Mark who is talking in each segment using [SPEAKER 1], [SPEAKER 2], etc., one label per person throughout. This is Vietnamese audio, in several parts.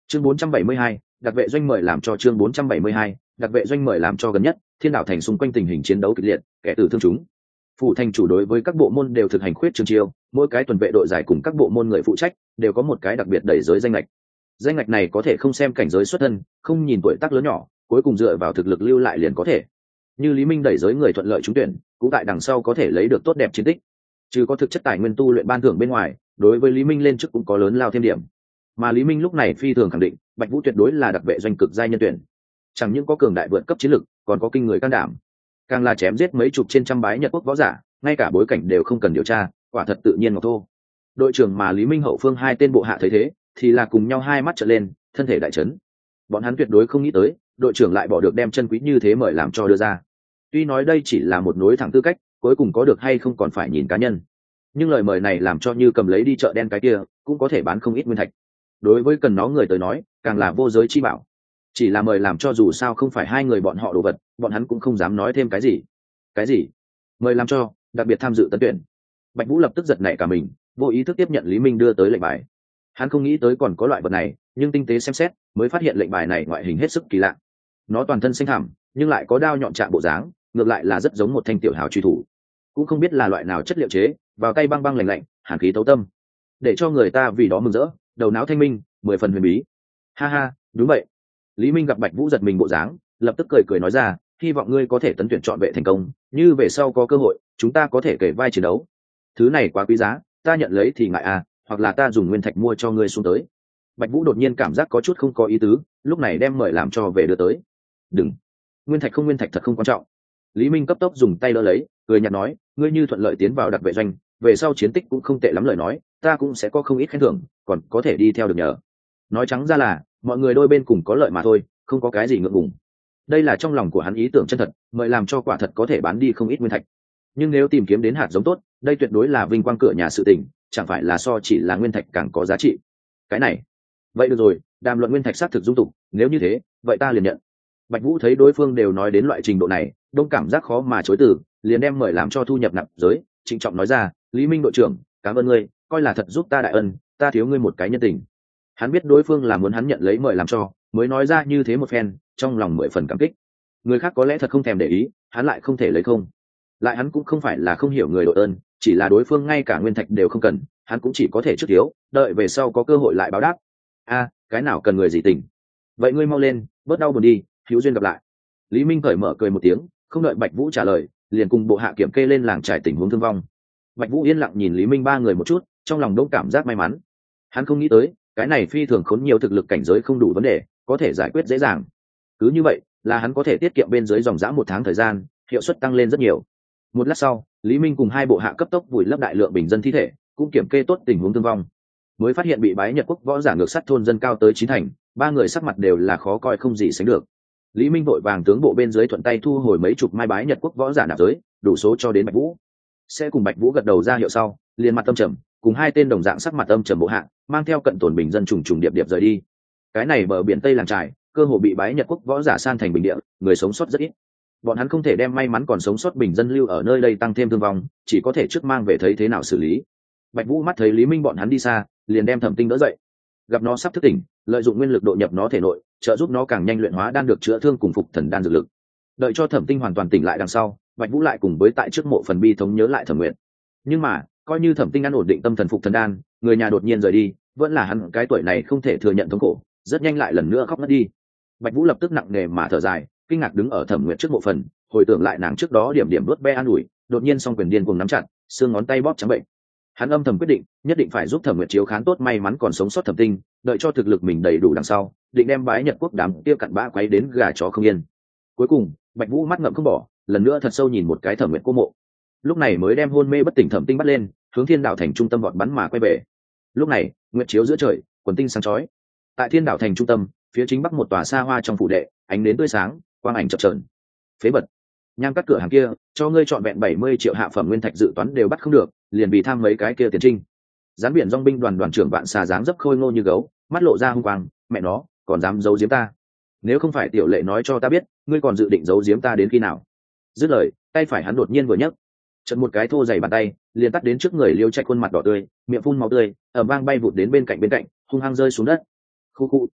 [SPEAKER 1] chương 472, đặc vệ doanh mời làm cho chương 472, đặc vệ doanh mời làm cho gần nhất Thiên Đạo Thành xung quanh tình hình chiến đấu kịch liệt, kẻ tử thương chúng. Phủ thành chủ đối với các bộ môn đều thực hành khuyết trương chiêu, mỗi cái tuần vệ đội giải cùng các bộ môn người phụ trách đều có một cái đặc biệt đẩy giới danh lệch. Danh lệch này có thể không xem cảnh giới xuất thân, không nhìn tuổi tác lớn nhỏ, cuối cùng dựa vào thực lực lưu lại liền có thể. Như Lý Minh đẩy giới người thuận lợi trúng tuyển, cũng tại đằng sau có thể lấy được tốt đẹp chiến tích. Trừ có thực chất tài nguyên tu luyện ban thưởng bên ngoài, đối với Lý Minh lên chức cũng có lớn lao thêm điểm. Mà Lý Minh lúc này phi thường khẳng định, Bạch Vũ tuyệt đối là đặc vệ doanh cực giai nhân tuyển. Chẳng những có cường đại vượt cấp chiến lực, còn có kinh người can đảm. Càng là chém giết mấy chục trên trăm bái Nhật quốc võ giả, ngay cả bối cảnh đều không cần điều tra, quả thật tự nhiên ngọc thô. Đội trưởng mà Lý Minh hậu phương hai tên bộ hạ thấy thế, thì là cùng nhau hai mắt trợn lên, thân thể đại chấn. Bọn hắn tuyệt đối không nghĩ tới, đội trưởng lại bỏ được đem chân quý như thế mời làm cho đưa ra. Tuy nói đây chỉ là một nối thẳng tư cách, cuối cùng có được hay không còn phải nhìn cá nhân. Nhưng lời mời này làm cho như cầm lấy đi chợ đen cái kia, cũng có thể bán không ít nguyên thạch. Đối với cần nó người tới nói, càng là vô giới chi bảo. Chỉ là mời làm cho dù sao không phải hai người bọn họ đồ vật, bọn hắn cũng không dám nói thêm cái gì. Cái gì? Mời làm cho, đặc biệt tham dự tấn tuyển. Bạch Vũ lập tức giật nảy cả mình, vô ý thức tiếp nhận Lý Minh đưa tới lệnh bài. Hắn không nghĩ tới còn có loại vật này, nhưng tinh tế xem xét, mới phát hiện lệnh bài này ngoại hình hết sức kỳ lạ. Nó toàn thân xanh thẳm, nhưng lại có đao nhọn chạm bộ dáng, ngược lại là rất giống một thanh tiểu hào truy thủ. Cũng không biết là loại nào chất liệu chế, vào tay băng băng lạnh lạnh, hàn khí tấu tâm, để cho người ta vì đó mừng rỡ, đầu não thanh minh, 10 phần huyền bí. Ha ha, đúng vậy. Lý Minh gặp Bạch Vũ giật mình bộ dáng, lập tức cười cười nói ra, hy vọng ngươi có thể tấn tuyển chọn vệ thành công, như về sau có cơ hội, chúng ta có thể kể vai chiến đấu. Thứ này quá quý giá, ta nhận lấy thì ngại à, hoặc là ta dùng nguyên thạch mua cho ngươi xuống tới. Bạch Vũ đột nhiên cảm giác có chút không có ý tứ, lúc này đem mời làm cho về đưa tới. Đừng, nguyên thạch không nguyên thạch thật không quan trọng. Lý Minh cấp tốc dùng tay đỡ lấy, cười nhạt nói, ngươi như thuận lợi tiến vào đặc vệ doanh, về sau chiến tích cũng không tệ lắm lời nói, ta cũng sẽ có không ít khen thưởng, còn có thể đi theo được nhờ. Nói trắng ra là, mọi người đôi bên cùng có lợi mà thôi, không có cái gì ngượng ngùng. Đây là trong lòng của hắn ý tưởng chân thật, mời làm cho quả thật có thể bán đi không ít nguyên thạch. Nhưng nếu tìm kiếm đến hạt giống tốt, đây tuyệt đối là vinh quang cửa nhà sự tình, chẳng phải là so chỉ là nguyên thạch càng có giá trị. Cái này, vậy được rồi, đàm luận nguyên thạch xác thực dung tục, nếu như thế, vậy ta liền nhận. Bạch Vũ thấy đối phương đều nói đến loại trình độ này, đông cảm giác khó mà chối từ, liền đem mời làm cho thu nhập nạp giới, trịnh trọng nói ra, Lý Minh đội trưởng, cảm ơn ngươi, coi là thật giúp ta đại ân, ta thiếu ngươi một cái nhân tình. Hắn biết đối phương là muốn hắn nhận lấy mời làm cho, mới nói ra như thế một phen, trong lòng 10 phần cảm kích. Người khác có lẽ thật không thèm để ý, hắn lại không thể lấy không. Lại hắn cũng không phải là không hiểu người đội ơn, chỉ là đối phương ngay cả nguyên thạch đều không cần, hắn cũng chỉ có thể trước thiếu, đợi về sau có cơ hội lại báo đáp. A, cái nào cần người gì tình? Vậy ngươi mau lên, bớt đau buồn đi, hữu duyên gặp lại. Lý Minh cởi mở cười một tiếng, không đợi Bạch Vũ trả lời, liền cùng bộ hạ kiểm kê lên làng trải tình huống thương vong. Bạch Vũ yên lặng nhìn Lý Minh ba người một chút, trong lòng đông cảm giác may mắn. Hắn không nghĩ tới, cái này phi thường khốn nhiều thực lực cảnh giới không đủ vấn đề, có thể giải quyết dễ dàng. Cứ như vậy, là hắn có thể tiết kiệm bên dưới dòng dã 1 tháng thời gian, hiệu suất tăng lên rất nhiều. Một lát sau, Lý Minh cùng hai bộ hạ cấp tốc vùi lấp đại lượng bình dân thi thể, cũng kiểm kê tốt tình huống thương vong. Mới phát hiện bị bái Nhật quốc võ giả ngược sát thôn dân cao tới 9 thành, ba người sắc mặt đều là khó coi không gì sánh được. Lý Minh vội vàng tướng bộ bên dưới thuận tay thu hồi mấy chục mai bái Nhật quốc võ giả nạp giới, đủ số cho đến Bạch Vũ. Sẽ cùng Bạch Vũ gật đầu ra hiệu sau, liền mặt âm trầm, cùng hai tên đồng dạng sắc mặt âm trầm bộ hạ, mang theo cận tổn bình dân trùng trùng điệp điệp rời đi. Cái này bờ biển Tây làng trải, cơ hồ bị bái Nhật quốc võ giả san thành bình địa, người sống sót rất ít. Bọn hắn không thể đem may mắn còn sống sót bình dân lưu ở nơi đây tăng thêm thương vong, chỉ có thể trước mang về thấy thế nào xử lý. Bạch Vũ mắt thấy Lý Minh bọn hắn đi xa, liền đem Thẩm Tinh đỡ dậy. Gặp nó sắp thức tỉnh, lợi dụng nguyên lực độ nhập nó thể nội, trợ giúp nó càng nhanh luyện hóa đan được chữa thương cùng phục thần đan dược lực. Đợi cho Thẩm Tinh hoàn toàn tỉnh lại đằng sau, Bạch Vũ lại cùng với tại trước mộ phần bi thống nhớ lại thẩm nguyện. Nhưng mà, coi như Thẩm Tinh ăn ổn định tâm thần phục thần đan, người nhà đột nhiên rời đi, vẫn là hắn cái tuổi này không thể thừa nhận thống khổ, rất nhanh lại lần nữa khóc ngất đi. Bạch Vũ lập tức nặng nề mà thở dài, kinh ngạc đứng ở Thẩm Nguyệt trước mộ phần, hồi tưởng lại nàng trước đó điểm điểm đuốt be an ủi, đột nhiên song quyền điên cuồng nắm chặt, xương ngón tay bóp trắng bệnh. Hắn âm thầm quyết định, nhất định phải giúp Thẩm Nguyệt chiếu khán tốt may mắn còn sống sót Thẩm Tinh, đợi cho thực lực mình đầy đủ đằng sau, định đem bái Nhật quốc đám kia cặn bã quấy đến gà chó không yên. Cuối cùng, Bạch Vũ mắt ngậm không bỏ, lần nữa thật sâu nhìn một cái Thẩm Nguyệt cô mộ. Lúc này mới đem hôn mê bất tỉnh Thẩm Tinh bắt lên, hướng Thiên Đạo Thành trung tâm vọt bắn mà quay về. Lúc này, nguyệt chiếu giữa trời, quần tinh sáng chói. Tại Thiên Đạo Thành trung tâm, phía chính bắc một tòa xa hoa trong phủ đệ, ánh nến tươi sáng, quang ảnh chập chờn. Phế vật, nham các cửa hàng kia, cho ngươi chọn vẹn 70 triệu hạ phẩm nguyên thạch dự toán đều bắt không được, liền vì tham mấy cái kia tiền trinh. Gián biển dòng binh đoàn trưởng Vạn Xà dáng dấp khôi ngô như gấu, mắt lộ ra hung quang, mẹ nó, còn dám giấu giếm ta. Nếu không phải tiểu lệ nói cho ta biết, ngươi còn dự định giấu giếm ta đến khi nào? Dứt lời, tay phải hắn đột nhiên vừa nhấc, chợt một cái thô dày bàn tay, liền tắt đến trước người Liêu Trạch khuôn mặt đỏ tươi, miệng phun máu tươi, ầm vang bay vụt đến bên cạnh, hung hăng rơi xuống đất. Khu khu.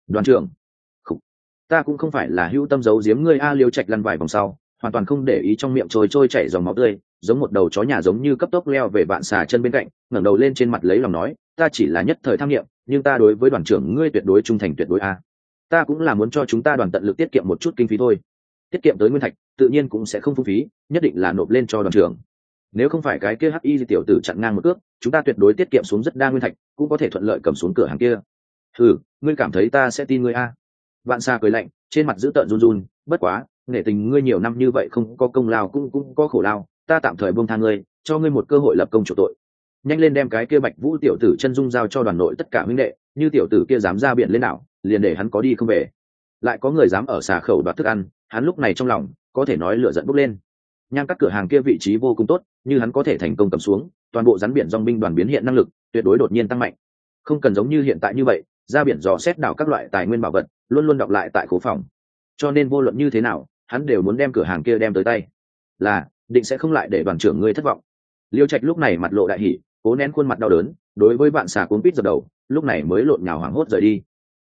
[SPEAKER 1] Đoàn trưởng, khủ, ta cũng không phải là hữu tâm giấu giếm ngươi a. Liêu Trạch lăn vài vòng sau, hoàn toàn không để ý trong miệng trôi trôi chảy dòng máu tươi, giống một đầu chó nhà giống như cấp tốc leo về Vạn Xà chân bên cạnh, ngẩng đầu lên trên mặt lấy lòng nói, ta chỉ là nhất thời tham nghiệm, nhưng ta đối với đoàn trưởng ngươi tuyệt đối trung thành tuyệt đối a. Ta cũng là muốn cho chúng ta đoàn tận lực tiết kiệm một chút kinh phí thôi. Tiết kiệm tới nguyên thạch tự nhiên cũng sẽ không phung phí, nhất định là nộp lên cho đoàn trưởng. Nếu không phải cái kia hắc y tiểu tử chặn ngang một cước, chúng ta tuyệt đối tiết kiệm xuống rất đa nguyên thạch, cũng có thể thuận lợi cầm xuống cửa hàng kia. Ngươi cảm thấy ta sẽ tin ngươi a? Vạn Sa cười lạnh, trên mặt giữ tợn run run, bất quá, nể tình ngươi nhiều năm như vậy không có công lao cũng có khổ lao, ta tạm thời buông tha ngươi, cho ngươi một cơ hội lập công chủ tội. Nhanh lên đem cái kia Bạch Vũ tiểu tử chân dung giao cho đoàn nội tất cả huynh đệ, như tiểu tử kia dám ra biển lên đảo, liền để hắn có đi không về. Lại có người dám ở xà khẩu đoạt thức ăn, hắn lúc này trong lòng có thể nói lửa giận bốc lên. Nhang các cửa hàng kia vị trí vô cùng tốt, như hắn có thể thành công cầm xuống, toàn bộ rắn biển dòng binh đoàn biến hiện năng lực tuyệt đối đột nhiên tăng mạnh. Không cần giống như hiện tại như vậy, ra biển dò xét đảo các loại tài nguyên bảo vật, luôn luôn đọc lại tại khố phòng. Cho nên vô luận như thế nào, hắn đều muốn đem cửa hàng kia đem tới tay. Là, định sẽ không lại để đoàn trưởng ngươi thất vọng. Liêu Trạch lúc này mặt lộ đại hỉ, cố nén khuôn mặt đau đớn, đối với Vạn Xà cuống quýt giật đầu, lúc này mới lộn nhào hoảng hốt rời đi.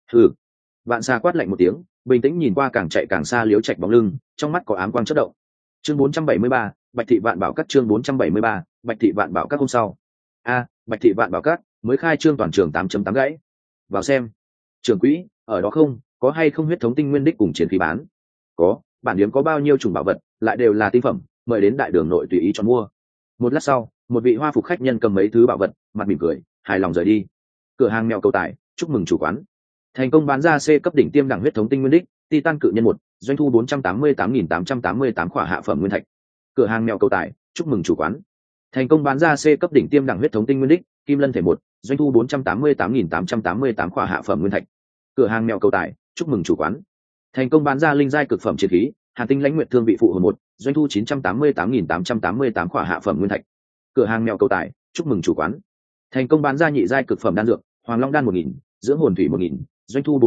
[SPEAKER 1] Vạn Xà quát lạnh một tiếng, bình tĩnh nhìn qua càng chạy càng xa Liêu Trạch bóng lưng, trong mắt có ám quang chớp động. Chương 473, Bạch thị Vạn Bảo Các. Chương 473, Bạch thị Vạn Bảo Các. Hôm sau, Bạch thị Vạn Bảo Các mới khai trương toàn trường 8.8 gãy. Vào xem. Trưởng quỹ, ở đó không, có hay không huyết thống tinh nguyên đích cùng chiến khí bán? Có, bản điếm có bao nhiêu chủng bảo vật, lại đều là tinh phẩm, mời đến đại đường nội tùy ý chọn mua. Một lát sau, một vị hoa phục khách nhân cầm mấy thứ bảo vật, mặt mỉm cười, hài lòng rời đi. Cửa hàng mèo cầu tài, chúc mừng chủ quán. Thành công bán ra C cấp đỉnh tiêm đẳng huyết thống tinh nguyên đích, Titan cự nhân 1, doanh thu 488.888 khỏa hạ phẩm nguyên thạch. Cửa hàng mèo cầu tài, chúc mừng chủ quán. Thành công bán ra C cấp đỉnh tiêm đẳng huyết thống tinh nguyên đích, Kim Lân thể 1, doanh thu 488.888 khỏa hạ phẩm nguyên thạch. Cửa hàng mèo cầu tài, chúc mừng chủ quán. Thành công bán ra linh giai cực phẩm chiến khí, Hàn Tinh Lãnh Nguyệt Thương vị phụ hồn 1, doanh thu 988.888 khỏa hạ phẩm nguyên thạch. Cửa hàng mèo cầu tài, chúc mừng chủ quán. Thành công bán ra nhị giai cực phẩm đan dược, Hoàng Long đan 1000, dưỡng hồn thủy 1000, doanh thu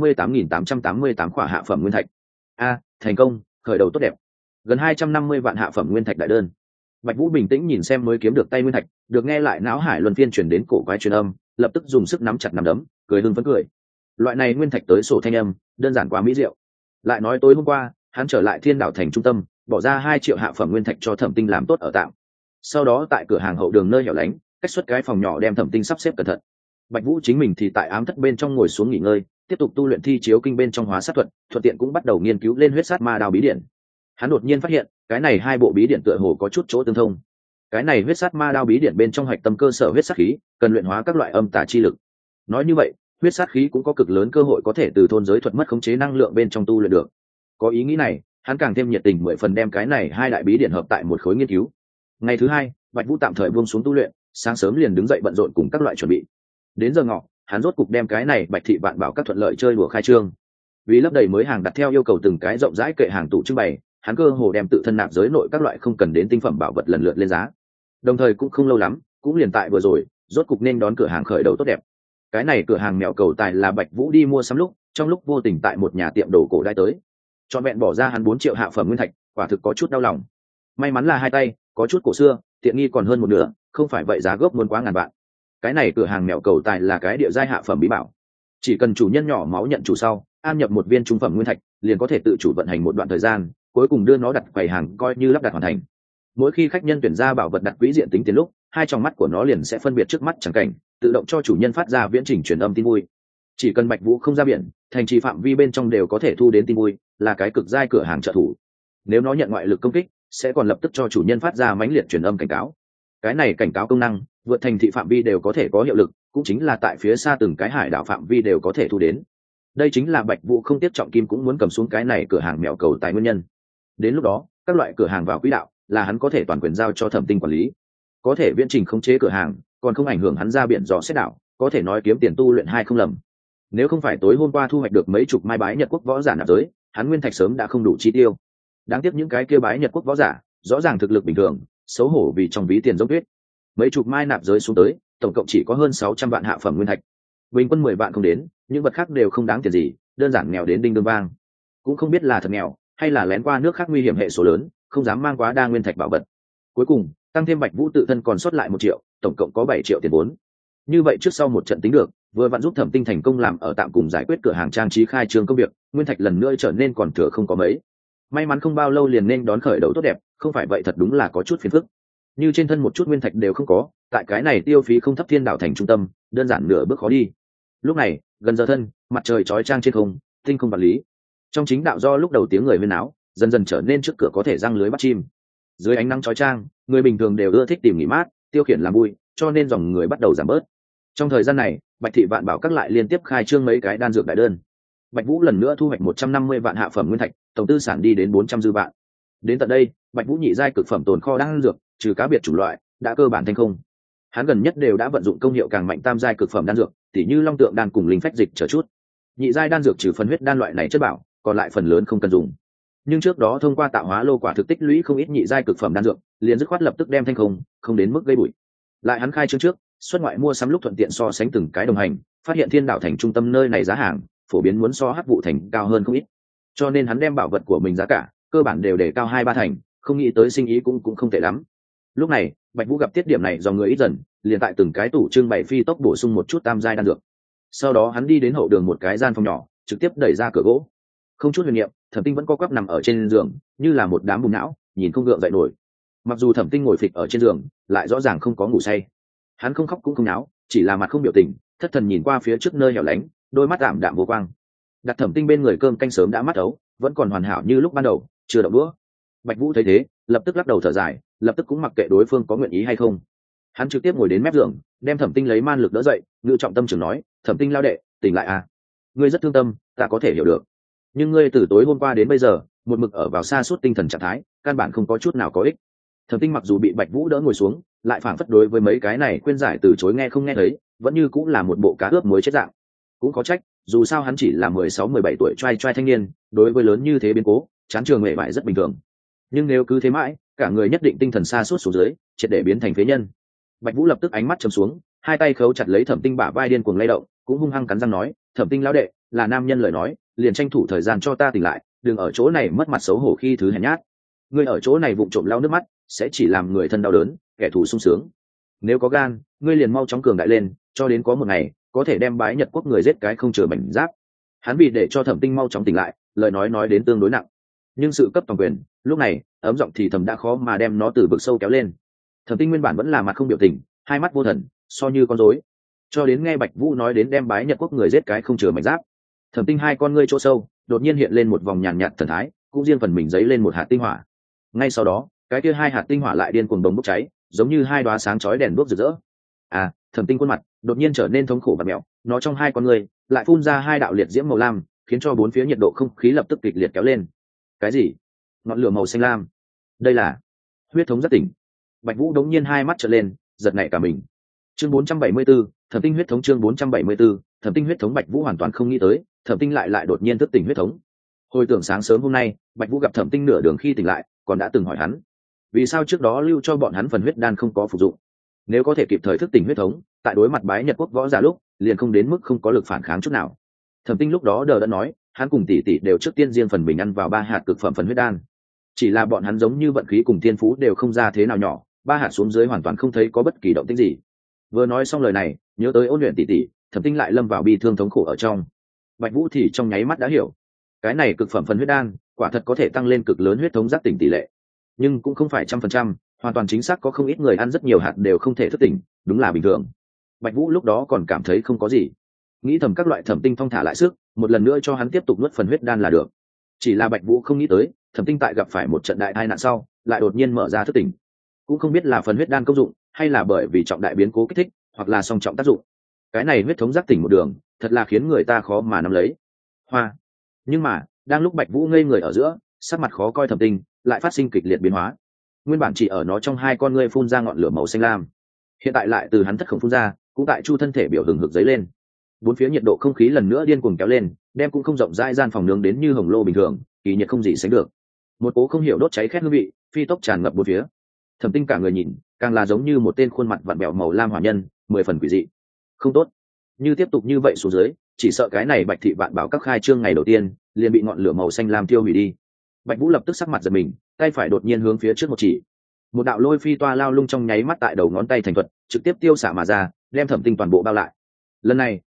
[SPEAKER 1] 488.888 khỏa hạ phẩm nguyên thạch. Thành công, khởi đầu tốt đẹp. Gần 250 vạn hạ phẩm nguyên thạch đại đơn. Bạch Vũ bình tĩnh nhìn xem mới kiếm được tay nguyên thạch, được nghe lại não hải luân phiên truyền đến cổ quái truyền âm, lập tức dùng sức nắm chặt nắm đấm, cười hưng phấn cười. Loại này nguyên thạch tới sổ thanh âm, đơn giản quá mỹ diệu. Lại nói tối hôm qua, hắn trở lại Thiên Đảo thành trung tâm, bỏ ra 2 triệu hạ phẩm nguyên thạch cho Thẩm Tinh làm tốt ở tạm. Sau đó tại cửa hàng hậu đường nơi hẻo lánh, cách xuất cái phòng nhỏ đem Thẩm Tinh sắp xếp cẩn thận. Bạch Vũ chính mình thì tại ám thất bên trong ngồi xuống nghỉ ngơi, tiếp tục tu luyện thi chiếu kinh bên trong hóa sát thuật, thuận tiện cũng bắt đầu nghiên cứu lên huyết sát ma đao bí điển. Hắn đột nhiên phát hiện, cái này hai bộ bí điển tựa hồ có chút chỗ tương thông. Cái này huyết sát ma đao bí điển bên trong hạch tâm cơ sở huyết sát khí, cần luyện hóa các loại âm tà chi lực. Nói như vậy, huyết sát khí cũng có cực lớn cơ hội có thể từ thôn giới thuật mất khống chế năng lượng bên trong tu luyện được. Có ý nghĩ này, hắn càng thêm nhiệt tình 10 phần đem cái này hai đại bí điển hợp tại một khối nghiên cứu. Ngày thứ hai, Bạch Vũ tạm thời buông xuống tu luyện, sáng sớm liền đứng dậy bận rộn cùng các loại chuẩn bị. Đến giờ ngọ, hắn rốt cục đem cái này Bạch thị Vạn Bảo Các thuận lợi chơi đùa khai trương. Vì lấp đầy mới hàng đặt theo yêu cầu từng cái rộng rãi kệ hàng tủ trưng bày, hắn cơ hồ đem tự thân nạp giới nội các loại không cần đến tinh phẩm bảo vật lần lượt lên giá. Đồng thời cũng không lâu lắm, cũng liền tại vừa rồi, rốt cục nên đón cửa hàng khởi đầu tốt đẹp. Cái này cửa hàng mẹo cầu tài là Bạch Vũ đi mua sắm lúc, trong lúc vô tình tại một nhà tiệm đồ cổ đai tới. Chọn vẹn bỏ ra hắn 4 triệu hạ phẩm nguyên thạch, quả thực có chút đau lòng. May mắn là hai tay, có chút cổ xưa, tiện nghi còn hơn một nửa, không phải vậy giá gốc muốn quá ngàn vạn. Cái này cửa hàng mẹo cầu tài là cái địa giai hạ phẩm bí bảo. Chỉ cần chủ nhân nhỏ máu nhận chủ sau, an nhập một viên trung phẩm nguyên thạch, liền có thể tự chủ vận hành một đoạn thời gian, cuối cùng đưa nó đặt quầy hàng coi như lắp đặt hoàn thành. Mỗi khi khách nhân tuyển ra bảo vật đặt quỹ diện tính tiền lúc, hai tròng mắt của nó liền sẽ phân biệt trước mắt chẳng cảnh, tự động cho chủ nhân phát ra viễn trình truyền âm tin vui. Chỉ cần Bạch Vũ không ra biển, thành trì phạm vi bên trong đều có thể thu đến tin vui, là cái cực giai cửa hàng trợ thủ. Nếu nó nhận ngoại lực công kích, sẽ còn lập tức cho chủ nhân phát ra mãnh liệt truyền âm cảnh cáo. Cái này cảnh cáo công năng, vượt thành thị phạm vi đều có thể có hiệu lực, cũng chính là tại phía xa từng cái hải đảo phạm vi đều có thể thu đến. Đây chính là Bạch Vũ không tiếp trọng kim cũng muốn cầm xuống cái này cửa hàng mèo cầu tài nguyên nhân. Đến lúc đó, các loại cửa hàng vào quỹ đạo, là hắn có thể toàn quyền giao cho Thẩm Tinh quản lý. Có thể viễn trình khống chế cửa hàng, còn không ảnh hưởng hắn ra biển dò xét đảo, có thể nói kiếm tiền tu luyện hai không lầm. Nếu không phải tối hôm qua thu hoạch được mấy chục mai bái Nhật quốc võ giả nạp giới, hắn nguyên thạch sớm đã không đủ chi tiêu. Đáng tiếc những cái kia bái Nhật quốc võ giả, rõ ràng thực lực bình thường, xấu hổ vì trong ví tiền giống tuyết. Mấy chục mai nạp giới xuống tới, tổng cộng chỉ có hơn 600 vạn hạ phẩm nguyên thạch. Bình quân 10 vạn không đến, những vật khác đều không đáng tiền gì, đơn giản nghèo đến đinh đương vang. Cũng không biết là thật nghèo, hay là lén qua nước khác nguy hiểm hệ số lớn, không dám mang quá đa nguyên thạch bảo vật. Cuối cùng, tăng thêm Bạch Vũ tự thân còn sót lại 1 triệu, tổng cộng có 7 triệu tiền vốn. Như vậy trước sau một trận tính được, vừa vặn giúp Thẩm Tinh thành công làm ở tạm cùng giải quyết cửa hàng trang trí khai trương công việc, nguyên thạch lần nữa trở nên còn thừa không có mấy. May mắn không bao lâu liền nên đón khởi đầu tốt đẹp, không phải vậy thật đúng là có chút phiền phức. Như trên thân một chút nguyên thạch đều không có, tại cái này tiêu phí không thấp Thiên Đạo thành trung tâm, đơn giản nửa bước khó đi. Lúc này, gần giờ thân, mặt trời chói chang trên không, tinh không vật lý. Trong chính đạo do lúc đầu tiếng người huyên náo, dần dần trở nên trước cửa có thể răng lưới bắt chim. Dưới ánh nắng chói chang, người bình thường đều ưa thích tìm nghỉ mát, tiêu khiển làm vui, cho nên dòng người bắt đầu giảm bớt. Trong thời gian này, Bạch thị Vạn Bảo các lại liên tiếp khai trương mấy cái đan dược đại đơn. Bạch Vũ lần nữa thu hoạch 150 vạn hạ phẩm nguyên thạch, tổng tư sản đi đến 400 dư vạn. Đến tận đây, Bạch Vũ nhị giai cực phẩm tồn kho đan dược, trừ cá biệt chủng loại, đã cơ bản thành không. Hắn gần nhất đều đã vận dụng công hiệu càng mạnh tam giai cực phẩm đan dược, tỉ như Long Tượng đan cùng Linh Phách dịch chờ chút. Nhị giai đan dược trừ phần huyết đan loại này chất bảo, còn lại phần lớn không cần dùng. Nhưng trước đó thông qua tạo hóa lô quả thực tích lũy không ít nhị giai cực phẩm đan dược, liền dứt khoát lập tức đem thanh không đến mức gây bụi. Lại hắn khai trương trước, xuất ngoại mua sắm lúc thuận tiện so sánh từng cái đồng hành, phát hiện Thiên Đạo thành trung tâm nơi này giá hàng phổ biến muốn so Hắc Vụ thành cao hơn không ít, cho nên hắn đem bảo vật của mình giá cả cơ bản đều để cao 2-3 thành, không nghĩ tới sinh ý cũng không tệ lắm. Lúc này, Bạch Vũ gặp tiết điểm này do người ít dần, liền tại từng cái tủ trưng bày phi tốc bổ sung một chút tam giai đan dược. Sau đó hắn đi đến hậu đường một cái gian phòng nhỏ, trực tiếp đẩy ra cửa gỗ. Không chút huyền niệm, Thẩm Tinh vẫn co quắp nằm ở trên giường, như là một đám bùn não, nhìn không gượng dậy nổi. Mặc dù Thẩm Tinh ngồi phịch ở trên giường, lại rõ ràng không có ngủ say. Hắn không khóc cũng không náo, chỉ là mặt không biểu tình, thất thần nhìn qua phía trước nơi hẻo lánh, đôi mắt ảm đạm vô quang. Đặt Thẩm Tinh bên người cơm canh sớm đã mắt ấu, vẫn còn hoàn hảo như lúc ban đầu, chưa động đũa. Bạch Vũ thấy thế, lập tức lắc đầu thở dài, lập tức cũng mặc kệ đối phương có nguyện ý hay không. Hắn trực tiếp ngồi đến mép giường, đem Thẩm Tinh lấy man lực đỡ dậy, ngự trọng tâm trường nói, "Thẩm Tinh lao đệ, tỉnh lại à? Ngươi rất thương tâm, ta có thể hiểu được. Nhưng ngươi từ tối hôm qua đến bây giờ, một mực ở vào sa sút tinh thần trạng thái, căn bản không có chút nào có ích." Thẩm Tinh mặc dù bị Bạch Vũ đỡ ngồi xuống, lại phảng phất đối với mấy cái này khuyên giải từ chối nghe không nghe thấy, vẫn như cũng là một bộ cá ướp muối chết dạng. Cũng có trách, dù sao hắn chỉ là 16-17 tuổi trai trai thanh niên, đối với lớn như thế biến cố, chán trường mệt mỏi rất bình thường. Nhưng nếu cứ thế mãi, cả người nhất định tinh thần sa sút xuống dưới, triệt để biến thành phế nhân. Bạch Vũ lập tức ánh mắt trầm xuống, hai tay khấu chặt lấy Thẩm Tinh bả vai điên cuồng lay động, cũng hung hăng cắn răng nói, "Thẩm Tinh lão đệ, là nam nhân lời nói, liền tranh thủ thời gian cho ta tỉnh lại, đừng ở chỗ này mất mặt xấu hổ khi thứ hèn nhát. Ngươi ở chỗ này vụng trộm lau nước mắt, sẽ chỉ làm người thân đau đớn, kẻ thù sung sướng. Nếu có gan, ngươi liền mau chóng cường đại lên, cho đến có một ngày, có thể đem Bái Nhật quốc người giết cái không chừa mảnh giáp." Hắn vì để cho Thẩm Tinh mau chóng tỉnh lại, lời nói đến tương đối nặng. Nhưng sự cấp toàn quyền, lúc này, ấm giọng thì thầm đã khó mà đem nó từ vực sâu kéo lên. Thẩm Tinh nguyên bản vẫn là mặt không biểu tình, hai mắt vô thần, so như con rối. Cho đến nghe Bạch Vũ nói đến đem Bái Nhật quốc người giết cái không chừa mảnh giáp, Thẩm Tinh hai con ngươi chỗ sâu đột nhiên hiện lên một vòng nhàn nhạt thần thái, cũng riêng phần mình giấy lên một hạt tinh hỏa. Ngay sau đó, cái kia hai hạt tinh hỏa lại điên cuồng bùng bốc cháy, giống như hai đóa sáng chói đèn đuốc rực rỡ. Thẩm Tinh khuôn mặt đột nhiên trở nên thống khổ và mèo, nó trong hai con ngươi lại phun ra hai đạo liệt diễm màu lam, khiến cho bốn phía nhiệt độ không khí lập tức kịch liệt kéo lên. Cái gì? Ngọn lửa màu xanh lam? Đây là huyết thống rất tỉnh. Bạch Vũ đống nhiên hai mắt trợn lên, giật nảy cả mình. Chương 474, Thẩm Tinh huyết thống. Chương 474, Thẩm Tinh huyết thống. Bạch Vũ hoàn toàn không nghĩ tới, Thẩm Tinh lại đột nhiên thức tỉnh huyết thống. Hồi tưởng sáng sớm hôm nay, Bạch Vũ gặp Thẩm Tinh nửa đường khi tỉnh lại, còn đã từng hỏi hắn, vì sao trước đó lưu cho bọn hắn phần huyết đan không có phục dụng? Nếu có thể kịp thời thức tỉnh huyết thống, tại đối mặt Bái Nhật quốc võ giả lúc, liền không đến mức không có lực phản kháng chút nào. Thẩm Tinh lúc đó đã nói, hắn cùng tỷ tỷ đều trước tiên riêng phần mình ăn vào 3 hạt cực phẩm phần huyết đan. Chỉ là bọn hắn giống như vận khí cùng thiên phú đều không ra thế nào nhỏ, 3 hạt xuống dưới hoàn toàn không thấy có bất kỳ động tĩnh gì. Vừa nói xong lời này, nhớ tới Ôn Luyện tỷ tỷ, Thẩm Tinh lại lâm vào bi thương thống khổ ở trong. Bạch Vũ thì trong nháy mắt đã hiểu, cái này cực phẩm phần huyết đan, quả thật có thể tăng lên cực lớn huyết thống giác tỉnh tỷ lệ, nhưng cũng không phải 100%, hoàn toàn chính xác có không ít người ăn rất nhiều hạt đều không thể thức tỉnh, đúng là bình thường. Bạch Vũ lúc đó còn cảm thấy không có gì, nghĩ thầm các loại Thẩm Tinh thong thả lại sức, một lần nữa cho hắn tiếp tục nuốt phần huyết đan là được. Chỉ là Bạch Vũ không nghĩ tới, Thẩm Tinh tại gặp phải một trận đại tai nạn sau, lại đột nhiên mở ra thức tỉnh. Cũng không biết là phần huyết đan công dụng, hay là bởi vì trọng đại biến cố kích thích, hoặc là song trọng tác dụng. Cái này huyết thống giác tỉnh một đường, thật là khiến người ta khó mà nắm lấy. Hoa. Nhưng mà, đang lúc Bạch Vũ ngây người ở giữa, sắc mặt khó coi Thẩm Tinh lại phát sinh kịch liệt biến hóa. Nguyên bản chỉ ở nó trong hai con ngươi phun ra ngọn lửa màu xanh lam, hiện tại lại từ hắn thất khổng phun ra, cũng tại chu thân thể biểu hừng hực dấy lên. Bốn phía nhiệt độ không khí lần nữa điên cuồng kéo lên, đem cũng không rộng rãi gian phòng nướng đến như hồng lô bình thường, kỳ nhiệt không gì sánh được. Một cỗ không hiểu đốt cháy khét hương vị phi tốc tràn ngập bốn phía. Thẩm Tinh cả người nhìn, càng là giống như một tên khuôn mặt vặn vẹo màu lam hỏa nhân, 10 phần quỷ dị. Không tốt, như tiếp tục như vậy xuống dưới, chỉ sợ cái này Bạch thị Vạn Bảo các khai trương ngày đầu tiên, liền bị ngọn lửa màu xanh lam tiêu hủy đi. Bạch Vũ lập tức sắc mặt giật mình, tay phải đột nhiên hướng phía trước một chỉ. Một đạo lôi phi toa lao lung trong nháy mắt tại đầu ngón tay thành thuật, trực tiếp tiêu xạ mà ra, đem Thẩm Tinh toàn bộ bao lại. Lần này,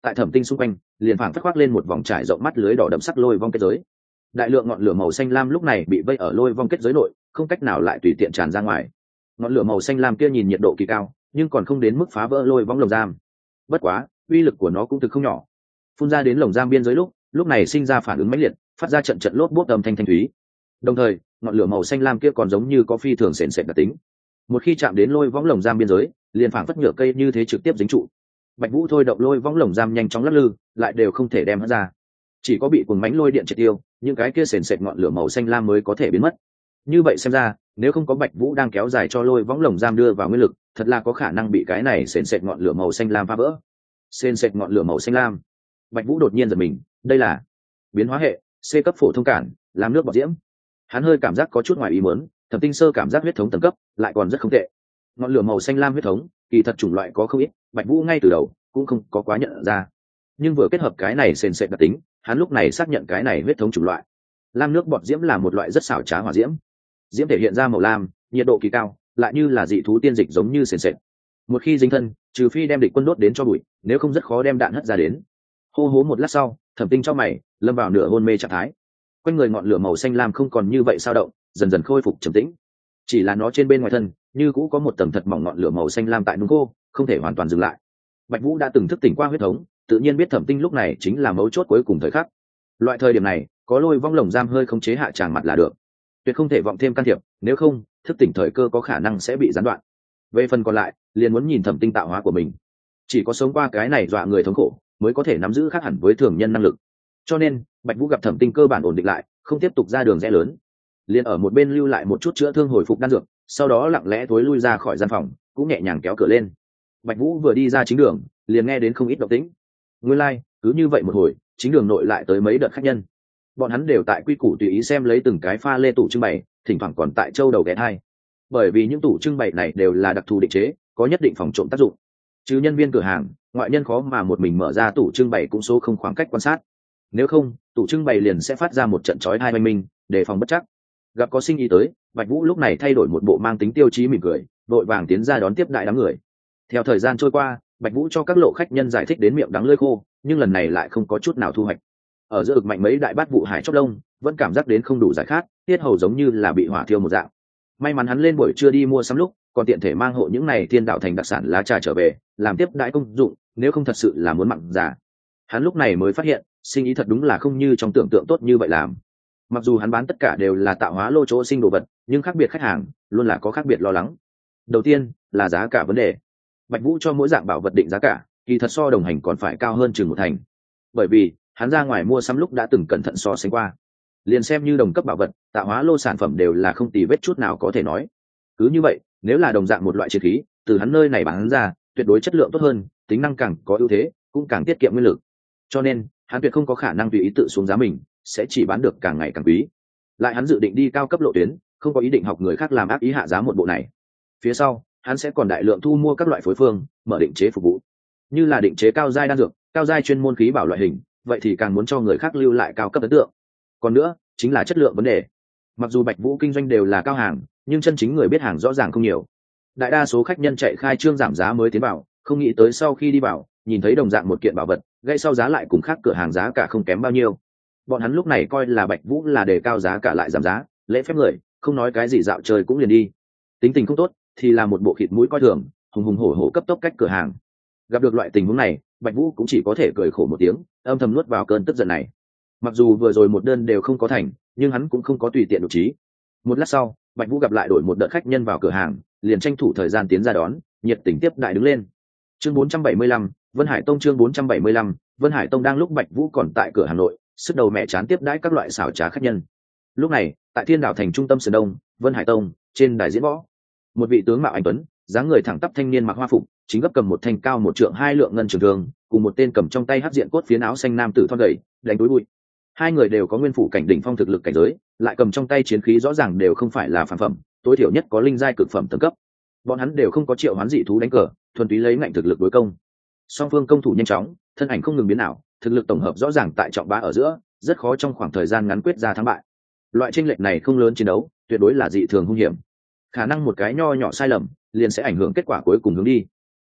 [SPEAKER 1] tại Thẩm Tinh xung quanh liền phảng phất khoác lên một vòng trải rộng mắt lưới đỏ đậm sắc lôi vong kết giới. Đại lượng ngọn lửa màu xanh lam lúc này bị vây ở lôi vong kết giới nội, không cách nào lại tùy tiện tràn ra ngoài. Ngọn lửa màu xanh lam kia nhìn nhiệt độ kỳ cao, nhưng còn không đến mức phá vỡ lôi vong lồng giam. Bất quá, uy lực của nó cũng thực không nhỏ. Phun ra đến lồng giam biên giới lúc này sinh ra phản ứng mãnh liệt, phát ra trận trận lốp bốp âm thanh thanh thúy. Đồng thời, ngọn lửa màu xanh lam kia còn giống như có phi thường sền sệt đặc tính. Một khi chạm đến lôi võng lồng giam biên giới, liền phảng phất nhựa cây như thế trực tiếp dính trụ. Bạch Vũ thôi động lôi võng lồng giam nhanh chóng lắc lư, lại đều không thể đem hất ra. Chỉ có bị cuồng mãnh lôi điện triệt tiêu, những cái kia sền sệt ngọn lửa màu xanh lam mới có thể biến mất. Như vậy xem ra, nếu không có Bạch Vũ đang kéo dài cho lôi võng lồng giam đưa vào nguyên lực, thật là có khả năng bị cái này sền sệt ngọn lửa màu xanh lam phá vỡ. Sền sệt ngọn lửa màu xanh lam. Bạch Vũ đột nhiên giật mình, đây là biến hóa hệ C cấp phổ thông cản, làm nước bọt diễm. Hắn hơi cảm giác có chút ngoài ý muốn, Thẩm Tinh sơ cảm giác huyết thống tầng cấp lại còn rất không tệ. Ngọn lửa màu xanh lam huyết thống, kỳ thật chủng loại có không ít, Bạch Vũ ngay từ đầu cũng không có quá nhận ra. Nhưng vừa kết hợp cái này sền sệt đặc tính, hắn lúc này xác nhận cái này huyết thống chủng loại. Lam nước bọt diễm là một loại rất xảo trá hỏa diễm. Diễm thể hiện ra màu lam, nhiệt độ kỳ cao, lại như là dị thú tiên dịch giống như sền sệt. Một khi dính thân, trừ phi đem địch quân đốt đến cho bụi, nếu không rất khó đem đạn hất ra đến. Hô hố một lát sau, Thẩm Tinh trong mày lâm vào nửa hôn mê trạng thái. Quanh người ngọn lửa màu xanh lam không còn như vậy sao động, dần dần khôi phục trầm tĩnh. Chỉ là nó trên bên ngoài thân như cũ có một tầng thật mỏng ngọn lửa màu xanh lam tại nung khô, không thể hoàn toàn dừng lại. Bạch Vũ đã từng thức tỉnh qua huyết thống, tự nhiên biết Thẩm Tinh lúc này chính là mấu chốt cuối cùng thời khắc. Loại thời điểm này, có lôi vong lồng giam hơi không chế hạ tràng mặt là được, tuyệt không thể vọng thêm can thiệp, nếu không, thức tỉnh thời cơ có khả năng sẽ bị gián đoạn. Về phần còn lại, liền muốn nhìn Thẩm Tinh tạo hóa của mình. Chỉ có sống qua cái này dọa người thống khổ, mới có thể nắm giữ khác hẳn với thường nhân năng lực. Cho nên, Bạch Vũ gặp Thẩm Tinh cơ bản ổn định lại, không tiếp tục ra đường rẽ lớn, liền ở một bên lưu lại một chút chữa thương hồi phục đan dược, sau đó lặng lẽ thối lui ra khỏi gian phòng, cũng nhẹ nhàng kéo cửa lên. Bạch Vũ vừa đi ra chính đường, liền nghe đến không ít động tĩnh. Nguyên lai, cứ như vậy một hồi, chính đường nội lại tới mấy đợt khách nhân. Bọn hắn đều tại quy củ tùy ý xem lấy từng cái pha lê tủ trưng bày, thỉnh thoảng còn tại châu đầu ghé thai. Bởi vì những tủ trưng bày này đều là đặc thù định chế, có nhất định phòng trộm tác dụng. Chứ nhân viên cửa hàng, ngoại nhân khó mà một mình mở ra tủ trưng bày cũng số không khoảng cách quan sát. Nếu không, tủ trưng bày liền sẽ phát ra một trận chói tai oanh minh, đề phòng bất trắc. Gặp có sinh ý tới, Bạch Vũ lúc này thay đổi một bộ mang tính tiêu chí mỉm cười, vội vàng tiến ra đón tiếp đại đám người. Theo thời gian trôi qua, Bạch Vũ cho các lộ khách nhân giải thích đến miệng đắng lưỡi khô, nhưng lần này lại không có chút nào thu hoạch. Ở giữa ực mạnh mấy đại bát vụ hải chóp lông, vẫn cảm giác đến không đủ giải khát, tiết hầu giống như là bị hỏa thiêu một dạng. May mắn hắn lên buổi trưa đi mua sắm lúc, còn tiện thể mang hộ những này thiên đạo thành đặc sản lá trà trở về, làm tiếp đại công dụng, nếu không thật sự là muốn mặn giả. Hắn lúc này mới phát hiện, sinh ý thật đúng là không như trong tưởng tượng tốt như vậy làm. Mặc dù hắn bán tất cả đều là tạo hóa lô chỗ sinh đồ vật, nhưng khác biệt khách hàng luôn là có khác biệt lo lắng. Đầu tiên là giá cả vấn đề. Bạch Vũ cho mỗi dạng bảo vật định giá cả, kỳ thật so đồng hành còn phải cao hơn chừng một thành. Bởi vì hắn ra ngoài mua sắm lúc đã từng cẩn thận so sánh qua, liền xem như đồng cấp bảo vật, tạo hóa lô sản phẩm đều là không tì vết chút nào có thể nói. Cứ như vậy, nếu là đồng dạng một loại chiến khí, từ hắn nơi này bán ra, tuyệt đối chất lượng tốt hơn, tính năng càng có ưu thế, cũng càng tiết kiệm nguyên lực. Cho nên, hắn tuyệt không có khả năng tùy ý tự xuống giá mình, sẽ chỉ bán được càng ngày càng quý. Lại hắn dự định đi cao cấp lộ tuyến, không có ý định học người khác làm ác ý hạ giá một bộ này. Phía sau, hắn sẽ còn đại lượng thu mua các loại phối phương, mở định chế phục vụ. Như là định chế cao giai đan dược, cao giai chuyên môn khí bảo loại hình, vậy thì càng muốn cho người khác lưu lại cao cấp ấn tượng. Còn nữa, chính là chất lượng vấn đề. Mặc dù Bạch Vũ kinh doanh đều là cao hàng, nhưng chân chính người biết hàng rõ ràng không nhiều. Đại đa số khách nhân chạy khai trương giảm giá mới tiến vào, không nghĩ tới sau khi đi vào, nhìn thấy đồng dạng một kiện bảo vật, gây sau giá lại cùng khác cửa hàng giá cả không kém bao nhiêu. Bọn hắn lúc này coi là Bạch Vũ là đề cao giá cả lại giảm giá, lễ phép người, không nói cái gì dạo chơi cũng liền đi. Tính tình không tốt thì là một bộ khịt mũi coi thường, hùng hùng hổ hổ cấp tốc cách cửa hàng. Gặp được loại tình huống này, Bạch Vũ cũng chỉ có thể cười khổ một tiếng, âm thầm nuốt vào cơn tức giận này. Mặc dù vừa rồi một đơn đều không có thành, nhưng hắn cũng không có tùy tiện đột trí. Một lát sau, Bạch Vũ gặp lại đổi một đợt khách nhân vào cửa hàng, liền tranh thủ thời gian tiến ra đón, nhiệt tình tiếp đại đứng lên. Chương 475, Vân Hải Tông chương 475, Vân Hải Tông đang lúc Bạch Vũ còn tại cửa Hà Nội, sức đầu mẹ chán tiếp đãi các loại xảo trá khách nhân. Lúc này, tại Thiên Đảo thành trung tâm Sơn Đông, Vân Hải Tông, trên đài diễn võ, một vị tướng mạo anh tuấn, dáng người thẳng tắp thanh niên mặc hoa phục, chính gấp cầm một thanh cao một trượng hai lượng ngân trường thương, cùng một tên cầm trong tay hắc diện cốt phiến áo xanh nam tử thon gầy, đánh túi bụi. Hai người đều có nguyên phủ cảnh đỉnh phong thực lực cảnh giới, lại cầm trong tay chiến khí rõ ràng đều không phải là phàm phẩm, tối thiểu nhất có linh giai cực phẩm tầng cấp. Bọn hắn đều không có triệu hoán dị thú đánh cờ, thuần túy lấy ngạnh thực lực đối công. Song phương công thủ nhanh chóng, thân ảnh không ngừng biến ảo, thực lực tổng hợp rõ ràng tại trọng bá ở giữa, rất khó trong khoảng thời gian ngắn quyết ra thắng bại. Loại chênh lệch này không lớn chiến đấu, tuyệt đối là dị thường hung hiểm. Khả năng một cái nho nhỏ sai lầm, liền sẽ ảnh hưởng kết quả cuối cùng hướng đi.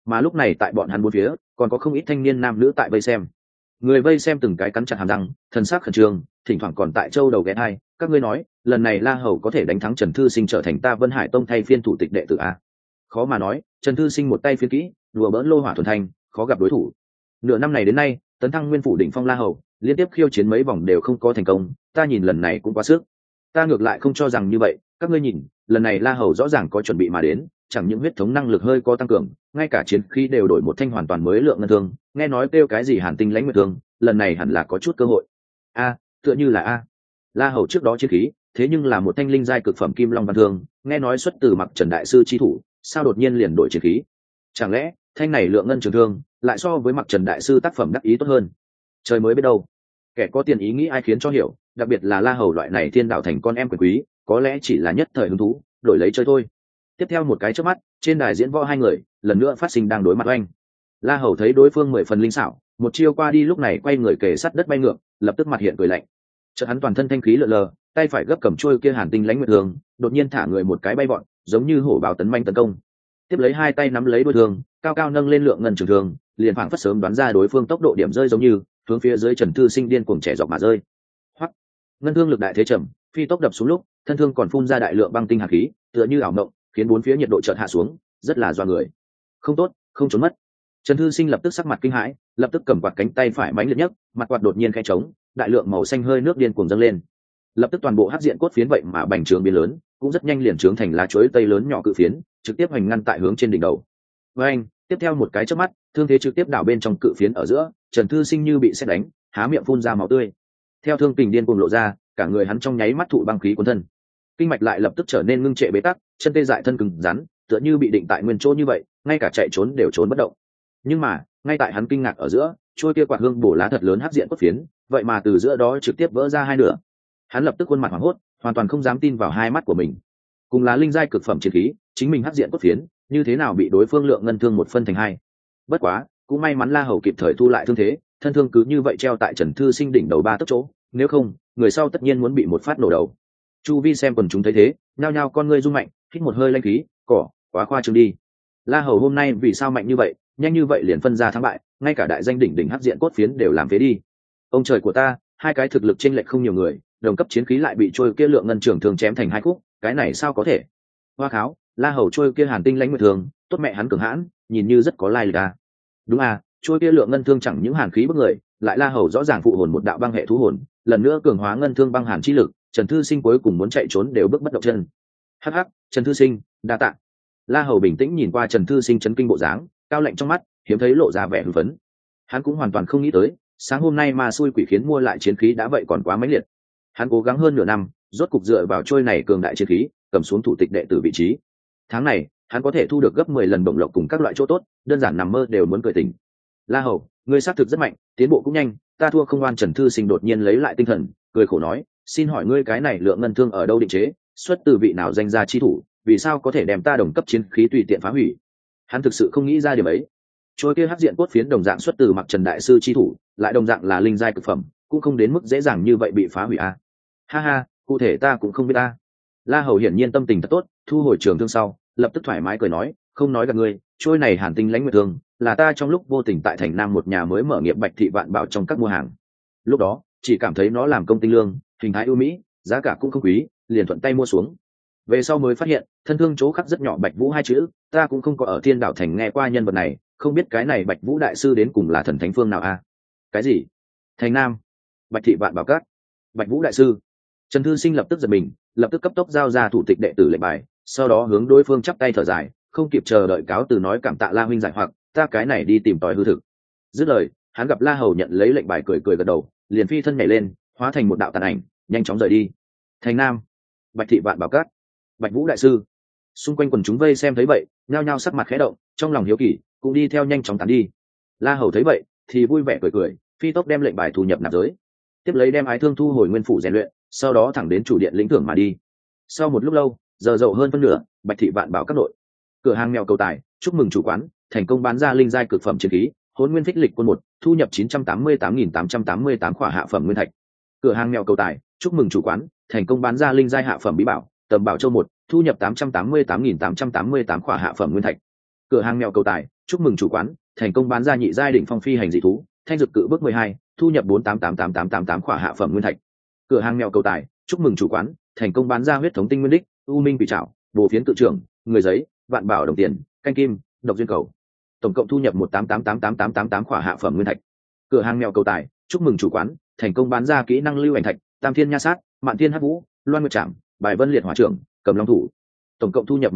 [SPEAKER 1] mà lúc này tại bọn hắn bốn phía còn có không ít thanh niên nam nữ tại vây xem. Người vây xem từng cái cắn chặt hàm răng, thần sắc khẩn trương, thỉnh thoảng còn tại châu đầu ghé hai, các ngươi nói lần này La Hầu có thể đánh thắng Trần Thư Sinh trở thành ta Vân Hải Tông thay phiên thủ tịch đệ tử a? Khó mà nói, Trần Thư Sinh một tay phiên kỹ, đùa bỡn lô hỏa thuần thành, khó gặp đối thủ. Nửa năm này đến nay, tấn thăng nguyên phủ đỉnh phong La Hầu liên tiếp khiêu chiến mấy vòng đều không có thành công, ta nhìn lần này cũng quá sức. Ta ngược lại không cho rằng như vậy, các ngươi nhìn, lần này La Hầu rõ ràng có chuẩn bị mà đến, chẳng những huyết thống năng lực hơi có tăng cường, ngay cả chiến khí đều đổi một thanh hoàn toàn mới lượng ngân thương, nghe nói kêu cái gì Hàn Tinh Lãnh Nguyệt Thương, lần này hẳn là có chút cơ hội. Tựa như là La Hầu trước đó chiến khí, thế nhưng là một thanh linh giai cực phẩm Kim Long Văn Thương, nghe nói xuất từ Mặc Trần đại sư chi thủ, sao đột nhiên liền đổi chiến khí? Chẳng lẽ thanh này lượng ngân trường thương lại so với Mặc Trần đại sư tác phẩm đắc ý tốt hơn? Trời mới biết đâu. Kẻ có tiền ý nghĩ ai khiến cho hiểu, đặc biệt là La Hầu loại này thiên đạo thành con em quyền quý, có lẽ chỉ là nhất thời hứng thú, đổi lấy chơi thôi. Tiếp theo một cái chớp mắt, trên đài diễn võ hai người lần nữa phát sinh đang đối mặt oanh. La Hầu thấy đối phương 10 phần linh xảo, một chiêu qua đi lúc này quay người kề sát đất bay ngược, lập tức mặt hiện cười lạnh. Chợt hắn toàn thân thanh khí lượn lờ, tay phải gấp cầm chuôi kia Hàn Tinh Lãnh Nguyệt Thương, đột nhiên thả người một cái bay vọt, giống như hổ báo tấn manh tấn công. Tiếp lấy hai tay nắm lấy đuôi thương, cao cao nâng lên lượng ngân trường thương, liền phảng phất sớm đoán ra đối phương tốc độ điểm rơi giống như hướng phía dưới Trần Thư Sinh điên cuồng trẻ dọc mà rơi. Hoắc, ngân thương lực đại thế chậm, phi tốc đập xuống lúc, thân thương còn phun ra đại lượng băng tinh hàn khí, tựa như ảo mộng, khiến bốn phía nhiệt độ chợt hạ xuống, rất là doa người. Không tốt, không trốn mất. Trần Thư Sinh lập tức sắc mặt kinh hãi, lập tức cầm quạt cánh tay phải mãnh liệt nhất, mặt quạt đột nhiên khẽ trống, đại lượng màu xanh hơi nước điên cuồng dâng lên. Lập tức toàn bộ hắc diện cốt phiến vậy mà bành trướng biến lớn, cũng rất nhanh liền trướng thành lá chuối tây lớn nhỏ cự phiến, trực tiếp hoành ngăn tại hướng trên đỉnh đầu. Với anh, tiếp theo một cái chớp mắt, thương thế trực tiếp đảo bên trong cự phiến ở giữa, Trần Thư Sinh như bị sét đánh, há miệng phun ra máu tươi. Theo thương kình điên cuồng lộ ra, cả người hắn trong nháy mắt thụ băng khí cuốn thân. Kinh mạch lại lập tức trở nên ngưng trệ bế tắc, chân tê dại thân cứng rắn, tựa như bị định tại nguyên chỗ như vậy, ngay cả chạy trốn đều trốn bất động. Nhưng mà, ngay tại hắn kinh ngạc ở giữa, trôi kia quạt hương bổ lá thật lớn hắc diện cốt phiến, vậy mà từ giữa đó trực tiếp vỡ ra hai nửa. Hắn lập tức khuôn mặt hoảng hốt, hoàn toàn không dám tin vào hai mắt của mình. Cùng là linh giai cực phẩm chiến khí, chính mình hắc diện cốt phiến, như thế nào bị đối phương lượng ngân thương một phân thành hai. Bất quá, cũng may mắn La Hầu kịp thời thu lại thương thế, thân thương cứ như vậy treo tại Trần Thư Sinh đỉnh đầu ba tấc chỗ, nếu không, người sau tất nhiên muốn bị một phát nổ đầu. Chu vi xem quần chúng thấy thế, nhao nhao con ngươi rung mạnh, hít một hơi lanh khí, quá khoa trương đi. La Hầu hôm nay vì sao mạnh như vậy, nhanh như vậy liền phân ra thắng bại, ngay cả đại danh đỉnh đỉnh hắc diện cốt phiến đều làm phế đi. Ông trời của ta, hai cái thực lực chênh lệch không nhiều người, đồng cấp chiến khí lại bị trôi kia lượng ngân trường thường chém thành hai khúc, cái này sao có thể? Hoa kháo, La Hầu trôi kia Hàn Tinh Lãnh Nguyệt Thương, tốt mẹ hắn cường hãn, nhìn như rất có lai lịch à. Đúng à, trôi kia lượng ngân thương chẳng những hàn khí bức người, lại La Hầu rõ ràng phụ hồn một đạo băng hệ thú hồn, lần nữa cường hóa ngân thương băng hàn chi lực, Trần Thư Sinh cuối cùng muốn chạy trốn đều bước bất động chân. Hắc hắc, Trần Thư Sinh, đa tạ. La Hầu bình tĩnh nhìn qua Trần Thư Sinh chấn kinh bộ dáng, cao lạnh trong mắt hiếm thấy lộ ra vẻ hưng phấn. Hắn cũng hoàn toàn không nghĩ tới, sáng hôm nay mà xui quỷ khiến mua lại chiến khí đã vậy còn quá mãnh liệt. Hắn cố gắng hơn nửa năm, rốt cục dựa vào trôi này cường đại chiến khí, cầm xuống thủ tịch đệ tử vị trí. Tháng này, hắn có thể thu được gấp 10 lần bổng lộc cùng các loại chỗ tốt, đơn giản nằm mơ đều muốn cười tỉnh. La Hầu, ngươi xác thực rất mạnh, tiến bộ cũng nhanh, ta thua không oan. Trần Thư Sinh đột nhiên lấy lại tinh thần, cười khổ nói, xin hỏi ngươi cái này lượng ngân thương ở đâu định chế, xuất từ vị nào danh gia chi thủ, vì sao có thể đem ta đồng cấp chiến khí tùy tiện phá hủy? Hắn thực sự không nghĩ ra điểm ấy. Trôi kia hắc diện cốt phiến đồng dạng xuất từ Mặc Trần đại sư chi thủ, lại đồng dạng là linh giai cực phẩm, cũng không đến mức dễ dàng như vậy bị phá hủy a. Ha ha, cụ thể ta cũng không biết a. La Hầu hiển nhiên tâm tình thật tốt, thu hồi trường thương sau, lập tức thoải mái cười nói, không nói gặp ngươi, trôi này Hàn Tinh Lãnh Nguyệt Thương là ta trong lúc vô tình tại thành Nam một nhà mới mở nghiệp Bạch Thị Vạn Bảo trong các mua hàng. Lúc đó, chỉ cảm thấy nó làm công tinh lương, hình thái ưu mỹ, giá cả cũng không quý, liền thuận tay mua xuống. Về sau mới phát hiện, thân thương chỗ khắc rất nhỏ Bạch Vũ hai chữ, ta cũng không có ở Thiên Đảo thành nghe qua nhân vật này, không biết cái này Bạch Vũ đại sư đến cùng là thần thánh phương nào a? Cái gì? Thành Nam, Bạch Thị Vạn Bảo các, Bạch Vũ đại sư. Trần Thư Sinh lập tức giật mình, lập tức cấp tốc giao ra thủ tịch đệ tử lệnh bài, sau đó hướng đối phương chắp tay thở dài, không kịp chờ đợi cáo từ nói cảm tạ La huynh giải hoặc, ta cái này đi tìm tòi hư thực. Dứt lời, hắn gặp La Hầu nhận lấy lệnh bài cười cười gật đầu, liền phi thân nhảy lên, hóa thành một đạo tàn ảnh, nhanh chóng rời đi. Thành Nam, Bạch Thị Vạn Bảo các, Bạch Vũ đại sư. Xung quanh quần chúng vây xem thấy vậy, nhao nhao sắc mặt khẽ động, trong lòng hiếu kỳ, cũng đi theo nhanh chóng tán đi. La Hầu thấy vậy, thì vui vẻ cười cười, phi tốc đem lệnh bài thu nhập nạp giới, tiếp lấy đem ái thương thu hồi nguyên phủ rèn luyện, sau đó thẳng đến chủ điện lĩnh thưởng mà đi. Sau một lúc lâu, giờ dậu hơn phân nửa, Bạch Thị Vạn Bảo các nội, cửa hàng mèo cầu tài, chúc mừng chủ quán thành công bán ra linh giai cực phẩm chiến khí, Hỗn Nguyên Phích Lịch quân 1, thu nhập 988.888 khỏa hạ phẩm nguyên thạch. Cửa hàng mèo cầu tài, chúc mừng chủ quán thành công bán ra linh giai hạ phẩm bí bảo, Tầm Bảo Châu 1, thu nhập 888.888 khỏa hạ phẩm nguyên thạch. Cửa hàng mèo cầu tài, chúc mừng chủ quán thành công bán ra nhị giai đỉnh phong phi hành dị thú thanh dực cự bước 12, thu nhập 4888888 khỏa hạ phẩm nguyên thạch. Cửa hàng mèo cầu tài, chúc mừng chủ quán thành công bán ra huyết thống tinh nguyên đích u minh bị trảo bồ phiến tự trưởng người giấy vạn bảo đồng tiền canh kim độc duyên cầu, tổng cộng thu nhập 1888888 khỏa hạ phẩm nguyên thạch. Cửa hàng mèo cầu tài, chúc mừng chủ quán thành công bán ra kỹ năng lưu ảnh thạch tam thiên nha sát mạn thiên hắc vũ loan nguyệt trảm bài vân liệt hỏa trưởng cầm long thủ, tổng cộng thu nhập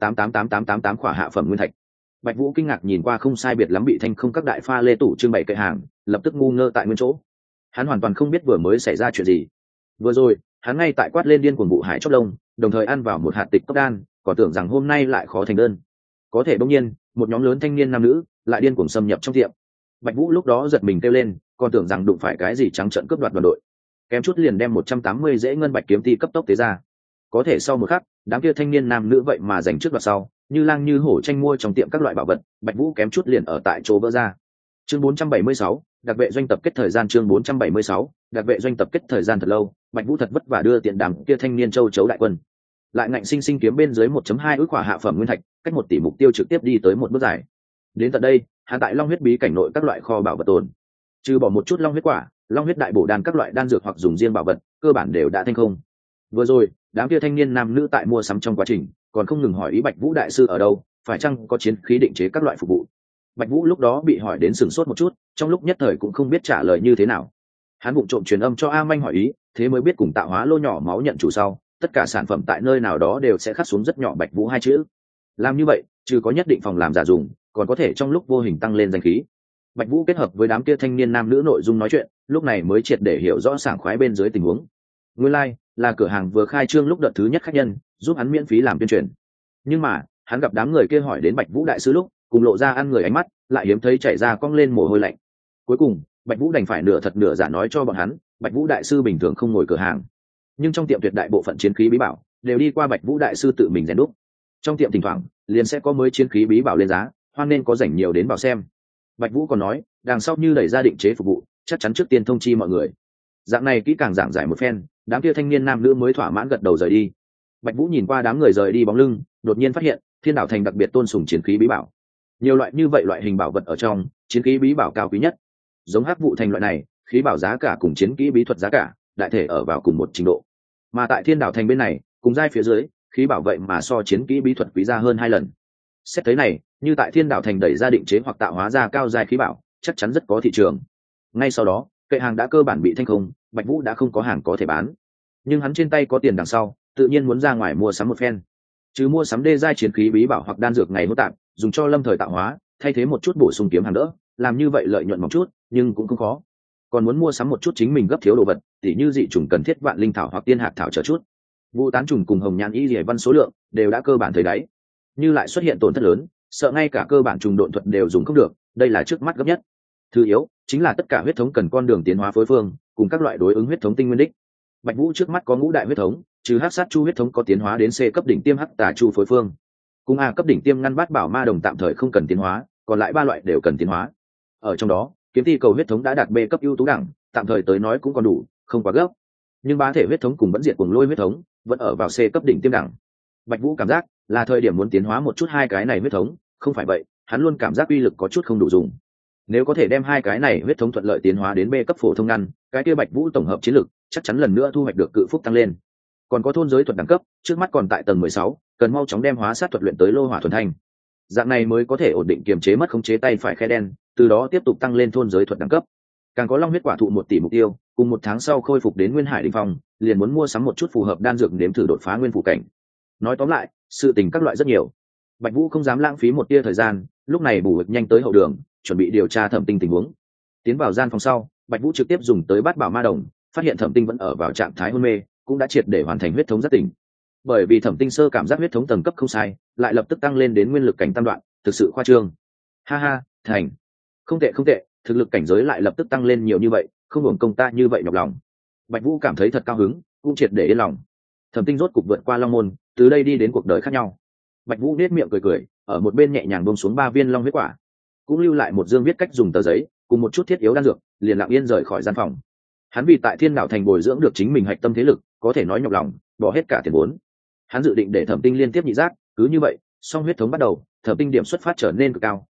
[SPEAKER 1] 1688888 khỏa hạ phẩm nguyên thạch. Bạch Vũ kinh ngạc nhìn qua không sai biệt lắm bị thanh không các đại pha lê tủ trưng bày kệ hàng, lập tức ngu ngơ tại nguyên chỗ. Hắn hoàn toàn không biết vừa mới xảy ra chuyện gì. Vừa rồi, hắn ngay tại quát lên điên cuồng vụ hải chóp lông, đồng thời ăn vào một hạt tịch cốc đan, còn tưởng rằng hôm nay lại khó thành đơn. Có thể đương nhiên, một nhóm lớn thanh niên nam nữ lại điên cuồng xâm nhập trong tiệm. Bạch Vũ lúc đó giật mình kêu lên, còn tưởng rằng đụng phải cái gì trắng trợn cướp đoạt đoàn đội. Kém chút liền đem 180 dễ ngân bạch kiếm ti cấp tốc tế ra. Có thể sau một khắc, đám kia thanh niên nam nữ vậy mà giành trước đoạt sau, như lang như hổ tranh mua trong tiệm các loại bảo vật, Bạch Vũ kém chút liền ở tại chỗ vỡ ra. Chương 476, đặc vệ doanh tập kết thời gian chương 476, đặc vệ doanh tập kết thời gian thật lâu, Bạch Vũ thật vất vả đưa tiện đàm kia thanh niên châu chấu đại quân. Lại ngạnh sinh sinh kiếm bên dưới 1.2 ức quả hạ phẩm nguyên thạch, cách 1 tỷ mục tiêu trực tiếp đi tới một bước dài. Đến tận đây, hạ tại Long huyết bí cảnh nội các loại kho bảo vật tồn, trừ bỏ một chút long huyết quả, long huyết đại bổ đan các loại đan dược hoặc dùng riêng bảo vật, cơ bản đều đã thành không. Vừa rồi, đám kia thanh niên nam nữ tại mua sắm trong quá trình, còn không ngừng hỏi ý Bạch Vũ đại sư ở đâu, phải chăng có chiến khí định chế các loại phục vụ. Bạch Vũ lúc đó bị hỏi đến sửng sốt một chút, trong lúc nhất thời cũng không biết trả lời như thế nào. Hắn vụng trộm truyền âm cho A Manh hỏi ý, thế mới biết cùng tạo hóa lô nhỏ máu nhận chủ sau, tất cả sản phẩm tại nơi nào đó đều sẽ khắc xuống rất nhỏ Bạch Vũ hai chữ. Làm như vậy, trừ có nhất định phòng làm giả dùng, còn có thể trong lúc vô hình tăng lên danh khí. Bạch Vũ kết hợp với đám kia thanh niên nam nữ nội dung nói chuyện, lúc này mới triệt để hiểu rõ sảng khoái bên dưới tình huống. Nguyên lai, là cửa hàng vừa khai trương lúc đợt thứ nhất khách nhân, giúp hắn miễn phí làm tuyên truyền. Nhưng mà, hắn gặp đám người kia hỏi đến Bạch Vũ đại sư lúc, cùng lộ ra ăn người ánh mắt, lại hiếm thấy chảy ra cong lên mồ hôi lạnh. Cuối cùng, Bạch Vũ đành phải nửa thật nửa giả nói cho bọn hắn, Bạch Vũ đại sư bình thường không ngồi cửa hàng, nhưng trong tiệm tuyệt đại bộ phận chiến khí bí bảo đều đi qua Bạch Vũ đại sư tự mình rèn đúc. Trong tiệm thỉnh thoảng liền sẽ có mới chiến khí bí bảo lên giá, hoan nên có rảnh nhiều đến bảo xem. Bạch Vũ còn nói, đằng sau như đẩy ra định chế phục vụ, chắc chắn trước tiên thông chi mọi người. Dạng này kỹ càng giảng giải một phen, đám kia thanh niên nam nữ mới thỏa mãn gật đầu rời đi. Bạch Vũ nhìn qua đám người rời đi bóng lưng, đột nhiên phát hiện, Thiên Đảo Thành đặc biệt tôn sùng chiến khí bí bảo. Nhiều loại như vậy loại hình bảo vật ở trong, chiến khí bí bảo cao quý nhất. Giống Hắc Vụ Thành loại này, khí bảo giá cả cùng chiến kỹ bí thuật giá cả, đại thể ở vào cùng một trình độ. Mà tại Thiên Đảo Thành bên này, cùng giai phía dưới, khí bảo vậy mà so chiến kỹ bí thuật quý ra hơn 2 lần. Xét thấy này, như tại Thiên Đảo Thành đẩy ra định chế hoặc tạo hóa ra cao giai khí bảo, chắc chắn rất có thị trường. Ngay sau đó, kệ hàng đã cơ bản bị thanh không, Bạch Vũ đã không có hàng có thể bán. Nhưng hắn trên tay có tiền đằng sau, tự nhiên muốn ra ngoài mua sắm một phen. Chứ mua sắm đê giai chiến khí bí bảo hoặc đan dược ngày hốt tạm, dùng cho lâm thời tạo hóa, thay thế một chút bổ sung kiếm hàng đỡ, làm như vậy lợi nhuận một chút, nhưng cũng không khó. Còn muốn mua sắm một chút chính mình gấp thiếu đồ vật, tỉ như dị trùng cần thiết vạn linh thảo hoặc tiên hạt thảo chờ chút. Vụ tán trùng cùng hồng nhãn y liễu văn số lượng đều đã cơ bản thấy đáy. Như lại xuất hiện tổn thất lớn, sợ ngay cả cơ bản trùng độn thuật đều dùng không được, đây là trước mắt gấp nhất. Thứ yếu chính là tất cả huyết thống cần con đường tiến hóa phối phương, cùng các loại đối ứng huyết thống tinh nguyên đích. Bạch Vũ trước mắt có ngũ đại huyết thống, trừ hắc sát chu huyết thống có tiến hóa đến C cấp đỉnh tiêm hắc tà chu phối phương, cùng A cấp đỉnh tiêm ngăn bát bảo ma đồng tạm thời không cần tiến hóa, còn lại 3 loại đều cần tiến hóa. Ở trong đó, kiếm ti cầu huyết thống đã đạt B cấp ưu tú đẳng, tạm thời tới nói cũng còn đủ, không quá gấp. Nhưng bá thể huyết thống cùng vẫn diệt cuồng lôi huyết thống vẫn ở vào C cấp đỉnh tiêm đẳng. Bạch Vũ cảm giác là thời điểm muốn tiến hóa một chút hai cái này huyết thống, không phải vậy, hắn luôn cảm giác uy lực có chút không đủ dùng. Nếu có thể đem hai cái này huyết thống thuận lợi tiến hóa đến B cấp phổ thông ngăn, cái kia Bạch Vũ tổng hợp chiến lực chắc chắn lần nữa thu hoạch được cự phúc tăng lên. Còn có thôn giới thuật đẳng cấp, trước mắt còn tại tầng 16, cần mau chóng đem hóa sát thuật luyện tới lô hỏa thuần thanh. Dạng này mới có thể ổn định kiềm chế mất khống chế tay phải khe đen, từ đó tiếp tục tăng lên thôn giới thuật đẳng cấp. Càng có long huyết quả thụ 1 tỷ mục tiêu, cùng 1 tháng sau khôi phục đến nguyên hải đỉnh phong, liền muốn mua sắm một chút phù hợp đan dược nếm thử đột phá nguyên phủ cảnh. Nói tóm lại, sự tình các loại rất nhiều. Bạch Vũ không dám lãng phí một tia thời gian, lúc này bù lực nhanh tới hậu đường, chuẩn bị điều tra Thẩm Tinh tình huống. Tiến vào gian phòng sau, Bạch Vũ trực tiếp dùng tới bát bảo ma đồng, phát hiện Thẩm Tinh vẫn ở vào trạng thái hôn mê, cũng đã triệt để hoàn thành huyết thống giác tỉnh. Bởi vì Thẩm Tinh sơ cảm giác huyết thống tầng cấp không sai, lại lập tức tăng lên đến nguyên lực cảnh tam đoạn, thực sự khoa trương. Ha ha, thành. Không tệ không tệ, thực lực cảnh giới lại lập tức tăng lên nhiều như vậy, không hưởng công ta như vậy nhọc lòng. Bạch Vũ cảm thấy thật cao hứng, cũng triệt để yên lòng. Thẩm Tinh rốt cục vượt qua long môn, từ đây đi đến cuộc đời khác nhau. Bạch Vũ nét miệng cười cười, ở một bên nhẹ nhàng buông xuống 3 viên long huyết quả, cũng lưu lại một dương viết cách dùng tờ giấy, cùng một chút thiết yếu đan dược, liền lặng yên rời khỏi gian phòng. Hắn vì tại Thiên Đảo Thành bồi dưỡng được chính mình hạch tâm thế lực, có thể nói nhọc lòng, bỏ hết cả tiền vốn. Hắn dự định để Thẩm Tinh liên tiếp nhị giác, cứ như vậy, song huyết thống bắt đầu, Thẩm Tinh điểm xuất phát trở nên cực cao,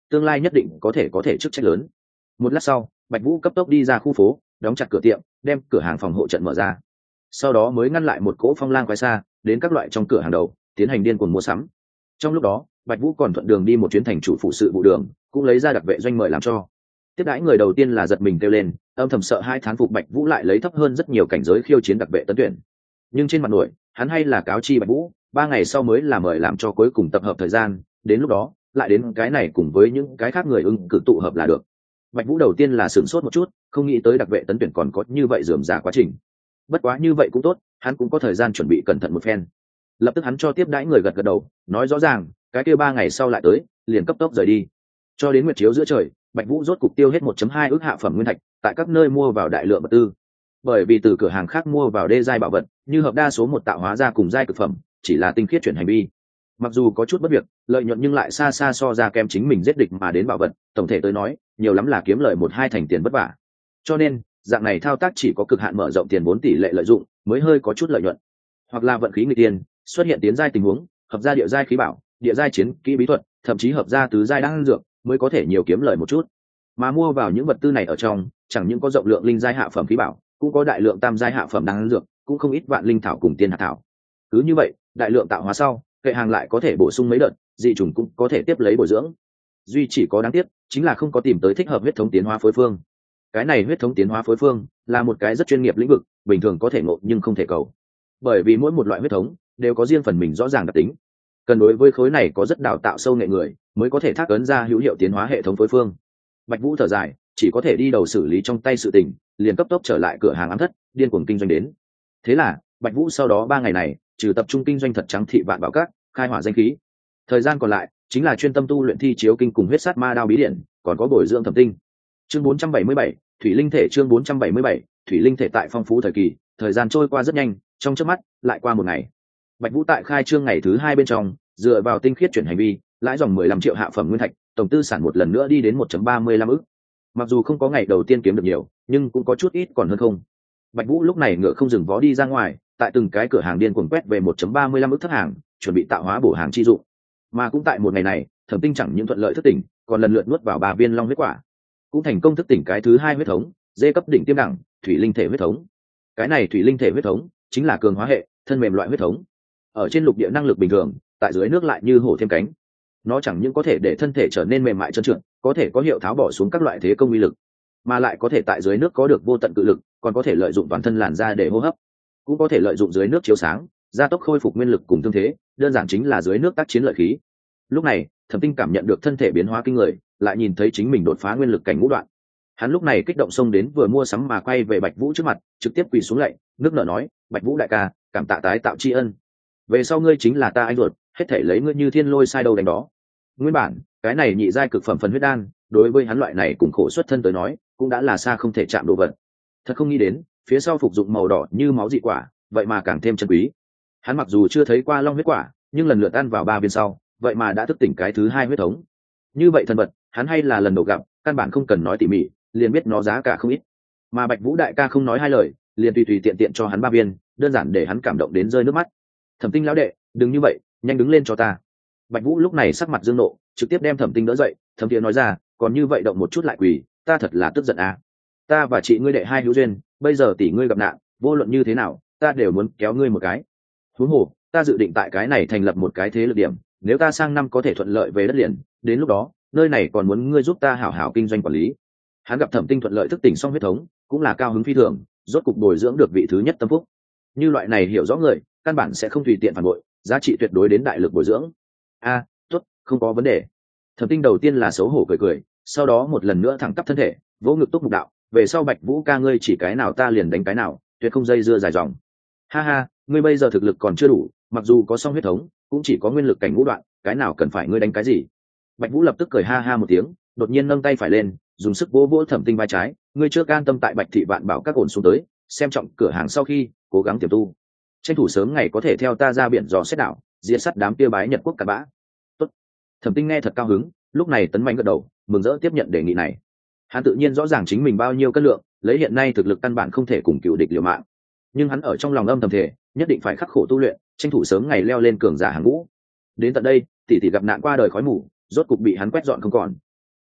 [SPEAKER 1] tương lai nhất định có thể chức trách lớn. Một lát sau, Bạch Vũ cấp tốc đi ra khu phố, đóng chặt cửa tiệm, đem cửa hàng phòng hộ trận mở ra, sau đó mới ngăn lại một cỗ phong lang quái xa đến các loại trong cửa hàng đầu tiến hành điên cuồng mua sắm. Trong lúc đó, Bạch Vũ còn thuận đường đi một chuyến thành chủ phụ sự vụ đường, cũng lấy ra đặc vệ doanh mời làm cho. Tiếp đãi người đầu tiên là giật mình kêu lên, âm thầm sợ hai thán phục Bạch Vũ lại lấy thấp hơn rất nhiều cảnh giới khiêu chiến đặc vệ tấn tuyển. Nhưng trên mặt nổi, hắn hay là cáo chi Bạch Vũ, 3 ngày sau mới là mời làm cho cuối cùng tập hợp thời gian, đến lúc đó lại đến cái này cùng với những cái khác người ưng cử tụ hợp là được. Bạch Vũ đầu tiên là sửng sốt một chút, không nghĩ tới đặc vệ tấn tuyển còn có như vậy rườm rà quá trình. Bất quá như vậy cũng tốt, hắn cũng có thời gian chuẩn bị cẩn thận một phen. Lập tức hắn cho tiếp đãi người gật gật đầu, nói rõ ràng, cái kia 3 ngày sau lại tới, liền cấp tốc rời đi. Cho đến nguyệt chiếu giữa trời, Bạch Vũ rốt cục tiêu hết 1.2 ức hạ phẩm nguyên thạch, tại các nơi mua vào đại lượng vật tư. Bởi vì từ cửa hàng khác mua vào đê giai bảo vật, như hợp đa số một tạo hóa ra cùng giai cực phẩm, chỉ là tinh khiết chuyển hành vi. Mặc dù có chút bất việc, lợi nhuận nhưng lại xa xa so ra kém chính mình giết địch mà đến bảo vật, tổng thể tới nói, nhiều lắm là kiếm lợi 1-2 thành tiền vất vả. Cho nên, dạng này thao tác chỉ có cực hạn mở rộng tiền vốn tỷ lệ lợi dụng, mới hơi có chút lợi nhuận. Hoặc là vận khí nghịch tiền, xuất hiện tiến giai tình huống, hợp ra địa giai khí bảo, địa giai chiến kỹ bí thuật, thậm chí hợp ra tứ giai đan dược, mới có thể nhiều kiếm lợi một chút. Mà mua vào những vật tư này ở trong, chẳng những có rộng lượng linh giai hạ phẩm khí bảo, cũng có đại lượng tam giai hạ phẩm đan dược, cũng không ít vạn linh thảo cùng tiên hạt thảo. Cứ như vậy, đại lượng tạo hóa sau, kệ hàng lại có thể bổ sung mấy đợt, dị trùng cũng có thể tiếp lấy bồi dưỡng. Duy chỉ có đáng tiếc, chính là không có tìm tới thích hợp huyết thống tiến hóa phối phương. Cái này huyết thống tiến hóa phối phương là một cái rất chuyên nghiệp lĩnh vực, bình thường có thể ngộ nhưng không thể cầu. Bởi vì mỗi một loại huyết thống đều có riêng phần mình rõ ràng đặc tính, cần đối với khối này có rất đào tạo sâu nghệ người mới có thể thác ấn ra hữu hiệu tiến hóa hệ thống phối phương. Bạch Vũ thở dài, chỉ có thể đi đầu xử lý trong tay sự tình, liền cấp tốc trở lại cửa hàng ám thất, điên cuồng kinh doanh đến. Thế là Bạch Vũ sau đó 3 ngày này trừ tập trung kinh doanh thật trắng thị vạn bảo các, khai hỏa danh khí, thời gian còn lại chính là chuyên tâm tu luyện thi chiếu kinh cùng huyết sát ma đao bí điển, còn có bồi dưỡng thẩm tinh. Chương 477, thủy linh thể. Chương 477, thủy linh thể. Tại phong phú thời kỳ, thời gian trôi qua rất nhanh, trong chớp mắt lại qua một ngày. Bạch Vũ tại khai trương ngày thứ 2 bên trong, dựa vào tinh khiết chuyển hành vi, lãi dòng 15 triệu hạ phẩm nguyên thạch, tổng tư sản một lần nữa đi đến 1.35 ức. Mặc dù không có ngày đầu tiên kiếm được nhiều, nhưng cũng có chút ít còn hơn không. Bạch Vũ lúc này ngựa không dừng vó đi ra ngoài, tại từng cái cửa hàng điên cuồng quét về 1.35 ức thất hàng, chuẩn bị tạo hóa bổ hàng chi dụng. Mà cũng tại một ngày này, Thẩm Tinh chẳng những thuận lợi thức tỉnh, còn lần lượt nuốt vào 3 viên long huyết quả, cũng thành công thức tỉnh cái thứ 2 huyết thống, dê cấp đỉnh tiêm đẳng, thủy linh thể huyết thống. Cái này thủy linh thể huyết thống chính là cường hóa hệ, thân mềm loại huyết thống. Ở trên lục địa năng lực bình thường, tại dưới nước lại như hổ thêm cánh. Nó chẳng những có thể để thân thể trở nên mềm mại trơn trượt, có thể có hiệu tháo bỏ xuống các loại thế công uy lực, mà lại có thể tại dưới nước có được vô tận cự lực, còn có thể lợi dụng toàn thân làn da để hô hấp, cũng có thể lợi dụng dưới nước chiếu sáng, gia tốc khôi phục nguyên lực cùng thương thế, đơn giản chính là dưới nước tác chiến lợi khí. Lúc này, Thẩm Tinh cảm nhận được thân thể biến hóa kinh người, lại nhìn thấy chính mình đột phá nguyên lực cảnh ngũ đoạn. Hắn lúc này kích động xông đến vừa mua sắm mà quay về Bạch Vũ trước mặt, trực tiếp quỳ xuống lạy, nước nở nói: "Bạch Vũ đại ca, cảm tạ tái tạo tri ân. Về sau ngươi chính là ta anh ruột, hết thể lấy ngươi như thiên lôi sai đâu đánh đó." Nguyên bản, cái này nhị giai cực phẩm phần huyết đan, đối với hắn loại này cùng khổ xuất thân tới nói, cũng đã là xa không thể chạm đồ vật. Thật không nghĩ đến, phía sau phục dụng màu đỏ như máu dị quả, vậy mà càng thêm chân quý. Hắn mặc dù chưa thấy qua long huyết quả, nhưng lần lượt ăn vào 3 viên sau, vậy mà đã thức tỉnh cái thứ 2 huyết thống. Như vậy thần vật, hắn hay là lần đầu gặp, căn bản không cần nói tỉ mỉ, liền biết nó giá cả không ít. Mà Bạch Vũ đại ca không nói hai lời, liền tùy tùy tiện tiện cho hắn 3 viên, đơn giản để hắn cảm động đến rơi nước mắt. Thẩm Tinh lão đệ, đừng như vậy, nhanh đứng lên cho ta. Bạch Vũ lúc này sắc mặt dương nộ, trực tiếp đem Thẩm Tinh đỡ dậy, thầm thiện nói ra: "Còn như vậy động một chút lại quỳ, ta thật là tức giận à. Ta và chị ngươi đệ hai hữu duyên, bây giờ tỷ ngươi gặp nạn, vô luận như thế nào, ta đều muốn kéo ngươi một cái. Huống hồ, ta dự định tại cái này thành lập một cái thế lực điểm, nếu ta sang năm có thể thuận lợi về đất liền, đến lúc đó, nơi này còn muốn ngươi giúp ta hảo hảo kinh doanh quản lý." Hắn gặp Thẩm Tinh thuận lợi thức tỉnh xong huyết thống, cũng là cao hứng phi thường, rốt cục bồi dưỡng được vị thứ nhất tâm phúc. Như loại này hiểu rõ người, căn bản sẽ không tùy tiện phản bội, giá trị tuyệt đối đến đại lực bồi dưỡng. A, tốt, không có vấn đề. Thẩm Tinh đầu tiên là xấu hổ cười cười, sau đó một lần nữa thẳng tắp thân thể, vỗ ngực túc mục đạo: "Về sau Bạch Vũ ca ngươi chỉ cái nào ta liền đánh cái nào, tuyệt không dây dưa dài dòng. Ha ha, ngươi bây giờ thực lực còn chưa đủ, mặc dù có song huyết thống, cũng chỉ có nguyên lực cảnh ngũ đoạn, cái nào cần phải ngươi đánh cái gì?" Bạch Vũ lập tức cười ha ha một tiếng, đột nhiên nâng tay phải lên, dùng sức vỗ vỗ Thẩm Tinh vai trái: "Ngươi chưa can tâm tại Bạch thị vạn bảo các ổn xuống tới, xem trọng cửa hàng sau khi cố gắng tiềm tu, tranh thủ sớm ngày có thể theo ta ra biển dò xét đảo, diệt sát đám kia bái Nhật quốc cặn bã." Tốt. Thẩm Tinh nghe thật cao hứng, lúc này tấn mạnh gật đầu, mừng rỡ tiếp nhận đề nghị này. Hắn tự nhiên rõ ràng chính mình bao nhiêu cân lượng, lấy hiện nay thực lực căn bản không thể cùng cựu địch liều mạng, nhưng hắn ở trong lòng âm thầm thể, nhất định phải khắc khổ tu luyện, tranh thủ sớm ngày leo lên cường giả hàng ngũ. Đến tận đây, tỷ tỷ gặp nạn qua đời khói mù, rốt cục bị hắn quét dọn không còn.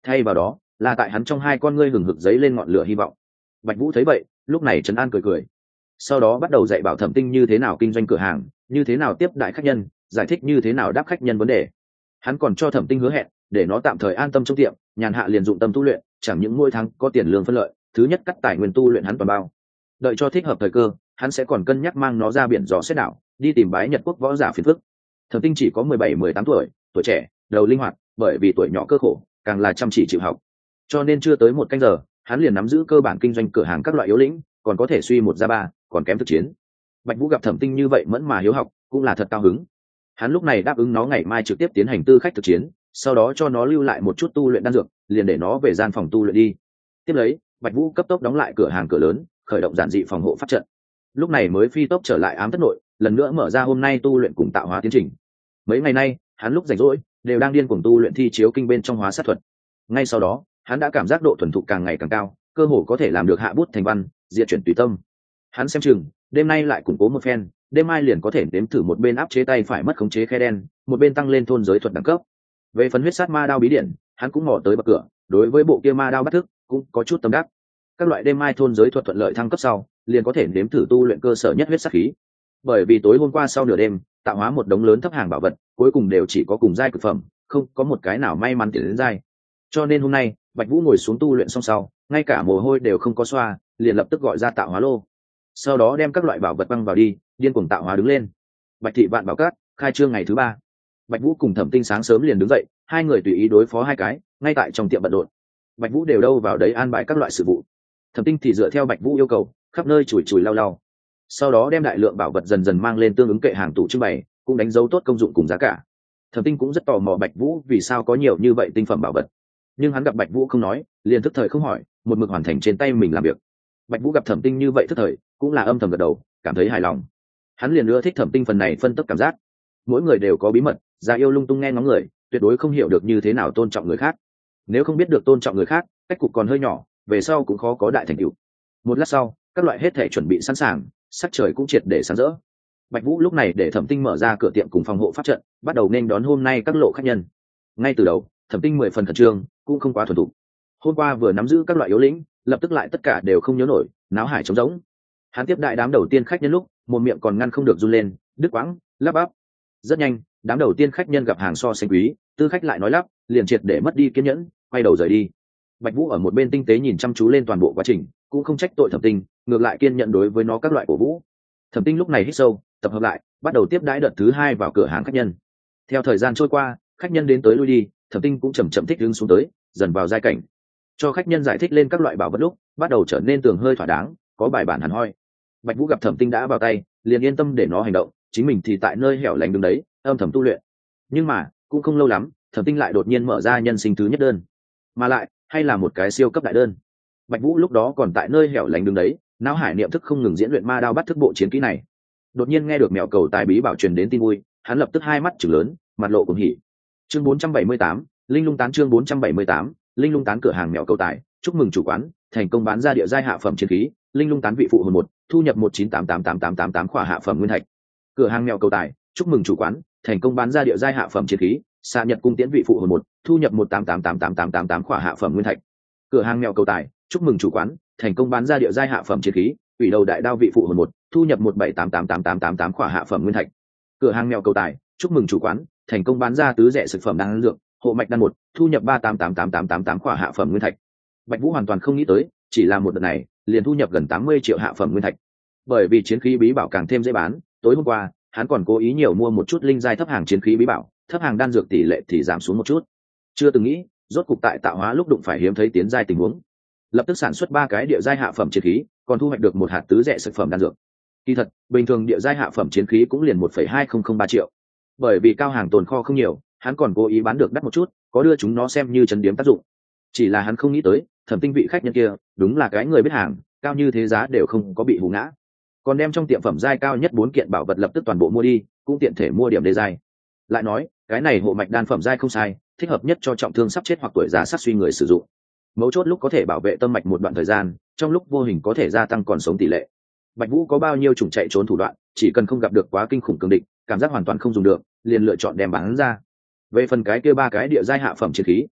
[SPEAKER 1] thay vào đó là tại hắn trong hai con ngươi hừng hực giấy lên ngọn lửa hy vọng. Bạch Vũ thấy vậy lúc này trấn an cười cười, sau đó bắt đầu dạy bảo Thẩm Tinh như thế nào kinh doanh cửa hàng, như thế nào tiếp đại khách nhân, giải thích như thế nào đáp khách nhân vấn đề. Hắn còn cho Thẩm Tinh hứa hẹn để nó tạm thời an tâm trong tiệm, nhàn hạ liền dụng tâm tu luyện, chẳng những mỗi tháng có tiền lương phân lợi, thứ nhất cắt tải nguyên tu luyện hắn toàn bao. Đợi cho thích hợp thời cơ, hắn sẽ còn cân nhắc mang nó ra biển dò xét đảo, đi tìm bái Nhật quốc võ giả phiền phức. Thẩm Tinh chỉ có 17-18 tuổi, tuổi trẻ, đầu linh hoạt, bởi vì tuổi nhỏ cơ khổ, càng là chăm chỉ chịu học. Cho nên chưa tới một canh giờ, hắn liền nắm giữ cơ bản kinh doanh cửa hàng các loại yếu lĩnh, còn có thể suy một ra ba, còn kém thực chiến. Bạch Vũ gặp Thẩm Tinh như vậy mẫn mà hiếu học, cũng là thật cao hứng. Hắn lúc này đáp ứng nó ngày mai trực tiếp tiến hành tư khách thực chiến, sau đó cho nó lưu lại một chút tu luyện đan dược, liền để nó về gian phòng tu luyện đi. Tiếp lấy, Bạch Vũ cấp tốc đóng lại cửa hàng cửa lớn, khởi động giản dị phòng hộ pháp trận. Lúc này mới phi tốc trở lại ám thất nội, lần nữa mở ra hôm nay tu luyện cùng tạo hóa tiến trình. Mấy ngày nay, hắn lúc rảnh rỗi đều đang điên cuồng tu luyện thi chiếu kinh bên trong hóa sát thuật. Ngay sau đó, hắn đã cảm giác độ thuần thục càng ngày càng cao, cơ hồ có thể làm được hạ bút thành văn, diệt chuyển tùy tâm. Hắn xem chừng, đêm nay lại củng cố một phen, đêm mai liền có thể nếm thử một bên áp chế tay phải mất khống chế khe đen, một bên tăng lên thôn giới thuật đẳng cấp. Về phần huyết sát ma đao bí điển, hắn cũng mò tới bậc cửa, đối với bộ kia ma đao bắt thức cũng có chút tâm đắc. Các loại đêm mai thôn giới thuật thuận lợi thăng cấp sau, liền có thể nếm thử tu luyện cơ sở nhất huyết sát khí. Bởi vì tối hôm qua sau nửa đêm, tạo hóa một đống lớn thấp hàng bảo vật, cuối cùng đều chỉ có cùng giai cực phẩm, không có một cái nào may mắn tiến đến giai. Cho nên hôm nay, Bạch Vũ ngồi xuống tu luyện xong sau, ngay cả mồ hôi đều không có xoa, liền lập tức gọi ra tạo hóa lô. Sau đó đem các loại bảo vật băng vào đi, điên cuồng tạo hóa đứng lên. Bạch thị vạn bảo cát, khai trương ngày thứ 3. Bạch Vũ cùng Thẩm Tinh sáng sớm liền đứng dậy, hai người tùy ý đối phó hai cái, ngay tại trong tiệm bận rộn. Bạch Vũ đều đâu vào đấy an bài các loại sự vụ. Thẩm Tinh thì dựa theo Bạch Vũ yêu cầu, khắp nơi chùi chùi lau lau. Sau đó đem đại lượng bảo vật dần dần mang lên tương ứng kệ hàng tủ trưng bày, cũng đánh dấu tốt công dụng cùng giá cả. Thẩm Tinh cũng rất tò mò Bạch Vũ vì sao có nhiều như vậy tinh phẩm bảo vật, nhưng hắn gặp Bạch Vũ không nói, liền thức thời không hỏi, một mực hoàn thành trên tay mình làm việc. Bạch Vũ gặp Thẩm Tinh như vậy thức thời, cũng là âm thầm gật đầu, cảm thấy hài lòng. Hắn liền ưa thích Thẩm Tinh phần này phân tích cảm giác. Mỗi người đều có bí mật, ra yêu lung tung nghe ngóng người, tuyệt đối không hiểu được như thế nào tôn trọng người khác. Nếu không biết được tôn trọng người khác, cách cục còn hơi nhỏ, về sau cũng khó có đại thành tựu. Một lát sau, các loại hết thể chuẩn bị sẵn sàng, sắc trời cũng triệt để sáng rỡ. Bạch Vũ lúc này để Thẩm Tinh mở ra cửa tiệm cùng phòng hộ pháp trận, bắt đầu nên đón hôm nay các lộ khách nhân. Ngay từ đầu, Thẩm Tinh 10 phần khẩn trương, cũng không quá thuần thục. Hôm qua vừa nắm giữ các loại yếu lĩnh, lập tức lại tất cả đều không nhớ nổi, náo hải trống rỗng. Hắn tiếp đại đám đầu tiên khách nhân lúc, một miệng còn ngăn không được run lên, đứt quãng, lắp bắp. Rất nhanh, đám đầu tiên khách nhân gặp hàng so sánh quý, tư khách lại nói lắp, liền triệt để mất đi kiên nhẫn, quay đầu rời đi. Bạch Vũ ở một bên tinh tế nhìn chăm chú lên toàn bộ quá trình, cũng không trách tội Thẩm Tinh, ngược lại kiên nhận đối với nó các loại cổ vũ. Thẩm Tinh lúc này hít sâu, tập hợp lại, bắt đầu tiếp đãi đợt thứ 2 vào cửa hàng khách nhân. Theo thời gian trôi qua, khách nhân đến tới lui đi, Thẩm Tinh cũng chậm chậm thích ứng xuống tới, dần vào giai cảnh. Cho khách nhân giải thích lên các loại bảo vật lúc, bắt đầu trở nên tường hơi thỏa đáng, có bài bản hẳn hoi. Bạch Vũ gặp Thẩm Tinh đã vào tay, liền yên tâm để nó hành động, chính mình thì tại nơi hẻo lánh đứng đấy, âm thầm tu luyện. Nhưng mà, cũng không lâu lắm, Thẩm Tinh lại đột nhiên mở ra nhân sinh thứ nhất đơn, mà lại hay là một cái siêu cấp đại đơn. Bạch Vũ lúc đó còn tại nơi hẻo lánh đứng đấy, não hải niệm thức không ngừng diễn luyện ma đao bắt thức bộ chiến kỹ này. Đột nhiên nghe được mèo cầu tài bí bảo truyền đến tin vui, hắn lập tức hai mắt trừng lớn, mặt lộ cuồng hỉ. Chương 478, Linh Lung Tán chương 478, Linh Lung Tán cửa hàng mèo cầu tài, chúc mừng chủ quán, thành công bán ra địa giai hạ phẩm chiến khí, Linh Lung Tán vị phụ hồn 1, thu nhập 1988888 khỏa hạ phẩm nguyên thạch. Cửa hàng mèo cầu tài, chúc mừng chủ quán, thành công bán ra địa giai hạ phẩm chiến khí, xạ nhật cung tiễn vị phụ hồn 1, thu nhập 1888888 khỏa hạ phẩm nguyên thạch. Cửa hàng mèo cầu tài, chúc mừng chủ quán, thành công bán ra địa giai hạ phẩm chiến khí, ủy đầu đại đao vị phụ hồn 1, thu nhập 1788888 khỏa hạ phẩm nguyên thạch. Cửa hàng mèo cầu tài, chúc mừng chủ quán, thành công bán ra tứ rẻ thực phẩm đan dược, hộ mạch đan 1, thu nhập 3888888 khỏa hạ phẩm nguyên thạch. Bạch Vũ hoàn toàn không nghĩ tới, chỉ là một đợt này, liền thu nhập gần 80 triệu hạ phẩm nguyên thạch. Bởi vì chiến khí bí bảo càng thêm dễ bán, tối hôm qua, hắn còn cố ý nhiều mua một chút linh giai thấp hàng chiến khí bí bảo, thấp hàng đan dược tỷ lệ thì giảm xuống một chút. Chưa từng nghĩ, rốt cục tại tạo hóa lúc đụng phải hiếm thấy tiến giai tình huống. Lập tức sản xuất 3 cái địa giai hạ phẩm chiến khí, còn thu hoạch được một hạt tứ rẻ thực phẩm đan dược. Kỳ thật, bình thường địa giai hạ phẩm chiến khí cũng liền 1,2003 triệu. Bởi vì cao hàng tồn kho không nhiều, hắn còn cố ý bán được đắt một chút, có đưa chúng nó xem như trấn điếm tác dụng. Chỉ là hắn không nghĩ tới, Thẩm Tinh vị khách nhân kia, đúng là cái người biết hàng, cao như thế giá đều không có bị hù ngã. Còn đem trong tiệm phẩm giai cao nhất 4 kiện bảo vật lập tức toàn bộ mua đi, cũng tiện thể mua điểm đề giai. Lại nói, cái này hộ mạch đan phẩm giai không sai, thích hợp nhất cho trọng thương sắp chết hoặc tuổi già sát suy người sử dụng. Mấu chốt lúc có thể bảo vệ tâm mạch một đoạn thời gian, trong lúc vô hình có thể gia tăng còn sống tỷ lệ. Bạch Vũ có bao nhiêu chủng chạy trốn thủ đoạn, chỉ cần không gặp được quá kinh khủng cường địch, cảm giác hoàn toàn không dùng được, liền lựa chọn đem bán ra. Về phần cái kia 3 cái địa giai hạ phẩm chiến khí,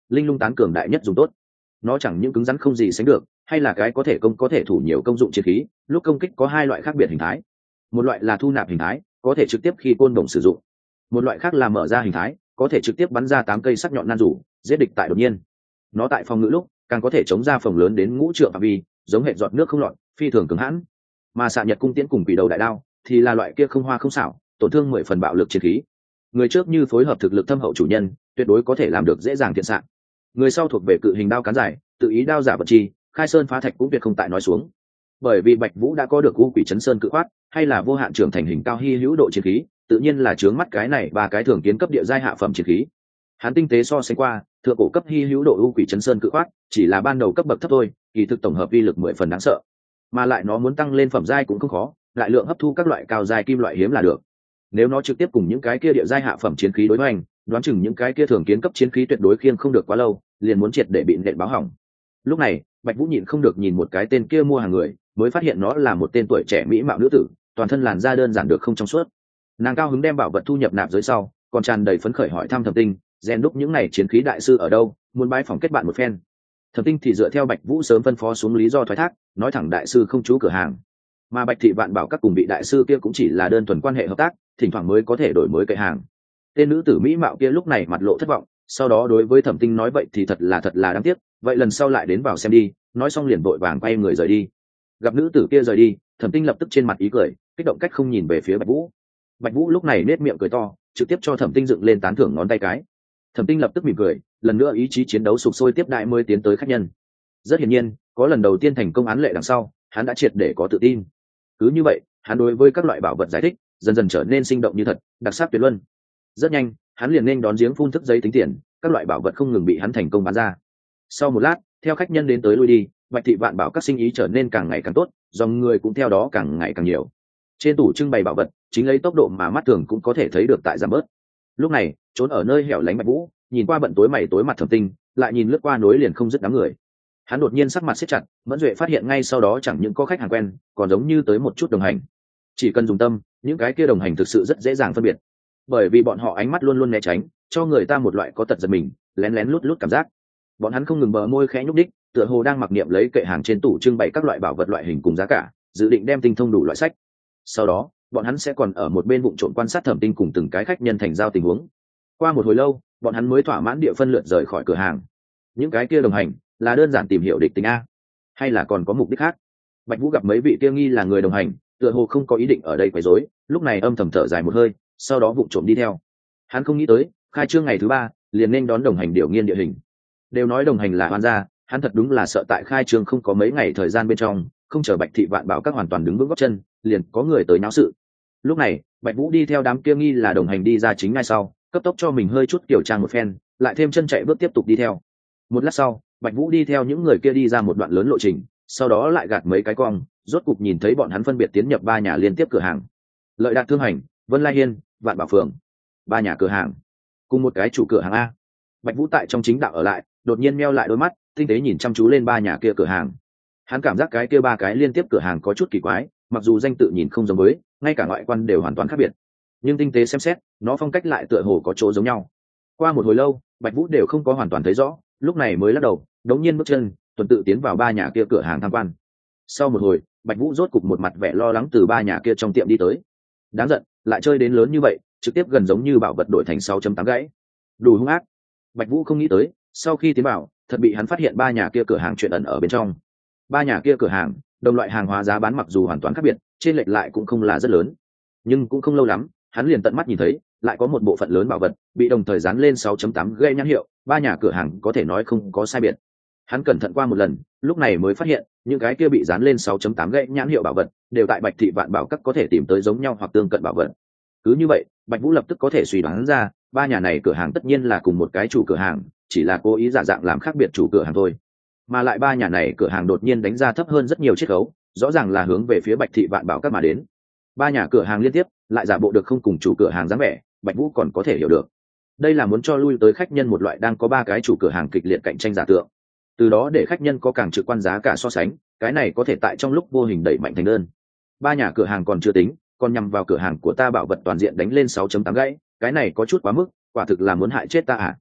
[SPEAKER 1] linh lung tán cường đại nhất dùng tốt. Nó chẳng những cứng rắn không gì sánh được, hay là cái có thể công có thể thủ nhiều công dụng chiến khí. Lúc công kích có hai loại khác biệt hình thái. Một loại là thu nạp hình thái, có thể trực tiếp khi côn đồng sử dụng. Một loại khác là mở ra hình thái, có thể trực tiếp bắn ra 8 cây sắc nhọn nan rủ, giết địch tại đột nhiên. Nó tại phòng ngự lúc càng có thể chống ra phòng lớn đến ngũ trượng phạm vi, giống hệ giọt nước không lọt, phi thường cứng hãn. Mà xạ nhật cung tiễn cùng quỷ đầu đại đao thì là loại kia không hoa không xảo, tổn thương 10 phần bạo lực chiến khí. Người trước như phối hợp thực lực thâm hậu chủ nhân, tuyệt đối có thể làm được dễ dàng thiện xạ. Người sau thuộc về cự hình đao cán dài, tự ý đao giả vật chi, khai sơn phá thạch cũng tuyệt không tại nói xuống. Bởi vì Bạch Vũ đã có được u quỷ chấn sơn cự khoát, hay là vô hạn trưởng thành hình cao hy hữu độ chiến khí, tự nhiên là chướng mắt cái này ba cái thường kiến cấp địa giai hạ phẩm chiến khí. Hắn tinh tế so sánh qua, thượng cổ cấp hy hữu độ u quỷ chấn sơn cự khoát chỉ là ban đầu cấp bậc thấp thôi, kỳ thực tổng hợp uy lực 10 phần đáng sợ. Mà lại nó muốn tăng lên phẩm giai cũng không khó, lại lượng hấp thu các loại cao giai kim loại hiếm là được. Nếu nó trực tiếp cùng những cái kia địa giai hạ phẩm chiến khí đối hoành, đoán chừng những cái kia thường kiến cấp chiến khí tuyệt đối khiêng không được quá lâu, liền muốn triệt để bị nện báo hỏng. Lúc này, Bạch Vũ nhịn không được nhìn một cái tên kia mua hàng người, mới phát hiện nó là một tên tuổi trẻ mỹ mạo nữ tử, toàn thân làn da đơn giản được không trong suốt. Nàng cao hứng đem bảo vật thu nhập nạp giới sau, còn tràn đầy phấn khởi hỏi thăm Thẩm Tinh, rèn đúc những này chiến khí đại sư ở đâu, muốn bái phỏng kết bạn một phen. Thẩm Tinh thì dựa theo Bạch Vũ sớm phân phó xuống lý do thoái thác, nói thẳng đại sư không trú cửa hàng, mà Bạch thị vạn bảo các cùng vị đại sư kia cũng chỉ là đơn thuần quan hệ hợp tác, thỉnh thoảng mới có thể đổi mới cậy hàng. Tên nữ tử mỹ mạo kia lúc này mặt lộ thất vọng, sau đó đối với Thẩm Tinh nói vậy thì thật là đáng tiếc, vậy lần sau lại đến vào xem đi. Nói xong liền vội vàng quay người rời đi. Gặp nữ tử kia rời đi, Thẩm Tinh lập tức trên mặt ý cười, kích động cách không nhìn về phía Bạch Vũ. Bạch Vũ lúc này nết miệng cười to, trực tiếp cho Thẩm Tinh dựng lên tán thưởng ngón tay cái. Thẩm Tinh lập tức mỉm cười, lần nữa ý chí chiến đấu sục sôi tiếp đại mới tiến tới khách nhân. Rất hiển nhiên, có lần đầu tiên thành công án lệ đằng sau, hắn đã triệt để có tự tin. Cứ như vậy, hắn đối với các loại bảo vật giải thích, dần dần trở nên sinh động như thật, đặc sắc tuyệt luân. Rất nhanh, hắn liền nên đón giếng phun thức giấy tính tiền, các loại bảo vật không ngừng bị hắn thành công bán ra. Sau một lát, theo khách nhân đến tới lui đi, Bạch thị vạn bảo các sinh ý trở nên càng ngày càng tốt, dòng người cũng theo đó càng ngày càng nhiều. Trên tủ trưng bày bảo vật, chính lấy tốc độ mà mắt thường cũng có thể thấy được tại giảm bớt. Lúc này, trốn ở nơi hẻo lánh Bạch Vũ, nhìn qua bận tối mày tối mặt Thẩm Tinh, lại nhìn lướt qua nối liền không dứt đám người. Hắn đột nhiên sắc mặt siết chặt, Mẫn Duệ phát hiện ngay sau đó chẳng những có khách hàng quen, còn giống như tới một chút đồng hành. Chỉ cần dùng tâm, những cái kia đồng hành thực sự rất dễ dàng phân biệt, bởi vì bọn họ ánh mắt luôn luôn né tránh, cho người ta một loại có tật giật mình, lén lén lút lút cảm giác. Bọn hắn không ngừng bờ môi khẽ nhúc đích, tựa hồ đang mặc niệm lấy kệ hàng trên tủ trưng bày các loại bảo vật loại hình cùng giá cả, dự định đem tinh thông đủ loại sách. Sau đó, bọn hắn sẽ còn ở một bên vụng trộn quan sát Thẩm Tinh cùng từng cái khách nhân thành giao tình huống. Qua một hồi lâu, bọn hắn mới thỏa mãn địa phân lượt rời khỏi cửa hàng. Những cái kia đồng hành là đơn giản tìm hiểu địch tình a, hay là còn có mục đích khác? Bạch Vũ gặp mấy vị kia nghi là người đồng hành, tựa hồ không có ý định ở đây quấy rối, lúc này âm thầm thở dài một hơi, sau đó vụng trộm đi theo. Hắn không nghĩ tới, khai trương ngày thứ 3, liền nên đón đồng hành điều nghiên địa hình. Đều nói đồng hành là oan gia, hắn thật đúng là sợ tại khai trương không có mấy ngày thời gian bên trong, không chờ Bạch thị vạn bảo các hoàn toàn đứng vững gót chân, liền có người tới náo sự. Lúc này, Bạch Vũ đi theo đám kia nghi là đồng hành đi ra chính ngay sau, cấp tốc cho mình hơi chút tiểu trang một phen, lại thêm chân chạy bước tiếp tục đi theo. Một lát sau, Bạch Vũ đi theo những người kia đi ra một đoạn lớn lộ trình, sau đó lại gạt mấy cái cong, rốt cục nhìn thấy bọn hắn phân biệt tiến nhập 3 nhà liên tiếp cửa hàng. Lợi Đạt Thương Hành, Vân Lai Hiên, Vạn Bảo Phường, 3 nhà cửa hàng, cùng một cái chủ cửa hàng a. Bạch Vũ tại trong chính đạo ở lại, đột nhiên meo lại đôi mắt, tinh tế nhìn chăm chú lên 3 nhà kia cửa hàng. Hắn cảm giác cái kia 3 cái liên tiếp cửa hàng có chút kỳ quái, mặc dù danh tự nhìn không giống với, ngay cả ngoại quan đều hoàn toàn khác biệt, nhưng tinh tế xem xét, nó phong cách lại tựa hồ có chỗ giống nhau. Qua một hồi lâu, Bạch Vũ đều không có hoàn toàn thấy rõ, lúc này mới lắc đầu, đống nhiên bước chân, tuần tự tiến vào 3 nhà kia cửa hàng tham quan. Sau một hồi, Bạch Vũ rốt cục một mặt vẻ lo lắng từ 3 nhà kia trong tiệm đi tới. Đáng giận, lại chơi đến lớn như vậy, trực tiếp gần giống như bảo vật đổi thành 6.8 gãy. Đủ hung ác. Bạch Vũ không nghĩ tới, sau khi tiến vào, thật bị hắn phát hiện 3 nhà kia cửa hàng chuyện ẩn ở bên trong. 3 nhà kia cửa hàng, đồng loại hàng hóa giá bán mặc dù hoàn toàn khác biệt, trên lệch lại cũng không là rất lớn. Nhưng cũng không lâu lắm, hắn liền tận mắt nhìn thấy, lại có một bộ phận lớn bảo vật bị đồng thời dán lên 6.8 gãy nhãn hiệu, 3 nhà cửa hàng có thể nói không có sai biệt. Hắn cẩn thận qua một lần, lúc này mới phát hiện, những cái kia bị dán lên 6.8 gãy nhãn hiệu bảo vật, đều tại Bạch thị vạn bảo các có thể tìm tới giống nhau hoặc tương cận bảo vật. Cứ như vậy, Bạch Vũ lập tức có thể suy đoán ra, 3 nhà này cửa hàng tất nhiên là cùng một cái chủ cửa hàng, chỉ là cố ý giả dạng làm khác biệt chủ cửa hàng thôi. Mà lại 3 nhà này cửa hàng đột nhiên đánh ra thấp hơn rất nhiều chiết khấu, rõ ràng là hướng về phía Bạch thị vạn bảo các mà đến. 3 nhà cửa hàng liên tiếp, lại giả bộ được không cùng chủ cửa hàng dáng vẻ, Bạch Vũ còn có thể hiểu được. Đây là muốn cho lui tới khách nhân một loại đang có 3 cái chủ cửa hàng kịch liệt cạnh tranh giả tượng. Từ đó để khách nhân có càng trực quan giá cả so sánh, cái này có thể tại trong lúc vô hình đẩy mạnh thành đơn. 3 nhà cửa hàng còn chưa tính, còn nhằm vào cửa hàng của ta bảo vật toàn diện đánh lên 6.8 gãy, cái này có chút quá mức, quả thực là muốn hại chết ta à.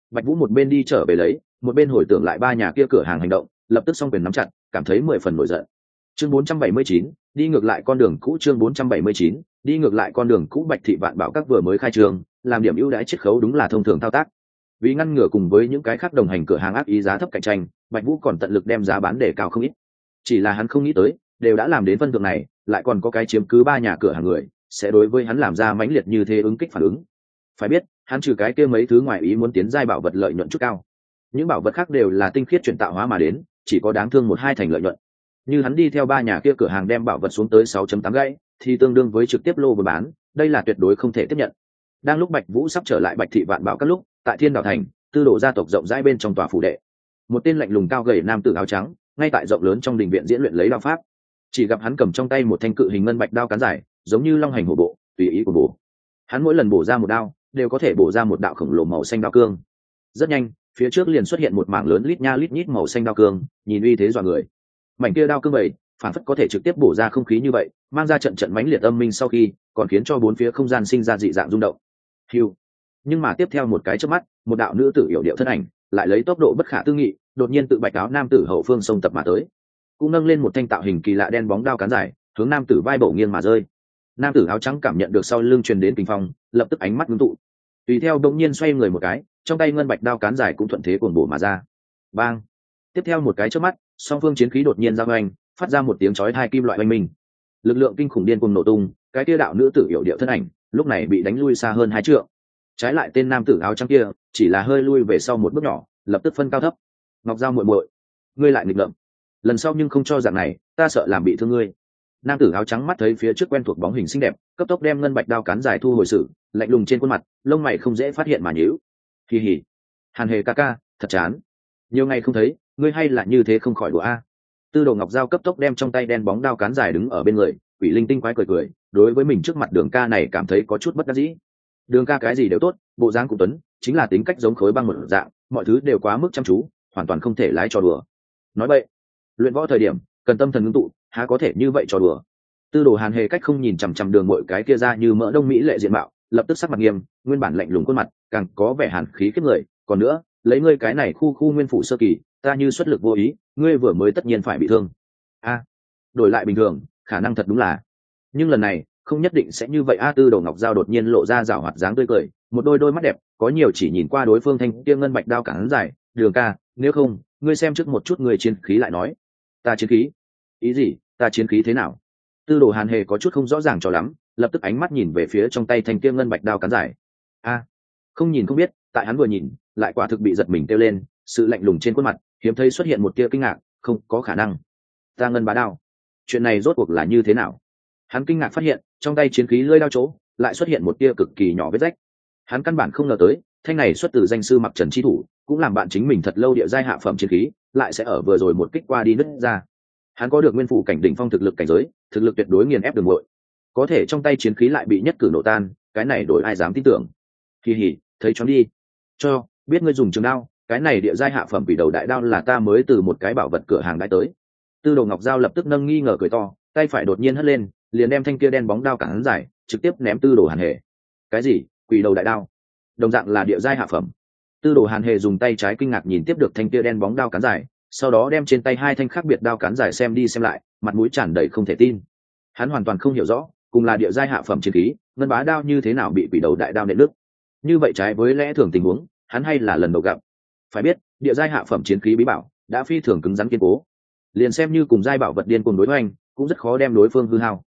[SPEAKER 1] Bạch Vũ một bên đi trở về lấy, một bên hồi tưởng lại ba nhà kia cửa hàng hành động, lập tức song quyền nắm chặt, cảm thấy 10 phần nổi giận. Chương 479, đi ngược lại con đường cũ. Chương 479, đi ngược lại con đường cũ. Bạch thị Vạn Bảo các vừa mới khai trương, làm điểm ưu đãi chiết khấu đúng là thông thường thao tác. Vì ngăn ngừa cùng với những cái khác đồng hành cửa hàng ác ý giá thấp cạnh tranh, Bạch Vũ còn tận lực đem giá bán để cao không ít. Chỉ là hắn không nghĩ tới, đều đã làm đến phân thượng này, lại còn có cái chiếm cứ ba nhà cửa hàng người, sẽ đối với hắn làm ra mãnh liệt như thế ứng kích phản ứng. Phải biết, hắn trừ cái kia mấy thứ ngoài ý muốn tiến giai bảo vật lợi nhuận chút cao, những bảo vật khác đều là tinh khiết chuyển tạo hóa mà đến, chỉ có đáng thương một hai thành lợi nhuận. Như hắn đi theo ba nhà kia cửa hàng đem bảo vật xuống tới 6.8 gãy, thì tương đương với trực tiếp lô vừa bán, đây là tuyệt đối không thể tiếp nhận. Đang lúc Bạch Vũ sắp trở lại Bạch thị Vạn Bảo các lúc, tại Thiên Đảo thành, Tư Đồ gia tộc rộng rãi bên trong tòa phủ đệ, một tên lạnh lùng cao gầy nam tử áo trắng, ngay tại rộng lớn trong đình viện diễn luyện lấy đao pháp. Chỉ gặp hắn cầm trong tay một thanh cự hình ngân bạch đao cán dài, giống như long hành hổ bộ, tùy ý của bổ. Hắn mỗi lần bổ ra một đao, đều có thể bổ ra một đạo khổng lồ màu xanh đao cương. Rất nhanh, phía trước liền xuất hiện một mảng lớn lít nha lít nhít màu xanh đao cương, nhìn uy thế dọa người. Mảnh kia đao cương bảy, phản phất có thể trực tiếp bổ ra không khí như vậy, mang ra trận trận mãnh liệt âm minh sau khi, còn khiến cho bốn phía không gian sinh ra dị dạng rung động. Hưu. Nhưng mà tiếp theo một cái chớp mắt, một đạo nữ tử yểu điệu thân ảnh, lại lấy tốc độ bất khả tư nghị, đột nhiên tự bạch áo nam tử hậu phương xông tập mà tới, cũng nâng lên một thanh tạo hình kỳ lạ đen bóng đao cán dài, hướng nam tử vai bổ nghiêng mà rơi. Nam tử áo trắng cảm nhận được sau lưng truyền đến kinh phong, lập tức ánh mắt ngưng tụ, tùy theo đột nhiên xoay người một cái, trong tay ngân bạch đao cán dài cũng thuận thế cuồng bổ mà ra. Bang! Tiếp theo một cái chớp mắt, song phương chiến khí đột nhiên giao hoành, phát ra một tiếng chói tai kim loại oanh minh. Lực lượng kinh khủng điên cuồng nổ tung, cái kia đạo nữ tử yểu điệu thân ảnh, lúc này bị đánh lui xa hơn 2 trượng. Trái lại tên nam tử áo trắng kia, chỉ là hơi lui về sau một bước nhỏ, lập tức phân cao thấp. Ngọc Giao muội muội, ngươi lại nghịch ngợm. Lần sau nhưng không cho dạng này, ta sợ làm bị thương ngươi. Nam tử áo trắng mắt thấy phía trước quen thuộc bóng hình xinh đẹp, cấp tốc đem ngân bạch đao cán dài thu hồi sử, lạnh lùng trên khuôn mặt, lông mày không dễ phát hiện mà nhíu. Kỳ hỉ, Hàn Hề ca ca, thật chán. Nhiều ngày không thấy, ngươi hay là như thế không khỏi đùa a. Tư Đồ Ngọc Giao cấp tốc đem trong tay đen bóng đao cán dài đứng ở bên người, quỷ linh tinh quái cười cười, đối với mình trước mặt Đường ca này cảm thấy có chút bất đắc dĩ. Đường ca cái gì đều tốt, bộ dáng cũng tuấn, chính là tính cách giống khối băng một dạng, mọi thứ đều quá mức chăm chú, hoàn toàn không thể lái trò đùa. Nói vậy, luyện võ thời điểm cần tâm thần ngưng tụ, há có thể như vậy trò đùa. Tư Đồ Hàn Hề cách không nhìn chằm chằm Đường Mội cái kia ra như mỡ đông mỹ lệ diện mạo, lập tức sắc mặt nghiêm, nguyên bản lạnh lùng khuôn mặt càng có vẻ hàn khí khiếp người. Còn nữa, lấy ngươi cái này khu nguyên phủ sơ kỳ, ta như xuất lực vô ý, ngươi vừa mới tất nhiên phải bị thương. A, đổi lại bình thường, khả năng thật đúng là, nhưng lần này không nhất định sẽ như vậy. Tư Đồ Ngọc Giao đột nhiên lộ ra rảo hoạt dáng tươi cười, một đôi mắt đẹp, có nhiều chỉ nhìn qua đối phương thanh kia ngân bạch đao cán dài. Đường ca, nếu không, ngươi xem trước một chút người chiến khí lại nói. Ta chiến khí? Ý gì? Ta chiến khí thế nào? Tư Đồ Hàn Hề có chút không rõ ràng cho lắm, lập tức ánh mắt nhìn về phía trong tay thanh kia ngân bạch đao cán dài. A, không nhìn không biết, tại hắn vừa nhìn, lại quả thực bị giật mình kêu lên, sự lạnh lùng trên khuôn mặt hiếm thấy xuất hiện một tia kinh ngạc. Không có khả năng. Ta ngân bá đao, chuyện này rốt cuộc là như thế nào? Hắn kinh ngạc phát hiện, trong tay chiến khí lưỡi đao chỗ lại xuất hiện một tia cực kỳ nhỏ vết rách. Hắn căn bản không ngờ tới, thanh này xuất từ danh sư Mặc Trần chi thủ, cũng làm bạn chính mình thật lâu địa giai hạ phẩm chiến khí, lại sẽ ở vừa rồi một kích qua đi nứt ra. Hắn có được nguyên phủ cảnh đỉnh phong thực lực cảnh giới, thực lực tuyệt đối nghiền ép Đường Mội, có thể trong tay chiến khí lại bị nhất cử nổ tan, cái này đổi ai dám tin tưởng. Kỳ hỉ, thấy choáng đi. Cho biết ngươi dùng trường đao, cái này địa giai hạ phẩm quỷ đầu đại đao là ta mới từ một cái bảo vật cửa hàng đãi tới. Tư Đồ Ngọc Giao lập tức nâng nghi ngờ cười to, tay phải đột nhiên hất lên, liền đem thanh kia đen bóng đao cán dài trực tiếp ném Tư Đồ Hàn Hề. Cái gì? Quỷ đầu đại đao? Đồng dạng là địa giai hạ phẩm. Tư Đồ Hàn Hề dùng tay trái kinh ngạc nhìn tiếp được thanh kia đen bóng đao cán dài, sau đó đem trên tay hai thanh khác biệt đao cán dài xem đi xem lại, mặt mũi tràn đầy không thể tin. Hắn hoàn toàn không hiểu rõ, cùng là địa giai hạ phẩm chiến khí, ngân bá đao như thế nào bị quỷ đầu đại đao nện nước. Như vậy trái với lẽ thường tình huống, hắn hay là lần đầu gặp. Phải biết, địa giai hạ phẩm chiến khí bí bảo đã phi thường cứng rắn kiên cố, liền xem như cùng giai bảo vật điên cùng đối hoành, cũng rất khó đem đối phương hư hao.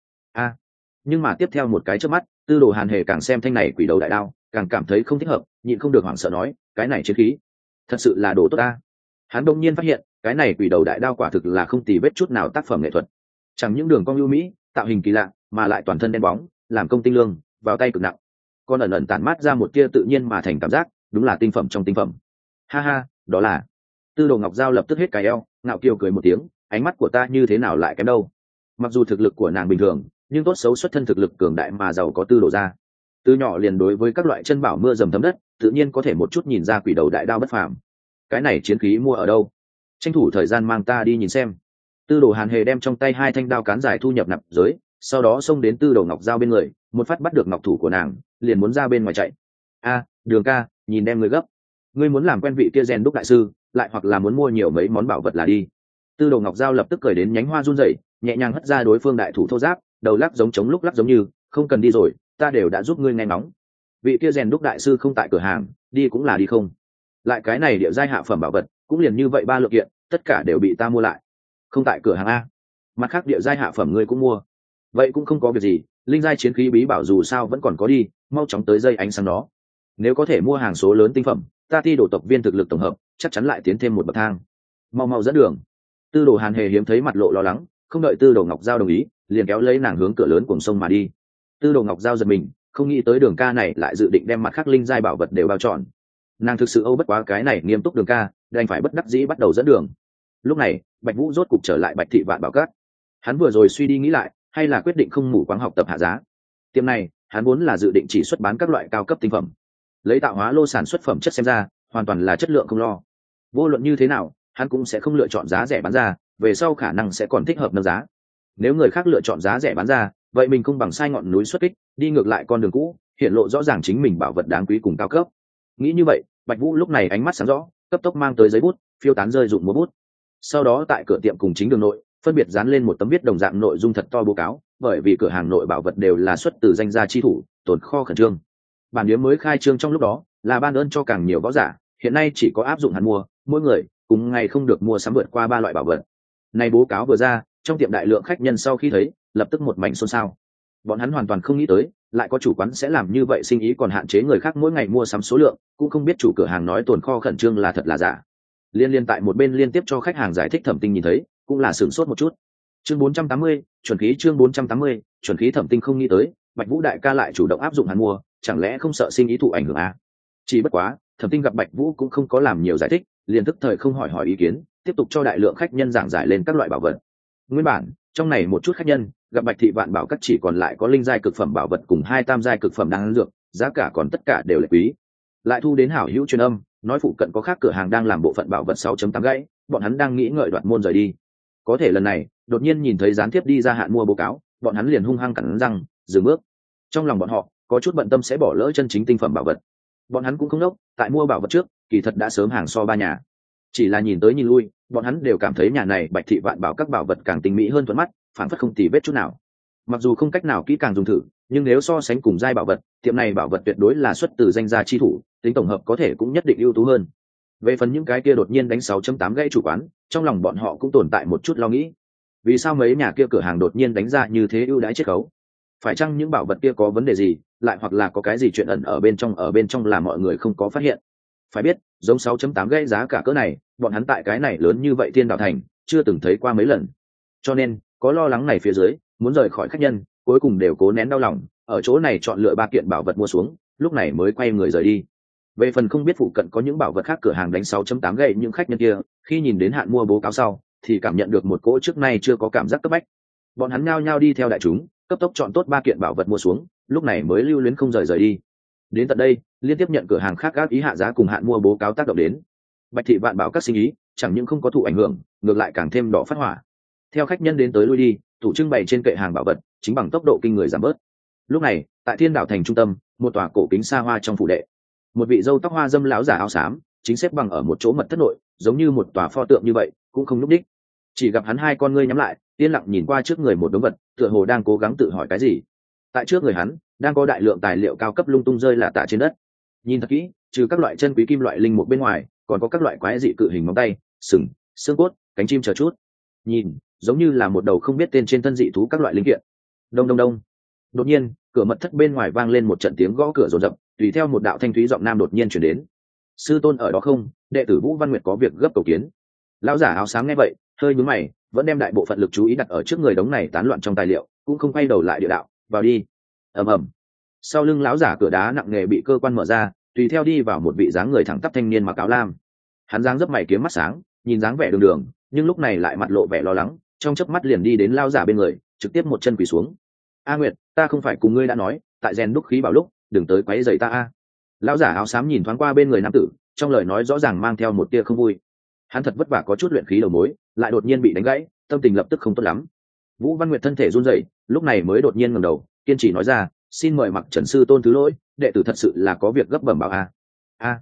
[SPEAKER 1] Nhưng mà tiếp theo một cái chớp mắt, Tư Đồ Hàn Hề càng xem thanh này quỷ đầu đại đao, càng cảm thấy không thích hợp, nhịn không được hoảng sợ nói, cái này chiến khí thật sự là đồ tốt ta. Hắn đông nhiên phát hiện, cái này quỷ đầu đại đao quả thực là không tì vết chút nào tác phẩm nghệ thuật, chẳng những đường cong ưu mỹ, tạo hình kỳ lạ, mà lại toàn thân đen bóng, làm công tinh lương, vào tay cực nặng, còn ẩn ẩn tản mát ra một tia tự nhiên mà thành cảm giác, đúng là tinh phẩm trong tinh phẩm. Ha ha, đó là. Tư Đồ Ngọc Giao lập tức hết cái eo, ngạo kiều cười một tiếng, ánh mắt của ta như thế nào lại kém đâu. Mặc dù thực lực của nàng bình thường, nhưng tốt xấu xuất thân thực lực cường đại mà giàu có Tư Đồ gia. Từ nhỏ liền đối với các loại chân bảo mưa dầm thấm đất, tự nhiên có thể một chút nhìn ra quỷ đầu đại đao bất phàm. Cái này chiến khí mua ở đâu? Tranh thủ thời gian mang ta đi nhìn xem. Tư Đồ Hàn Hề đem trong tay hai thanh đao cán dài thu nhập nạp giới, sau đó xông đến Tư Đồ Ngọc Giao bên người, một phát bắt được ngọc thủ của nàng, liền muốn ra bên ngoài chạy. Đường ca, nhìn đem người gấp. ngươi muốn làm quen vị kia rèn đúc đại sư, lại hoặc là muốn mua nhiều mấy món bảo vật là đi. Tư Đồ Ngọc Giao lập tức cười đến nhánh hoa run rẩy, nhẹ nhàng hất ra đối phương đại thủ thô giáp, đầu lắc giống chống lúc lắc giống như, không cần đi rồi, ta đều đã giúp ngươi nghe ngóng. Vị kia rèn đúc đại sư không tại cửa hàng, đi cũng là đi không. Lại cái này địa giai hạ phẩm bảo vật, cũng liền như vậy 3 lượng kiện, tất cả đều bị ta mua lại. Không tại cửa hàng a? Mặt khác địa giai hạ phẩm ngươi cũng mua. Vậy cũng không có việc gì, linh giai chiến khí bí bảo dù sao vẫn còn có đi, mau chóng tới dây ánh sáng đó. Nếu có thể mua hàng số lớn tinh phẩm, ta Ti Đồ tộc viên thực lực tổng hợp, chắc chắn lại tiến thêm một bậc thang. Mau mau dẫn đường. Tư Đồ Hàn Hề hiếm thấy mặt lộ lo lắng, không đợi Tư Đồ Ngọc Giao đồng ý, liền kéo lấy nàng hướng cửa lớn cuồng sông mà đi. Tư Đồ Ngọc Giao giật mình, không nghĩ tới Đường ca này lại dự định đem mặt khác linh giai bảo vật đều bao trọn. Nàng thực sự âu bất quá cái này nghiêm túc Đường ca, đành phải bất đắc dĩ bắt đầu dẫn đường. Lúc này, Bạch Vũ rốt cục trở lại Bạch thị Vạn Bảo Các. Hắn vừa rồi suy đi nghĩ lại, hay là quyết định không mù quáng học tập hạ giá. Tiệm này, hắn vốn là dự định chỉ xuất bán các loại cao cấp tinh phẩm. Lấy tạo hóa lô sản xuất phẩm chất xem ra, hoàn toàn là chất lượng không lo. Vô luận như thế nào, hắn cũng sẽ không lựa chọn giá rẻ bán ra, về sau khả năng sẽ còn thích hợp nâng giá. Nếu người khác lựa chọn giá rẻ bán ra, vậy mình không bằng sai ngọn núi xuất kích, đi ngược lại con đường cũ, hiện lộ rõ ràng chính mình bảo vật đáng quý cùng cao cấp. Nghĩ như vậy, Bạch Vũ lúc này ánh mắt sáng rõ, cấp tốc mang tới giấy bút, phiêu tán rơi dụng múa bút. Sau đó tại cửa tiệm cùng chính đường nội, phân biệt dán lên một tấm viết đồng dạng nội dung thật to báo cáo, bởi vì cửa hàng nội bảo vật đều là xuất từ danh gia chi thủ, tồn kho khẩn trương. Bản điếm mới khai trương trong lúc đó, là ban ơn cho càng nhiều võ giả, hiện nay chỉ có áp dụng hắn mua, mỗi người cùng ngày không được mua sắm vượt qua 3 loại bảo vật. Này báo cáo vừa ra, trong tiệm đại lượng khách nhân sau khi thấy, lập tức một mảnh xôn xao. Bọn hắn hoàn toàn không nghĩ tới, lại có chủ quán sẽ làm như vậy, sinh ý còn hạn chế người khác mỗi ngày mua sắm số lượng, cũng không biết chủ cửa hàng nói tồn kho khẩn trương là thật là giả. Liên tại một bên liên tiếp cho khách hàng giải thích, Thẩm Tinh nhìn thấy, cũng là sửng sốt một chút. Chương 480, chuẩn khí chương 480, chuẩn khí. Thẩm Tinh không nghĩ tới, Bạch Vũ đại ca lại chủ động áp dụng hắn mua, chẳng lẽ không sợ sinh ý thụ ảnh hưởng à? Chỉ bất quá, Thẩm Tinh gặp Bạch Vũ cũng không có làm nhiều giải thích, liền tức thời không hỏi ý kiến, tiếp tục cho đại lượng khách nhân giảng giải lên các loại bảo vật. Nguyên bản, trong này một chút khách nhân gặp Bạch thị Vạn Bảo Các chỉ còn lại có linh giai cực phẩm bảo vật cùng 2 tam giai cực phẩm đan dược, giá cả còn tất cả đều là quý. Lại thu đến hảo hữu truyền âm, nói phụ cận có khác cửa hàng đang làm bộ phận bảo vật 6.8 gãy, bọn hắn đang nghĩ ngợi đoạt môn rời đi. Có thể lần này, đột nhiên nhìn thấy gián tiếp đi ra hạn mua báo cáo, bọn hắn liền hung hăng cắn răng, dừng bước. Trong lòng bọn họ có chút bận tâm sẽ bỏ lỡ chân chính tinh phẩm bảo vật. Bọn hắn cũng không đốc, tại mua bảo vật trước, kỳ thật đã sớm hàng so 3 nhà. Chỉ là nhìn tới nhìn lui, bọn hắn đều cảm thấy nhà này Bạch thị Vạn Bảo các bảo vật càng tinh mỹ hơn thuận mắt, phản phất không tì vết chút nào. Mặc dù không cách nào kỹ càng dùng thử, nhưng nếu so sánh cùng giai bảo vật, tiệm này bảo vật tuyệt đối là xuất từ danh gia chi thủ, tính tổng hợp có thể cũng nhất định ưu tú hơn. Về phần những cái kia đột nhiên đánh 6.8 gãy chủ quán, trong lòng bọn họ cũng tồn tại một chút lo nghĩ. Vì sao mấy nhà kia cửa hàng đột nhiên đánh ra như thế ưu đãi chiết khấu? Phải chăng những bảo vật kia có vấn đề gì, lại hoặc là có cái gì chuyện ẩn ở bên trong là mọi người không có phát hiện? Phải biết, giống 6.8 gãy giá cả cỡ này, bọn hắn tại cái này lớn như vậy Thiên Đạo Thành, chưa từng thấy qua mấy lần. Cho nên, có lo lắng này phía dưới, muốn rời khỏi khách nhân, cuối cùng đều cố nén đau lòng, ở chỗ này chọn lựa 3 kiện bảo vật mua xuống, lúc này mới quay người rời đi. Về phần không biết phụ cận có những bảo vật khác cửa hàng đánh 6.8 gậy những khách nhân kia, khi nhìn đến hạn mua báo cáo sau, thì cảm nhận được một cỗ trước nay chưa có cảm giác cấp bách. Bọn hắn nhao nhao đi theo đại chúng, cấp tốc chọn tốt 3 kiện bảo vật mua xuống, lúc này mới lưu luyến không rời đi. Đến tận đây, liên tiếp nhận cửa hàng khác gác ý hạ giá cùng hạn mua báo cáo tác động đến. Bạch thị Vạn Bảo các sinh ý chẳng những không có thụ ảnh hưởng, ngược lại càng thêm đỏ phát hỏa. Theo khách nhân đến tới lui đi, tủ trưng bày trên kệ hàng bảo vật chính bằng tốc độ kinh người giảm bớt. Lúc này, tại Thiên Đạo Thành trung tâm, một tòa cổ kính xa hoa trong phủ đệ, một vị râu tóc hoa dâm lão giả áo xám chính xếp bằng ở một chỗ mật thất nội, giống như một tòa pho tượng như vậy, cũng không lúc đích. Chỉ gặp hắn 2 con ngươi nhắm lại, yên lặng nhìn qua trước người một đống vật, tựa hồ đang cố gắng tự hỏi cái gì. Tại trước người hắn đang có đại lượng tài liệu cao cấp lung tung rơi lả tả trên đất. Nhìn thật kỹ, trừ các loại chân quý kim loại linh mục bên ngoài, còn có các loại quái dị cự hình móng tay, sừng, xương cốt, cánh chim chờ chút. Nhìn giống như là một đầu không biết tên trên thân dị thú các loại linh kiện. Đông đông đông. Đột nhiên, cửa mật thất bên ngoài vang lên một trận tiếng gõ cửa rồn rập, tùy theo một đạo thanh thúy giọng nam đột nhiên chuyển đến. Sư tôn ở đó không? Đệ tử Vũ Văn Nguyệt có việc gấp cầu kiến. Lão giả áo xám nghe vậy, hơi nhướng mày, vẫn đem đại bộ phận lực chú ý đặt ở trước người đống này tán loạn trong tài liệu, cũng không quay đầu lại địa đạo, vào đi. Ầm ầm. Sau lưng lão giả cửa đá nặng nề bị cơ quan mở ra, tùy theo đi vào một vị dáng người thẳng tắp thanh niên mặc áo lam. Hắn dáng dấp mày kiếm mắt sáng, nhìn dáng vẻ đường đường, nhưng lúc này lại mặt lộ vẻ lo lắng, trong chớp mắt liền đi đến lão giả bên người, trực tiếp một chân quỳ xuống. A Nguyệt, ta không phải cùng ngươi đã nói, tại rèn đúc khí bảo lúc, đừng tới quấy rầy ta a. Lão giả áo xám nhìn thoáng qua bên người nam tử, trong lời nói rõ ràng mang theo một tia không vui. Hắn thật vất vả có chút luyện khí đầu mối, lại đột nhiên bị đánh gãy, tâm tình lập tức không tốt lắm. Vũ Văn Nguyệt thân thể run rẩy, lúc này mới đột nhiên ngẩng đầu, kiên trì nói ra, xin mời Mặc Trần sư tôn thứ lỗi, đệ tử thật sự là có việc gấp bẩm báo a.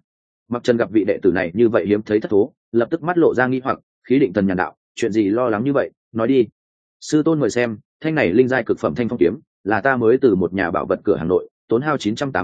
[SPEAKER 1] Mặc Trần gặp vị đệ tử này như vậy hiếm thấy thất thố, lập tức mắt lộ ra nghi hoặc, khí định thần nhàn đạo, chuyện gì lo lắng như vậy, nói đi. Sư tôn mời xem, thanh này linh giai cực phẩm thanh phong kiếm, là ta mới từ một nhà bảo vật cửa Hà Nội, tốn hao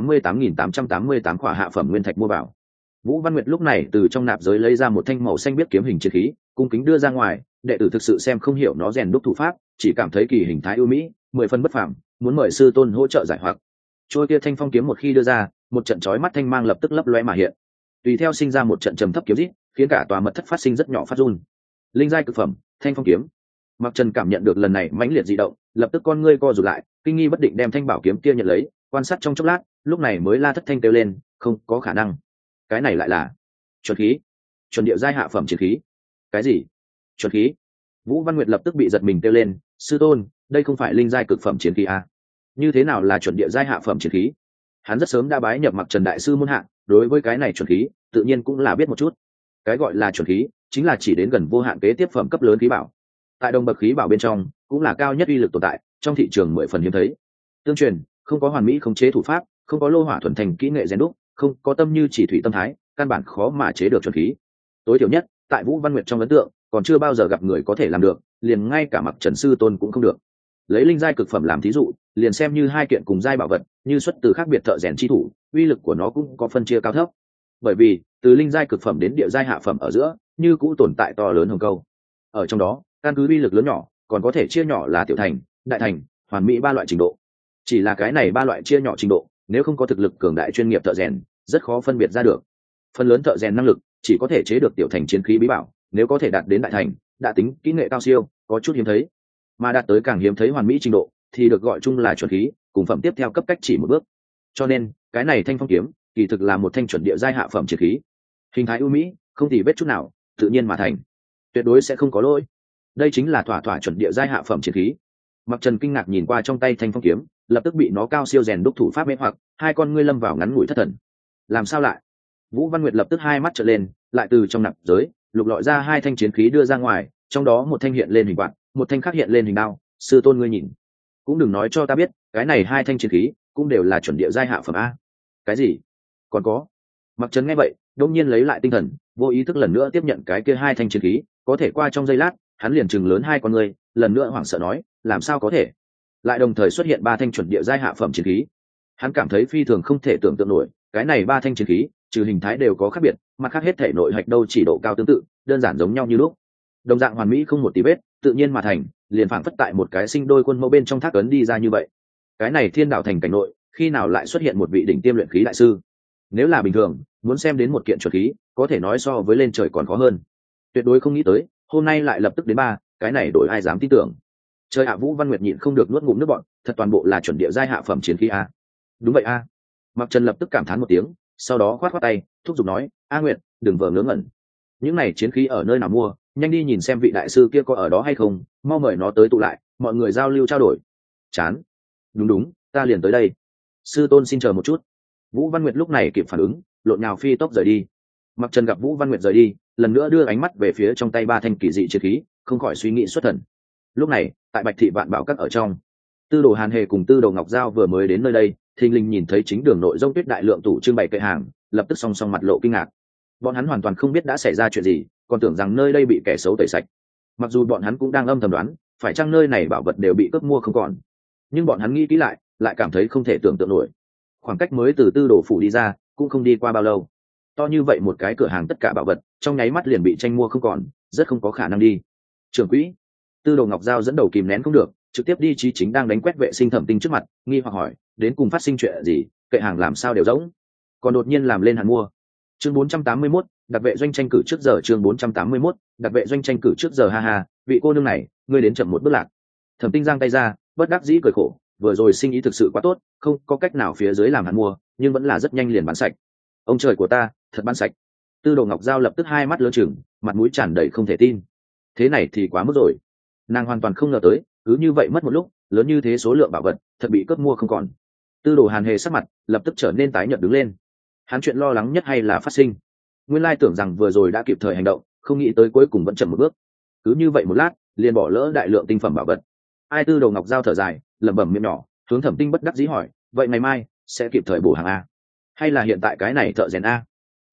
[SPEAKER 1] 988.888 khỏa hạ phẩm nguyên thạch mua vào. Vũ Văn Nguyệt lúc này từ trong nạp giới lấy ra một thanh màu xanh biết kiếm hình chiến khí, cung kính đưa ra ngoài, đệ tử thực sự xem không hiểu nó rèn đúc thủ pháp, chỉ cảm thấy kỳ hình thái ưu mỹ, 10 phần bất phàm, muốn mời sư tôn hỗ trợ giải hoặc. Trôi kia thanh phong kiếm một khi đưa ra, một trận chói mắt thanh mang lập tức lấp lóe mà hiện. Tùy theo sinh ra một trận trầm thấp kiếm rít, khiến cả tòa mật thất phát sinh rất nhỏ phát run. Linh giai cực phẩm, thanh phong kiếm. Mặc Trần cảm nhận được lần này mãnh liệt dị động, lập tức con ngươi co rụt lại, kinh nghi bất định đem thanh bảo kiếm kia nhận lấy, quan sát trong chốc lát, lúc này mới la thất thanh kêu lên, không có khả năng. Cái này lại là chuẩn khí, chuẩn địa giai hạ phẩm chiến khí. Cái gì? Chuẩn khí? Vũ Văn Nguyệt lập tức bị giật mình kêu lên, sư tôn, đây không phải linh giai cực phẩm chiến khí à? Như thế nào là chuẩn địa giai hạ phẩm chiến khí? Hắn rất sớm đã bái nhập Mặc Trần đại sư môn hạ, đối với cái này chuẩn khí, tự nhiên cũng là biết một chút. Cái gọi là chuẩn khí, chính là chỉ đến gần vô hạn kế tiếp phẩm cấp lớn khí bảo. Tại đồng bậc khí bảo bên trong, cũng là cao nhất uy lực tồn tại, trong thị trường 10 phần hiếm thấy. Tương truyền, không có hoàn mỹ khống chế thủ pháp, không có lô hỏa thuần thành kỹ nghệ rèn đúc, không có tâm như chỉ thủy tâm thái, căn bản khó mà chế được chuẩn khí. Tối thiểu nhất, tại Vũ Văn Nguyệt trong ấn tượng, còn chưa bao giờ gặp người có thể làm được, liền ngay cả Mặc Trần sư tôn cũng không được. Lấy linh giai cực phẩm làm thí dụ, liền xem như hai kiện cùng giai bảo vật, như xuất từ khác biệt thợ rèn chi thủ, uy lực của nó cũng có phân chia cao thấp. Bởi vì, từ linh giai cực phẩm đến địa giai hạ phẩm ở giữa, như cũ tồn tại to lớn hồng câu. Ở trong đó, căn cứ uy lực lớn nhỏ, còn có thể chia nhỏ là tiểu thành, đại thành, hoàn mỹ ba loại trình độ. Chỉ là cái này ba loại chia nhỏ trình độ, nếu không có thực lực cường đại chuyên nghiệp thợ rèn, rất khó phân biệt ra được. Phần lớn thợ rèn năng lực chỉ có thể chế được tiểu thành chiến khí bí bảo, nếu có thể đạt đến đại thành, đã tính kỹ nghệ cao siêu, có chút hiếm thấy. Mà đạt tới càng hiếm thấy hoàn mỹ trình độ, thì được gọi chung là chuẩn khí, cùng phẩm tiếp theo cấp cách chỉ một bước. Cho nên, cái này thanh phong kiếm, kỳ thực là một thanh chuẩn địa giai hạ phẩm chiến khí. Hình thái ưu mỹ, không tì vết chút nào, tự nhiên mà thành, tuyệt đối sẽ không có lỗi. Đây chính là thỏa thỏa chuẩn địa giai hạ phẩm chiến khí. Mặc Trần kinh ngạc nhìn qua trong tay thanh phong kiếm, lập tức bị nó cao siêu rèn đúc thủ pháp mê hoặc, hai con ngươi lâm vào ngắn ngủi thất thần. Làm sao lại? Vũ Văn Nguyệt lập tức hai mắt trợn lên, lại từ trong nạp giới lục lọi ra hai thanh chiến khí đưa ra ngoài, trong đó một thanh hiện lên hình quạt, một thanh khác hiện lên hình đao. Sư tôn ngươi nhìn, cũng đừng nói cho ta biết, cái này hai thanh chiến khí cũng đều là chuẩn địa giai hạ phẩm a. Cái gì? Còn có? Mặc Trần nghe vậy, đột nhiên lấy lại tinh thần, vô ý thức lần nữa tiếp nhận cái kia hai thanh chiến khí, có thể qua trong giây lát, hắn liền chừng lớn hai con ngươi, lần nữa hoảng sợ nói, làm sao có thể? Lại đồng thời xuất hiện ba thanh chuẩn địa giai hạ phẩm chiến khí. Hắn cảm thấy phi thường không thể tưởng tượng nổi, cái này ba thanh chiến khí, trừ hình thái đều có khác biệt, mặt khác hết thể nội hạch đâu chỉ độ cao tương tự, đơn giản giống nhau như lúc. Đồng dạng hoàn mỹ không một tí vết, tự nhiên mà thành, liền phảng phất tại một cái sinh đôi quân mẫu bên trong thác ấn đi ra như vậy. Cái này Thiên Đạo thành cảnh nội, khi nào lại xuất hiện một vị đỉnh tiêm luyện khí đại sư? Nếu là bình thường, muốn xem đến một kiện chuẩn khí, có thể nói so với lên trời còn khó hơn. Tuyệt đối không nghĩ tới, hôm nay lại lập tức đến ba, cái này đổi ai dám tin tưởng. Trời ạ, Vũ Văn Nguyệt nhịn không được nuốt ngụm nước bọt, thật toàn bộ là chuẩn địa giai hạ phẩm chiến khí a. Đúng vậy a. Mặc Trần lập tức cảm thán một tiếng, sau đó khoát khoát tay, thúc giục nói, A Nguyệt, đừng vờ ngớ ngẩn. Những này chiến khí ở nơi nào mua, nhanh đi nhìn xem vị đại sư kia có ở đó hay không, mau mời nó tới tụ lại, mọi người giao lưu trao đổi. Chán. Đúng đúng, ta liền tới đây. Sư tôn xin chờ một chút. Vũ Văn Nguyệt lúc này kịp phản ứng, lộn nhào phi tốc rời đi. Mặc Trần gặp Vũ Văn Nguyệt rời đi, lần nữa đưa ánh mắt về phía trong tay ba thanh kỳ dị chiến khí, không khỏi suy nghĩ xuất thần. Lúc này, tại Bạch Thị Vạn Bảo Các ở trong, Tư Đồ Hàn Hề cùng Tư Đồ Ngọc Giao vừa mới đến nơi đây, thình lình nhìn thấy chính đường nội Rông Tuyết đại lượng tủ trưng bày kệ hàng, lập tức song song mặt lộ kinh ngạc. Bọn hắn hoàn toàn không biết đã xảy ra chuyện gì, còn tưởng rằng nơi đây bị kẻ xấu tẩy sạch. Mặc dù bọn hắn cũng đang âm thầm đoán, phải chăng nơi này bảo vật đều bị cướp mua không còn, nhưng bọn hắn nghĩ kỹ lại cảm thấy không thể tưởng tượng nổi. Khoảng cách mới từ Tư Đồ phủ đi ra, cũng không đi qua bao lâu, to như vậy một cái cửa hàng tất cả bảo vật, trong nháy mắt liền bị tranh mua không còn, rất không có khả năng đi. Trưởng quỹ, Tư Đồ Ngọc Giao dẫn đầu kìm nén không được, trực tiếp đi Chí Chính đang đánh quét vệ sinh Thẩm Tinh trước mặt, nghi hoặc hỏi, đến cùng phát sinh chuyện gì, kệ hàng làm sao đều rỗng, còn đột nhiên làm lên hàn mua. Chương 481, đặc vệ doanh tranh cử trước giờ. Chương 481, đặc vệ doanh tranh cử trước giờ. Ha ha, vị cô nương này, ngươi đến chậm một bước lạc. Thẩm Tinh giang tay ra, bất đắc dĩ cười khổ, vừa rồi sinh ý thực sự quá tốt, không có cách nào phía dưới làm hàn mua, nhưng vẫn là rất nhanh liền bán sạch. Ông trời của ta, thật bán sạch. Tư Đồ Ngọc Giao lập tức hai mắt lơ trừng, mặt mũi tràn đầy không thể tin. Thế này thì quá mức rồi. Nàng hoàn toàn không ngờ tới, cứ như vậy mất một lúc, lớn như thế số lượng bảo vật, thật bị cướp mua không còn. Tư Đồ Hàn Hề sắc mặt lập tức trở nên tái nhợt đứng lên. Hắn chuyện lo lắng nhất hay là phát sinh. Nguyên lai tưởng rằng vừa rồi đã kịp thời hành động, không nghĩ tới cuối cùng vẫn chậm một bước. Cứ như vậy một lát, liền bỏ lỡ đại lượng tinh phẩm bảo vật. Ai? Tư Đồ Ngọc Giao thở dài, lẩm bẩm miệng nhỏ, hướng Thẩm Tinh bất đắc dĩ hỏi, vậy ngày mai sẽ kịp thời bổ hàng a, hay là hiện tại cái này thợ rèn a?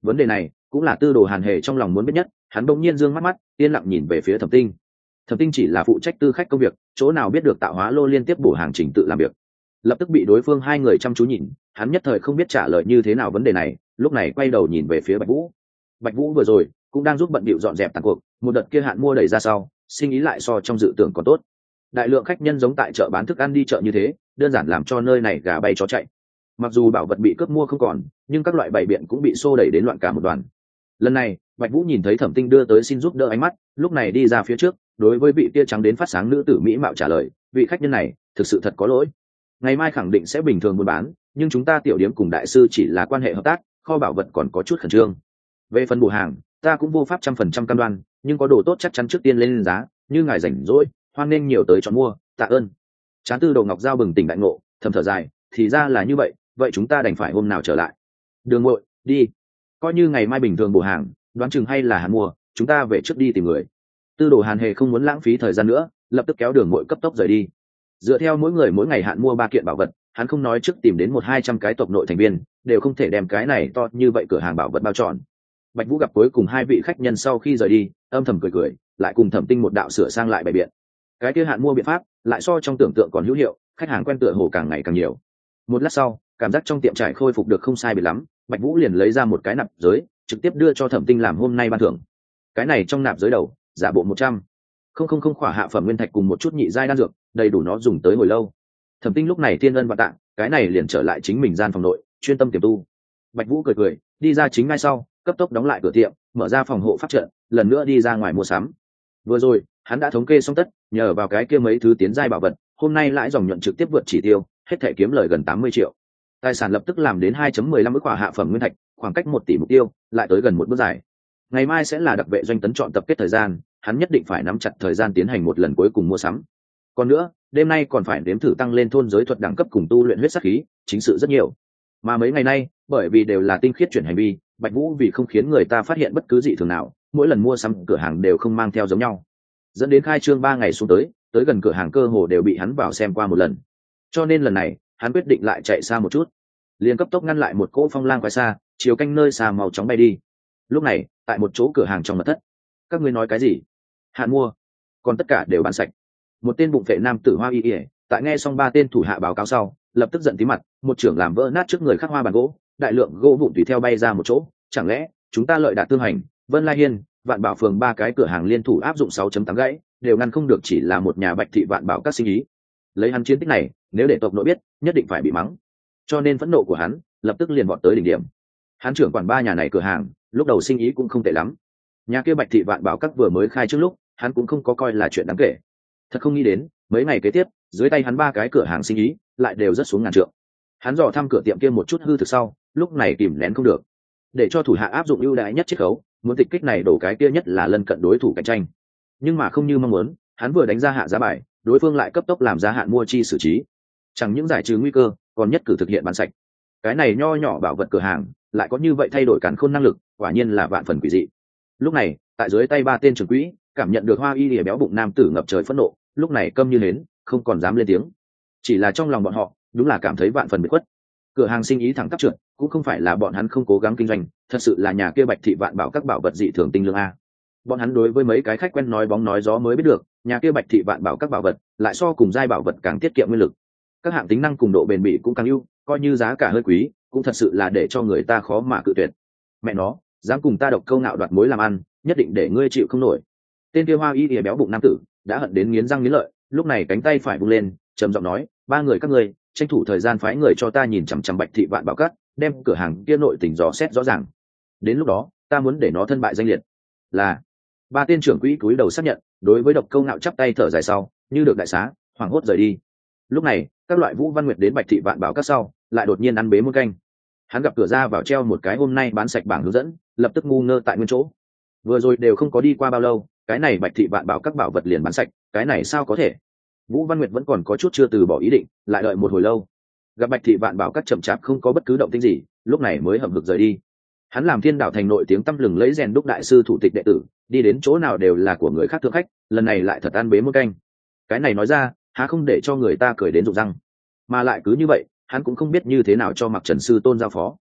[SPEAKER 1] Vấn đề này cũng là Tư Đồ Hàn Hề trong lòng muốn biết nhất. Hắn bỗng nhiên dương mắt mắt, yên lặng nhìn về phía Thẩm Tinh. Thẩm Tinh chỉ là phụ trách tư khách công việc, chỗ nào biết được tạo hóa lô liên tiếp bổ hàng trình tự làm việc. Lập tức bị đối phương hai người chăm chú nhìn, hắn nhất thời không biết trả lời như thế nào vấn đề này, lúc này quay đầu nhìn về phía Bạch Vũ. Bạch Vũ vừa rồi cũng đang giúp bận bịu dọn dẹp tàn cuộc, một đợt kia hạn mua đẩy ra sau, sinh ý lại so trong dự tưởng còn tốt. Đại lượng khách nhân giống tại chợ bán thức ăn đi chợ như thế, đơn giản làm cho nơi này gà bay chó chạy. Mặc dù bảo vật bị cướp mua không còn, nhưng các loại bày biện cũng bị xô đẩy đến loạn cả một đoàn. Lần này Bạch Vũ nhìn thấy Thẩm Tinh đưa tới xin giúp đỡ ánh mắt, lúc này đi ra phía trước, đối với vị kia trắng đến phát sáng nữ tử mỹ mạo trả lời, vị khách nhân này thực sự thật có lỗi, ngày mai khẳng định sẽ bình thường buôn bán, nhưng chúng ta tiểu điếm cùng đại sư chỉ là quan hệ hợp tác, kho bảo vật còn có chút khẩn trương. Về phần bổ hàng, ta cũng vô pháp 100% cam đoan, nhưng có đồ tốt chắc chắn trước tiên lên giá, như ngài rảnh rỗi, hoan nên nhiều tới chọn mua, tạ ơn. Trán Tư Đồ Ngọc Giao bừng tỉnh đại ngộ, thầm thở dài, thì ra là như vậy, vậy chúng ta đành phải hôm nào trở lại. Đường Ngội, đi. Coi như ngày mai bình thường bổ hàng, đoán chừng hay là hắn mua, chúng ta về trước đi tìm người. Tư Đồ Hàn Hề không muốn lãng phí thời gian nữa, lập tức kéo Đường Ngội cấp tốc rời đi. Dựa theo mỗi người mỗi ngày hạn mua 3 kiện bảo vật, hắn không nói trước tìm đến 100-200 cái tộc nội thành viên, đều không thể đem cái này to như vậy cửa hàng bảo vật bao trọn. Bạch Vũ gặp cuối cùng hai vị khách nhân sau khi rời đi, âm thầm cười cười, lại cùng Thẩm Tinh một đạo sửa sang lại bài biện. Cái kia hạn mua biện pháp, lại so trong tưởng tượng còn hữu hiệu, khách hàng quen tựa hồ càng ngày càng nhiều. Một lát sau, cảm giác trong tiệm trải khôi phục được không sai biệt lắm, Bạch Vũ liền lấy ra một cái nạp giới, trực tiếp đưa cho Thẩm Tinh làm hôm nay ban thưởng. Cái này trong nạp giới đầu, giả bộ 100 không khỏa hạ phẩm nguyên thạch cùng một chút nhị giai đan dược, đầy đủ nó dùng tới hồi lâu. Thẩm Tinh lúc này thiên ân và tạ, cái này liền trở lại chính mình gian phòng nội, chuyên tâm tiềm tu. Bạch Vũ cười cười, đi ra chính ngay sau, cấp tốc đóng lại cửa tiệm, mở ra phòng hộ pháp trận, lần nữa đi ra ngoài mua sắm. Vừa rồi, hắn đã thống kê xong tất, nhờ vào cái kia mấy thứ tiến giai bảo vật, hôm nay lãi dòng nhuận trực tiếp vượt chỉ tiêu, hết thảy kiếm lời gần 80 triệu. Tài sản lập tức làm đến 2.15 ức quả hạ phẩm nguyên thạch, khoảng cách 1 tỷ mục tiêu, lại tới gần một bước dài. Ngày mai sẽ là đặc vệ doanh tấn chọn tập kết thời gian, hắn nhất định phải nắm chặt thời gian tiến hành một lần cuối cùng mua sắm. Còn nữa, đêm nay còn phải đếm thử tăng lên thôn giới thuật đẳng cấp cùng tu luyện huyết sắc khí, chính sự rất nhiều. Mà mấy ngày nay, bởi vì đều là tinh khiết chuyển hành vi, Bạch Vũ vì không khiến người ta phát hiện bất cứ dị thường nào, mỗi lần mua sắm cửa hàng đều không mang theo giống nhau, dẫn đến khai trương 3 ngày xuống tới gần cửa hàng cơ hồ đều bị hắn vào xem qua một lần. Cho nên lần này, hắn quyết định lại chạy xa một chút, liền cấp tốc ngăn lại một cỗ phong lang quái xa, chiều canh nơi xa màu chóng bay đi. Lúc này, tại một chỗ cửa hàng trong mật thất, các ngươi nói cái gì? Hạn mua, còn tất cả đều bán sạch. Một tên bụng vệ nam tử hoa y y, tại nghe xong 3 tên thủ hạ báo cáo sau, lập tức giận tí mặt, một trưởng làm vỡ nát trước người khắc hoa bàn gỗ, đại lượng gỗ vụn tùy theo bay ra một chỗ. Chẳng lẽ chúng ta lợi đạt tương hành, Vân Lai Hiên, Vạn Bảo phường 3 cái cửa hàng liên thủ áp dụng 6.8 gãy, đều ngăn không được chỉ là một nhà Bạch thị Vạn Bảo các sinh ý. Lấy hắn chiến tích này, nếu để tộc nội biết, nhất định phải bị mắng. Cho nên phẫn nộ của hắn lập tức liền vọt tới đỉnh điểm. Hắn trưởng quản 3 nhà này cửa hàng, lúc đầu sinh ý cũng không tệ lắm. Nhà kia Bạch thị Vạn Bảo các vừa mới khai trước lúc, hắn cũng không có coi là chuyện đáng kể. Thật không nghĩ đến, mấy ngày kế tiếp, dưới tay hắn 3 cái cửa hàng sinh ý lại đều rất xuống ngàn trượng. Hắn dò thăm cửa tiệm kia một chút hư thực sau, lúc này kìm nén không được, để cho thủ hạ áp dụng ưu đãi nhất chiết khấu, muốn tịch kích này đổ cái kia nhất là lân cận đối thủ cạnh tranh. Nhưng mà không như mong muốn, hắn vừa đánh ra hạ giá bài, đối phương lại cấp tốc làm giá hạn mua chi xử trí, chẳng những giải trừ nguy cơ, còn nhất cử thực hiện bán sạch. Cái này nho nhỏ bảo vật cửa hàng lại có như vậy thay đổi càn khôn năng lực, quả nhiên là vạn phần quỷ dị. Lúc này, tại dưới tay 3 tên trưởng quỹ, cảm nhận được hoa y lìa béo bụng nam tử ngập trời phẫn nộ, lúc này câm như hến, không còn dám lên tiếng. Chỉ là trong lòng bọn họ, đúng là cảm thấy vạn phần bị khuất. Cửa hàng sinh ý thẳng tắp trượt, cũng không phải là bọn hắn không cố gắng kinh doanh, thật sự là nhà kia Bạch thị Vạn Bảo các bảo vật dị thường tinh lương a. Bọn hắn đối với mấy cái khách quen nói bóng nói gió mới biết được, nhà kia Bạch thị Vạn Bảo các bảo vật lại so cùng giai bảo vật càng tiết kiệm nguyên lực, các hạng tính năng cùng độ bền bỉ cũng càng ưu, coi như giá cả hơi quý, cũng thật sự là để cho người ta khó mà cự tuyệt. Mẹ nó, dám cùng ta độc câu nạo đoạt mối làm ăn, nhất định để ngươi chịu không nổi. Tên kia hoa y ỉa béo bụng nam tử đã hận đến nghiến răng nghiến lợi, lúc này cánh tay phải vung lên, trầm giọng nói, 3 người các ngươi tranh thủ thời gian phái người cho ta nhìn chằm chằm Bạch thị Vạn Bảo các, đem cửa hàng kia nội tình dò xét rõ ràng. Đến lúc đó, ta muốn để nó thân bại danh liệt. Là 3 tên trưởng quỹ cúi đầu xác nhận, đối với độc câu nạo chắp tay thở dài sau, như được đại xá, hoảng hốt rời đi. Lúc này, các loại Vũ Văn Nguyệt đến Bạch thị Vạn Bảo các sau, lại đột nhiên ăn bế muôn canh. Hắn gặp cửa ra vào treo một cái hôm nay bán sạch bảng hướng dẫn, lập tức ngu ngơ tại nguyên chỗ. Vừa rồi đều không có đi qua bao lâu, cái này Bạch thị Vạn Bảo các bảo vật liền bán sạch, cái này sao có thể? Vũ Văn Nguyệt vẫn còn có chút chưa từ bỏ ý định, lại đợi một hồi lâu, gặp Bạch thị Vạn Bảo các chậm chạp không có bất cứ động tĩnh gì, lúc này mới hậm hực rời đi. Hắn làm Thiên Đạo thành nội tiếng tăm lừng lấy rèn đúc đại sư thủ tịch đệ tử, đi đến chỗ nào đều là của người khác thượng khách, lần này lại thật ăn bế muôn canh. Cái này nói ra, há không để cho người ta cười đến rụng răng. Mà lại cứ như vậy, hắn cũng không biết như thế nào cho Mặc Trần sư tôn giao phó.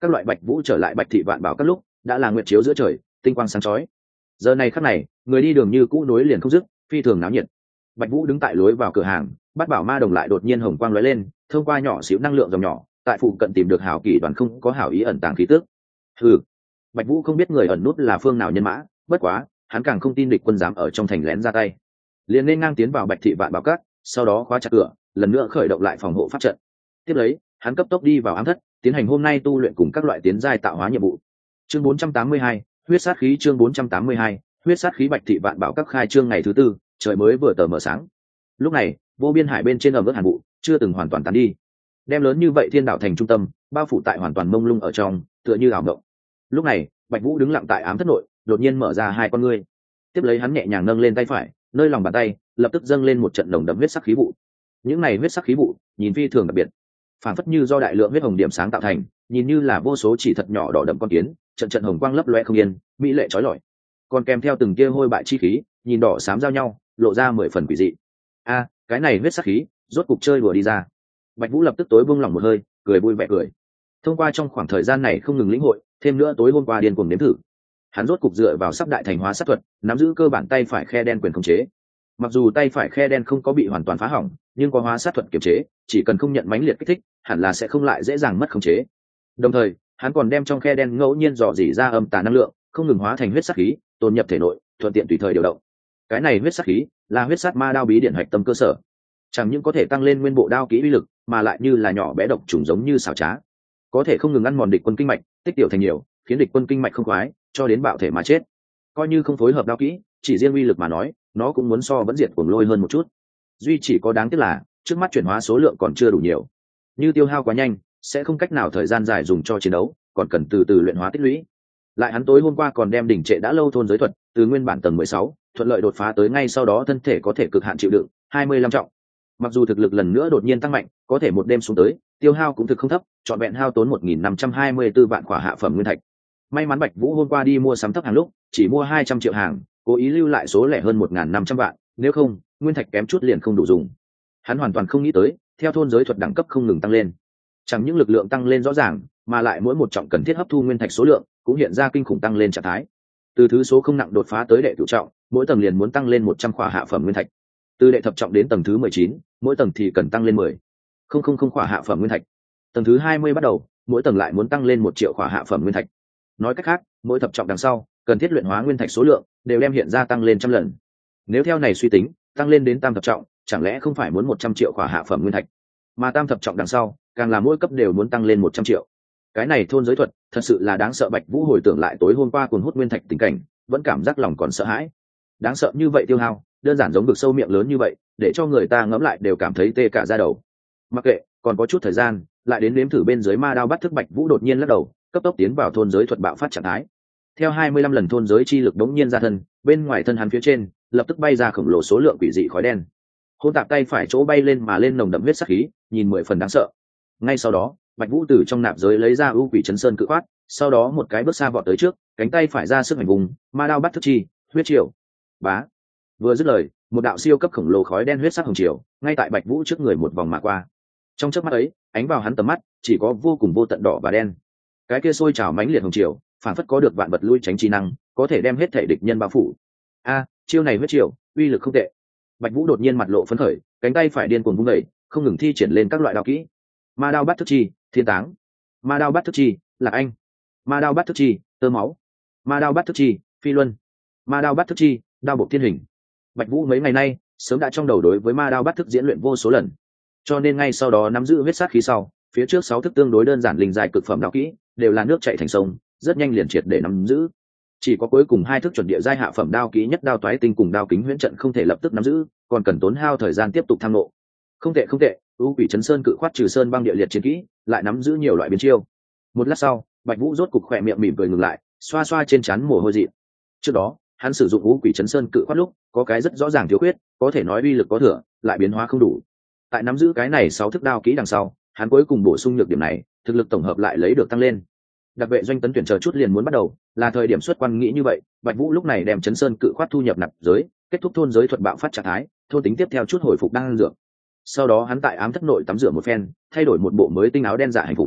[SPEAKER 1] các loại Bạch Vũ trở lại Bạch thị vạn bảo các lúc đã là nguyệt chiếu giữa trời, tinh quang sáng chói. Giờ này khắc này, người đi đường như cũ nối liền không dứt, phi thường náo nhiệt. Bạch Vũ đứng tại lối vào cửa hàng, Bát Bảo Ma Đồng lại đột nhiên hồng quang lóe lên, thông qua nhỏ xíu năng lượng dòng nhỏ, tại phụ cận tìm được hảo kỷ đoàn không có hảo ý ẩn tàng khí tức. Hừ. Bạch Vũ không biết người ẩn nút là phương nào nhân mã, bất quá, hắn càng không tin địch quân dám ở trong thành lén ra tay. Liền nên ngang tiến vào Bạch thị vạn bảo các, sau đó khóa chặt cửa, lần nữa khởi động lại phòng hộ pháp trận. Tiếp lấy, hắn cấp tốc đi vào ám thất, tiến hành hôm nay tu luyện cùng các loại tiến giai tạo hóa nhiệm vụ. Chương 482, huyết sát khí. Chương 482, huyết sát khí. Bạch thị vạn bảo các khai trương ngày thứ tư, trời mới vừa tờ mờ sáng. Lúc này, vô biên hải bên trên ẩm ướt hàn vụ chưa từng hoàn toàn tán đi, đem lớn như vậy thiên đạo thành trung tâm bao phủ tại hoàn toàn mông lung ở trong, tựa như ảo ngộng. Lúc này, Bạch Vũ đứng lặng tại ám thất nội, đột nhiên mở ra hai con ngươi. Tiếp lấy hắn nhẹ nhàng nâng lên tay phải, nơi lòng bàn tay lập tức dâng lên một trận nồng đậm huyết sắc khí vụ. Những này huyết sắc khí vụ nhìn phi thường đặc biệt, phản phất như do đại lượng huyết hồng điểm sáng tạo thành, nhìn như là vô số chỉ thật nhỏ đỏ đậm con kiến, trận trận hồng quang lấp loe không yên, mỹ lệ chói lọi. Còn kèm theo từng kia hôi bại chi khí, nhìn đỏ xám giao nhau, lộ ra 10 phần quỷ dị. A, cái này huyết sắc khí, rốt cục chơi đùa đi ra. Bạch Vũ lập tức tối buông lòng một hơi, cười vui vẻ cười. Thông qua trong khoảng thời gian này không ngừng lĩnh hội, thêm nữa tối hôm qua điên cuồng nếm thử, hắn rốt cục dựa vào sắp đại thành hóa sát thuật, nắm giữ cơ bản tay phải khe đen quyền khống chế. Mặc dù tay phải khe đen không có bị hoàn toàn phá hỏng, nhưng có hóa sát thuật kiểm chế, chỉ cần không nhận mãnh liệt kích thích, hẳn là sẽ không lại dễ dàng mất khống chế. Đồng thời, hắn còn đem trong khe đen ngẫu nhiên dò dỉ ra âm tà năng lượng, không ngừng hóa thành huyết sát khí, tồn nhập thể nội, thuận tiện tùy thời điều động. Cái này huyết sát khí là huyết sát ma đao bí điển hạch tâm cơ sở, chẳng những có thể tăng lên nguyên bộ đao kỹ uy lực, mà lại như là nhỏ bé độc trùng giống như xảo trá, có thể không ngừng ăn mòn địch quân kinh mạch, tích tiểu thành nhiều, khiến địch quân kinh mạch không khoái, cho đến bạo thể mà chết. Coi như không phối hợp đao kỹ, chỉ riêng uy lực mà nói, nó cũng muốn so vẫn diệt cuồng lôi hơn một chút. Duy chỉ có đáng tiếc là trước mắt chuyển hóa số lượng còn chưa đủ nhiều, như tiêu hao quá nhanh, sẽ không cách nào thời gian dài dùng cho chiến đấu, còn cần từ từ luyện hóa tích lũy. Lại hắn tối hôm qua còn đem đỉnh trệ đã lâu thôn giới thuật từ nguyên bản tầng 16 thuận lợi đột phá tới ngay sau đó thân thể có thể cực hạn chịu đựng 25 trọng. Mặc dù thực lực lần nữa đột nhiên tăng mạnh, có thể một đêm xuống tới tiêu hao cũng thực không thấp, trọn vẹn hao tốn 1.524 vạn khỏa hạ phẩm nguyên thạch. May mắn Bạch Vũ hôm qua đi mua sắm thấp hàng lúc chỉ mua 200 triệu hàng, cố ý lưu lại số lẻ hơn 1.500 vạn, nếu không nguyên thạch kém chút liền không đủ dùng. Hắn hoàn toàn không nghĩ tới, theo thôn giới thuật đẳng cấp không ngừng tăng lên, chẳng những lực lượng tăng lên rõ ràng, mà lại mỗi một trọng cần thiết hấp thu nguyên thạch số lượng cũng hiện ra kinh khủng tăng lên trạng thái. Từ thứ số không nặng đột phá tới đệ cửu trọng, mỗi tầng liền muốn tăng lên 100 khỏa hạ phẩm nguyên thạch. Từ đệ thập trọng đến tầng thứ 19, mỗi tầng thì cần tăng lên 10,000 khỏa hạ phẩm nguyên thạch. Tầng thứ 20 bắt đầu, mỗi tầng lại muốn tăng lên 1 triệu khỏa hạ phẩm nguyên thạch. Nói cách khác, mỗi thập trọng đằng sau, cần thiết luyện hóa nguyên thạch số lượng đều đem hiện ra tăng lên trăm lần. Nếu theo này suy tính, tăng lên đến tam thập trọng, chẳng lẽ không phải muốn 100 triệu khỏa hạ phẩm nguyên thạch? Mà tam thập trọng đằng sau, càng là mỗi cấp đều muốn tăng lên 100 triệu. Cái này thôn giới thuật, thật sự là đáng sợ. Bạch Vũ hồi tưởng lại tối hôm qua cuồng hút nguyên thạch tình cảnh, vẫn cảm giác lòng còn sợ hãi. Đáng sợ như vậy tiêu hao, đơn giản giống vực sâu miệng lớn như vậy, để cho người ta ngẫm lại đều cảm thấy tê cả da đầu. Mặc kệ, còn có chút thời gian, lại đến nếm thử bên dưới ma đao bắt thức. Bạch Vũ đột nhiên lắc đầu, cấp tốc tiến vào thôn giới thuật bạo phát trạng thái. Theo 25 lần thôn giới chi lực đống nhiên ra thân, bên ngoài thân hắn phía trên lập tức bay ra khổng lồ số lượng quỷ dị khói đen. Hôn tạp tay phải chỗ bay lên mà lên nồng đậm huyết sắc khí, nhìn 10 phần đáng sợ. Ngay sau đó, Bạch Vũ từ trong nạp giới lấy ra ưu quỷ chấn sơn cự quát, sau đó một cái bước xa vọt tới trước, cánh tay phải ra sức hành vùng, ma đao bắt thức chi, huyết triều. Bá. Vừa dứt lời, một đạo siêu cấp khổng lồ khói đen huyết sắc hồng triều, ngay tại Bạch Vũ trước người một vòng mà qua. Trong chớp mắt ấy, ánh vào hắn tầm mắt, chỉ có vô cùng vô tận đỏ và đen. Cái kia sôi trào mãnh liệt hồng triều, phản phất có được vạn vật lui tránh chi năng, có thể đem hết thể địch nhân bao phủ. A, chiêu này huyết triều, uy lực không tệ. Bạch Vũ đột nhiên mặt lộ phấn khởi, cánh tay phải điên cuồng vung đẩy, không ngừng thi triển lên các loại đao kỹ. Ma đao bắt thức chi, thiên táng. Ma đao bắt thức chi, lạc anh. Ma đao bắt thức chi, tơ máu. Ma đao bắt thức chi, phi luân. Ma đao bắt thức chi, đao bộ thiên hình. Bạch Vũ mấy ngày nay sớm đã trong đầu đối với ma đao bắt thức diễn luyện vô số lần, cho nên ngay sau đó nắm giữ huyết sát khí sau, phía trước 6 thức tương đối đơn giản linh dài cực phẩm đao kỹ đều là nước chảy thành sông, rất nhanh liền triệt để nắm giữ. Chỉ có cuối cùng 2 thức chuẩn địa giai hạ phẩm đao kỹ nhất đao toái tinh cùng đao kính huyễn trận không thể lập tức nắm giữ, còn cần tốn hao thời gian tiếp tục tham ngộ. Không tệ không tệ, ưu quỷ chấn sơn cự khoát trừ sơn băng địa liệt chiến kỹ, lại nắm giữ nhiều loại biến chiêu. Một lát sau, Bạch Vũ rốt cục khỏe miệng mỉm cười ngừng lại, xoa xoa trên trán mồ hôi dị. Trước đó, hắn sử dụng ưu quỷ chấn sơn cự khoát lúc, có cái rất rõ ràng thiếu khuyết, có thể nói uy lực có thừa, lại biến hóa không đủ. Tại nắm giữ cái này 6 thức đao kỹ đằng sau, hắn cuối cùng bổ sung nhược điểm này, thực lực tổng hợp lại lấy được tăng lên. Đặc vệ doanh tấn tuyển chờ chút liền muốn bắt đầu, là thời điểm xuất quan nghĩ như vậy, Bạch Vũ lúc này đem chấn sơn cự khoát thu nhập nạp giới, kết thúc thôn giới thuật bạo phát trạng thái, thôn tính tiếp theo chút hồi phục đang dược. Sau đó hắn tại ám thất nội tắm rửa một phen, thay đổi một bộ mới tinh áo đen dạ hành phục.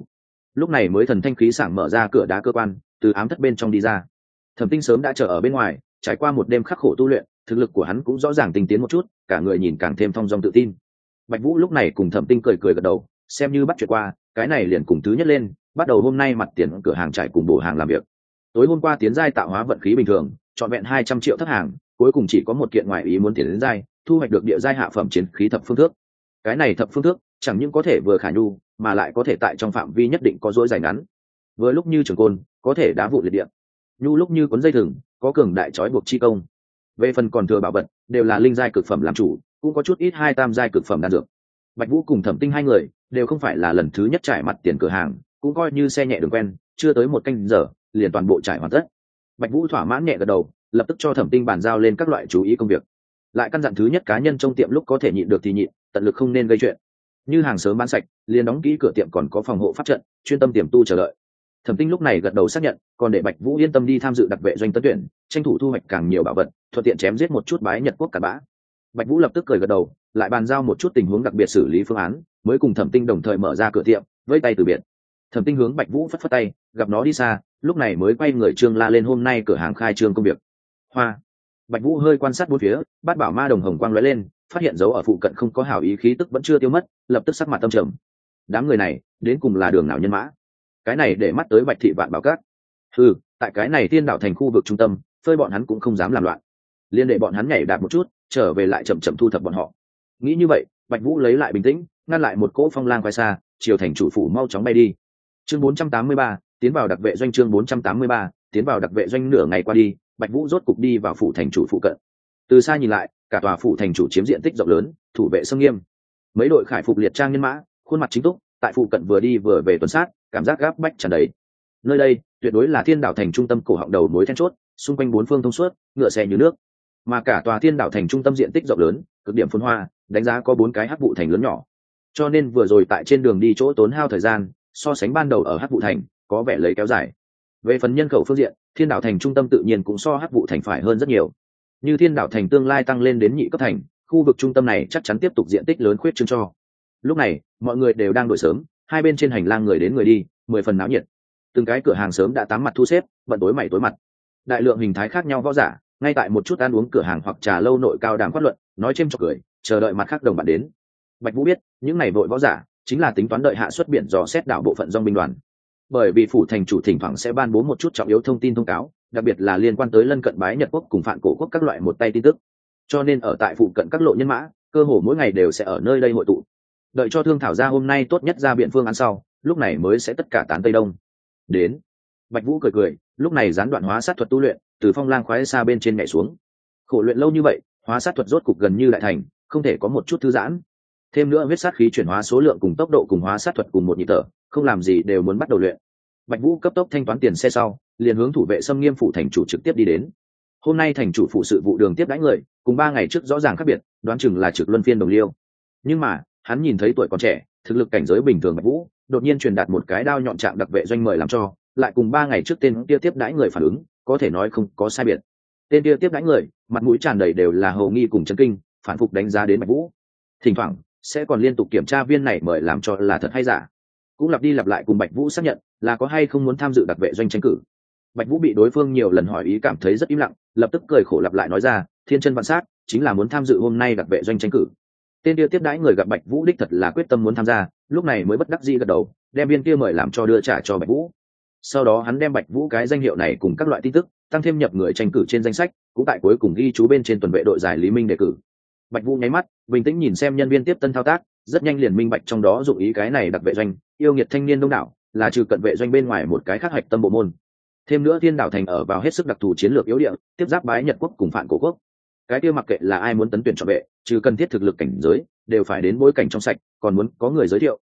[SPEAKER 1] lúc này mới thần thanh khí sảng mở ra cửa đá cơ quan, từ ám thất bên trong đi ra. Thẩm Tinh sớm đã chờ ở bên ngoài, trải qua một đêm khắc khổ tu luyện, thực lực của hắn cũng rõ ràng tinh tiến một chút, cả người nhìn càng thêm thong dong tự tin. Bạch Vũ lúc này cùng Thẩm Tinh cười cười gật đầu, xem như bắt chuyện qua, cái này liền cùng thứ nhất lên, bắt đầu hôm nay mặt tiền cửa hàng trải cùng bổ hàng làm việc. Tối hôm qua tiến giai tạo hóa vận khí bình thường, trọn vẹn 200 triệu thất hàng, cuối cùng chỉ có một kiện ngoại ý muốn tiến đến giai, thu hoạch được địa giai hạ phẩm chiến khí thập phương thước. Cái này thập phương thước, chẳng những có thể vừa khả nhu, mà lại có thể tại trong phạm vi nhất định có dối dài ngắn. Vừa lúc như trường côn, có thể đá vụ liệt địa. Nhu lúc như cuốn dây thừng, có cường đại trói buộc chi công. Về phần còn thừa bảo vật, đều là linh giai cực phẩm làm chủ, cũng có chút ít hai tam giai cực phẩm đan dược. Bạch Vũ cùng Thẩm Tinh hai người đều không phải là lần thứ nhất trải mặt tiền cửa hàng, cũng coi như xe nhẹ đường quen, chưa tới một canh giờ, liền toàn bộ trải hoàn tất. Bạch Vũ thỏa mãn nhẹ gật đầu, lập tức cho Thẩm Tinh bàn giao lên các loại chú ý công việc. Lại căn dặn thứ nhất cá nhân trong tiệm lúc có thể nhịn được thì nhịn, tận lực không nên gây chuyện. Như hàng sớm bán sạch, liền đóng kỹ cửa tiệm còn có phòng hộ pháp trận, chuyên tâm tiềm tu chờ đợi. Thẩm Tinh lúc này gật đầu xác nhận, còn để Bạch Vũ yên tâm đi tham dự đặc vệ doanh tân tuyển, tranh thủ thu hoạch càng nhiều bảo vật, thuận tiện chém giết một chút bái Nhật quốc cặn bã. Bạch Vũ lập tức cười gật đầu, lại bàn giao một chút tình huống đặc biệt xử lý phương án, mới cùng Thẩm Tinh đồng thời mở ra cửa tiệm, vẫy tay từ biệt. Thẩm Tinh hướng Bạch Vũ phất phất tay, gặp nó đi xa, lúc này mới quay người trương la lên hôm nay cửa hàng khai trương công việc. Hoa. Bạch Vũ hơi quan sát bốn phía, bát bảo ma đồng hồng quang lóe lên, phát hiện dấu ở phụ cận không có hảo ý khí tức vẫn chưa tiêu mất, lập tức sắc mặt tâm trầm. Đám người này, đến cùng là đường nào nhân mã? Cái này để mắt tới Bạch thị vạn bảo cát. Tại cái này tiên đảo thành khu vực trung tâm, phơi bọn hắn cũng không dám làm loạn. Liên để bọn hắn nhảy đạp một chút, trở về lại chậm chậm thu thập bọn họ. Nghĩ như vậy, Bạch Vũ lấy lại bình tĩnh, ngăn lại một cỗ phong lang quay xa, chiều thành chủ phủ mau chóng bay đi. Chương 483, tiến vào đặc vệ doanh. Chương 483, tiến vào đặc vệ doanh. Nửa ngày qua đi, Bạch Vũ rốt cục đi vào phủ thành chủ phụ cận. Từ xa nhìn lại, cả tòa phủ thành chủ chiếm diện tích rộng lớn, thủ vệ nghiêm nghiêm. Mấy đội khải phục liệt trang nhân mã, khuôn mặt chính túc, tại phụ cận vừa đi vừa về tuần sát, cảm giác gáp bách tràn đầy. Nơi đây, tuyệt đối là Thiên Đảo thành trung tâm cổ họng đầu mối then chốt, xung quanh bốn phương thông suốt, ngựa xe như nước. Mà cả tòa Thiên Đảo thành trung tâm diện tích rộng lớn, cực điểm phồn hoa, đánh giá có 4 cái hắc vụ thành lớn nhỏ. Cho nên vừa rồi tại trên đường đi chỗ tốn hao thời gian, so sánh ban đầu ở hắc vụ thành, có vẻ lấy kéo dài. Về phần nhân khẩu phương diện, Thiên Đảo thành trung tâm tự nhiên cũng so hắc vụ thành phải hơn rất nhiều. Như Thiên Đảo thành tương lai tăng lên đến nhị cấp thành, khu vực trung tâm này chắc chắn tiếp tục diện tích lớn khuyết trương cho. Lúc này, mọi người đều đang đuổi sớm, hai bên trên hành lang người đến người đi, 10 phần náo nhiệt. Từng cái cửa hàng sớm đã tám mặt thu xếp, bận tối mày tối mặt. Đại lượng hình thái khác nhau võ giả, ngay tại một chút ăn uống cửa hàng hoặc trà lâu nội cao đàm phát luận, nói chêm chọc cười, chờ đợi mặt khác đồng bạn đến. Bạch Vũ biết, những này vội võ giả chính là tính toán đợi hạ xuất biển dò xét đảo bộ phận dòng binh đoàn. Bởi vì phủ thành chủ thỉnh thoảng sẽ ban bố một chút trọng yếu thông tin thông cáo, đặc biệt là liên quan tới lân cận bái Nhật quốc cùng Phạn Cổ quốc các loại một tay tin tức. Cho nên ở tại phụ cận các lộ nhân mã, cơ hồ mỗi ngày đều sẽ ở nơi đây hội tụ. Đợi cho thương thảo ra hôm nay tốt nhất ra biện phương án sau, lúc này mới sẽ tất cả tán tây đông. Đến. Bạch Vũ cười cười, lúc này gián đoạn hóa sát thuật tu luyện, từ phong lang khoái xa bên trên nhảy xuống. Khổ luyện lâu như vậy, hóa sát thuật rốt cục gần như đại thành, không thể có một chút thư giãn. Thêm nữa huyết sát khí chuyển hóa số lượng cùng tốc độ cùng hóa sát thuật cùng một nhịp thở, không làm gì đều muốn bắt đầu luyện. Bạch Vũ cấp tốc thanh toán tiền xe sau, liền hướng thủ vệ Sâm Nghiêm phủ thành chủ trực tiếp đi đến. Hôm nay thành chủ phụ sự vụ đường tiếp đãi người, cùng 3 ngày trước rõ ràng khác biệt, đoán chừng là trực luân phiên đồng liêu. Nhưng mà, hắn nhìn thấy tuổi còn trẻ, thực lực cảnh giới bình thường Bạch Vũ, đột nhiên truyền đạt một cái đao nhọn chạm đặc vệ doanh mời làm cho, lại cùng 3 ngày trước tên kia tiếp đãi người phản ứng, có thể nói không có sai biệt. Tên kia tiếp đãi người, mặt mũi tràn đầy đều là hầu nghi cùng chấn kinh, phản phục đánh giá đến Bạch Vũ. Thỉnh thoảng sẽ còn liên tục kiểm tra viên này mời làm cho là thật hay giả, cũng lặp đi lặp lại cùng Bạch Vũ xác nhận là có hay không muốn tham dự đặc vệ doanh tranh cử. Bạch Vũ bị đối phương nhiều lần hỏi ý cảm thấy rất im lặng, lập tức cười khổ lặp lại nói ra, thiên chân vạn sát, chính là muốn tham dự hôm nay đặc vệ doanh tranh cử. Tên kia tiếp đãi người gặp Bạch Vũ đích thật là quyết tâm muốn tham gia, lúc này mới bất đắc dĩ gật đầu, đem viên kia mời làm cho đưa trả cho Bạch Vũ. Sau đó hắn đem Bạch Vũ cái danh hiệu này cùng các loại tin tức tăng thêm nhập người tranh cử trên danh sách, cũng tại cuối cùng ghi chú bên trên tuần vệ đội giải Lý Minh đề cử. Bạch Vũ nháy mắt, bình tĩnh nhìn xem nhân viên tiếp tân thao tác, rất nhanh liền minh bạch trong đó dụng ý cái này đặc vệ doanh, yêu nghiệt thanh niên đông đảo, là trừ cận vệ doanh bên ngoài một cái khác hạch tâm bộ môn. Thêm nữa Thiên Đảo thành ở vào hết sức đặc thù chiến lược yếu địa, tiếp giáp bái Nhật quốc cùng Phạn Cổ quốc. Cái kia mặc kệ là ai muốn tấn tuyển chọn vệ, trừ cần thiết thực lực cảnh giới, đều phải đến bối cảnh trong sạch, còn muốn có người giới thiệu.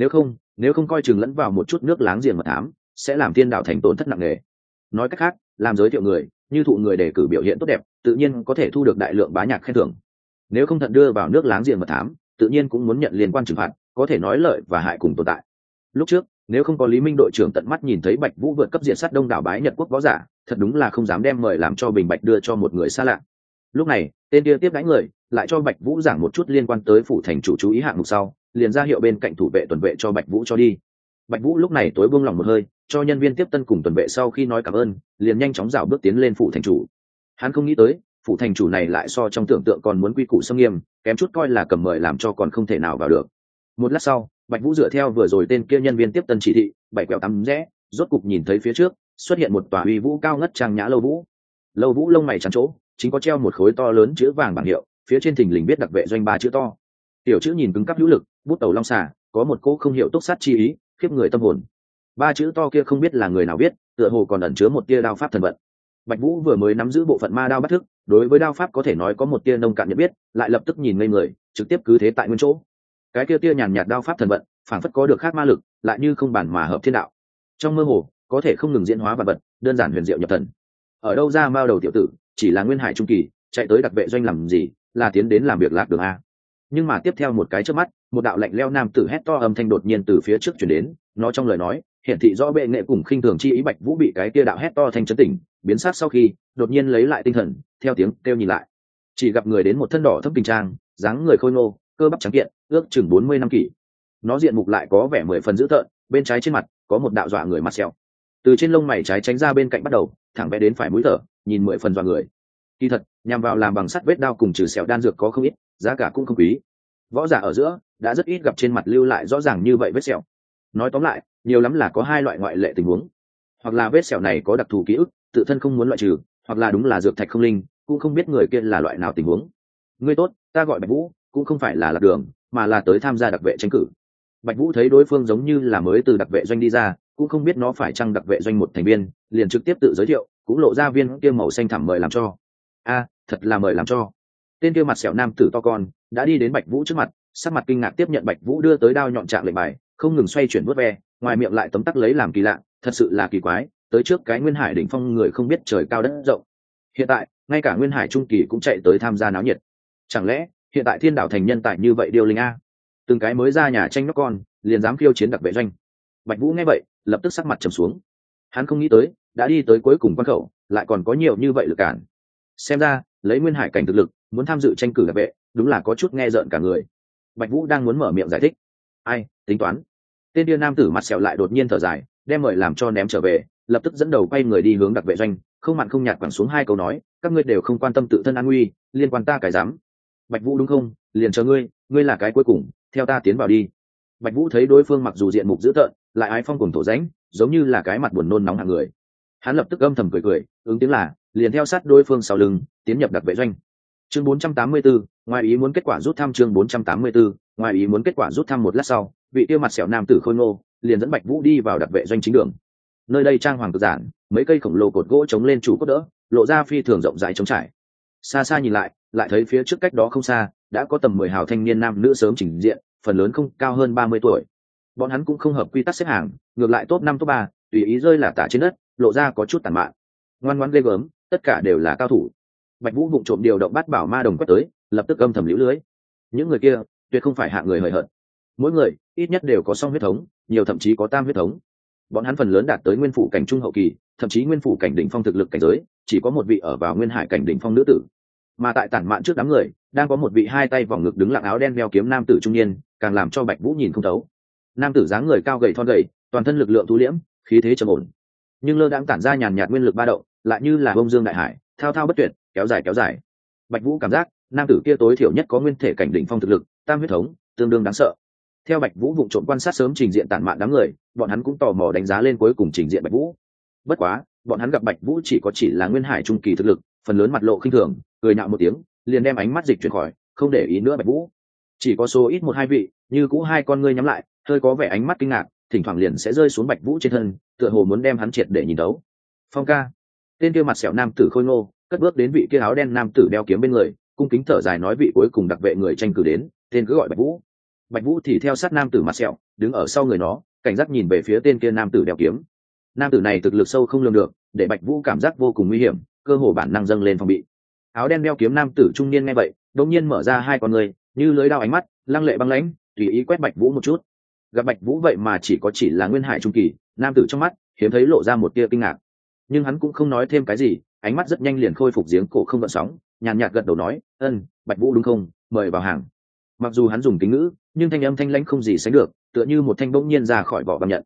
[SPEAKER 1] Nếu không coi chừng lẫn vào một chút nước láng giềng mật thám, sẽ làm Thiên Đảo thành tổn thất nặng nề. Nói cách khác, làm giới thiệu người, như thụ người đề cử biểu hiện tốt đẹp, tự nhiên có thể thu được đại lượng bá nhạc khen thưởng. Nếu không thận đưa vào nước láng giềng mật thám, tự nhiên cũng muốn nhận liên quan trừng phạt, có thể nói lợi và hại cùng tồn tại. Lúc trước, nếu không có Lý Minh đội trưởng tận mắt nhìn thấy Bạch Vũ vượt cấp diện sát đông đảo bái Nhật quốc võ giả, thật đúng là không dám đem mời làm cho Bình Bạch đưa cho một người xa lạ. Lúc này, tên kia tiếp đãi người lại cho Bạch Vũ giảng một chút liên quan tới phủ thành chủ chú ý hạng mục sau, liền ra hiệu bên cạnh thủ vệ tuần vệ cho Bạch Vũ cho đi. Bạch Vũ lúc này tối buông lòng một hơi, cho nhân viên tiếp tân cùng tuần vệ sau khi nói cảm ơn, liền nhanh chóng dạo bước tiến lên phủ thành chủ. Hắn không nghĩ tới, phủ thành chủ này lại so trong tưởng tượng còn muốn quy củ xâm nghiêm, kém chút coi là cầm mời làm cho còn không thể nào vào được. Một lát sau, Bạch Vũ dựa theo vừa rồi tên kia nhân viên tiếp tân chỉ thị, bảy quẹo tắm rẽ, rốt cục nhìn thấy phía trước xuất hiện một tòa uy vũ cao ngất trang nhã lâu vũ. Lâu vũ lông mày trắng chỗ, chính có treo một khối to lớn chữ vàng bảng hiệu, phía trên thình lình viết đặc vệ doanh ba chữ to. Tiểu chữ nhìn cứng cáp hữu lực, bút tàu long xà, có một cỗ không hiểu túc sát chi ý, khiếp người tâm hồn. Ba chữ to kia không biết là người nào viết, tựa hồ còn ẩn chứa một tia đao pháp thần vận. Bạch Vũ vừa mới nắm giữ bộ phận ma đao bắt thức, đối với đao pháp có thể nói có một tia nông cạn nhận biết, lại lập tức nhìn ngây người, trực tiếp cứ thế tại nguyên chỗ. Cái tia nhàn nhạt đao pháp thần vận, phảng phất có được khác ma lực, lại như không bản mà hợp thiên đạo. Trong mơ hồ, có thể không ngừng diễn hóa vật vật, đơn giản huyền diệu nhập thần. Ở đâu ra mao đầu tiểu tử, chỉ là nguyên hải trung kỳ, chạy tới đặc vệ doanh làm gì, là tiến đến làm việc lạc đường a. Nhưng mà tiếp theo một cái chớp mắt, một đạo lạnh lẽo nam tử hét to âm thanh đột nhiên từ phía trước truyền đến, nó trong lời nói hiển thị rõ bệ nghệ cùng khinh thường chi ý. Bạch Vũ bị cái kia đạo hét to thanh chấn tỉnh, biến sắc sau khi đột nhiên lấy lại tinh thần, theo tiếng kêu nhìn lại, chỉ gặp người đến một thân đỏ thâm tình trang, dáng người khôi ngô, cơ bắp trắng kiện, ước chừng 40 năm kỷ. Nó diện mục lại có vẻ 10 phần dữ tợn, bên trái trên mặt có một đạo dọa người mặt sẹo, từ trên lông mày trái tránh ra bên cạnh bắt đầu, thẳng vẽ đến phải mũi thở, nhìn 10 phần dọa người. Kỳ thật, nhằm vào làm bằng sắt vết đao cùng trừ sẹo đan dược có không ít, giá cả cũng không quý. Võ giả ở giữa đã rất ít gặp trên mặt lưu lại rõ ràng như vậy vết sẹo. Nói tóm lại, nhiều lắm là có hai loại ngoại lệ tình huống, hoặc là vết sẹo này có đặc thù ký ức, tự thân không muốn loại trừ, hoặc là đúng là dược thạch không linh, cũng không biết người kia là loại nào tình huống. Ngươi tốt, ta gọi Bạch Vũ, cũng không phải là lạc đường, mà là tới tham gia đặc vệ tranh cử. Bạch Vũ thấy đối phương giống như là mới từ đặc vệ doanh đi ra, cũng không biết nó phải chăng đặc vệ doanh một thành viên, liền trực tiếp tự giới thiệu, cũng lộ ra viên kia màu xanh thẳm mời làm cho. A, thật là mời làm cho. Tên kia mặt sẹo nam tử to con đã đi đến Bạch Vũ trước mặt, sắc mặt kinh ngạc tiếp nhận Bạch Vũ đưa tới đao nhọn trạng lệnh bài, không ngừng xoay chuyển vuốt ve, ngoài miệng lại tấm tắc lấy làm kỳ lạ, thật sự là kỳ quái, tới trước cái Nguyên Hải đỉnh phong người không biết trời cao đất rộng. Hiện tại, ngay cả Nguyên Hải trung kỳ cũng chạy tới tham gia náo nhiệt. Chẳng lẽ, hiện tại Thiên Đạo thành nhân tài như vậy điêu linh a? Từng cái mới ra nhà tranh nhóc con, liền dám khiêu chiến đặc vệ doanh. Bạch Vũ nghe vậy, lập tức sắc mặt trầm xuống. Hắn không nghĩ tới, đã đi tới cuối cùng quan khẩu, lại còn có nhiều như vậy lực cản. Xem ra, lấy Nguyên Hải cảnh thực lực, muốn tham dự tranh cử đặc vệ, đúng là có chút nghe rợn cả người. Bạch Vũ đang muốn mở miệng giải thích. Ai, tính toán. Tên điên nam tử mặt sẹo lại đột nhiên thở dài, đem mời làm cho ném trở về, lập tức dẫn đầu quay người đi hướng đặc vệ doanh, không mặn không nhạt quẳng xuống hai câu nói, các ngươi đều không quan tâm tự thân an nguy, liên quan ta cái dám. Bạch Vũ đúng không, liền chờ ngươi, ngươi là cái cuối cùng, theo ta tiến vào đi. Bạch Vũ thấy đối phương mặc dù diện mục dữ tợn, lại ái phong cùng thổ rãnh, giống như là cái mặt buồn nôn nóng hạng người. Hắn lập tức âm thầm cười, ứng tiếng là, liền theo sát đối phương sau lưng, tiến nhập đặc vệ doanh. Chương 484, ngoài ý muốn kết quả rút thăm. Chương 484, ngoài ý muốn kết quả rút thăm. Một lát sau, vị tiêu mặt sẹo nam tử khôi ngô liền dẫn Bạch Vũ đi vào đặc vệ doanh chính đường. Nơi đây trang hoàng cực giản, mấy cây khổng lồ cột gỗ chống lên trụ cốt đỡ, lộ ra phi thường rộng rãi trống trải. Xa xa nhìn lại, lại thấy phía trước cách đó không xa, đã có tầm 10 hào thanh niên nam nữ sớm trình diện, phần lớn không cao hơn 30 tuổi. Bọn hắn cũng không hợp quy tắc xếp hàng, ngược lại top 5 top 3, tùy ý rơi lả tả trên đất, lộ ra có chút tàn mạn. Ngoan ngoãn ghê gớm, tất cả đều là cao thủ. Bạch Vũ vụng trộm điều động bát bảo ma đồng quét tới, lập tức âm thầm liễu lưới. Những người kia, tuyệt không phải hạng người hời hợt. Mỗi người, ít nhất đều có song huyết thống, nhiều thậm chí có tam huyết thống. Bọn hắn phần lớn đạt tới nguyên phủ cảnh trung hậu kỳ, thậm chí nguyên phủ cảnh đỉnh phong thực lực cảnh giới, chỉ có một vị ở vào nguyên hải cảnh đỉnh phong nữ tử. Mà tại tản mạn trước đám người, đang có một vị hai tay vòng ngực đứng lặng áo đen đeo kiếm nam tử trung niên, càng làm cho Bạch Vũ nhìn không thấu. Nam tử dáng người cao gầy thon gầy, toàn thân lực lượng thu liễm, khí thế trầm ổn, nhưng lơ đãng tản ra nhàn nhạt nguyên lực ba động, lại như là bông dương đại hải, thao thao bất tuyệt, kéo dài. Bạch Vũ cảm giác, nam tử kia tối thiểu nhất có nguyên thể cảnh đỉnh phong thực lực, tam huyết thống, tương đương đáng sợ. Theo Bạch Vũ vụng trộm quan sát sớm trình diện tản mạn đám người, bọn hắn cũng tò mò đánh giá lên cuối cùng trình diện Bạch Vũ. Bất quá, bọn hắn gặp Bạch Vũ chỉ là nguyên hải trung kỳ thực lực, phần lớn mặt lộ khinh thường, cười nhạo một tiếng, liền đem ánh mắt dịch chuyển khỏi, không để ý nữa Bạch Vũ. Chỉ có số ít một hai vị, như cũ hai con ngươi nhắm lại, hơi có vẻ ánh mắt kinh ngạc, thỉnh thoảng liền sẽ rơi xuống Bạch Vũ trên thân, tựa hồ muốn đem hắn triệt để nhìn thấu. Phong ca, tên kia mặt sẹo nam tử khôi ngô, cất bước đến vị kia áo đen nam tử đeo kiếm bên người, cung kính thở dài nói vị cuối cùng đặc vệ người tranh cử đến, tên cứ gọi Bạch Vũ. Bạch Vũ thì theo sát nam tử mặt sẹo, đứng ở sau người nó, cảnh giác nhìn về phía tên kia nam tử đeo kiếm. Nam tử này thực lực sâu không lường được, để Bạch Vũ cảm giác vô cùng nguy hiểm, cơ hồ bản năng dâng lên phòng bị. Áo đen đeo kiếm nam tử trung niên nghe vậy, đột nhiên mở ra hai con người, như lưới đao ánh mắt, lăng lệ băng lãnh, tùy ý quét Bạch Vũ một chút. Gặp Bạch Vũ vậy mà chỉ là nguyên hải trung kỳ, nam tử trong mắt hiếm thấy lộ ra một tia kinh ngạc, nhưng hắn cũng không nói thêm cái gì, ánh mắt rất nhanh liền khôi phục giếng cổ không gợn sóng, nhàn nhạt gật đầu nói, Bạch Vũ đúng không, mời vào hàng. Mặc dù hắn dùng kính ngữ, nhưng thanh âm thanh lãnh không gì sánh được, tựa như một thanh bỗng nhiên ra khỏi vỏ băng nhận.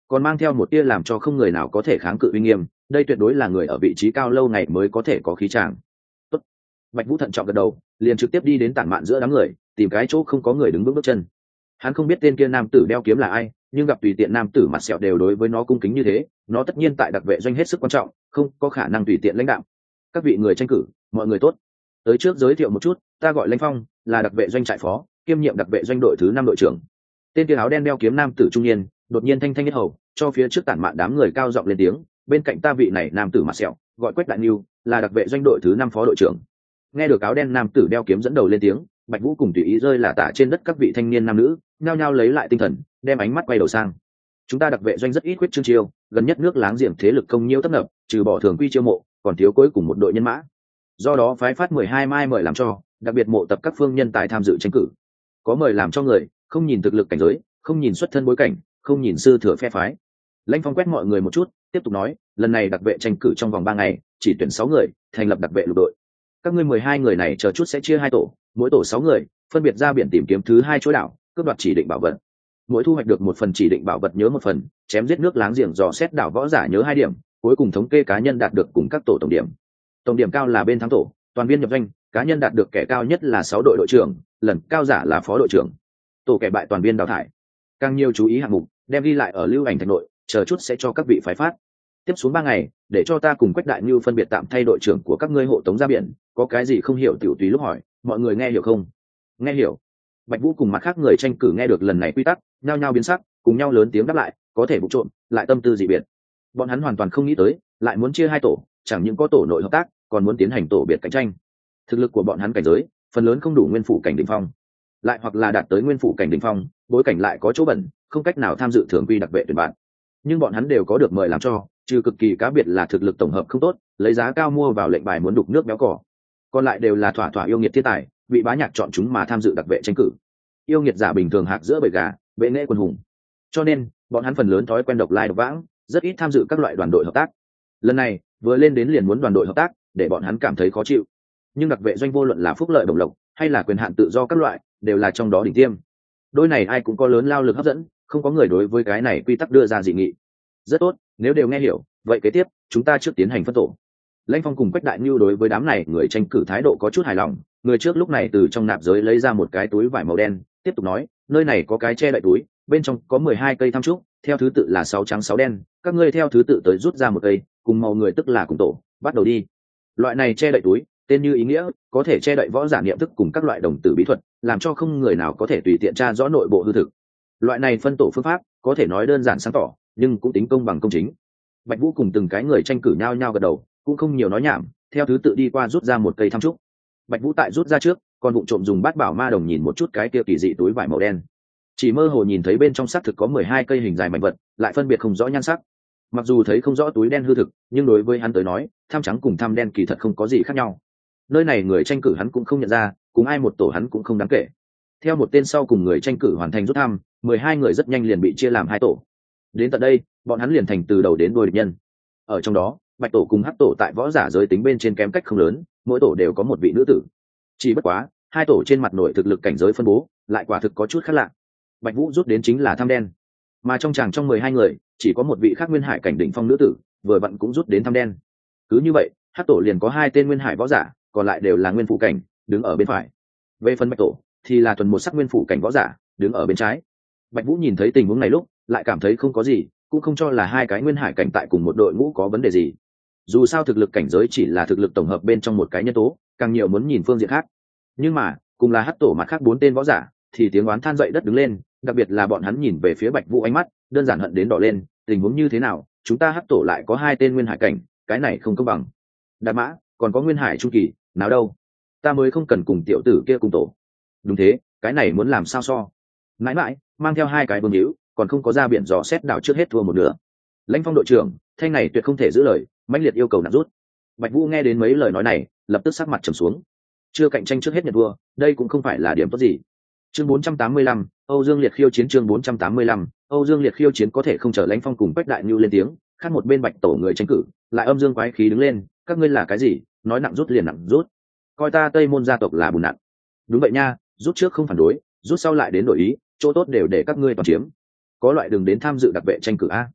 [SPEAKER 1] còn mang theo một tia làm cho không người nào có thể kháng cự uy nghiêm. Đây tuyệt đối là người ở vị trí cao lâu ngày mới có thể có khí tràng. Tốt. Bạch Vũ thận trọng gật đầu, liền trực tiếp đi đến tản mạn giữa đám người, tìm cái chỗ không có người đứng bước chân. Hắn không biết tên kia nam tử đeo kiếm là ai, nhưng gặp tùy tiện nam tử mặt sẹo đều đối với nó cung kính như thế, nó tất nhiên tại đặc vệ doanh hết sức quan trọng, không có khả năng tùy tiện lãnh đạo. Các vị người tranh cử, mọi người tốt. Tới trước giới thiệu một chút, ta gọi Lãnh Phong, là đặc vệ doanh trại phó, kiêm nhiệm đặc vệ doanh đội thứ 5 đội trưởng. Tên kia áo đen đeo kiếm nam tử trung niên, đột nhiên thanh nhất hầu, cho phía trước tản mạn đám người cao giọng lên tiếng, bên cạnh ta vị này nam tử mặt sẹo, gọi Quách Đại Nưu, là đặc vệ doanh đội thứ 5 phó đội trưởng. Nghe được áo đen nam tử đeo kiếm dẫn đầu lên tiếng, Bạch Vũ cùng tùy ý rơi là tả trên đất các vị thanh niên nam nữ, nhao nhao lấy lại tinh thần, đem ánh mắt quay đầu sang. Chúng ta đặc vệ doanh rất ít quyết trương chiêu, gần nhất nước láng giềng thế lực công nhiêu tấp nập, trừ bỏ thường quy chiêu mộ, còn thiếu cuối cùng một đội nhân mã. Do đó phái phát 12 mai mời làm cho, đặc biệt mộ tập các phương nhân tài tham dự tranh cử. Có mời làm cho người, không nhìn thực lực cảnh giới, không nhìn xuất thân bối cảnh, không nhìn sư thừa phe phái. Lãnh Phong quét mọi người một chút, tiếp tục nói, lần này đặc vệ tranh cử trong vòng 3 ngày, chỉ tuyển 6 người, thành lập đặc vệ lục đội. Các ngươi 12 người này chờ chút sẽ chia 2 tổ, mỗi tổ 6 người, phân biệt ra biển tìm kiếm thứ 2 chỗ đảo, cướp đoạt chỉ định bảo vật. Mỗi thu hoạch được một phần chỉ định bảo vật nhớ một phần, chém giết nước láng giềng dò xét đảo võ giả nhớ 2 điểm, cuối cùng thống kê cá nhân đạt được cùng các tổ tổng điểm. Tổng điểm cao là bên thắng tổ, toàn viên nhập doanh, cá nhân đạt được kẻ cao nhất là 6 đội đội trưởng, lần cao giả là phó đội trưởng. Tổ kẻ bại toàn viên đào thải. Càng nhiều chú ý hạng mục, đem ghi lại ở lưu ảnh thành nội, chờ chút sẽ cho các vị phái phát. Tiếp xuống 3 ngày, để cho ta cùng Quách Đại Nưu phân biệt tạm thay đội trưởng của các ngươi hộ tống ra biển, có cái gì không hiểu tiểu tùy lúc hỏi, mọi người nghe hiểu không? Nghe hiểu. Bạch Vũ cùng mặt khác người tranh cử nghe được lần này quy tắc, nhao nhao biến sắc, cùng nhau lớn tiếng đáp lại, có thể vụ trộm, lại tâm tư dị biệt. Bọn hắn hoàn toàn không nghĩ tới, lại muốn chia 2 tổ, chẳng những có tổ nội hợp tác, còn muốn tiến hành tổ biệt cạnh tranh. Thực lực của bọn hắn cảnh giới, phần lớn không đủ nguyên phủ cảnh đỉnh phong, lại hoặc là đạt tới nguyên phủ cảnh đỉnh phong, bối cảnh lại có chỗ bẩn, không cách nào tham dự thường quy đặc vệ tuyển bạn. Nhưng bọn hắn đều có được mời làm cho, trừ cực kỳ cá biệt là thực lực tổng hợp không tốt, lấy giá cao mua vào lệnh bài muốn đục nước béo cỏ. Còn lại đều là thỏa yêu nghiệt thiên tài, bị bá nhạc chọn chúng mà tham dự đặc vệ tranh cử. Yêu nghiệt giả bình thường hạc giữa bầy gà, bệ nghệ quần hùng. Cho nên, bọn hắn phần lớn thói quen độc lai độc vãng, rất ít tham dự các loại đoàn đội hợp tác. Lần này, vừa lên đến liền muốn đoàn đội hợp tác, để bọn hắn cảm thấy khó chịu. Nhưng đặc vệ doanh vô luận là phúc lợi đồng lộc, hay là quyền hạn tự do các loại, đều là trong đó đỉnh tiêm. Đôi này ai cũng có lớn lao lực hấp dẫn, không có người đối với cái này quy tắc đưa ra dị nghị. Rất tốt, nếu đều nghe hiểu, vậy kế tiếp, chúng ta trước tiến hành phân tổ. Lãnh Phong cùng Quách Đại Nưu đối với đám này người tranh cử thái độ có chút hài lòng, người trước lúc này từ trong nạp giới lấy ra một cái túi vải màu đen, tiếp tục nói, nơi này có cái che đậy túi, bên trong có 12 cây tham trúc, theo thứ tự là 6 trắng 6 đen, các ngươi theo thứ tự tới rút ra một cây, cùng màu người tức là cùng tổ, bắt đầu đi. Loại này che đậy túi, tên như ý nghĩa, có thể che đậy võ giả niệm thức cùng các loại đồng tử bí thuật, làm cho không người nào có thể tùy tiện tra rõ nội bộ hư thực. Loại này phân tổ phương pháp, có thể nói đơn giản sáng tỏ, nhưng cũng tính công bằng công chính. Bạch Vũ cùng từng cái người tranh cử nhau nhau gật đầu, cũng không nhiều nói nhảm, theo thứ tự đi qua rút ra một cây tham trúc. Bạch Vũ tại rút ra trước, còn vụng trộm dùng bát bảo ma đồng nhìn một chút cái kia kỳ dị túi vải màu đen. Chỉ mơ hồ nhìn thấy bên trong xác thực có 12 cây hình dài mảnh vật, lại phân biệt không rõ nhan sắc. Mặc dù thấy không rõ túi đen hư thực, nhưng đối với hắn tới nói, tham trắng cùng tham đen kỳ thật không có gì khác nhau. Nơi này người tranh cử hắn cũng không nhận ra, cùng ai một tổ hắn cũng không đáng kể. Theo một tên sau cùng người tranh cử hoàn thành rút thăm, 12 người rất nhanh liền bị chia làm 2 tổ. Đến tận đây, bọn hắn liền thành từ đầu đến đuôi địch nhân. Ở trong đó, Bạch tổ cùng Hắc tổ tại võ giả giới tính bên trên kém cách không lớn, mỗi tổ đều có một vị nữ tử. Chỉ bất quá, 2 tổ trên mặt nội thực lực cảnh giới phân bố, lại quả thực có chút khác lạ. Bạch Vũ rút đến chính là tham đen, mà trong chàng trong 12 người, chỉ có một vị khác nguyên hải cảnh đỉnh phong nữ tử, vừa vặn cũng rút đến tham đen. Cứ như vậy, Hắc tổ liền có 2 tên nguyên hải võ giả, còn lại đều là nguyên phủ cảnh, đứng ở bên phải. Về phần Bạch tổ, thì là thuần một sắc nguyên phủ cảnh võ giả, đứng ở bên trái. Bạch Vũ nhìn thấy tình huống này lúc, lại cảm thấy không có gì, cũng không cho là 2 cái nguyên hải cảnh tại cùng một đội ngũ có vấn đề gì. Dù sao thực lực cảnh giới chỉ là thực lực tổng hợp bên trong một cái nhân tố, càng nhiều muốn nhìn phương diện khác. Nhưng mà, cùng là Hắc tổ mặt khác 4 tên võ giả, thì tiếng oán than dậy đất đứng lên, đặc biệt là bọn hắn nhìn về phía Bạch Vũ ánh mắt, đơn giản hận đến đỏ lên, tình huống như thế nào, chúng ta Hắc tổ lại có 2 tên nguyên hải cảnh, cái này không công bằng. Đạp mã, còn có nguyên hải trung kỳ, nào đâu? Ta mới không cần cùng tiểu tử kia cùng tổ. Đúng thế, cái này muốn làm sao so? Mãi mãi, mang theo 2 cái vương hữu, còn không có ra biển dò xét đảo trước hết thua một nửa. Lãnh Phong đội trưởng, thanh này tuyệt không thể giữ lời, mãnh liệt yêu cầu nạp rút. Bạch Vũ nghe đến mấy lời nói này, lập tức sắc mặt trầm xuống. Chưa cạnh tranh trước hết nhận thua, đây cũng không phải là điểm tốt gì. Chương 485, Âu Dương Liệt khiêu chiến. Chương 485, Âu Dương Liệt khiêu chiến. Có thể không chờ Lãnh Phong cùng Quách Đại Nưu lên tiếng, khác một bên Bạch tổ người tranh cử, lại âm dương quái khí đứng lên, các ngươi là cái gì, nói nặng rút liền nặng rút. Coi ta Tây Môn gia tộc là bùn nặng. Đúng vậy nha, rút trước không phản đối, rút sau lại đến đổi ý, chỗ tốt đều để các ngươi toàn chiếm. Có loại đường đến tham dự đặc vệ tranh cử a.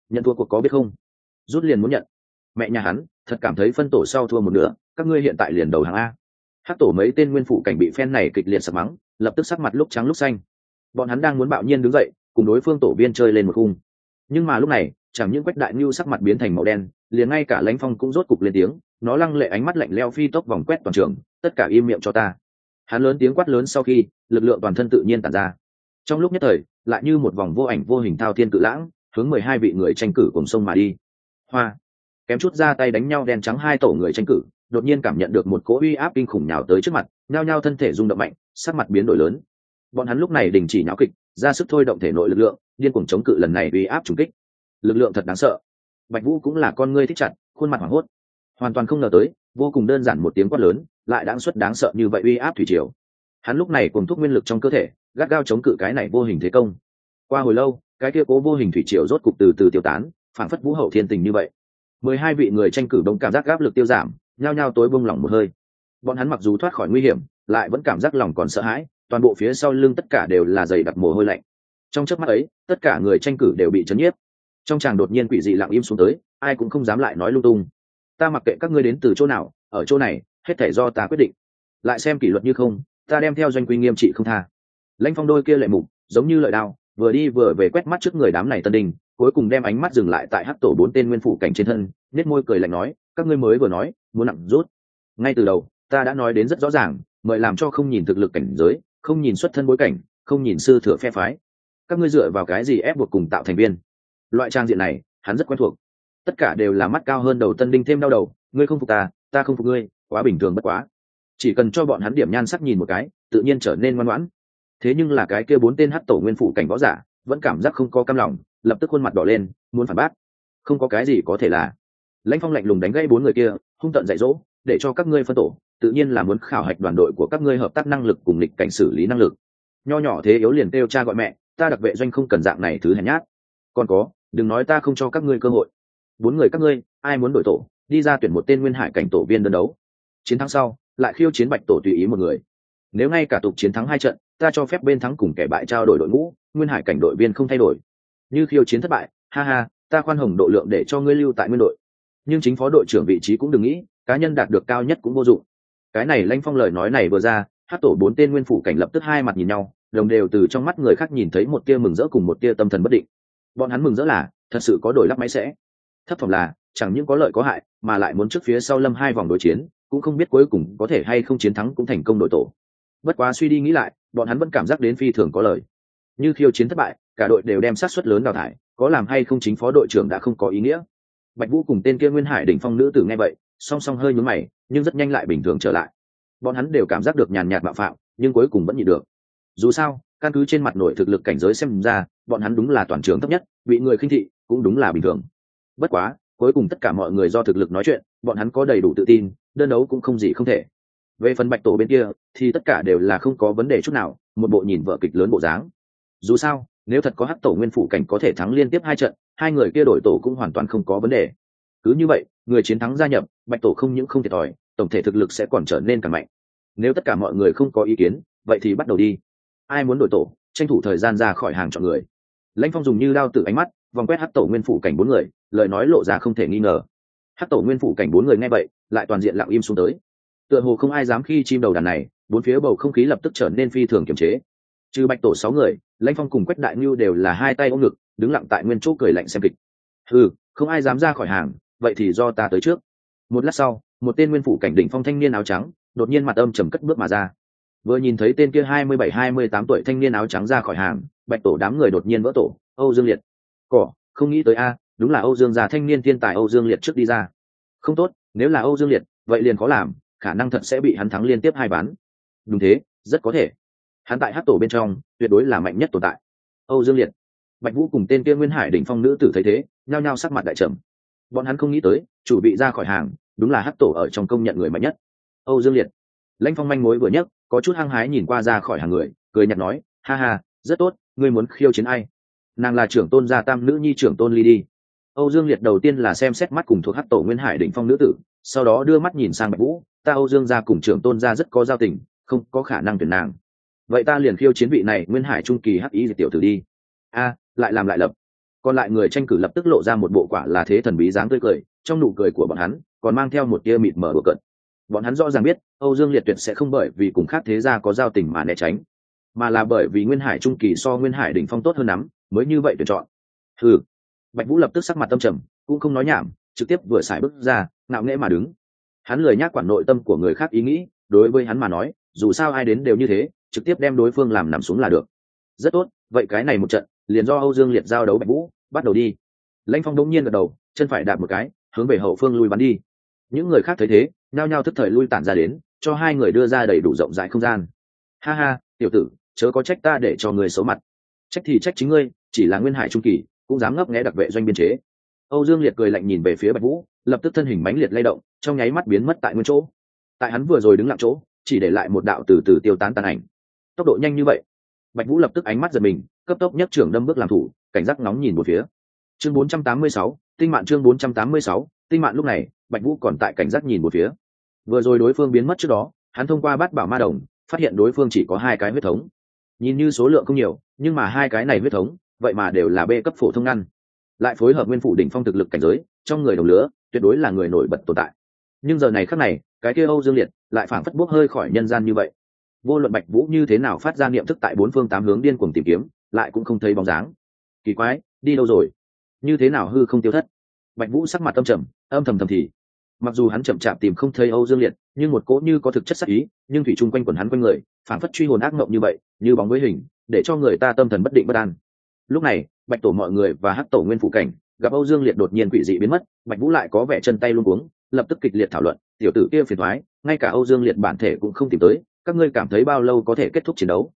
[SPEAKER 1] Nhận thua cuộc có biết không? Rút liền muốn nhận. Mẹ nhà hắn thật cảm thấy phân tổ sau thua một nửa, các ngươi hiện tại liền đầu hàng a. Hắc tổ mấy tên nguyên phụ cảnh bị phen này kịch liệt sặc mắng, lập tức sắc mặt lúc trắng lúc xanh. Bọn hắn đang muốn bạo nhiên đứng dậy cùng đối phương tổ viên chơi lên một khung, nhưng mà lúc này chẳng những Quách Đại Nhu sắc mặt biến thành màu đen, liền ngay cả Lãnh Phong cũng rốt cục lên tiếng, nó lăng lệ ánh mắt lạnh lẽo phi tốc vòng quét toàn trường, tất cả im miệng cho ta. Hắn lớn tiếng quát lớn sau khi, lực lượng toàn thân tự nhiên tản ra. Trong lúc nhất thời, lại như một vòng vô ảnh vô hình thao thiên cự lãng, hướng 12 vị người tranh cử cùng sông mà đi. Hoa, kém chút ra tay đánh nhau đen trắng hai tổ người tranh cử, đột nhiên cảm nhận được một cỗ uy áp kinh khủng nhào tới trước mặt, nhao nhao thân thể rung động mạnh, sắc mặt biến đổi lớn. Bọn hắn lúc này đình chỉ nháo kịch, ra sức thôi động thể nội lực lượng, điên cuồng chống cự lần này uy áp trùng kích. Lực lượng thật đáng sợ. Bạch Vũ cũng là con ngươi thích chặt, khuôn mặt hoảng hốt, hoàn toàn không ngờ tới, vô cùng đơn giản một tiếng quát lớn, lại đáng xuất đáng sợ như vậy uy áp thủy triều. Hắn lúc này cùng thúc nguyên lực trong cơ thể, gắt gao chống cự cái này vô hình thế công. Qua hồi lâu, cái kia cố vô hình thủy triều rốt cục từ từ tiêu tán, phản phất vũ hậu thiên tình như vậy. 12 vị người tranh cử đông cảm giác áp lực tiêu giảm, nhao nhao tối buông lỏng một hơi. Bọn hắn mặc dù thoát khỏi nguy hiểm, lại vẫn cảm giác lòng còn sợ hãi, toàn bộ phía sau lưng tất cả đều là dày đặc mồ hôi lạnh. Trong chớp mắt ấy, tất cả người tranh cử đều bị chấn nhiếp. Trong tràng đột nhiên quỷ dị lặng im xuống tới, ai cũng không dám lại nói lung tung. Ta mặc kệ các ngươi đến từ chỗ nào, ở chỗ này, hết thảy do ta quyết định. Lại xem kỷ luật như không, ta đem theo doanh quy nghiêm trị không tha. Lãnh Phong đôi kia lệ mục, giống như lợi đao, vừa đi vừa về quét mắt trước người đám này tân đình, cuối cùng đem ánh mắt dừng lại tại hắc tổ 4 tên nguyên phụ cảnh trên thân, nét môi cười lạnh nói, các ngươi mới vừa nói, muốn nặng rút. Ngay từ đầu, ta đã nói đến rất rõ ràng, mời làm cho không nhìn thực lực cảnh giới, không nhìn xuất thân bối cảnh, không nhìn sư thừa phe phái. Các ngươi dựa vào cái gì ép buộc cùng tạo thành viên? Loại trang diện này, hắn rất quen thuộc. Tất cả đều là mắt cao hơn đầu tân đinh thêm đau đầu, ngươi không phục ta, ta không phục ngươi, quá bình thường bất quá. Chỉ cần cho bọn hắn điểm nhan sắc nhìn một cái, tự nhiên trở nên ngoan ngoãn. Thế nhưng là cái kia 4 tên hắc tổ nguyên phụ cảnh võ giả, vẫn cảm giác không có cam lòng, lập tức khuôn mặt đỏ lên, muốn phản bác. Không có cái gì có thể là. Lãnh Phong lạnh lùng đánh gãy 4 người kia, hung tợn dạy dỗ, để cho các ngươi phân tổ, tự nhiên là muốn khảo hạch đoàn đội của các ngươi hợp tác năng lực cùng lịch cảnh xử lý năng lực. Nho nhỏ thế yếu liền kêu cha gọi mẹ, ta đặc vệ doanh không cần dạng này thứ hèn nhát. Còn có, đừng nói ta không cho các ngươi cơ hội. 4 người các ngươi, ai muốn đổi tổ, đi ra tuyển một tên nguyên hải cảnh tổ viên đơn đấu. Chiến thắng sau, lại khiêu chiến Bạch tổ tùy ý một người. Nếu ngay cả tục chiến thắng 2 trận, ta cho phép bên thắng cùng kẻ bại trao đổi đội ngũ, nguyên hải cảnh đội viên không thay đổi. Như khiêu chiến thất bại, ha ha, ta khoan hồng độ lượng để cho ngươi lưu tại nguyên đội. Nhưng chính phó đội trưởng vị trí cũng đừng nghĩ, cá nhân đạt được cao nhất cũng vô dụng. Cái này Lãnh Phong lời nói này vừa ra, hắc tổ 4 tên nguyên phụ cảnh lập tức hai mặt nhìn nhau, đồng đều từ trong mắt người khác nhìn thấy một tia mừng rỡ cùng một tia tâm thần bất định. Bọn hắn mừng rỡ là thật sự có đổi lắp máy sẽ, thấp phẩm là chẳng những có lợi có hại, mà lại muốn trước phía sau lâm 2 vòng đối chiến, cũng không biết cuối cùng có thể hay không chiến thắng cũng thành công đội tổ. Bất quá suy đi nghĩ lại, bọn hắn vẫn cảm giác đến phi thường có lợi. Như khiêu chiến thất bại, cả đội đều đem sát suất lớn đào thải, có làm hay không chính phó đội trưởng đã không có ý nghĩa. Bạch Vũ cùng tên kia Nguyên Hải đỉnh phong nữ tử nghe vậy, song song hơi nhướng mày, nhưng rất nhanh lại bình thường trở lại. Bọn hắn đều cảm giác được nhàn nhạt mạo phạm, nhưng cuối cùng vẫn nhịn được. Dù sao, căn cứ trên mặt nội thực lực cảnh giới xem ra, bọn hắn đúng là toàn trường thấp nhất, bị người khinh thị cũng đúng là bình thường. Bất quá, cuối cùng tất cả mọi người do thực lực nói chuyện, bọn hắn có đầy đủ tự tin, đơn đấu cũng không gì không thể. Về phần Bạch tổ bên kia, thì tất cả đều là không có vấn đề chút nào, một bộ nhìn vở kịch lớn bộ dáng. Dù sao, nếu thật có hắc tổ nguyên phụ cảnh có thể thắng liên tiếp 2 trận, 2 người kia đổi tổ cũng hoàn toàn không có vấn đề. Cứ như vậy, người chiến thắng gia nhập, Bạch tổ không những không thiệt thòi, tổng thể thực lực sẽ còn trở nên càng mạnh. Nếu tất cả mọi người không có ý kiến, vậy thì bắt đầu đi. Ai muốn đổi tổ, tranh thủ thời gian ra khỏi hàng chọn người. Lãnh Phong dùng như đao tử ánh mắt, vòng quét hắc tổ nguyên phụ cảnh 4 người, lời nói lộ ra không thể nghi ngờ. Hắc tổ nguyên phụ cảnh 4 người nghe vậy, lại toàn diện lặng im xuống tới. Tựa hồ không ai dám khi chim đầu đàn này, bốn phía bầu không khí lập tức trở nên phi thường kiềm chế. Trừ Bạch tổ 6 người, Lãnh Phong cùng Quách Đại Nhu đều là hai tay ôm ngực, đứng lặng tại nguyên chỗ cười lạnh xem kịch. Không ai dám ra khỏi hàng, vậy thì do ta tới trước. Một lát sau, một tên nguyên phụ cảnh đỉnh phong thanh niên áo trắng, đột nhiên mặt âm trầm cất bước mà ra. Vừa nhìn thấy tên kia 27-28 tuổi thanh niên áo trắng ra khỏi hàng, Bạch tổ đám người đột nhiên vỡ tổ, Âu Dương Liệt. Không nghĩ tới a, đúng là Âu Dương gia thanh niên thiên tài Âu Dương Liệt trước đi ra. Không tốt, nếu là Âu Dương Liệt, vậy liền khó làm, khả năng thật sẽ bị hắn thắng liên tiếp 2 ván. Đúng thế, rất có thể. Hắn tại hắc tổ bên trong, tuyệt đối là mạnh nhất tồn tại. Âu Dương Liệt. Bạch Vũ cùng tên kia Nguyên Hải đỉnh phong nữ tử thấy thế, nhao nhao sắc mặt đại trầm. Bọn hắn không nghĩ tới, chủ bị ra khỏi hàng, đúng là hắc tổ ở trong công nhận người mạnh nhất. Âu Dương Liệt. Lãnh Phong manh mối vừa nhấc, có chút hăng hái nhìn qua ra khỏi hàng người, cười nhạt nói, ha ha, rất tốt, ngươi muốn khiêu chiến ai? Nàng là trưởng tôn gia tam nữ nhi trưởng tôn Ly đi. Âu Dương Liệt đầu tiên là xem xét mắt cùng thuộc hắc tổ Nguyên Hải đỉnh phong nữ tử, sau đó đưa mắt nhìn sang Bạch Vũ, ta Âu Dương gia cùng trưởng tôn gia rất có giao tình, không có khả năng tuyển nàng. Vậy ta liền khiêu chiến vị này Nguyên Hải trung kỳ hắc ý tiểu tử đi. Lại làm lại lập. Còn lại người tranh cử lập tức lộ ra một bộ quả là thế thần bí dáng tươi cười, trong nụ cười của bọn hắn còn mang theo một tia mịt mờ đùa cợt. Bọn hắn rõ ràng biết Âu Dương Liệt tuyệt sẽ không bởi vì cùng khác thế gia có giao tình mà né tránh, mà là bởi vì Nguyên Hải trung kỳ so Nguyên Hải đỉnh phong tốt hơn lắm, mới như vậy tuyển chọn. Hừ. Bạch Vũ lập tức sắc mặt tâm trầm, cũng không nói nhảm, trực tiếp vừa xài bước ra, ngạo nghễ mà đứng. Hắn lười nhác quản nội tâm của người khác ý nghĩ, đối với hắn mà nói, dù sao ai đến đều như thế, trực tiếp đem đối phương làm nằm xuống là được. Rất tốt, vậy cái này một trận, liền do Âu Dương Liệt giao đấu Bạch Vũ, bắt đầu đi. Lãnh Phong đống nhiên gật đầu, chân phải đạp một cái, hướng về hậu phương lui bắn đi. Những người khác thấy thế, nhao nhao tức thời lui tản ra đến, cho hai người đưa ra đầy đủ rộng rãi không gian. Ha ha, tiểu tử, chớ có trách ta để cho người xấu mặt. Trách thì trách chính ngươi, chỉ là Nguyên Hải trung kỳ, cũng dám ngấp nghé đặc vệ doanh biên chế. Âu Dương Liệt cười lạnh nhìn về phía Bạch Vũ, lập tức thân hình mãnh liệt lay động, trong nháy mắt biến mất tại nguyên chỗ. Tại hắn vừa rồi đứng lặng chỗ, chỉ để lại một đạo từ từ tiêu tán tàn ảnh. Tốc độ nhanh như vậy, Bạch Vũ lập tức ánh mắt giật mình, cấp tốc nhất trưởng đâm bước làm thủ, cảnh giác nóng nhìn một phía. Chương 486, tinh mạn chương 486, tinh mạn lúc này, Bạch Vũ còn tại cảnh giác nhìn một phía. Vừa rồi đối phương biến mất trước đó, hắn thông qua bát bảo ma đồng, phát hiện đối phương chỉ có hai cái huyết thống. Nhìn như số lượng không nhiều, nhưng mà hai cái này huyết thống, vậy mà đều là B cấp phổ thông ngăn. Lại phối hợp nguyên phủ đỉnh phong thực lực cảnh giới, trong người đồng lứa, tuyệt đối là người nổi bật tồn tại. Nhưng giờ này khắc này, cái kia Âu Dương Liệt lại phảng phất bốc hơi khỏi nhân gian như vậy. Vô luận Bạch Vũ như thế nào phát ra niệm thức tại bốn phương tám hướng điên cuồng tìm kiếm, lại cũng không thấy bóng dáng. Kỳ quái, đi đâu rồi? Như thế nào hư không tiêu thất? Bạch Vũ sắc mặt âm trầm, âm thầm thầm thì. Mặc dù hắn chậm chạp tìm không thấy Âu Dương Liệt, nhưng một cỗ như có thực chất sát ý, nhưng thủy chung quanh quần hắn quanh người, phảng phất truy hồn ác mộng như vậy, như bóng với hình, để cho người ta tâm thần bất định bất an. Lúc này, Bạch Tổ mọi người và Hắc Tổ Nguyên phủ cảnh, gặp Âu Dương Liệt đột nhiên quỷ dị biến mất, Bạch Vũ lại có vẻ chân tay luống cuống, lập tức kịch liệt thảo luận, tiểu tử kia phiền toái, ngay cả Âu Dương Liệt bản thể cũng không tìm tới, các ngươi cảm thấy bao lâu có thể kết thúc chiến đấu?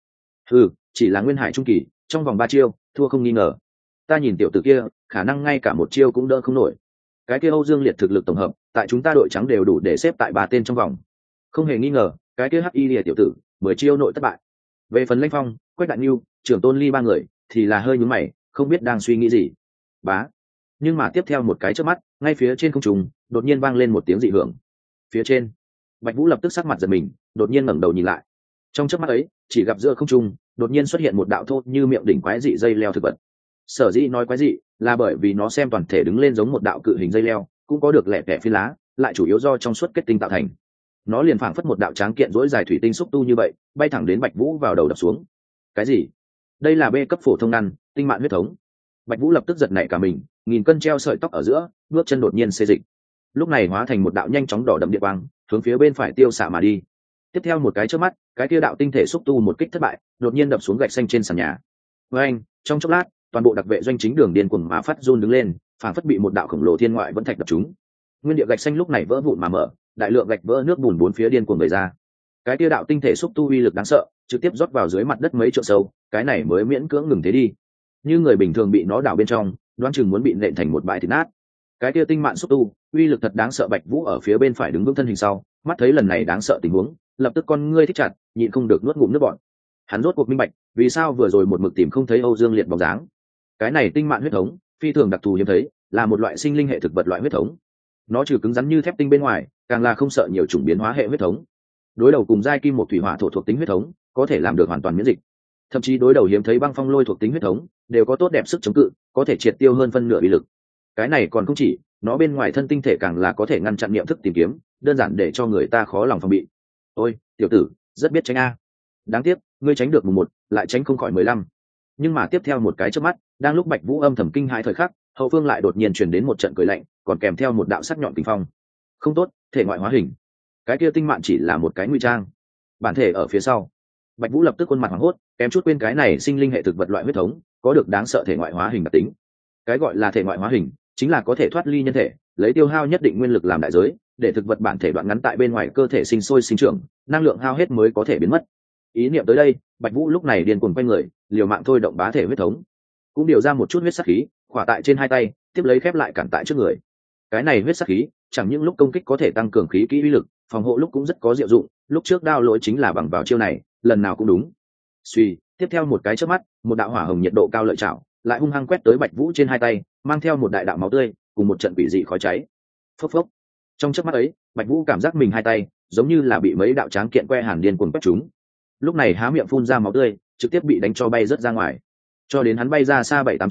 [SPEAKER 1] Chỉ là Nguyên Hải trung kỳ, trong vòng 3 chiêu, thua không nghi ngờ. Ta nhìn tiểu tử kia, khả năng ngay cả một chiêu cũng đỡ không nổi. Cái kia Âu Dương Liệt thực lực tổng hợp, tại chúng ta đội trắng đều đủ để xếp tại 3 tên trong vòng. Không hề nghi ngờ, cái kia Hắc Y Liệt tiểu tử, 10 chiêu nội thất bại. Về phần Lãnh Phong, Quách Đại Nưu, Trưởng Tôn Ly ba người, thì là hơi nhướng mày, không biết đang suy nghĩ gì. Bá. Nhưng mà tiếp theo một cái chớp mắt, ngay phía trên không trung, đột nhiên vang lên một tiếng dị hưởng. Phía trên, Bạch Vũ lập tức sắc mặt giật mình, đột nhiên ngẩng đầu nhìn lại. Trong chớp mắt ấy, chỉ gặp giữa không trung, đột nhiên xuất hiện một đạo thô như miệng đỉnh quái dị dây leo thực vật. Sở dĩ nói quái dị, là bởi vì nó xem toàn thể đứng lên giống một đạo cự hình dây leo, cũng có được lẻ tẻ phi lá, lại chủ yếu do trong suốt kết tinh tạo thành. Nó liền phảng phất một đạo tráng kiện rỗi dài thủy tinh xúc tu như vậy, bay thẳng đến Bạch Vũ vào đầu đập xuống. Cái gì? Đây là B cấp phổ thông ngăn, tinh mạn huyết thống. Bạch Vũ lập tức giật nảy cả mình, nghìn cân treo sợi tóc ở giữa, bước chân đột nhiên xê dịch. Lúc này hóa thành một đạo nhanh chóng đỏ đậm địa quang, hướng phía bên phải tiêu xạ mà đi. Tiếp theo một cái chớp mắt, cái kia đạo tinh thể xúc tu một kích thất bại, đột nhiên đập xuống gạch xanh trên sàn nhà. Với anh, trong chốc lát, toàn bộ đặc vệ doanh chính đường điên cuồng mà phát run đứng lên, phảng phất bị một đạo khổng lồ thiên ngoại vẫn thạch đập trúng. Nguyên địa gạch xanh lúc này vỡ vụn mà mở, đại lượng gạch vỡ nước bùn bốn phía điên cuồng bày ra. Cái kia đạo tinh thể xúc tu uy lực đáng sợ, trực tiếp rót vào dưới mặt đất mấy trượng sâu, cái này mới miễn cưỡng ngừng thế đi. Như người bình thường bị nó đảo bên trong, đoán chừng muốn bị nện thành một bãi thịt nát. Cái kia tinh mạn xúc tu, uy lực thật đáng sợ. Bạch Vũ ở phía bên phải đứng vững thân hình sau, mắt thấy lần này đáng sợ tình huống, lập tức con ngươi thích chặt, nhịn không được nuốt ngụm nước bọt. Hắn rốt cuộc minh bạch, vì sao vừa rồi một mực tìm không thấy Âu Dương Liệt bóng dáng. Cái này tinh mạn huyết thống, phi thường đặc thù hiếm thấy, là một loại sinh linh hệ thực vật loại huyết thống. Nó trừ cứng rắn như thép tinh bên ngoài, càng là không sợ nhiều chủng biến hóa hệ huyết thống. Đối đầu cùng giai kim một thủy hỏa thổ thuộc tính huyết thống, có thể làm được hoàn toàn miễn dịch. Thậm chí đối đầu hiếm thấy băng phong lôi thuộc tính huyết thống, đều có tốt đẹp sức chống cự, có thể triệt tiêu hơn phân nửa uy lực. Cái này còn không chỉ, nó bên ngoài thân tinh thể càng là có thể ngăn chặn niệm thức tìm kiếm, đơn giản để cho người ta khó lòng phòng bị. Ôi, tiểu tử, rất biết tránh a. Đáng tiếc, ngươi tránh được mùng 1, lại tránh không khỏi 15. Nhưng mà tiếp theo một cái chớp mắt, đang lúc Bạch Vũ âm thầm kinh hãi thời khắc, hậu phương lại đột nhiên truyền đến một trận cười lạnh, còn kèm theo một đạo sắc nhọn kình phong. Không tốt, thể ngoại hóa hình. Cái kia tinh mạn chỉ là một cái nguy trang, bản thể ở phía sau. Bạch Vũ lập tức khuôn mặt hoảng hốt, kém chút quên cái này sinh linh hệ thực vật loại huyết thống, có được đáng sợ thể ngoại hóa hình đặc tính. Cái gọi là thể ngoại hóa hình, chính là có thể thoát ly nhân thể, lấy tiêu hao nhất định nguyên lực làm đại giới, để thực vật bản thể đoạn ngắn tại bên ngoài cơ thể sinh sôi sinh trưởng, năng lượng hao hết mới có thể biến mất. Ý niệm tới đây, Bạch Vũ lúc này điên cuồng quay người, liều mạng thôi động bá thể huyết thống, cũng điều ra một chút huyết sắc khí, khỏa tại trên hai tay, tiếp lấy khép lại cản tại trước người. Cái này huyết sắc khí, chẳng những lúc công kích có thể tăng cường khí kỹ uy lực, phòng hộ lúc cũng rất có diệu dụng. Lúc trước đao lỗi chính là bằng vào chiêu này, lần nào cũng đúng. Suy, tiếp theo một cái chớp mắt, một đạo hỏa hồng nhiệt độ cao lợi chảo, lại hung hăng quét tới Bạch Vũ trên hai tay, mang theo một đại đạo máu tươi, cùng một trận quỷ dị khói cháy. Phốc phốc. Trong chớp mắt ấy, Bạch Vũ cảm giác mình hai tay giống như là bị mấy đạo tráng kiện que hàn điên cuồng quét trúng. Lúc này há miệng phun ra máu tươi, trực tiếp bị đánh cho bay rớt ra ngoài. Cho đến hắn bay ra xa 7-8 trượng,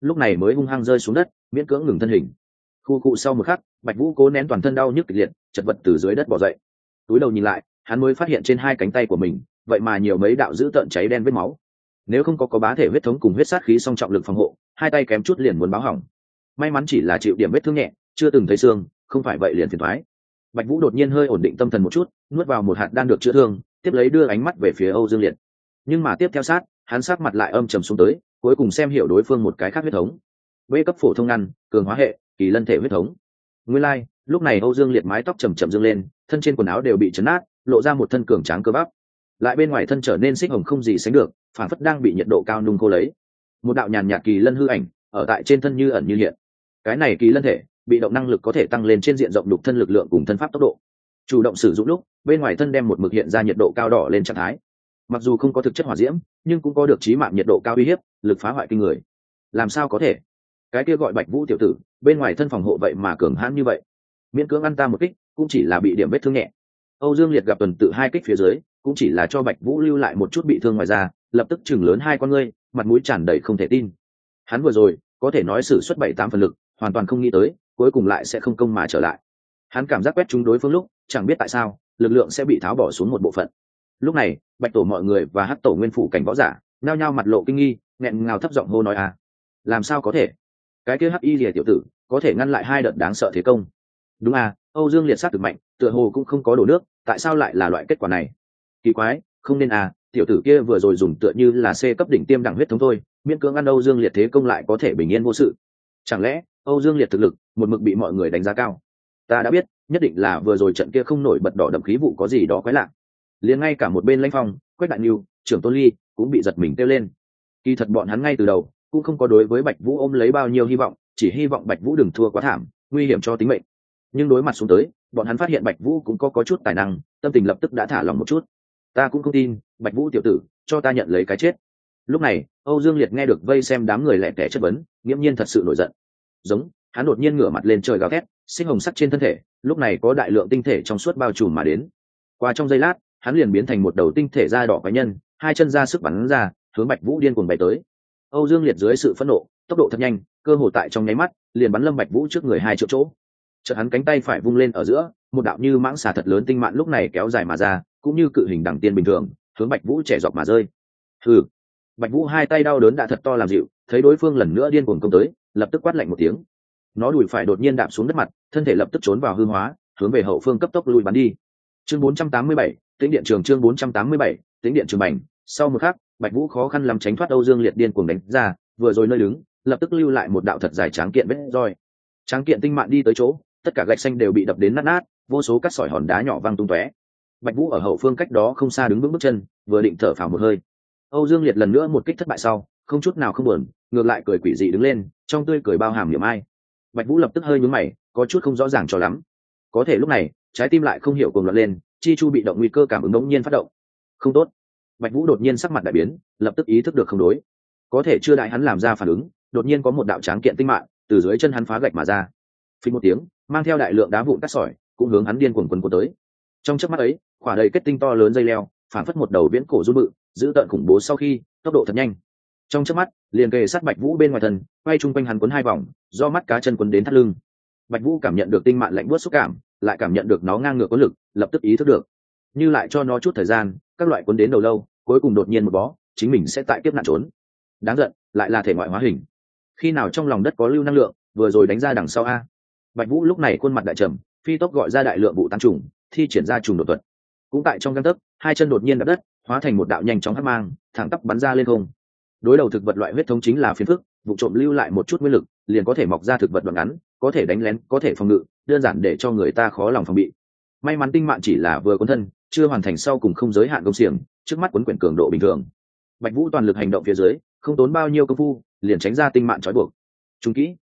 [SPEAKER 1] lúc này mới hung hăng rơi xuống đất, miễn cưỡng ngừng thân hình. Khu cụ sau một khắc, Bạch Vũ cố nén toàn thân đau nhức kịch liệt, chật vật từ dưới đất bò dậy. Túi đầu nhìn lại, hắn mới phát hiện trên hai cánh tay của mình vậy mà nhiều mấy đạo dữ tợn cháy đen vết máu. Nếu không có bá thể huyết thống cùng huyết sát khí song trọng lực phòng hộ, hai tay kém chút liền muốn báo hỏng. May mắn chỉ là chịu điểm vết thương nhẹ, chưa từng thấy xương, không phải vậy liền phiền toái. Bạch Vũ đột nhiên hơi ổn định tâm thần một chút, nuốt vào một hạt đan được chữa thương, tiếp lấy đưa ánh mắt về phía Âu Dương Liệt. Nhưng mà tiếp theo sát, hắn sắc mặt lại âm trầm xuống tới, cuối cùng xem hiểu đối phương một cái khác huyết thống. B cấp phổ thông ngăn, cường hóa hệ, kỳ lân thể huyết thống. Nguyên lai, lúc này Âu Dương Liệt mái tóc chầm chậm dương lên, thân trên quần áo đều bị chấn nát, lộ ra một thân cường tráng cơ bắp. Lại bên ngoài thân trở nên xích hồng không gì sánh được, phản phất đang bị nhiệt độ cao nung khô lấy. Một đạo nhàn nhạt kỳ lân hư ảnh ở tại trên thân như ẩn như hiện. Cái này kỳ lân thể, bị động năng lực có thể tăng lên trên diện rộng đục thân lực lượng cùng thân pháp tốc độ. Chủ động sử dụng lúc, bên ngoài thân đem một mực hiện ra nhiệt độ cao đỏ lên trạng thái. Mặc dù không có thực chất hỏa diễm, nhưng cũng có được chí mạng nhiệt độ cao uy hiếp, lực phá hoại kinh người. Làm sao có thể? Cái kia gọi Bạch Vũ tiểu tử, bên ngoài thân phòng hộ vậy mà cường hãn như vậy. Miễn cưỡng ăn ta một kích, cũng chỉ là bị điểm vết thương nhẹ. Âu Dương Liệt gặp tuần tự hai kích phía dưới, cũng chỉ là cho Bạch Vũ lưu lại một chút bị thương ngoài ra, lập tức chừng lớn hai con ngươi, mặt mũi tràn đầy không thể tin. Hắn vừa rồi có thể nói sử xuất 7-8 phần lực, hoàn toàn không nghĩ tới, cuối cùng lại sẽ không công mà trở lại. Hắn cảm giác quét trúng đối phương lúc, chẳng biết tại sao, lực lượng sẽ bị tháo bỏ xuống một bộ phận. Lúc này, Bạch tổ mọi người và Hắc tổ nguyên phủ cảnh võ giả, nhao nhao mặt lộ kinh nghi, nghẹn ngào thấp giọng hô nói à, làm sao có thể? Cái kia Hắc Y Liệt tiểu tử, có thể ngăn lại hai đợt đáng sợ thế công. Đúng à, Âu Dương Liệt sát thực mạnh, tựa hồ cũng không có đổ nước, tại sao lại là loại kết quả này? Kỳ quái, không nên à, tiểu tử kia vừa rồi dùng tựa như là C cấp đỉnh tiêm đẳng huyết thống thôi, miễn cưỡng ăn Âu Dương Liệt thế công lại có thể bình yên vô sự. Chẳng lẽ Âu Dương Liệt thực lực một mực bị mọi người đánh giá cao? Ta đã biết, nhất định là vừa rồi trận kia không nổi bật đỏ đậm khí vụ có gì đó quái lạ. Liền ngay cả một bên Lãnh Phong, Quách Đại Nưu, Trưởng Tôn Ly cũng bị giật mình kêu lên. Kỳ thật bọn hắn ngay từ đầu cũng không có đối với Bạch Vũ ôm lấy bao nhiêu hy vọng, chỉ hy vọng Bạch Vũ đừng thua quá thảm, nguy hiểm cho tính mệnh. Nhưng đối mặt xuống tới, bọn hắn phát hiện Bạch Vũ cũng có chút tài năng, tâm tình lập tức đã thả lòng một chút. Ta cũng không tin, Bạch Vũ tiểu tử, cho ta nhận lấy cái chết. Lúc này, Âu Dương Liệt nghe được vây xem đám người lẻ tẻ chất vấn, nghiễm nhiên thật sự nổi giận. Giống, hắn đột nhiên ngửa mặt lên trời gào thét, sinh hồng sắc trên thân thể, lúc này có đại lượng tinh thể trong suốt bao trùm mà đến. Qua trong giây lát, hắn liền biến thành một đầu tinh thể da đỏ quái nhân, hai chân ra sức bắn ra, hướng Bạch Vũ điên cuồng bay tới. Âu Dương Liệt dưới sự phẫn nộ, tốc độ thật nhanh, cơ hồ tại trong nháy mắt, liền bắn lâm Bạch Vũ trước người 2 triệu chỗ. Chợt hắn cánh tay phải vung lên ở giữa, một đạo như mãng xà thật lớn tinh mạn lúc này kéo dài mà ra, cũng như cự hình đằng tiên bình thường, hướng Bạch Vũ trẻ dọc mà rơi. Hừ. Bạch Vũ hai tay đau đớn đã thật to làm dịu, thấy đối phương lần nữa điên cuồng công tới, lập tức quát lạnh một tiếng. Nó đùi phải đột nhiên đạp xuống đất mặt, thân thể lập tức trốn vào hư hóa, hướng về hậu phương cấp tốc lùi bắn đi. Chương 487, Tĩnh điện trường chương 487, Tĩnh điện trường bành. Sau một khắc, Bạch Vũ khó khăn lắm tránh thoát Âu Dương Liệt điên cuồng đánh ra, vừa rồi nơi đứng, lập tức lưu lại một đạo thật dài tráng kiện vết roi. Tráng kiện tinh mạn đi tới chỗ, tất cả gạch xanh đều bị đập đến nát nát, vô số cát sỏi hòn đá nhỏ văng tung tóe. Bạch Vũ ở hậu phương cách đó không xa đứng vững bước chân, vừa định thở phào một hơi. Âu Dương Liệt lần nữa một kích thất bại sau, không chút nào không buồn, ngược lại cười quỷ dị đứng lên, trong tươi cười bao hàm niềm ai. Bạch Vũ lập tức hơi nhướng mày, có chút không rõ ràng cho lắm. Có thể lúc này, trái tim lại không hiểu cuồng loạn lên, chi chu bị động nguy cơ cảm ứng đột nhiên phát động. Không tốt. Bạch Vũ đột nhiên sắc mặt đại biến, lập tức ý thức được không đối. Có thể chưa đợi hắn làm ra phản ứng, đột nhiên có một đạo tráng kiện tinh mạng từ dưới chân hắn phá gạch mà ra. Phình một tiếng, mang theo đại lượng đá vụn cát sỏi, cũng hướng hắn điên cuồng quấn tới. Trong chớp mắt ấy, khỏa đầy kết tinh to lớn dây leo, phản phất một đầu viễn cổ du bự, giữ tận khủng bố sau khi, tốc độ thật nhanh. Trong chớp mắt, liền kề sát Bạch Vũ bên ngoài thân, quay chung quanh hắn quấn 2 vòng, do mắt cá chân quấn đến thắt lưng. Bạch Vũ cảm nhận được tinh mạn lạnh buốt xúc cảm, lại cảm nhận được nó ngang ngược có lực, lập tức ý thức được, như lại cho nó chút thời gian, các loại quấn đến đầu lâu, cuối cùng đột nhiên một bó, chính mình sẽ tại kiếp nạn trốn. Đáng giận, lại là thể ngoại hóa hình. Khi nào trong lòng đất có lưu năng lượng, vừa rồi đánh ra đằng sau a. Bạch Vũ lúc này khuôn mặt đại trầm, phi tốc gọi ra đại lượng vụ tán trùng, thi triển ra trùng đột thuật. Cũng tại trong gang tấc, 2 chân đột nhiên đập đất, hóa thành một đạo nhanh chóng hắc mang, thẳng tắp bắn ra lên không. Đối đầu thực vật loại huyết thống chính là phiền phức, vụ trộm lưu lại một chút nguyên lực, liền có thể mọc ra thực vật đoạn ngắn, có thể đánh lén, có thể phòng ngự, đơn giản để cho người ta khó lòng phòng bị. May mắn tinh mạn chỉ là vừa cuốn thân, chưa hoàn thành sau cùng không giới hạn công xiềng, trước mắt cuốn quyển cường độ bình thường. Bạch Vũ toàn lực hành động phía dưới, không tốn bao nhiêu công phu, liền tránh ra tinh mạn trói buộc. Trung kỹ,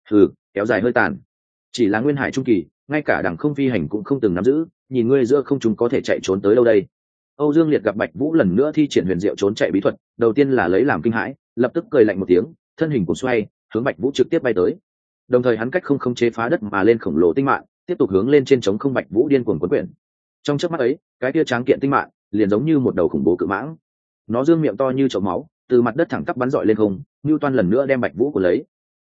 [SPEAKER 1] kéo dài hơi tàn. Chỉ là nguyên hải trung kỳ, ngay cả đẳng không phi hành cũng không từng nắm giữ, nhìn ngươi giữa không chúng có thể chạy trốn tới đâu đây. Âu Dương Liệt gặp Bạch Vũ lần nữa thi triển huyền diệu trốn chạy bí thuật, đầu tiên là lấy làm kinh hãi, lập tức cười lạnh một tiếng, thân hình cuộn xoay, hướng Bạch Vũ trực tiếp bay tới. Đồng thời hắn cách không khống chế phá đất mà lên khổng lồ tinh mạng, tiếp tục hướng lên trên chống không Bạch Vũ điên cuồng cuốn quyển. Trong chớp mắt ấy, cái kia tráng kiện tinh mạng liền giống như một đầu khủng bố cự mãng. Nó dương miệng to như chậu máu, từ mặt đất thẳng tắp bắn dọi lên không, Newton lần nữa đem Bạch Vũ của lấy,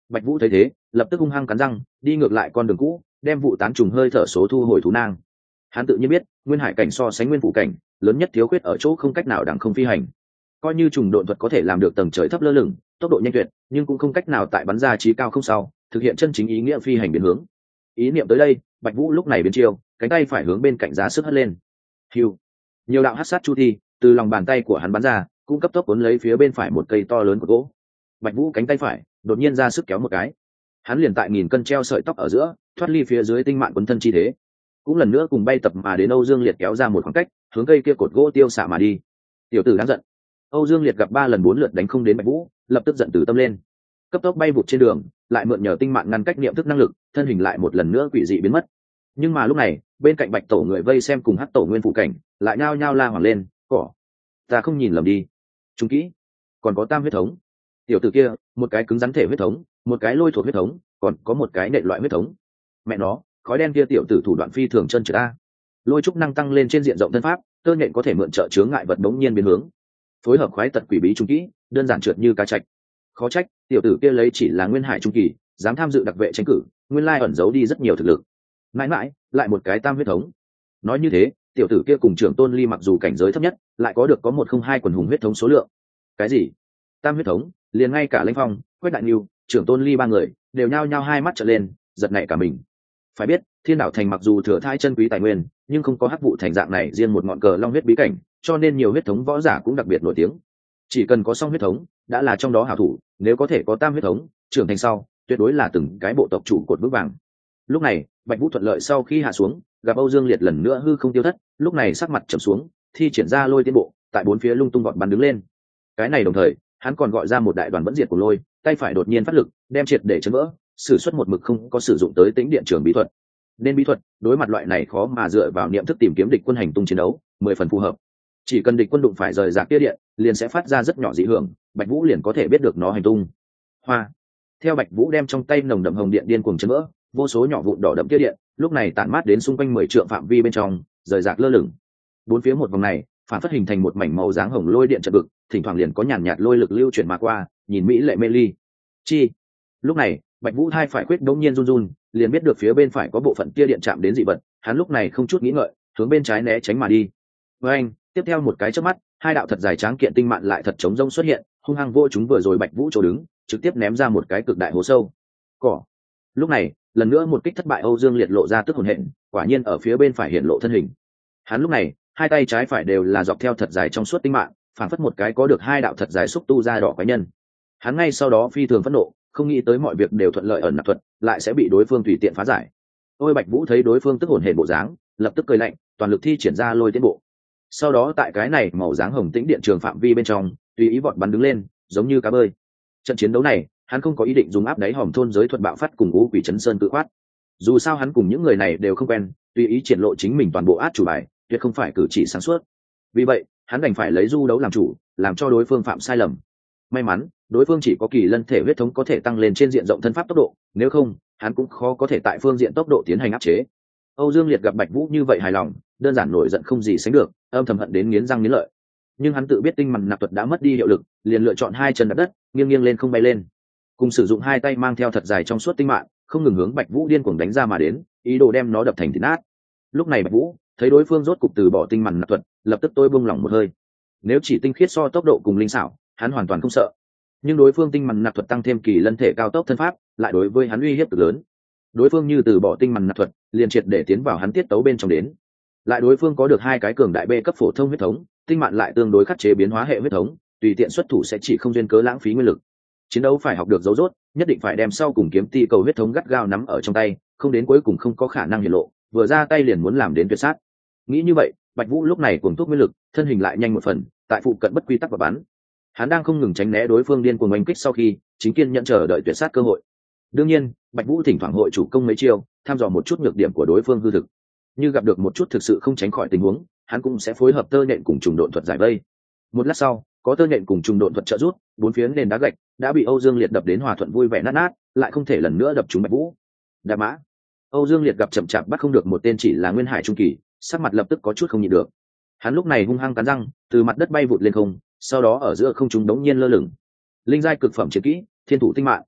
[SPEAKER 1] Bạch Vũ thấy thế lập tức hung hăng cắn răng đi ngược lại con đường cũ, đem vụ tán trùng hơi thở số thu hồi thú nang. Hắn tự nhiên biết nguyên hải cảnh so sánh nguyên phủ cảnh lớn nhất thiếu khuyết ở chỗ không cách nào đằng không phi hành. Coi như trùng độn thuật có thể làm được tầng trời thấp lơ lửng, tốc độ nhanh tuyệt, nhưng cũng không cách nào tại bắn ra trí cao không sau thực hiện chân chính ý nghĩa phi hành biến hướng. Ý niệm tới đây, Bạch Vũ lúc này biến chiêu, cánh tay phải hướng bên cạnh giá sức hất lên. Hưu, nhiều đạo hắc sát chu thi từ lòng bàn tay của hắn bắn ra, cũng cấp tốc cuốn lấy phía bên phải một cây to lớn của gỗ. Bạch Vũ cánh tay phải đột nhiên ra sức kéo một cái, hắn liền tại nghìn cân treo sợi tóc ở giữa thoát ly phía dưới tinh mạn quấn thân chi thế, cũng lần nữa cùng bay tập mà đến Âu Dương Liệt kéo ra một khoảng cách, hướng cây kia cột gỗ tiêu xạ mà đi. Tiểu tử đáng giận. Âu Dương Liệt gặp 3 lần 4 lượt đánh không đến Bạch Vũ, lập tức giận từ tâm lên, cấp tốc bay vụt trên đường, lại mượn nhờ tinh mạn ngăn cách niệm thức năng lực, thân hình lại một lần nữa quỷ dị biến mất. Nhưng mà lúc này, bên cạnh Bạch Tổ người vây xem cùng Hắc Tổ nguyên phụ cảnh, lại nhao nhao la hoảng lên, "Cỏ, ta không nhìn lầm đi. Chúng kỹ, còn có tam huyết thống. Tiểu tử kia, một cái cứng rắn thể huyết thống, một cái lôi thuộc huyết thống, còn có một cái nện loại huyết thống. Mẹ nó, khói đen kia tiểu tử thủ đoạn phi thường chân trượt a." Lôi trúc năng tăng lên trên diện rộng thân pháp, tơ nhện có thể mượn trợ chướng ngại vật đống nhiên biến hướng, phối hợp khoái tật quỷ bí trung kỹ, đơn giản trượt như cá trạch. Khó trách tiểu tử kia lấy chỉ là nguyên hải trung kỳ, dám tham dự đặc vệ tranh cử, nguyên lai ẩn giấu đi rất nhiều thực lực. Mãi mãi lại một cái tam huyết thống. Nói như thế, tiểu tử kia cùng trưởng tôn ly mặc dù cảnh giới thấp nhất, lại có 102 quần hùng huyết thống số lượng. Cái gì? Tam huyết thống? Liền ngay cả Lãnh Phong, Quách Đại Nưu, trưởng tôn ly 3 người đều nhao nhao hai mắt trợn lên, giật nảy cả mình. Phải biết, Thiên Đảo Thành mặc dù thừa thãi chân quý tài nguyên, nhưng không có Hắc Vụ Thành dạng này riêng một ngọn cờ long huyết bí cảnh, cho nên nhiều huyết thống võ giả cũng đặc biệt nổi tiếng. Chỉ cần có song huyết thống, đã là trong đó hảo thủ, nếu có thể có tam huyết thống, trưởng thành sau, tuyệt đối là từng cái bộ tộc chủ cột vững vàng. Lúc này, Bạch Vũ thuận lợi sau khi hạ xuống, gặp Âu Dương Liệt lần nữa hư không tiêu thất, lúc này sắc mặt trầm xuống, thi triển ra lôi tiến bộ, tại bốn phía lung tung vọt bắn đứng lên. Cái này đồng thời, hắn còn gọi ra một đại đoàn vẫn diệt của lôi, tay phải đột nhiên phát lực, đem triệt để chấn vỡ, sử xuất một mực không có sử dụng tới tính điện trường bí thuật. Nên bí thuật, đối mặt loại này khó mà dựa vào niệm thức tìm kiếm địch quân hành tung chiến đấu, 10 phần phù hợp. Chỉ cần địch quân đụng phải rời rạc tia điện, liền sẽ phát ra rất nhỏ dị hưởng, Bạch Vũ liền có thể biết được nó hành tung. Hoa. Theo Bạch Vũ đem trong tay nồng đậm hồng điện điên cuồng chấn vỡ, vô số nhỏ vụn đỏ đậm tia điện, lúc này tản mát đến xung quanh 10 trượng phạm vi bên trong, rời rạc lơ lửng. Bốn phía một vòng này, phản phất hình thành một mảnh màu dáng hồng lôi điện trận vực, thỉnh thoảng liền có nhàn nhạt lôi lực lưu chuyển mà qua, nhìn mỹ lệ mê ly. Chi. Lúc này, Bạch Vũ hai phải quyết đống nhiên run run, liền biết được phía bên phải có bộ phận tia điện chạm đến dị vật, hắn lúc này không chút nghĩ ngợi, hướng bên trái né tránh mà đi. Với anh, tiếp theo một cái chớp mắt, hai đạo thật dài tráng kiện tinh mạn lại thật chống rông xuất hiện, hung hăng vô chúng vừa rồi Bạch Vũ chỗ đứng, trực tiếp ném ra một cái cực đại hố sâu. Cỏ. Lúc này, lần nữa một kích thất bại, Âu Dương Liệt lộ ra tức hồn hện, quả nhiên ở phía bên phải hiện lộ thân hình. Hắn lúc này, hai tay trái phải đều là dọc theo thật dài trong suốt tinh mạn, phản phất một cái có được hai đạo thật dài xúc tu ra đỏ quái nhân. Hắn ngay sau đó phi thường phẫn nộ, không nghĩ tới mọi việc đều thuận lợi ẩn nạp thuật, lại sẽ bị đối phương tùy tiện phá giải. Ôi Bạch Vũ thấy đối phương tức hồn hển bộ dáng, lập tức cười lạnh, toàn lực thi triển ra lôi tiến bộ. Sau đó tại cái này màu dáng hồng tĩnh điện trường phạm vi bên trong, tùy ý vọt bắn đứng lên, giống như cá bơi. Trận chiến đấu này, hắn không có ý định dùng áp đáy hòm thôn giới thuật bạo phát cùng ngũ quỷ chấn sơn tự khoát. Dù sao hắn cùng những người này đều không quen, tùy ý triển lộ chính mình toàn bộ át chủ bài, tuyệt không phải cử chỉ sáng suốt. Vì vậy, hắn đành phải lấy du đấu làm chủ, làm cho đối phương phạm sai lầm. May mắn, đối phương chỉ có kỳ lân thể huyết thống có thể tăng lên trên diện rộng thân pháp tốc độ, nếu không, hắn cũng khó có thể tại phương diện tốc độ tiến hành áp chế. Âu Dương Liệt gặp Bạch Vũ như vậy hài lòng, đơn giản nổi giận không gì sánh được, âm thầm hận đến nghiến răng nghiến lợi. Nhưng hắn tự biết tinh mằn nạp thuật đã mất đi hiệu lực, liền lựa chọn hai chân đạp đất, nghiêng nghiêng lên không bay lên, cùng sử dụng hai tay mang theo thật dài trong suốt tinh mạng, không ngừng hướng Bạch Vũ điên cuồng đánh ra mà đến, ý đồ đem nó đập thành thịt nát. Lúc này Bạch Vũ thấy đối phương rốt cục từ bỏ tinh mằn nạp thuật, lập tức tôi buông lỏng một hơi. Nếu chỉ tinh khiết so tốc độ cùng linh xảo, hắn hoàn toàn không sợ. Nhưng đối phương tinh mằn nạp thuật tăng thêm kỳ lân thể cao tốc thân pháp, lại đối với hắn uy hiếp cực lớn. Đối phương như từ bỏ tinh mằn nạp thuật, liền triệt để tiến vào hắn tiết tấu bên trong đến. Lại đối phương có được hai cái cường đại B cấp phổ thông huyết thống, tinh mạn lại tương đối khắc chế biến hóa hệ huyết thống, tùy tiện xuất thủ sẽ chỉ không duyên cớ lãng phí nguyên lực. Chiến đấu phải học được dấu rốt, nhất định phải đem sau cùng kiếm ti cầu huyết thống gắt gao nắm ở trong tay, không đến cuối cùng không có khả năng hiện lộ, vừa ra tay liền muốn làm đến tuyệt sát. Nghĩ như vậy, Bạch Vũ lúc này cuồng thúc nguyên lực, thân hình lại nhanh một phần, tại phụ cận bất quy tắc và bắn. Hắn đang không ngừng tránh né đối phương điên cuồng oanh kích sau khi, chính kiên nhận chờ đợi tuyệt sát cơ hội. Đương nhiên, Bạch Vũ thỉnh thoảng hội chủ công mấy chiêu, thăm dò một chút nhược điểm của đối phương hư thực. Như gặp được một chút thực sự không tránh khỏi tình huống, hắn cũng sẽ phối hợp tơ nhện cùng trùng độn thuật giải vây. Một lát sau, có tơ nhện cùng trùng độn thuật trợ giúp, bốn phía nền đá gạch đã bị Âu Dương Liệt đập đến hòa thuận vui vẻ nát nát, lại không thể lần nữa đập trúng Bạch Vũ. Đa mã. Âu Dương Liệt gặp chậm chạp bắt không được một tên chỉ là nguyên hải trung kỳ, sắc mặt lập tức có chút không nhịn được. Hắn lúc này hung hăng cắn răng, từ mặt đất bay vụt lên không, sau đó ở giữa không trung đống nhiên lơ lửng. Linh giai cực phẩm chiến kỹ, Thiên thủ tinh mạng.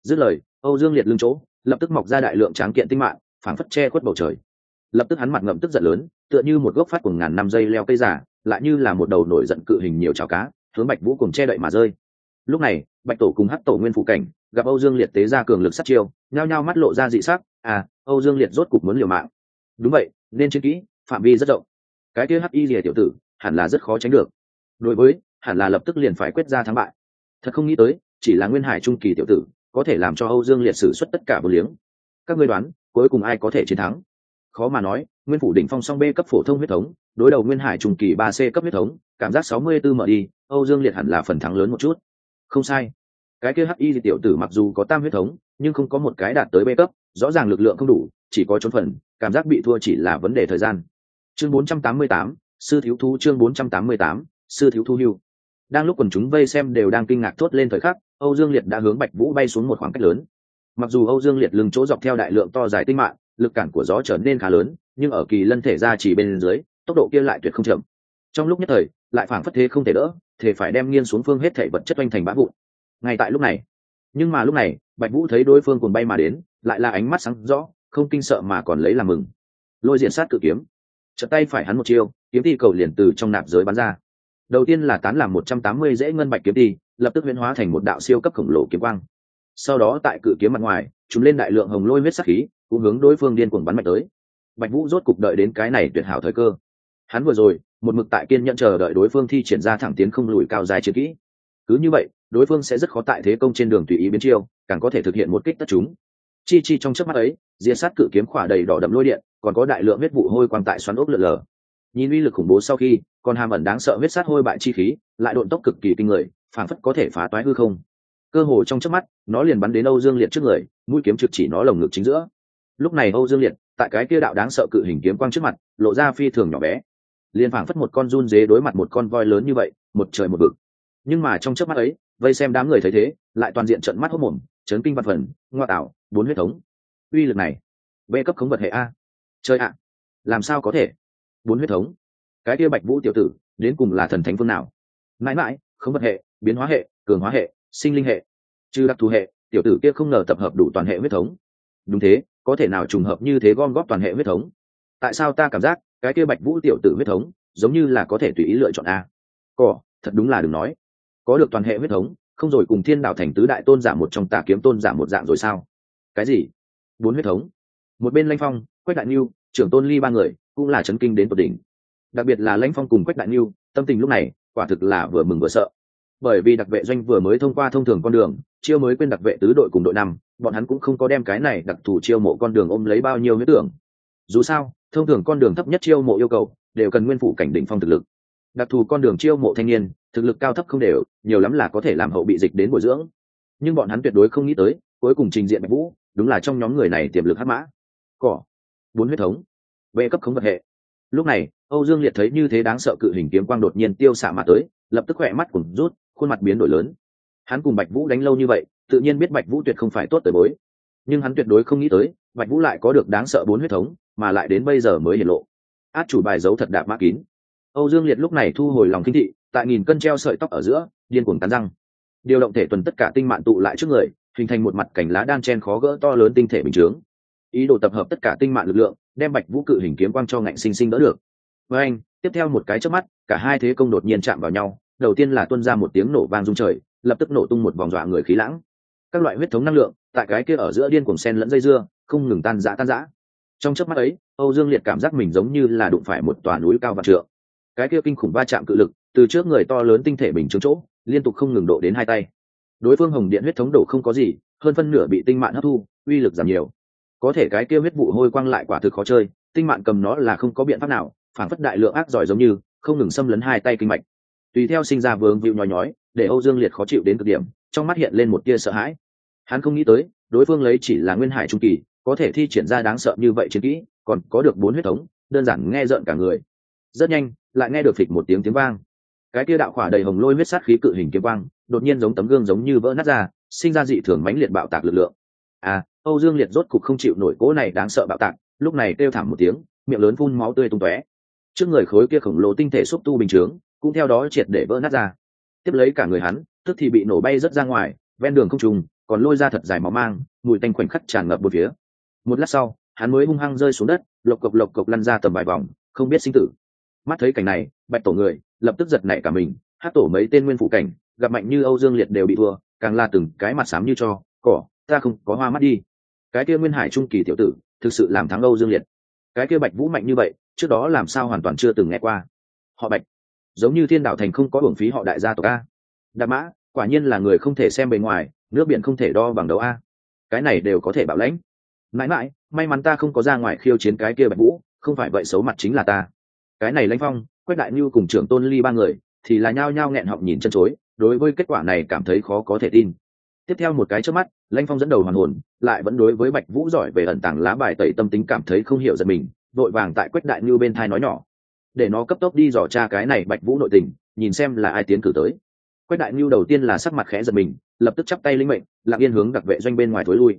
[SPEAKER 1] Dứt lời, Âu Dương Liệt lưng chỗ lập tức mọc ra đại lượng tráng kiện tinh mạng, phảng phất che khuất bầu trời. Lập tức hắn mặt ngậm tức giận lớn, tựa như một gốc phát của ngàn năm dây leo cây giả, lại như là một đầu nổi giận cự hình nhiều chảo cá, hướng Bạch Vũ cùng che đậy mà rơi. Lúc này, Bạch Tổ cùng Hắc Tổ Nguyên Phụ Cảnh gặp Âu Dương Liệt tế ra cường lực sát chiêu, nhao nhao mắt lộ ra dị sắc, Âu Dương Liệt rốt cục muốn liều mạng. Đúng vậy, nên chiến kỹ, phạm vi rất rộng. Cái kia Hắc Y Liệt tiểu tử, hẳn là rất khó tránh được. Đối với, hẳn là lập tức liền phải quyết ra thắng bại. Thật không nghĩ tới, chỉ là Nguyên Hải trung kỳ tiểu tử, có thể làm cho Âu Dương Liệt sử xuất tất cả vô liếng. Các ngươi đoán, cuối cùng ai có thể chiến thắng? Khó mà nói, Nguyên Phủ đỉnh phong song B cấp phổ thông huyết thống, đối đầu Nguyên Hải trung kỳ 3C cấp huyết thống, cảm giác 64 mở đi, Âu Dương Liệt hẳn là phần thắng lớn một chút. Không sai. Cái kia Hắc Y tiểu tử mặc dù có tam huyết thống, nhưng không có một cái đạt tới B cấp, rõ ràng lực lượng không đủ, chỉ có trốn phần, cảm giác bị thua chỉ là vấn đề thời gian. Chương 488, sư thiếu thú chương 488, sư thiếu thu hưu. Đang lúc quần chúng vây xem đều đang kinh ngạc thốt lên thời khắc, Âu Dương Liệt đã hướng Bạch Vũ bay xuống một khoảng cách lớn. Mặc dù Âu Dương Liệt lưng chỗ dọc theo đại lượng to dài tinh mạng, lực cản của gió trở nên khá lớn, nhưng ở kỳ lân thể ra chỉ bên dưới, tốc độ kia lại tuyệt không chậm. Trong lúc nhất thời, lại phảng phất thế không thể đỡ, thể phải đem nghiêng xuống phương hết thảy vật chất oanh thành bã vụn. Ngay tại lúc này, nhưng mà lúc này, Bạch Vũ thấy đối phương cuồng bay mà đến, lại là ánh mắt sáng rõ, không kinh sợ mà còn lấy làm mừng. Lôi diện sát cự kiếm, chợt tay phải hắn một chiêu, kiếm ti cầu liền từ trong nạp giới bắn ra. Đầu tiên là tán làm 180 dễ ngân bạch kiếm ti, lập tức huyễn hóa thành một đạo siêu cấp khổng lồ kiếm quang. Sau đó tại cự kiếm mặt ngoài, chúng lên đại lượng hồng lôi huyết sắc khí, cũng hướng đối phương điên cuồng bắn mạnh tới. Bạch Vũ rốt cục đợi đến cái này tuyệt hảo thời cơ. Hắn vừa rồi, một mực tại kiên nhẫn chờ đợi đối phương thi triển ra thẳng tiến không lùi cao dài chiến kỹ. Cứ như vậy, đối phương sẽ rất khó tại thế công trên đường tùy ý biến chiêu, càng có thể thực hiện một kích tất trúng. Chi trong chớp mắt ấy, diệt sát cự kiếm khỏa đầy đỏ đậm lôi điện, còn có đại lượng huyết vụ hôi quang tại xoắn ốc lượn lờ. Nhìn uy lực khủng bố sau khi, còn hàm ẩn đáng sợ huyết sát hôi bại chi khí, lại độn tốc cực kỳ kinh người, phảng phất có thể phá toái hư không. Cơ hồ trong chớp mắt, nó liền bắn đến Âu Dương Liệt trước người, mũi kiếm trực chỉ nó lồng ngực chính giữa. Lúc này Âu Dương Liệt, tại cái kia đạo đáng sợ cự hình kiếm quang trước mặt, lộ ra phi thường nhỏ bé, liền phảng phất một con giun dế đối mặt một con voi lớn như vậy, một trời một vực. Nhưng mà trong chớp mắt ấy, vây xem đám người thấy thế, lại toàn diện trợn mắt hốt mồm, chấn kinh văn phần, ngoa tạo, 4 huyết thống. Uy lực này, B cấp khống vật hệ a. Chơi ạ, làm sao có thể? 4 huyết thống? Cái kia Bạch Vũ tiểu tử, đến cùng là thần thánh phương nào? Mãi mãi, khống vật hệ, biến hóa hệ, cường hóa hệ, sinh linh hệ, trừ đặc thù hệ, tiểu tử kia không ngờ tập hợp đủ toàn hệ huyết thống. Đúng thế, có thể nào trùng hợp như thế gom góp toàn hệ huyết thống? Tại sao ta cảm giác cái kia Bạch Vũ tiểu tử huyết thống giống như là có thể tùy ý lựa chọn a? Thật đúng là đừng nói. Có được toàn hệ huyết thống, không rồi cùng Thiên Đạo thành tứ đại tôn giả một trong Tà kiếm tôn giả một dạng rồi sao? Cái gì? 4 huyết thống? Một bên Lãnh Phong, Quách Đại Nưu, Trưởng Tôn Ly ba người cũng là chấn kinh đến tột đỉnh. Đặc biệt là Lãnh Phong cùng Quách Đại Nưu, tâm tình lúc này quả thực là vừa mừng vừa sợ. Bởi vì đặc vệ doanh vừa mới thông qua thông thường con đường, chiêu mới quên đặc vệ tứ đội cùng đội 5, bọn hắn cũng không có đem cái này đặc thù chiêu mộ con đường ôm lấy bao nhiêu huyết tưởng. Dù sao, thông thường con đường thấp nhất chiêu mộ yêu cầu đều cần nguyên phủ cảnh đỉnh phong thực lực. Đặc thù con đường chiêu mộ thanh niên, thực lực cao thấp không đều, nhiều lắm là có thể làm hậu bị dịch đến bồi dưỡng. Nhưng bọn hắn tuyệt đối không nghĩ tới, cuối cùng trình diện Bạch Vũ, đúng là trong nhóm người này tiềm lực hắc mã. 4 huyết thống, B cấp khống vật hệ. Lúc này, Âu Dương Liệt thấy như thế đáng sợ cự hình kiếm quang đột nhiên tiêu xạ mà tới, lập tức khỏe mắt cuồng rút, khuôn mặt biến đổi lớn. Hắn cùng Bạch Vũ đánh lâu như vậy, tự nhiên biết Bạch Vũ tuyệt không phải tốt tới bối, nhưng hắn tuyệt đối không nghĩ tới, Bạch Vũ lại có được đáng sợ 4 huyết thống, mà lại đến bây giờ mới hiển lộ. Át chủ bài giấu thật đạp mã kín. Âu Dương Liệt lúc này thu hồi lòng kinh thị, tại nghìn cân treo sợi tóc ở giữa, điên cuồng cắn răng, điều động thể tuần tất cả tinh mạn tụ lại trước người, hình thành một mặt cảnh lá đan chen khó gỡ to lớn tinh thể bình chướng, ý đồ tập hợp tất cả tinh mạn lực lượng, đem Bạch Vũ cự hình kiếm quang cho ngạnh sinh sinh đỡ được. Với anh, tiếp theo một cái chớp mắt, cả hai thế công đột nhiên chạm vào nhau, đầu tiên là tuôn ra một tiếng nổ vang rung trời, lập tức nổ tung một vòng dọa người khí lãng. Các loại huyết thống năng lượng, tại cái kia ở giữa điên cuồng xen lẫn dây dưa, không ngừng tan rã. Trong chớp mắt ấy, Âu Dương Liệt cảm giác mình giống như là đụng phải một tòa núi cao vạn trượng. Cái kia kinh khủng va chạm cự lực, từ trước người to lớn tinh thể bình chứng chỗ, liên tục không ngừng độ đến hai tay. Đối phương hồng điện huyết thống đổ không có gì, hơn phân nửa bị tinh mạn hấp thu, uy lực giảm nhiều. Có thể cái kia huyết vụ hôi quang lại quả thực khó chơi, tinh mạn cầm nó là không có biện pháp nào, phản phất đại lượng ác giỏi giống như, không ngừng xâm lấn hai tay kinh mạch. Tùy theo sinh ra vướng víu nhói, để Âu Dương Liệt khó chịu đến cực điểm, trong mắt hiện lên một tia sợ hãi. Hắn không nghĩ tới, đối phương lấy chỉ là nguyên hải trung kỳ, có thể thi triển ra đáng sợ như vậy chiến kỹ, còn có được 4 huyết thống, đơn giản nghe rợn cả người. Rất nhanh, lại nghe được phịch một tiếng vang. Cái kia đạo khỏa đầy hồng lôi huyết sát khí cự hình kiếm quang, đột nhiên giống tấm gương giống như vỡ nát ra, sinh ra dị thường mãnh liệt bạo tạc lực lượng. Âu Dương Liệt rốt cục không chịu nổi cỗ này đáng sợ bạo tạc, lúc này kêu thảm một tiếng, miệng lớn phun máu tươi tung tóe. Trước người khối kia khổng lồ tinh thể xúc tu bình chướng, cũng theo đó triệt để vỡ nát ra. Tiếp lấy cả người hắn, tức thì bị nổ bay rất ra ngoài, ven đường không trùng, còn lôi ra thật dài máu mang, mùi tanh khoảnh khắc tràn ngập bốn phía. Một lát sau, hắn mới hung hăng rơi xuống đất, lộc cộc lăn ra tầm vài vòng, không biết sinh tử. Mắt thấy cảnh này, Bạch tổ người lập tức giật nảy cả mình. Hát tổ mấy tên nguyên phụ cảnh gặp mạnh như Âu Dương Liệt đều bị thua, càng là từng cái mặt xám như cho cỏ. Ta không có hoa mắt đi, cái kia Nguyên Hải trung kỳ tiểu tử thực sự làm thắng Âu Dương Liệt. Cái kia Bạch Vũ mạnh như vậy, trước đó làm sao hoàn toàn chưa từng nghe qua. Họ Bạch, giống như Thiên Đạo Thành không có uổng phí họ đại gia tộc a. Đạp Mã, quả nhiên là người không thể xem bề ngoài, nước biển không thể đo bằng đấu a. Cái này đều có thể bảo lãnh. Mãi mãi, may mắn ta không có ra ngoài khiêu chiến cái kia Bạch Vũ, không phải vậy xấu mặt chính là ta. Cái này Lãnh Phong, Quách Đại Nhu cùng Trưởng Tôn Ly ba người thì là nhao nhao nghẹn họng nhìn chân chối, đối với kết quả này cảm thấy khó có thể tin. Tiếp theo một cái chớp mắt, Lãnh Phong dẫn đầu hoàn hồn, lại vẫn đối với Bạch Vũ giỏi về ẩn tàng lá bài tẩy tâm tính cảm thấy không hiểu giật mình, vội vàng tại Quách Đại Nhu bên thai nói nhỏ, để nó cấp tốc đi dò tra cái này Bạch Vũ nội tình, nhìn xem là ai tiến cử tới. Quách Đại Nhu đầu tiên là sắc mặt khẽ giật mình, lập tức chắp tay lĩnh mệnh, lặng yên hướng đặc vệ doanh bên ngoài thối lui.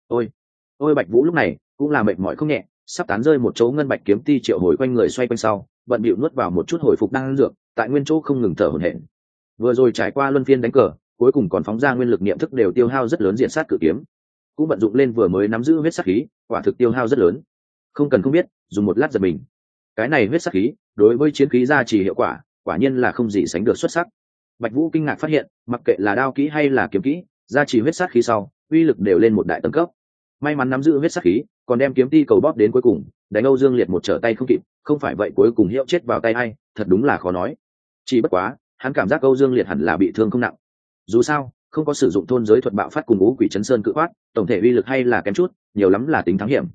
[SPEAKER 1] Ôi Bạch Vũ lúc này cũng là mệt mỏi không nhẹ, sắp tán rơi một chỗ ngân bạch kiếm ti triệu hồi quanh người xoay quanh sau, bận bịu nuốt vào một chút hồi phục năng lượng, tại nguyên chỗ không ngừng thở hổn hển. Vừa rồi trải qua luân phiên đánh cờ, cuối cùng còn phóng ra nguyên lực niệm thức đều tiêu hao rất lớn diện sát cự kiếm, cũng vận dụng lên vừa mới nắm giữ huyết sát khí, quả thực tiêu hao rất lớn. Không cần không biết, dùng một lát giật mình. Cái này huyết sát khí, đối với chiến khí gia trì hiệu quả, quả nhiên là không gì sánh được xuất sắc. Bạch Vũ kinh ngạc phát hiện, mặc kệ là đao kỹ hay là kiếm kỹ, gia trì huyết sát khí sau, uy lực đều lên một đại tầng cấp. May mắn nắm giữ huyết sát khí, còn đem kiếm ti cầu bóp đến cuối cùng, đánh Âu Dương Liệt một trở tay không kịp, không phải vậy cuối cùng hiệu chết vào tay ai, thật đúng là khó nói. Chỉ bất quá, hắn cảm giác Âu Dương Liệt hẳn là bị thương không nặng. Dù sao, không có sử dụng thôn giới thuật bạo phát cùng ngũ quỷ chấn sơn cự quát, tổng thể uy lực hay là kém chút, nhiều lắm là tính thắng hiểm.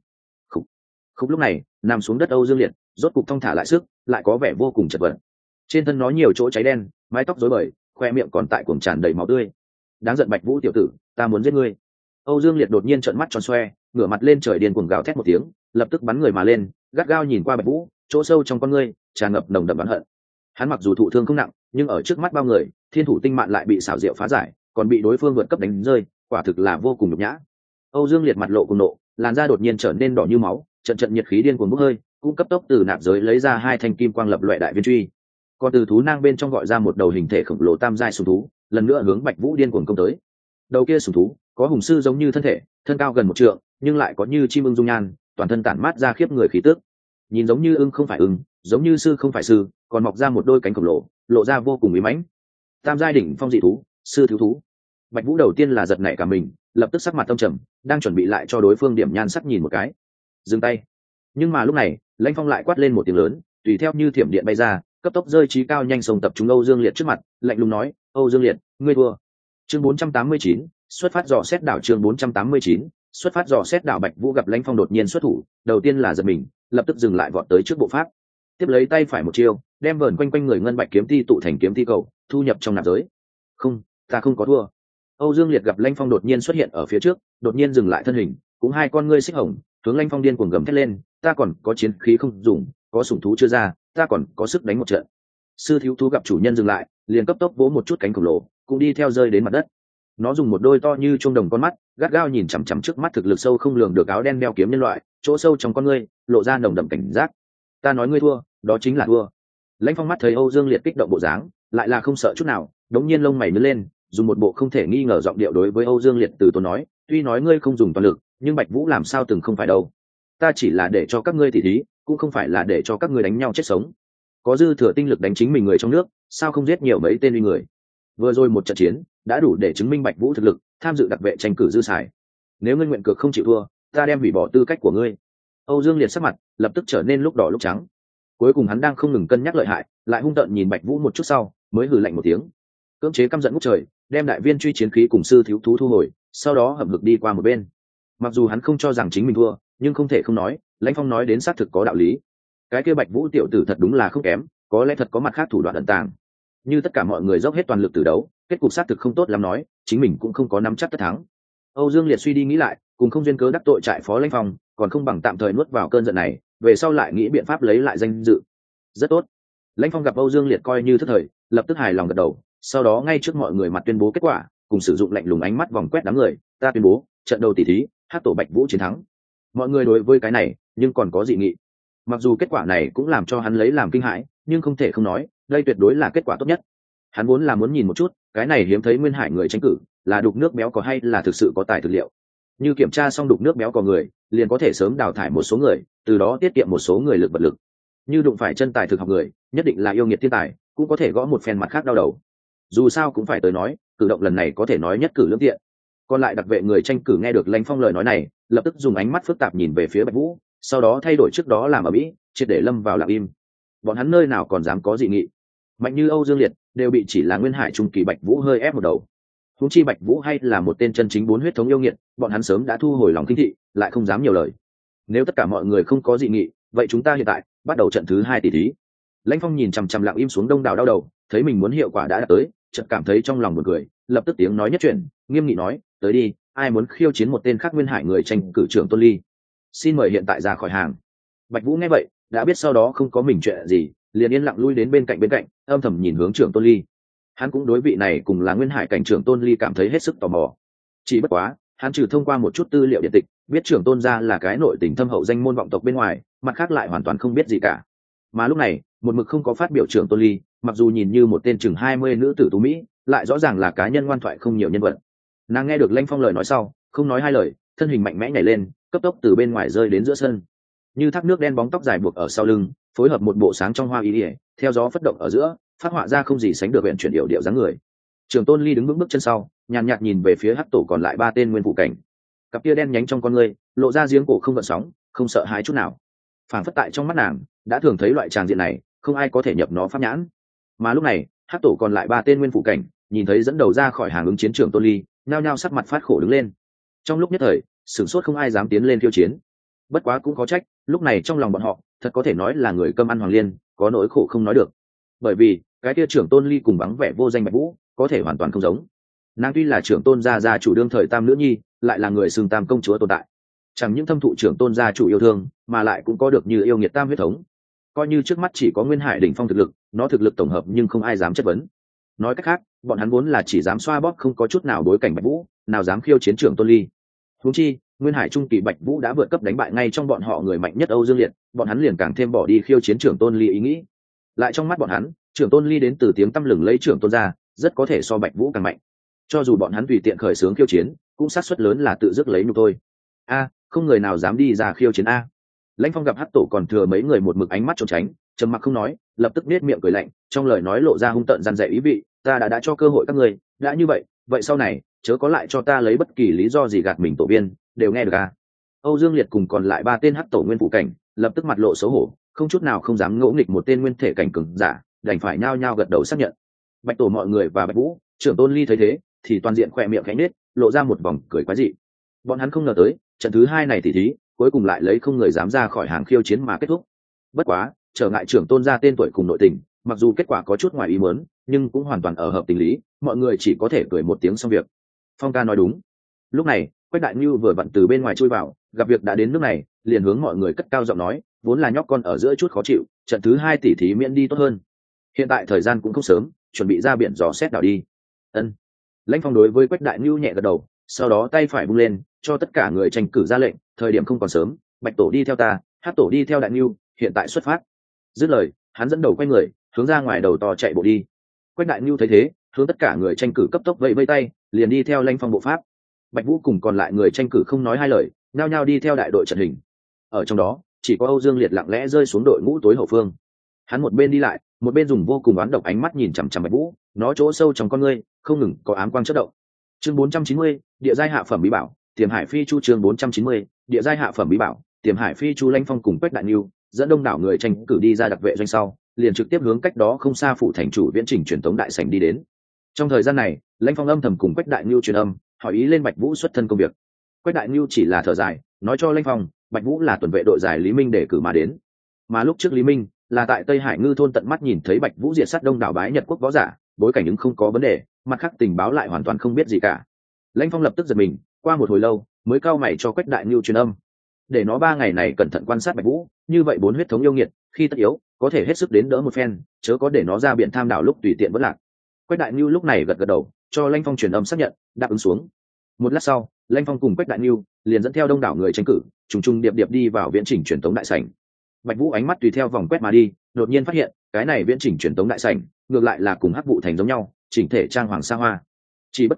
[SPEAKER 1] Khúc lúc này, nằm xuống đất Âu Dương Liệt, rốt cục thong thả lại sức, lại có vẻ vô cùng chật vật. Trên thân nó nhiều chỗ cháy đen, mái tóc rối bời, khoe miệng còn tại cuồng tràn đầy máu tươi. Đáng giận Bạch Vũ tiểu tử, ta muốn giết ngươi. Âu Dương Liệt đột nhiên trợn mắt tròn xoe, ngửa mặt lên trời điên cuồng gào thét một tiếng, lập tức bắn người mà lên, gắt gao nhìn qua Bạch Vũ, chỗ sâu trong con ngươi tràn ngập nồng đậm oán hận. Hắn mặc dù thụ thương không nặng, nhưng ở trước mắt bao người, Thiên Thủ Tinh Mạn lại bị xảo diệu phá giải, còn bị đối phương vượt cấp đánh rơi, quả thực là vô cùng nhục nhã. Âu Dương Liệt mặt lộ cùng nộ, làn da đột nhiên trở nên đỏ như máu, trận nhiệt khí điên cuồng bốc hơi, cũng cấp tốc từ nạp giới lấy ra hai thanh kim quang lập loại đại viên truy, còn từ thú nang bên trong gọi ra một đầu hình thể khổng lồ tam giai sùng thú, lần nữa hướng Bạch Vũ điên cuồng công tới. Đầu kia sùng thú có hùng sư giống như thân thể, thân cao gần 1 trượng, nhưng lại có như chim ưng dung nhan, toàn thân tản mát ra khiếp người khí tức. Nhìn giống như ưng không phải ưng, giống như sư không phải sư, còn mọc ra một đôi cánh khổng lồ, lộ ra vô cùng uy mãnh. Tam giai đỉnh phong dị thú, sư thiếu thú. Bạch Vũ đầu tiên là giật nảy cả mình, lập tức sắc mặt tâm trầm, đang chuẩn bị lại cho đối phương điểm nhan sắc nhìn một cái. Dừng tay. Nhưng mà lúc này, Lãnh Phong lại quát lên một tiếng lớn, tùy theo như thiểm điện bay ra, cấp tốc rơi trí cao nhanh sông tập trung Âu Dương Liệt trước mặt, lạnh lùng nói, Âu Dương Liệt, ngươi thua. Chương 489, xuất phát dò xét đảo. Chương 489, xuất phát dò xét đảo. Bạch Vũ gặp Lãnh Phong đột nhiên xuất thủ, đầu tiên là giật mình, lập tức dừng lại vọt tới trước bộ pháp, tiếp lấy tay phải một chiêu, đem vờn quanh quanh người ngân bạch kiếm ti tụ thành kiếm ti cầu, thu nhập trong nạp giới. Không, ta không có thua. Âu Dương Liệt gặp Lãnh Phong đột nhiên xuất hiện ở phía trước, đột nhiên dừng lại thân hình, cũng hai con ngươi xích hồng, hướng Lãnh Phong điên cuồng gầm thét lên, ta còn có chiến khí không dùng, có sủng thú chưa ra, ta còn có sức đánh một trận. Sư thiếu thú gặp chủ nhân dừng lại, liền cấp tốc vỗ một chút cánh khổng lồ, cũng đi theo rơi đến mặt đất. Nó dùng một đôi to như chuông đồng con mắt, gắt gao nhìn chằm chằm trước mắt thực lực sâu không lường được áo đen đeo kiếm nhân loại, chỗ sâu trong con ngươi lộ ra nồng đậm cảnh giác. Ta nói ngươi thua, đó chính là thua. Lãnh Phong mắt thấy Âu Dương Liệt kích động bộ dáng, lại là không sợ chút nào, đống nhiên lông mày nhướng lên, dùng một bộ không thể nghi ngờ giọng điệu đối với Âu Dương Liệt từ tốn nói, tuy nói ngươi không dùng toàn lực, nhưng Bạch Vũ làm sao từng không phải đâu. Ta chỉ là để cho các ngươi tỉ thí, cũng không phải là để cho các ngươi đánh nhau chết sống. Có dư thừa tinh lực đánh chính mình người trong nước, sao không giết nhiều mấy tên uy người. Vừa rồi một trận chiến đã đủ để chứng minh Bạch Vũ thực lực, tham dự đặc vệ tranh cử dư xài. Nếu ngươi nguyện cược không chịu thua, ta đem hủy bỏ tư cách của ngươi. Âu Dương Liệt sắc mặt lập tức trở nên lúc đỏ lúc trắng. Cuối cùng hắn đang không ngừng cân nhắc lợi hại, lại hung tợn nhìn Bạch Vũ một chút sau, mới hừ lạnh một tiếng, cưỡng chế căm giận ngút trời, đem đại viên truy chiến khí cùng sư thiếu thú thu hồi, sau đó hậm hực đi qua một bên. Mặc dù hắn không cho rằng chính mình thua, nhưng không thể không nói, Lãnh Phong nói đến xác thực có đạo lý. Cái kia Bạch Vũ tiểu tử thật đúng là không kém, có lẽ thật có mặt khác thủ đoạn ẩn tàng. Như tất cả mọi người dốc hết toàn lực từ đấu, kết cục xác thực không tốt lắm nói, chính mình cũng không có nắm chắc tất thắng. Âu Dương Liệt suy đi nghĩ lại, cùng không duyên cớ đắc tội trại phó Lãnh Phong, còn không bằng tạm thời nuốt vào cơn giận này, về sau lại nghĩ biện pháp lấy lại danh dự. Rất tốt. Lãnh Phong gặp Âu Dương Liệt coi như thất thời, lập tức hài lòng gật đầu, sau đó ngay trước mọi người mặt tuyên bố kết quả, cùng sử dụng lạnh lùng ánh mắt vòng quét đám người, ta tuyên bố, trận đầu tỷ thí, Hắc tổ Bạch Vũ chiến thắng. Mọi người đối với cái này, nhưng còn có dị nghị. Mặc dù kết quả này cũng làm cho hắn lấy làm kinh hãi, nhưng không thể không nói, đây tuyệt đối là kết quả tốt nhất. Hắn vốn là muốn nhìn một chút, cái này hiếm thấy Nguyên Hải người tranh cử, là đục nước béo có hay là thực sự có tài thực liệu. Như kiểm tra xong đục nước béo có người, liền có thể sớm đào thải một số người, từ đó tiết kiệm một số người lực vật lực. Như đụng phải chân tài thực học người, nhất định là yêu nghiệt thiên tài, cũng có thể gõ một phen mặt khác đau đầu. Dù sao cũng phải tới nói, cử động lần này có thể nói nhất cử lưỡng tiện. Còn lại đặc vệ người tranh cử nghe được Lãnh Phong lời nói này, lập tức dùng ánh mắt phức tạp nhìn về phía Bạch Vũ, sau đó thay đổi trước đó làm ở mỹ, triệt để lâm vào lặng im. Bọn hắn nơi nào còn dám có dị nghị. Mạnh như Âu Dương Liệt đều bị chỉ là Nguyên Hải trung kỳ Bạch Vũ hơi ép một đầu. Huống chi Bạch Vũ hay là một tên chân chính bốn huyết thống yêu nghiệt, bọn hắn sớm đã thu hồi lòng kinh thị, lại không dám nhiều lời. Nếu tất cả mọi người không có dị nghị, vậy chúng ta hiện tại bắt đầu trận thứ 2 tỷ thí. Lãnh Phong nhìn chằm chằm lặng im xuống đông đảo đau đầu, thấy mình muốn hiệu quả đã đạt tới, chợt cảm thấy trong lòng buồn cười, lập tức tiếng nói nhất chuyển, nghiêm nghị nói, tới đi, ai muốn khiêu chiến một tên khác Nguyên Hải người tranh cử trưởng Tôn Ly, xin mời hiện tại ra khỏi hàng. Bạch Vũ nghe vậy, đã biết sau đó không có mình chuyện gì, liền yên lặng lui đến bên cạnh, âm thầm nhìn hướng trưởng Tôn Ly. Hắn cũng đối vị này cùng là Nguyên Hải cảnh trưởng Tôn Ly cảm thấy hết sức tò mò. Chỉ bất quá, hắn trừ thông qua một chút tư liệu điện tịch, biết trưởng Tôn gia là cái nội tình thâm hậu danh môn vọng tộc bên ngoài, mặt khác lại hoàn toàn không biết gì cả. Mà lúc này, một mực không có phát biểu trưởng Tôn Ly, mặc dù nhìn như một tên chừng 20 nữ tử tú mỹ, lại rõ ràng là cá nhân ngoan thoại không nhiều nhân vật. Nàng nghe được Lãnh Phong lời nói sau, không nói hai lời, thân hình mạnh mẽ nhảy lên, cấp tốc từ bên ngoài rơi đến giữa sân. Như thác nước đen bóng tóc dài buộc ở sau lưng, phối hợp một bộ sáng trong hoa y, theo gió phất động ở giữa, phát họa ra không gì sánh được huyền chuyển điệu dáng người. Trưởng Tôn Ly đứng vững bước chân sau, nhàn nhạt nhìn về phía hắc tổ còn lại 3 tên nguyên phụ cảnh. Cặp kia đen nhánh trong con ngươi, lộ ra giếng cổ không gợn sóng, không sợ hãi chút nào. Phản phất tại trong mắt nàng, đã thường thấy loại tràng diện này, không ai có thể nhập nó pháp nhãn. Mà lúc này, hắc tổ còn lại 3 tên nguyên phụ cảnh, nhìn thấy dẫn đầu ra khỏi hàng ứng chiến trưởng Tôn Ly, nhao nhao sắc mặt phát khổ đứng lên. Trong lúc nhất thời, sửng sốt không ai dám tiến lên khiêu chiến. Bất quá cũng có trách, lúc này trong lòng bọn họ, thật có thể nói là người cơm ăn hoàng liên, có nỗi khổ không nói được. Bởi vì, cái kia trưởng Tôn Ly cùng vắng vẻ vô danh Bạch Vũ, có thể hoàn toàn không giống. Nàng tuy là trưởng Tôn gia chủ đương thời tam nữ nhi, lại là người xưng tam công chúa tồn tại. Chẳng những thâm thụ trưởng Tôn gia chủ yêu thương, mà lại cũng có được như yêu nghiệt tam huyết thống. Coi như trước mắt chỉ có Nguyên Hải đỉnh phong thực lực, nó thực lực tổng hợp nhưng không ai dám chất vấn. Nói cách khác, bọn hắn vốn là chỉ dám xoa bóp không có chút nào đối cảnh Bạch Vũ, nào dám khiêu chiến trưởng Tôn Ly. Huống chi, Nguyên Hải trung kỳ Bạch Vũ đã vượt cấp đánh bại ngay trong bọn họ người mạnh nhất Âu Dương Liệt, bọn hắn liền càng thêm bỏ đi khiêu chiến trưởng Tôn Ly ý nghĩ. Lại trong mắt bọn hắn, trưởng Tôn Ly đến từ tiếng tăm lừng lấy trưởng Tôn gia, rất có thể so Bạch Vũ càng mạnh. Cho dù bọn hắn tùy tiện khởi xướng khiêu chiến, cũng xác suất lớn là tự dứt lấy nhục thôi. Không người nào dám đi ra khiêu chiến a. Lãnh Phong gặp hắc tổ còn thừa mấy người một mực ánh mắt trốn tránh, trầm mặc không nói, lập tức nét miệng cười lạnh, trong lời nói lộ ra hung tợn gian dạy ý vị, ta đã cho cơ hội các ngươi, đã như vậy sau này chớ có lại cho ta lấy bất kỳ lý do gì gạt mình tổ viên, đều nghe được a. Âu Dương Liệt cùng còn lại 3 tên hắc tổ nguyên phụ cảnh, lập tức mặt lộ xấu hổ, không chút nào không dám ngỗ nghịch một tên nguyên thể cảnh cường giả, đành phải nhao nhao gật đầu xác nhận. Bạch tổ mọi người và Bạch Vũ, trưởng Tôn Ly thấy thế, thì toàn diện khỏe miệng khẽ nết, lộ ra một vòng cười quái dị. Bọn hắn không ngờ tới, trận thứ 2 này tỷ thí, cuối cùng lại lấy không người dám ra khỏi hàng khiêu chiến mà kết thúc. Bất quá, trở ngại trưởng Tôn gia tên tuổi cùng nội tình, mặc dù kết quả có chút ngoài ý muốn, nhưng cũng hoàn toàn ở hợp tình lý, mọi người chỉ có thể cười một tiếng xong việc. Phong ca nói đúng. Lúc này, Quách Đại Nưu vừa vặn từ bên ngoài chui vào, gặp việc đã đến nước này, liền hướng mọi người cất cao giọng nói, vốn là nhóc con ở giữa chút khó chịu, trận thứ 2 tỷ thí miễn đi tốt hơn. Hiện tại thời gian cũng không sớm, chuẩn bị ra biển dò xét đảo đi. Ân. Lãnh Phong đối với Quách Đại Nưu nhẹ gật đầu, sau đó tay phải vung lên, cho tất cả người tranh cử ra lệnh, thời điểm không còn sớm, Bạch tổ đi theo ta, Hắc tổ đi theo Đại Nưu, hiện tại xuất phát. Dứt lời, hắn dẫn đầu quay người, hướng ra ngoài đầu to chạy bộ đi. Quách Đại Nưu thấy thế, hướng tất cả người tranh cử cấp tốc vẫy vẫy tay, liền đi theo Lãnh Phong bộ pháp. Bạch Vũ cùng còn lại người tranh cử không nói hai lời, nhao nhao đi theo đại đội trận hình. Ở trong đó, chỉ có Âu Dương Liệt lặng lẽ rơi xuống đội ngũ tối hậu phương. Hắn một bên đi lại, một bên dùng vô cùng oán độc ánh mắt nhìn chằm chằm Bạch Vũ, nó chỗ sâu trong con ngươi không ngừng có ám quang chớp động. Chương 490, địa giai hạ phẩm bí bảo, Tiềm Hải Phi Chu. Chương 490, địa giai hạ phẩm bí bảo, Tiềm Hải Phi Chu. Lãnh Phong cùng Quách Đại Nưu dẫn đông đảo người tranh cử đi ra đặc vệ doanh sau, liền trực tiếp hướng cách đó không xa phủ thành chủ viễn trình truyền tống đại sảnh đi đến. Trong thời gian này, Lãnh Phong âm thầm cùng Quách Đại Nưu truyền âm, hỏi ý lên Bạch Vũ xuất thân công việc. Quách Đại Nưu chỉ là thở dài, nói cho Lãnh Phong, Bạch Vũ là tuần vệ đội giải Lý Minh để cử mà đến. Mà lúc trước Lý Minh là tại Tây Hải Ngư thôn tận mắt nhìn thấy Bạch Vũ diệt sát đông đảo bái Nhật quốc võ giả, bối cảnh ứng không có vấn đề, mặt khác tình báo lại hoàn toàn không biết gì cả. Lãnh Phong lập tức giật mình, qua một hồi lâu mới cau mày cho Quách Đại Nưu truyền âm, để nó 3 ngày này cẩn thận quan sát Bạch Vũ, như vậy 4 huyết thống yêu nghiệt, khi tất yếu, có thể hết sức đến đỡ một phen, chớ có để nó ra biển tham đảo lúc tùy tiện vỡ lạc. Quách Đại Nưu lúc này gật gật đầu, cho Lãnh Phong truyền âm xác nhận, đáp ứng xuống. Một lát sau, Lãnh Phong cùng Quách Đại Nưu liền dẫn theo đông đảo người tranh cử, trùng trùng điệp điệp đi vào viễn chỉnh truyền tống đại sảnh. Bạch Vũ ánh mắt tùy theo vòng quét mà đi, đột nhiên phát hiện, cái này viễn chỉnh truyền tống đại sảnh, ngược lại là cùng Hắc Vụ Thành giống nhau, chỉnh thể trang hoàng xa hoa. Chỉ bất quá,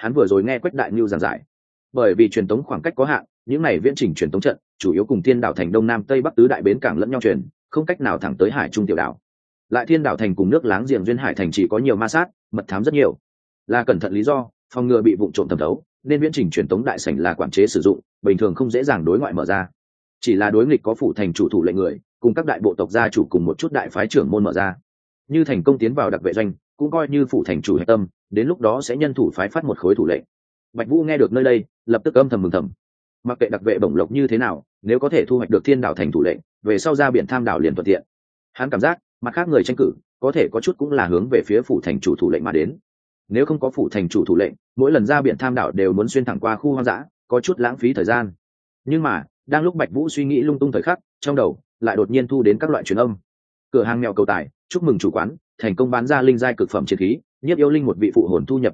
[SPEAKER 1] hắn vừa rồi nghe Quách Đại Nhu giảng giải. Bởi vì truyền tống khoảng cách có hạn, những này viễn trình truyền tống trận chủ yếu cùng Thiên Đảo Thành Đông Nam Tây Bắc tứ đại bến cảng lẫn nhau truyền, không cách nào thẳng tới Hải Trung tiểu đảo. Lại Thiên Đảo Thành cùng nước láng giềng duyên hải thành chỉ có nhiều ma sát, mật thám rất nhiều, là cẩn thận lý do, phòng ngừa bị vụng trộm thẩm thấu, nên viễn trình truyền tống đại sảnh là quản chế sử dụng, bình thường không dễ dàng đối ngoại mở ra. Chỉ là đối nghịch có phủ thành chủ thủ lệnh người, cùng các đại bộ tộc gia chủ cùng một chút đại phái trưởng môn mở ra. Như thành công tiến vào đặc vệ doanh, cũng coi như phủ thành chủ hệ tâm, đến lúc đó sẽ nhân thủ phái phát một khối thủ lệnh. Bạch Vũ nghe được nơi đây, lập tức âm thầm mừng thầm. Mặc kệ đặc vệ bổng lộc như thế nào, nếu có thể thu hoạch được Thiên Đảo Thành thủ lệnh, về sau ra biển tham đảo liền thuận tiện. Hắn cảm giác, mặt khác người tranh cử, có thể có chút cũng là hướng về phía phủ thành chủ thủ lệnh mà đến. Nếu không có phủ thành chủ thủ lệnh, mỗi lần ra biển tham đảo đều muốn xuyên thẳng qua khu hoang dã, có chút lãng phí thời gian. Nhưng mà, đang lúc Bạch Vũ suy nghĩ lung tung thời khắc, trong đầu lại đột nhiên thu đến các loại truyền âm. Cửa hàng mèo cầu tài, chúc mừng chủ quán thành công bán ra linh giai cực phẩm chiến khí, nhiếp yêu linh một vị phụ hồn thu nhập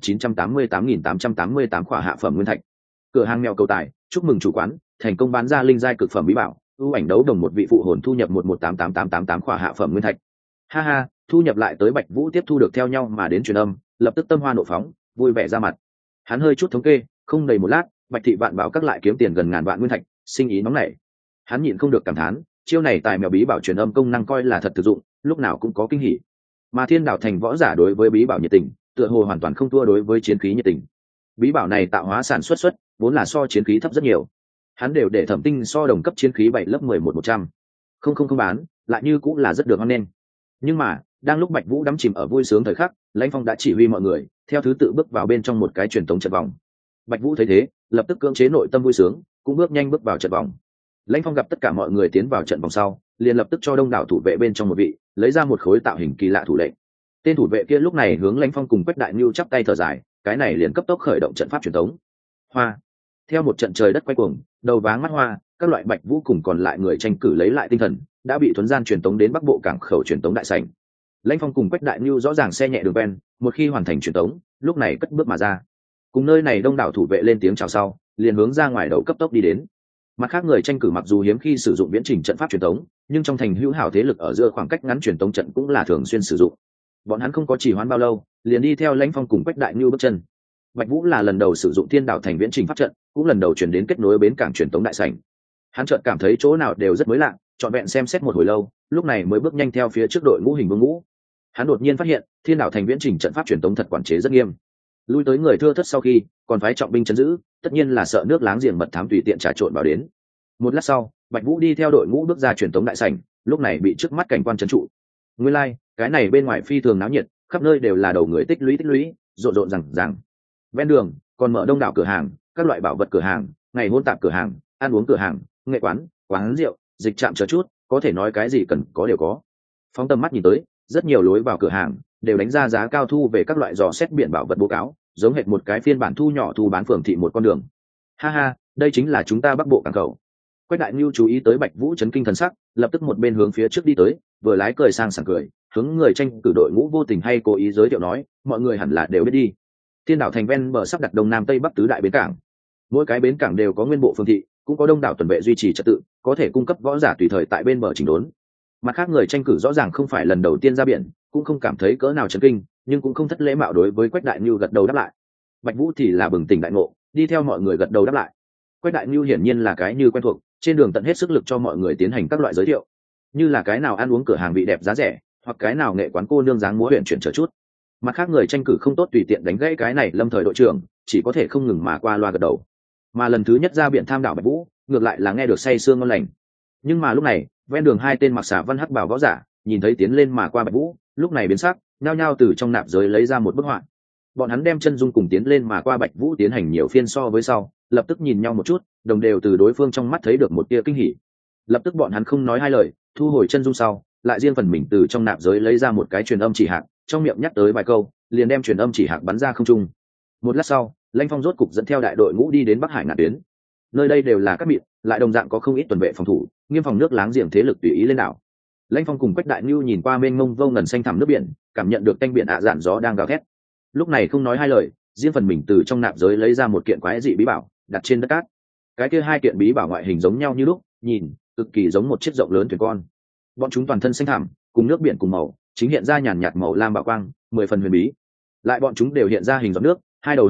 [SPEAKER 1] 988.888 khỏa hạ phẩm nguyên thạch. Cửa hàng mèo cầu tài, chúc mừng chủ quán thành công bán ra linh giai cực phẩm bí bảo, ưu ảnh đấu đồng một vị phụ hồn thu nhập 1188888 khỏa hạ phẩm nguyên thạch. Ha ha, thu nhập lại tới. Bạch Vũ tiếp thu được theo nhau mà đến truyền âm, lập tức tâm hoa nộ phóng, vui vẻ ra mặt. Hắn hơi chút thống kê, không đầy một lát, Bạch thị vạn bảo các lại kiếm tiền gần ngàn vạn nguyên thạch, sinh ý nóng nảy. Hắn nhịn không được cảm thán, chiêu này tài mèo bí bảo truyền âm công năng coi là thật thực dụng, lúc nào cũng có kinh hỉ. Mà Thiên Đảo Thành võ giả đối với bí bảo nhiệt tình, tựa hồ hoàn toàn không thua đối với chiến khí nhiệt tình. Bí bảo này tạo hóa sản xuất vốn là so chiến khí thấp rất nhiều. Hắn đều để Thẩm Tinh so đồng cấp chiến khí 7 lớp 11-100. Không bán, lại như cũng là rất được hoan nghênh. Nhưng mà, đang lúc Bạch Vũ đắm chìm ở vui sướng thời khắc, Lãnh Phong đã chỉ huy mọi người theo thứ tự bước vào bên trong một cái truyền tống trận vòng. Bạch Vũ thấy thế, lập tức cưỡng chế nội tâm vui sướng, cũng bước vào trận vòng. Lãnh Phong gặp tất cả mọi người tiến vào trận vòng sau, liền lập tức cho đông đảo thủ vệ bên trong một vị lấy ra một khối tạo hình kỳ lạ thủ lệnh. Tên thủ vệ kia lúc này hướng Lãnh Phong cùng Quách Đại Nưu chắp tay thở dài, cái này liền cấp tốc khởi động trận pháp truyền tống. Hoa, theo một trận trời đất quay cuồng, đầu váng mắt hoa, các loại Bạch Vũ cùng còn lại người tranh cử lấy lại tinh thần, đã bị thuấn gian truyền tống đến Bắc Bộ cảng khẩu truyền tống đại sảnh. Lãnh Phong cùng Quách Đại Nưu rõ ràng xe nhẹ đường quen, một khi hoàn thành truyền tống, lúc này cất bước mà ra. Cùng nơi này đông đảo thủ vệ lên tiếng chào sau, liền hướng ra ngoài đầu cấp tốc đi đến. Mặt khác người tranh cử mặc dù hiếm khi sử dụng viễn trình trận pháp truyền tống, nhưng trong thành hữu hảo thế lực ở giữa khoảng cách ngắn truyền tống trận cũng là thường xuyên sử dụng. Bọn hắn không có trì hoãn bao lâu, liền đi theo Lãnh Phong cùng Quách Đại Nưu bước chân. Bạch Vũ là lần đầu sử dụng Thiên Đảo Thành viễn trình pháp trận, cũng lần đầu chuyển đến kết nối bến cảng truyền tống đại sảnh. Hắn chợt cảm thấy chỗ nào đều rất mới lạ, trọn vẹn xem xét một hồi lâu, lúc này mới bước nhanh theo phía trước đội ngũ hình vương ngũ. Hắn đột nhiên phát hiện, Thiên Đảo Thành viễn trình trận pháp truyền tống thật quản chế rất nghiêm. Lui tới người thưa thớt sau khi, còn phái trọng binh trấn giữ, tất nhiên là sợ nước láng giềng mật thám tùy tiện trà trộn vào đến. Một lát sau, Bạch Vũ đi theo đội ngũ bước ra truyền tống đại sảnh, lúc này bị trước mắt cảnh quan trấn trụ. Nguyên lai, cái này bên ngoài phi thường náo nhiệt, khắp nơi đều là đầu người tích lũy, rộn rộn rằng. Ven đường còn mở đông đảo cửa hàng, các loại bảo vật cửa hàng, ngày hôn tạp cửa hàng, ăn uống cửa hàng, nghệ quán rượu, dịch trạm chờ chút, có thể nói cái gì cần có đều có. Phóng tầm mắt nhìn tới, rất nhiều lối vào cửa hàng đều đánh ra giá cao thu về các loại dò xét biển bảo vật bố cáo, giống hệt một cái phiên bản thu nhỏ thu bán phường thị một con đường. Ha ha, đây chính là chúng ta Bắc Bộ cảng khẩu. Quách Đại Nưu chú ý tới Bạch Vũ chấn kinh thần sắc, lập tức một bên hướng phía trước đi tới, vừa lái cười sang sảng cười, hướng người tranh cử đội ngũ vô tình hay cố ý giới thiệu nói, mọi người hẳn là đều biết đi. Thiên Đảo Thành ven bờ sắp đặt Đông Nam Tây Bắc tứ đại bến cảng. Mỗi cái bến cảng đều có nguyên bộ phương thị, cũng có đông đảo tuần vệ duy trì trật tự, có thể cung cấp võ giả tùy thời tại bên bờ chỉnh đốn. Mặt khác người tranh cử rõ ràng không phải lần đầu tiên ra biển, cũng không cảm thấy cỡ nào chấn kinh, nhưng cũng không thất lễ mạo đối với Quách Đại Nưu gật đầu đáp lại. Bạch Vũ thì là bừng tỉnh đại ngộ, đi theo mọi người gật đầu đáp lại. Quách Đại Nưu hiển nhiên là cái như quen thuộc, trên đường tận hết sức lực cho mọi người tiến hành các loại giới thiệu, như là cái nào ăn uống cửa hàng vị đẹp giá rẻ, hoặc cái nào nghệ quán cô nương dáng múa huyền chuyển chờ chút. Mặt khác người tranh cử không tốt tùy tiện đánh gãy cái này lâm thời đội trưởng, chỉ có thể không ngừng mà qua loa gật đầu. Mà lần thứ nhất ra biển tham đảo Bạch Vũ, ngược lại là nghe được say sương ngon lành. Nhưng mà lúc này, ven đường hai tên mặc xà văn hắc bảo võ giả nhìn thấy tiến lên mà qua Bạch Vũ, lúc này biến sắc, nhao nhao từ trong nạp giới lấy ra một bức họa. Bọn hắn đem chân dung cùng tiến lên mà qua Bạch Vũ tiến hành nhiều phiên so với sau, lập tức nhìn nhau một chút, đồng đều từ đối phương trong mắt thấy được một tia kinh hỉ. Lập tức bọn hắn không nói hai lời, thu hồi chân dung sau, lại riêng phần mình từ trong nạp giới lấy ra một cái truyền âm chỉ hạc, trong miệng nhắc tới vài câu, liền đem truyền âm chỉ hạc bắn ra không trung. Một lát sau, Lãnh Phong rốt cục dẫn theo đại đội ngũ đi đến Bắc Hải ngạn tuyến. Nơi đây đều là các miệng, lại đồng dạng có không ít tuần vệ phòng thủ, nghiêm phòng nước láng giềng thế lực tùy ý lên đảo. Lãnh Phong cùng Quách Đại Nưu nhìn qua mênh mông vô ngần xanh thẳm nước biển, cảm nhận được tanh biển dạn gió đang gào thét. Lúc này không nói hai lời, riêng phần mình từ trong nạp giới lấy ra một kiện quái dị bí bảo, đặt trên đất cát. Cái kia hai kiện bí bảo ngoại hình giống nhau như lúc, nhìn cực kỳ giống một chiếc rộng lớn thuyền con. Bọn chúng toàn thân xanh thẳm, cùng nước biển cùng màu, chính hiện ra nhàn nhạt màu lam bảo quang, 10 phần huyền bí. Lại bọn chúng đều hiện ra hình giọt nước, hai đầu hơi nhọn,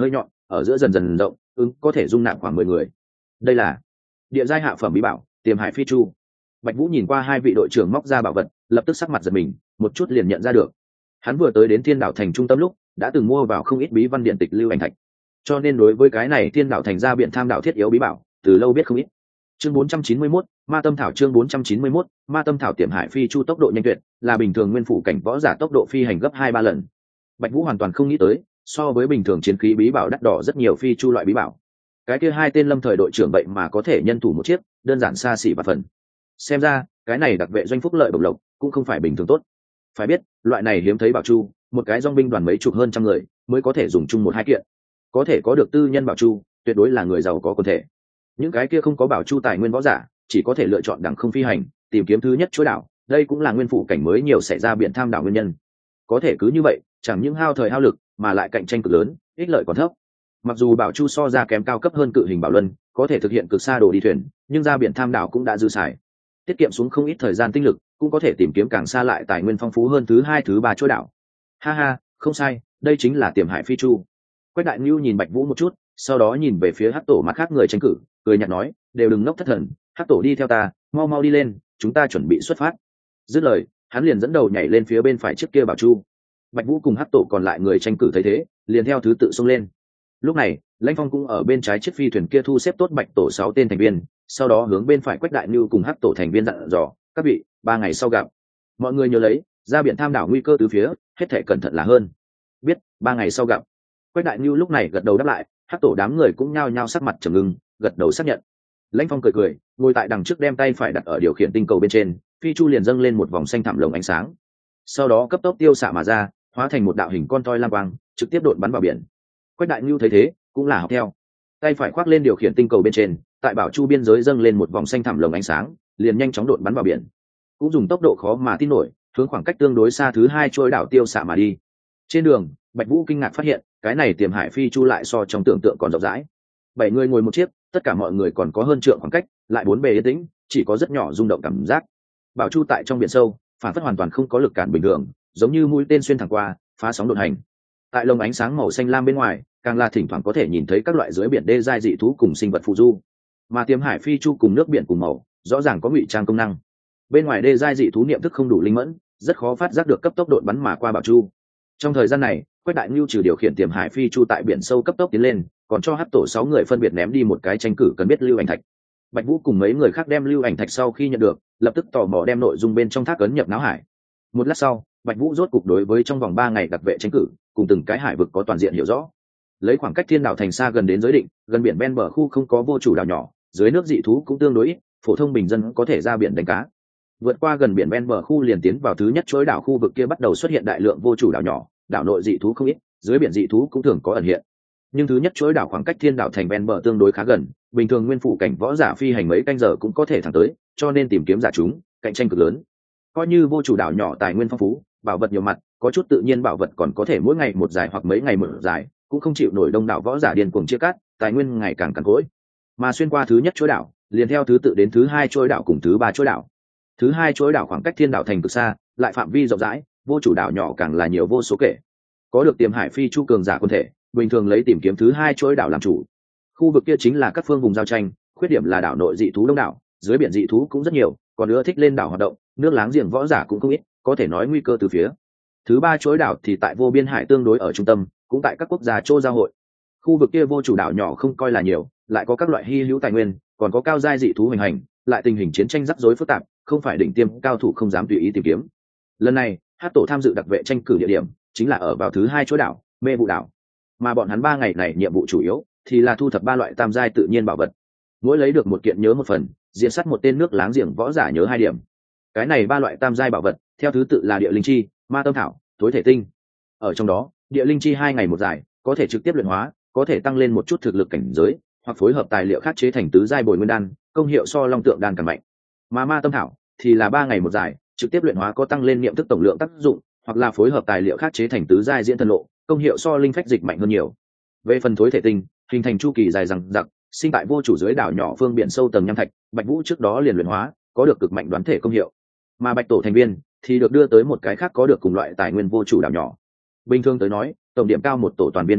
[SPEAKER 1] ở giữa dần dần rộng, có thể dung nạp khoảng 10 người. Đây là địa giai hạ phẩm bí bảo Tiềm Hải Phi Chu. Bạch Vũ nhìn qua hai vị đội trưởng móc ra bảo vật, lập tức sắc mặt giật mình, một chút liền nhận ra được. Hắn vừa tới đến Thiên Đạo Thành trung tâm lúc, đã từng mua vào không ít bí văn điện tịch lưu ảnh thạch, cho nên đối với cái này Thiên Đạo Thành ra biện tham đạo thiết yếu bí bảo, từ lâu biết không ít. Chương 491, Ma Tâm Thảo. Chương 491, Ma Tâm Thảo. Tiềm Hải Phi Chu tốc độ nhanh tuyệt, là bình thường nguyên phủ cảnh võ giả tốc độ phi hành gấp 2-3 lần. Bạch Vũ hoàn toàn không nghĩ tới, so với bình thường chiến khí bí bảo đắt đỏ rất nhiều phi chu loại bí bảo, cái kia hai tên lâm thời đội trưởng vậy mà có thể nhân thủ một chiếc, đơn giản xa xỉ và phần. Xem ra cái này đặc vệ doanh phúc lợi bổng lộc cũng không phải bình thường tốt. Phải biết loại này hiếm thấy bảo chu, một cái dòng binh đoàn mấy chục hơn trăm người mới có thể dùng chung một hai kiện, có thể có được tư nhân bảo chu tuyệt đối là người giàu có quần thể. Những cái kia không có bảo chu tài nguyên võ giả chỉ có thể lựa chọn đẳng không phi hành, tìm kiếm thứ nhất chuỗi đảo. Đây cũng là nguyên phủ cảnh mới nhiều xảy ra biển tham đảo nguyên nhân. Có thể cứ như vậy chẳng những hao thời hao lực mà lại cạnh tranh cực lớn, ích lợi còn thấp. Mặc dù bảo chu so ra kém cao cấp hơn cự hình bảo luân, có thể thực hiện cực xa đồ đi thuyền, nhưng ra biển tham đảo cũng đã dư xài, tiết kiệm xuống không ít thời gian tinh lực, cũng có thể tìm kiếm càng xa lại tài nguyên phong phú hơn thứ hai thứ ba chuỗi đảo. Ha ha, không sai, đây chính là Tiềm Hải Phi Chu. Quách Đại Nưu nhìn Bạch Vũ một chút, sau đó nhìn về phía Hắc Tổ mặt khác người tranh cử, cười nhạt nói, đều đừng ngốc thất thần, Hắc Tổ đi theo ta, mau mau đi lên, chúng ta chuẩn bị xuất phát. Dứt lời, hắn liền dẫn đầu nhảy lên phía bên phải chiếc kia bảo chu. Bạch Vũ cùng Hắc Tổ còn lại người tranh cử thấy thế, liền theo thứ tự xông lên. Lúc này, Lãnh Phong cũng ở bên trái chiếc phi thuyền kia thu xếp tốt Bạch Tổ 6 tên thành viên, sau đó hướng bên phải Quách Đại Nưu cùng Hắc Tổ thành viên dặn dò, các vị, 3 ngày sau gặp. Mọi người nhớ lấy, ra biển tham đảo nguy cơ từ phía, hết thảy cẩn thận là hơn. Biết, 3 ngày sau gặp. Quách Đại Nưu lúc này gật đầu đáp lại, Hắc Tổ đám người cũng nhao nhao sắc mặt trầm ngưng, gật đầu xác nhận. Lãnh Phong cười cười, ngồi tại đằng trước đem tay phải đặt ở điều khiển tinh cầu bên trên, phi chu liền dâng lên một vòng xanh thẳm lồng ánh sáng. Sau đó cấp tốc tiêu xạ mà ra, hóa thành một đạo hình con toi lam quang, trực tiếp đột bắn vào biển. Quách Đại Nưu thấy thế, cũng là học theo, tay phải khoác lên điều khiển tinh cầu bên trên, tại bảo chu biên giới dâng lên một vòng xanh thẳm lồng ánh sáng, liền nhanh chóng đột bắn vào biển, cũng dùng tốc độ khó mà tin nổi hướng khoảng cách tương đối xa thứ hai trôi đảo tiêu xạ mà đi. Trên đường, Bạch Vũ kinh ngạc phát hiện, cái này Tiềm Hải Phi Chu lại so trong tưởng tượng còn rộng rãi. 7 người ngồi một chiếc, tất cả mọi người còn có hơn trượng khoảng cách, lại bốn bề yên tĩnh, chỉ có rất nhỏ rung động cảm giác. Bảo chu tại trong biển sâu, phản phất hoàn toàn không có lực cản bình thường, giống như mũi tên xuyên thẳng qua, phá sóng đột hành. Tại lồng ánh sáng màu xanh lam bên ngoài, càng là thỉnh thoảng có thể nhìn thấy các loại dưới biển đê giai dị thú cùng sinh vật phù du. Mà Tiềm Hải Phi Chu cùng nước biển cùng màu, rõ ràng có ngụy trang công năng. Bên ngoài đê giai dị thú niệm thức không đủ linh mẫn, rất khó phát giác được cấp tốc đột bắn mà qua bảo chu. Trong thời gian này, Quách Đại Nưu trừ điều khiển Tiềm Hải Phi Chu tại biển sâu cấp tốc tiến lên, còn cho Hắc Tổ 6 người phân biệt ném đi một cái tranh cử cần biết lưu ảnh thạch. Bạch Vũ cùng mấy người khác đem lưu ảnh thạch sau khi nhận được, lập tức tò mò đem nội dung bên trong thác ấn nhập não hải. Một lát sau, Bạch Vũ rốt cục đối với trong vòng 3 ngày đặc vệ tranh cử, cùng từng cái hải vực có toàn diện hiểu rõ. Lấy khoảng cách Thiên Đảo Thành xa gần đến giới định, gần biển ven bờ khu không có vô chủ đảo nhỏ, dưới nước dị thú cũng tương đối ít, phổ thông bình dân có thể ra biển đánh cá. Vượt qua gần biển ven bờ khu liền tiến vào thứ nhất chuỗi đảo khu vực kia bắt đầu xuất hiện đại lượng vô chủ đảo nhỏ, đảo nội dị thú không ít, dưới biển dị thú cũng thường có ẩn hiện. Nhưng thứ nhất chuỗi đảo khoảng cách Thiên Đảo Thành ven bờ tương đối khá gần, bình thường nguyên phụ cảnh võ giả phi hành mấy canh giờ cũng có thể thẳng tới, cho nên tìm kiếm giả chúng, cạnh tranh cực lớn. Coi như vô chủ đảo nhỏ tài nguyên phong phú, bảo vật nhiều mặt, có chút tự nhiên bảo vật còn có thể mỗi ngày một giải hoặc mấy ngày một giải, cũng không chịu nổi đông đảo võ giả điên cuồng chia cắt, tài nguyên ngày càng cằn cỗi. Mà xuyên qua thứ nhất chuỗi đảo, liền theo thứ tự đến thứ hai chuỗi đảo cùng thứ ba chuỗi đảo. Thứ hai chuỗi đảo khoảng cách Thiên Đảo Thành cực xa, lại phạm vi rộng rãi, vô chủ đảo nhỏ càng là nhiều vô số kể. Có được Tiềm Hải Phi Chu cường giả quân thể, bình thường lấy tìm kiếm thứ hai chuỗi đảo làm chủ. Khu vực kia chính là các phương vùng giao tranh, khuyết điểm là đảo nội dị thú đông đảo, dưới biển dị thú cũng rất nhiều, còn nữa thích lên đảo hoạt động, nước láng giềng võ giả cũng không ít, có thể nói nguy cơ từ phía. Thứ ba chuỗi đảo thì tại vô biên hải tương đối ở trung tâm, cũng tại các quốc gia châu giao hội. Khu vực kia vô chủ đảo nhỏ không coi là nhiều, lại có các loại hy hữu tài nguyên, còn có cao giai dị thú hành hành, lại tình hình chiến tranh rắc rối phức tạp, không phải đỉnh tiêm cao thủ không dám tùy ý tìm kiếm. Lần này, Hắc Tổ tham dự đặc vệ tranh cử địa điểm chính là ở vào thứ hai chuỗi đảo, Mê Vụ đảo. Mà bọn hắn 3 ngày này nhiệm vụ chủ yếu thì là thu thập 3 loại tam giai tự nhiên bảo vật. Mỗi lấy được một kiện nhớ một phần, diện sát một tên nước láng giềng võ giả nhớ 2 điểm. Cái này 3 loại tam giai bảo vật, theo thứ tự là địa linh chi, ma tâm thảo, tối thể tinh. Ở trong đó, địa linh chi 2 ngày một giải, có thể trực tiếp luyện hóa, có thể tăng lên một chút thực lực cảnh giới, hoặc phối hợp tài liệu khác chế thành tứ giai bồi nguyên đan, công hiệu so long tượng đan càng mạnh. Mà ma tâm thảo thì là 3 ngày một giải, trực tiếp luyện hóa có tăng lên niệm thức tổng lượng tác dụng, hoặc là phối hợp tài liệu khác chế thành tứ giai diễn thần lộ, công hiệu so linh phách dịch mạnh hơn nhiều. Về phần thối thể tinh, hình thành chu kỳ dài dằng dặc, sinh tại vô chủ dưới đảo nhỏ phương biển sâu tầng nham thạch, Bạch Vũ trước đó liền luyện hóa, có được cực mạnh đoán thể công hiệu. Mà Bạch Tổ thành viên thì được đưa tới một cái khác có được cùng loại tài nguyên vô chủ đảo nhỏ. Bình thường tới nói, tổng điểm cao một tổ toàn viên nhập danh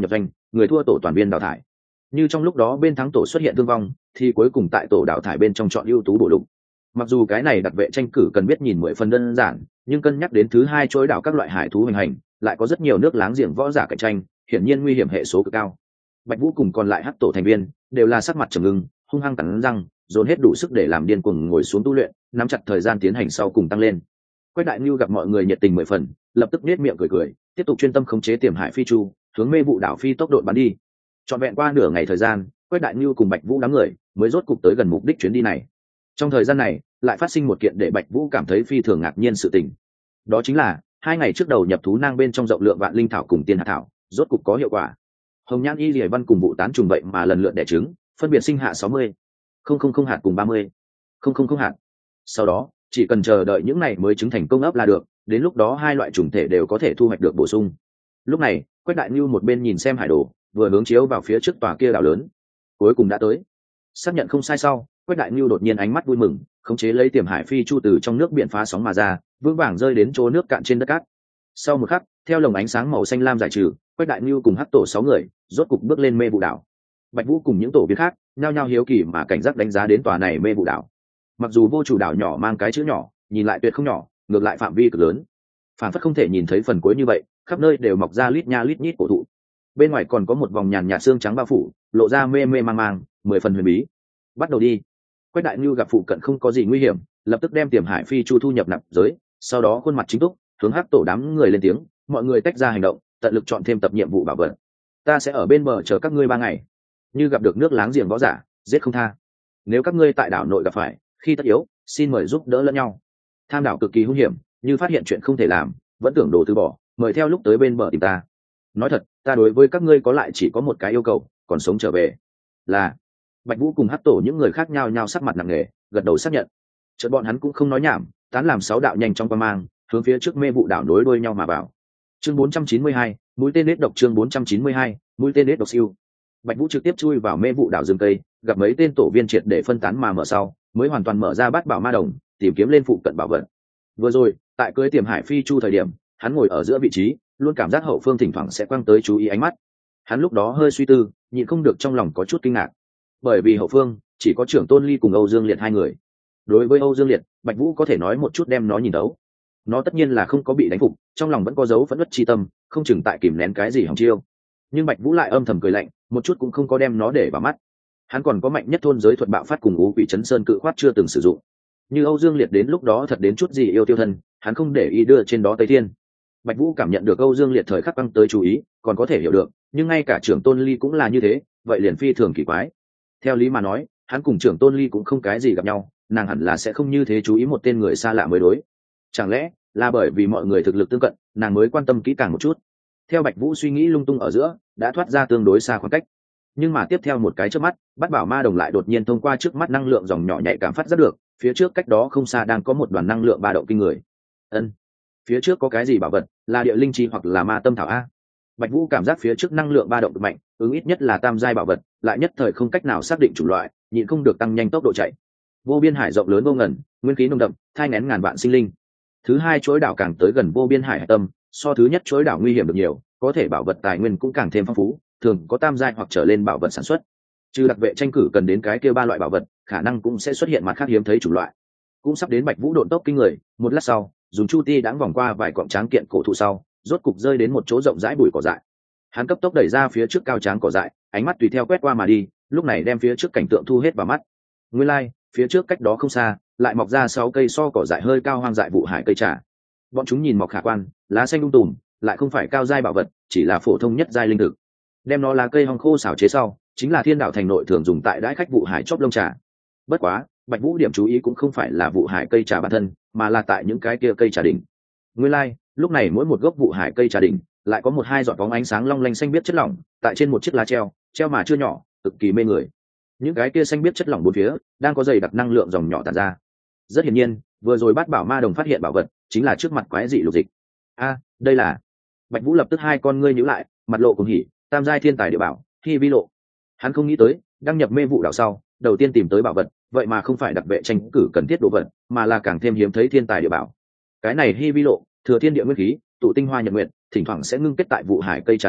[SPEAKER 1] người thua tổ toàn viên đào thải. Như trong lúc đó bên thắng tổ xuất hiện thương vong thì cuối cùng tại tổ đào thải bên trong chọn ưu tú bổ lục. Mặc dù cái này đặc vệ tranh cử cần biết nhìn 10 phần đơn giản, nhưng cân nhắc đến thứ hai chuỗi đảo các loại hải thú hoành hành, lại có rất nhiều nước láng giềng võ giả cạnh tranh, hiển nhiên nguy hiểm hệ số cực cao. Bạch Vũ cùng còn lại hắc tổ thành viên đều là sắc mặt trầm ngưng, hung hăng cắn răng, dồn hết đủ sức để làm điên cuồng ngồi xuống tu luyện, nắm chặt thời gian tiến hành sau cùng tăng lên. Quách Đại Nưu gặp mọi người nhiệt tình 10 phần, lập tức nhếch miệng cười cười, tiếp tục chuyên tâm khống chế tiềm hải phi chu, hướng mê vụ đảo phi tốc độ bắn đi. Trọn vẹn qua nửa ngày thời gian, Quách Đại Nưu cùng Bạch Vũ đám người mới rốt cục tới gần mục đích chuyến đi này. Trong thời gian này, lại phát sinh một kiện để Bạch Vũ cảm thấy phi thường ngạc nhiên sự tình. Đó chính là 2 ngày trước đầu nhập thú nang bên trong rộng lượng vạn linh thảo cùng tiên hạt thảo, rốt cục có hiệu quả. Hồng Nhan Y Lệ Văn cùng vụ tán trùng vậy mà lần lượt đẻ trứng, phân biệt sinh hạ 60, 000 hạt cùng 30, 000 hạt. Sau đó, chỉ cần chờ đợi những này mới trứng thành công ấp là được, đến lúc đó hai loại chủng thể đều có thể thu hoạch được bổ sung. Lúc này, Quách Đại Nưu một bên nhìn xem hải đồ, vừa hướng chiếu vào phía trước tòa kia đảo lớn. Cuối cùng đã tới. Xác nhận không sai sau, Quách Đại Nưu đột nhiên ánh mắt vui mừng, khống chế lấy tiềm hải phi chu từ trong nước biển phá sóng mà ra, vững vàng rơi đến chỗ nước cạn trên đất cát. Sau một khắc, theo lồng ánh sáng màu xanh lam giải trừ, Quách Đại Nưu cùng hắc tổ 6 người rốt cục bước lên mê vụ đảo. Bạch Vũ cùng những tổ viên khác nhao nhao hiếu kỳ mà cảnh giác đánh giá đến tòa này mê vụ đảo. Mặc dù vô chủ đảo nhỏ mang cái chữ nhỏ, nhìn lại tuyệt không nhỏ, ngược lại phạm vi cực lớn, phản phất không thể nhìn thấy phần cuối như vậy, khắp nơi đều mọc ra lít nha lít nhít cổ thụ. Bên ngoài còn có một vòng nhàn nhạt xương trắng bao phủ, lộ ra mê mê mang mang, 10 phần huyền bí. Bắt đầu đi. Quách Đại Nưu gặp phụ cận không có gì nguy hiểm, lập tức đem tiềm hải phi chu thu nhập nạp giới, sau đó khuôn mặt chính túc, hướng hắc tổ đám người lên tiếng, mọi người tách ra hành động, tận lực chọn thêm tập nhiệm vụ bảo vật. Ta sẽ ở bên bờ chờ các ngươi 3 ngày. Như gặp được nước láng giềng võ giả, giết không tha. Nếu các ngươi tại đảo nội gặp phải, khi tất yếu, xin mời giúp đỡ lẫn nhau. Tham đảo cực kỳ hung hiểm, như phát hiện chuyện không thể làm, vẫn tưởng đồ từ bỏ, mời theo lúc tới bên bờ tìm ta. Nói thật, ta đối với các ngươi có lại chỉ có một cái yêu cầu, còn sống trở về. Là Bạch Vũ cùng hắc tổ những người khác nhau nhau sắc mặt nặng nề, gật đầu xác nhận. Chợt bọn hắn cũng không nói nhảm, tán làm 6 đạo nhanh trong quang mang, hướng phía trước mê vụ đảo nối đuôi nhau mà vào. Chương 492, mũi tên nết độc. Chương 492, mũi tên nết độc siêu. Bạch Vũ trực tiếp chui vào mê vụ đảo rừng cây, gặp mấy tên tổ viên triệt để phân tán mà mở sau, mới hoàn toàn mở ra bát bảo ma đồng, tìm kiếm lên phụ cận bảo vật. Vừa rồi, tại cưới tiềm hải phi chu thời điểm, hắn ngồi ở giữa vị trí, luôn cảm giác hậu phương thỉnh thoảng sẽ quăng tới chú ý ánh mắt. Hắn lúc đó hơi suy tư, nhịn không được trong lòng có chút kinh ngạc. Bởi vì hậu phương chỉ có trưởng Tôn Ly cùng Âu Dương Liệt 2 người. Đối với Âu Dương Liệt, Bạch Vũ có thể nói một chút đem nó nhìn thấu. Nó tất nhiên là không có bị đánh phục, trong lòng vẫn có dấu phẫn uất chi tâm, không chừng tại kìm nén cái gì hỏng chiêu. Nhưng Bạch Vũ lại âm thầm cười lạnh, một chút cũng không có đem nó để vào mắt. Hắn còn có mạnh nhất thôn giới thuật bạo phát cùng Ú Quỷ Chấn Sơn cự khoát chưa từng sử dụng. Như Âu Dương Liệt đến lúc đó thật đến chút gì yêu tiêu thân, hắn không để ý đưa trên đó Tây Thiên. Bạch Vũ cảm nhận được Âu Dương Liệt thời khắc băng tới chú ý, còn có thể hiểu được, nhưng ngay cả trưởng Tôn Ly cũng là như thế, vậy liền phi thường kỳ quái. Theo lý mà nói, hắn cùng trưởng Tôn Ly cũng không cái gì gặp nhau, nàng hẳn là sẽ không như thế chú ý một tên người xa lạ mới đối. Chẳng lẽ là bởi vì mọi người thực lực tương cận, nàng mới quan tâm kỹ càng một chút. Theo Bạch Vũ suy nghĩ lung tung ở giữa, đã thoát ra tương đối xa khoảng cách. Nhưng mà tiếp theo một cái chớp mắt, Bát Bảo Ma Đồng lại đột nhiên thông qua trước mắt năng lượng dòng nhỏ nhạy cảm phát giác được, phía trước cách đó không xa đang có một đoàn năng lượng ba động kinh người. Ân, phía trước có cái gì bảo vật, là địa linh chi hoặc là ma tâm thảo a? Bạch Vũ cảm giác phía trước năng lượng ba động cực mạnh, ứng ít nhất là tam giai bảo vật, lại nhất thời không cách nào xác định chủng loại, nhịn không được tăng nhanh tốc độ chạy. Vô biên hải rộng lớn vô ngần, nguyên khí nồng đậm, thai nghén ngàn vạn sinh linh. Thứ hai chuỗi đảo càng tới gần vô biên hải tâm, so thứ nhất chuỗi đảo nguy hiểm được nhiều, có thể bảo vật tài nguyên cũng càng thêm phong phú, thường có tam giai hoặc trở lên bảo vật sản xuất. Trừ đặc vệ tranh cử cần đến cái kia 3 loại bảo vật, khả năng cũng sẽ xuất hiện mặt khác hiếm thấy chủng loại. Cũng sắp đến Bạch Vũ độn tốc kinh người, một lát sau, dùng chu ti đãng vòng qua vài cọng tráng kiện cổ thụ sau, rốt cục rơi đến một chỗ rộng rãi bụi cỏ dại. Hắn cấp tốc đẩy ra phía trước cao tráng cỏ dại, ánh mắt tùy theo quét qua mà đi, lúc này đem phía trước cảnh tượng thu hết vào mắt. Nguyên lai, phía trước cách đó không xa, lại mọc ra 6 cây so cỏ dại hơi cao hoang dại vụ hải cây trà. Bọn chúng nhìn mọc khả quan, lá xanh tùm, lại không phải cao giai bảo vật, chỉ là phổ thông nhất giai linh thực. Đem nó lá cây hong khô xảo chế sau, chính là Thiên Đạo thành nội thường dùng tại đãi khách vụ hải chóp lông trà. Bất quá, Bạch Vũ điểm chú ý cũng không phải là vụ hải cây trà bản thân, mà là tại những cái kia cây trà đỉnh. Nguyên lai, lúc này mỗi một gốc vụ hải cây trà đỉnh lại có 1-2 giọt bóng ánh sáng long lanh xanh biếc chất lỏng, tại trên một chiếc lá treo mà chưa nhỏ, cực kỳ mê người. Những cái kia xanh biếc chất lỏng bốn phía đang có dày đặc năng lượng dòng nhỏ tản ra. Rất hiển nhiên, vừa rồi Bát Bảo Ma Đồng phát hiện bảo vật, chính là trước mặt quái dị lục dịch. A, đây là. Bạch Vũ lập tức 2 con ngươi nhíu lại, mặt lộ cuồng hỉ, tam giai thiên tài địa bảo, Hi Vi Lộ. Hắn không nghĩ tới, đăng nhập mê vụ đảo sau, đầu tiên tìm tới bảo vật, vậy mà không phải đặc vệ tranh cử cần thiết đồ vật, mà là càng thêm hiếm thấy thiên tài địa bảo. Cái này Hi Vi Lộ, thừa thiên địa nguyên khí, tụ tinh hoa nhật nguyện, thỉnh thoảng sẽ ngưng kết tại vụ hải cây trà đỉnh,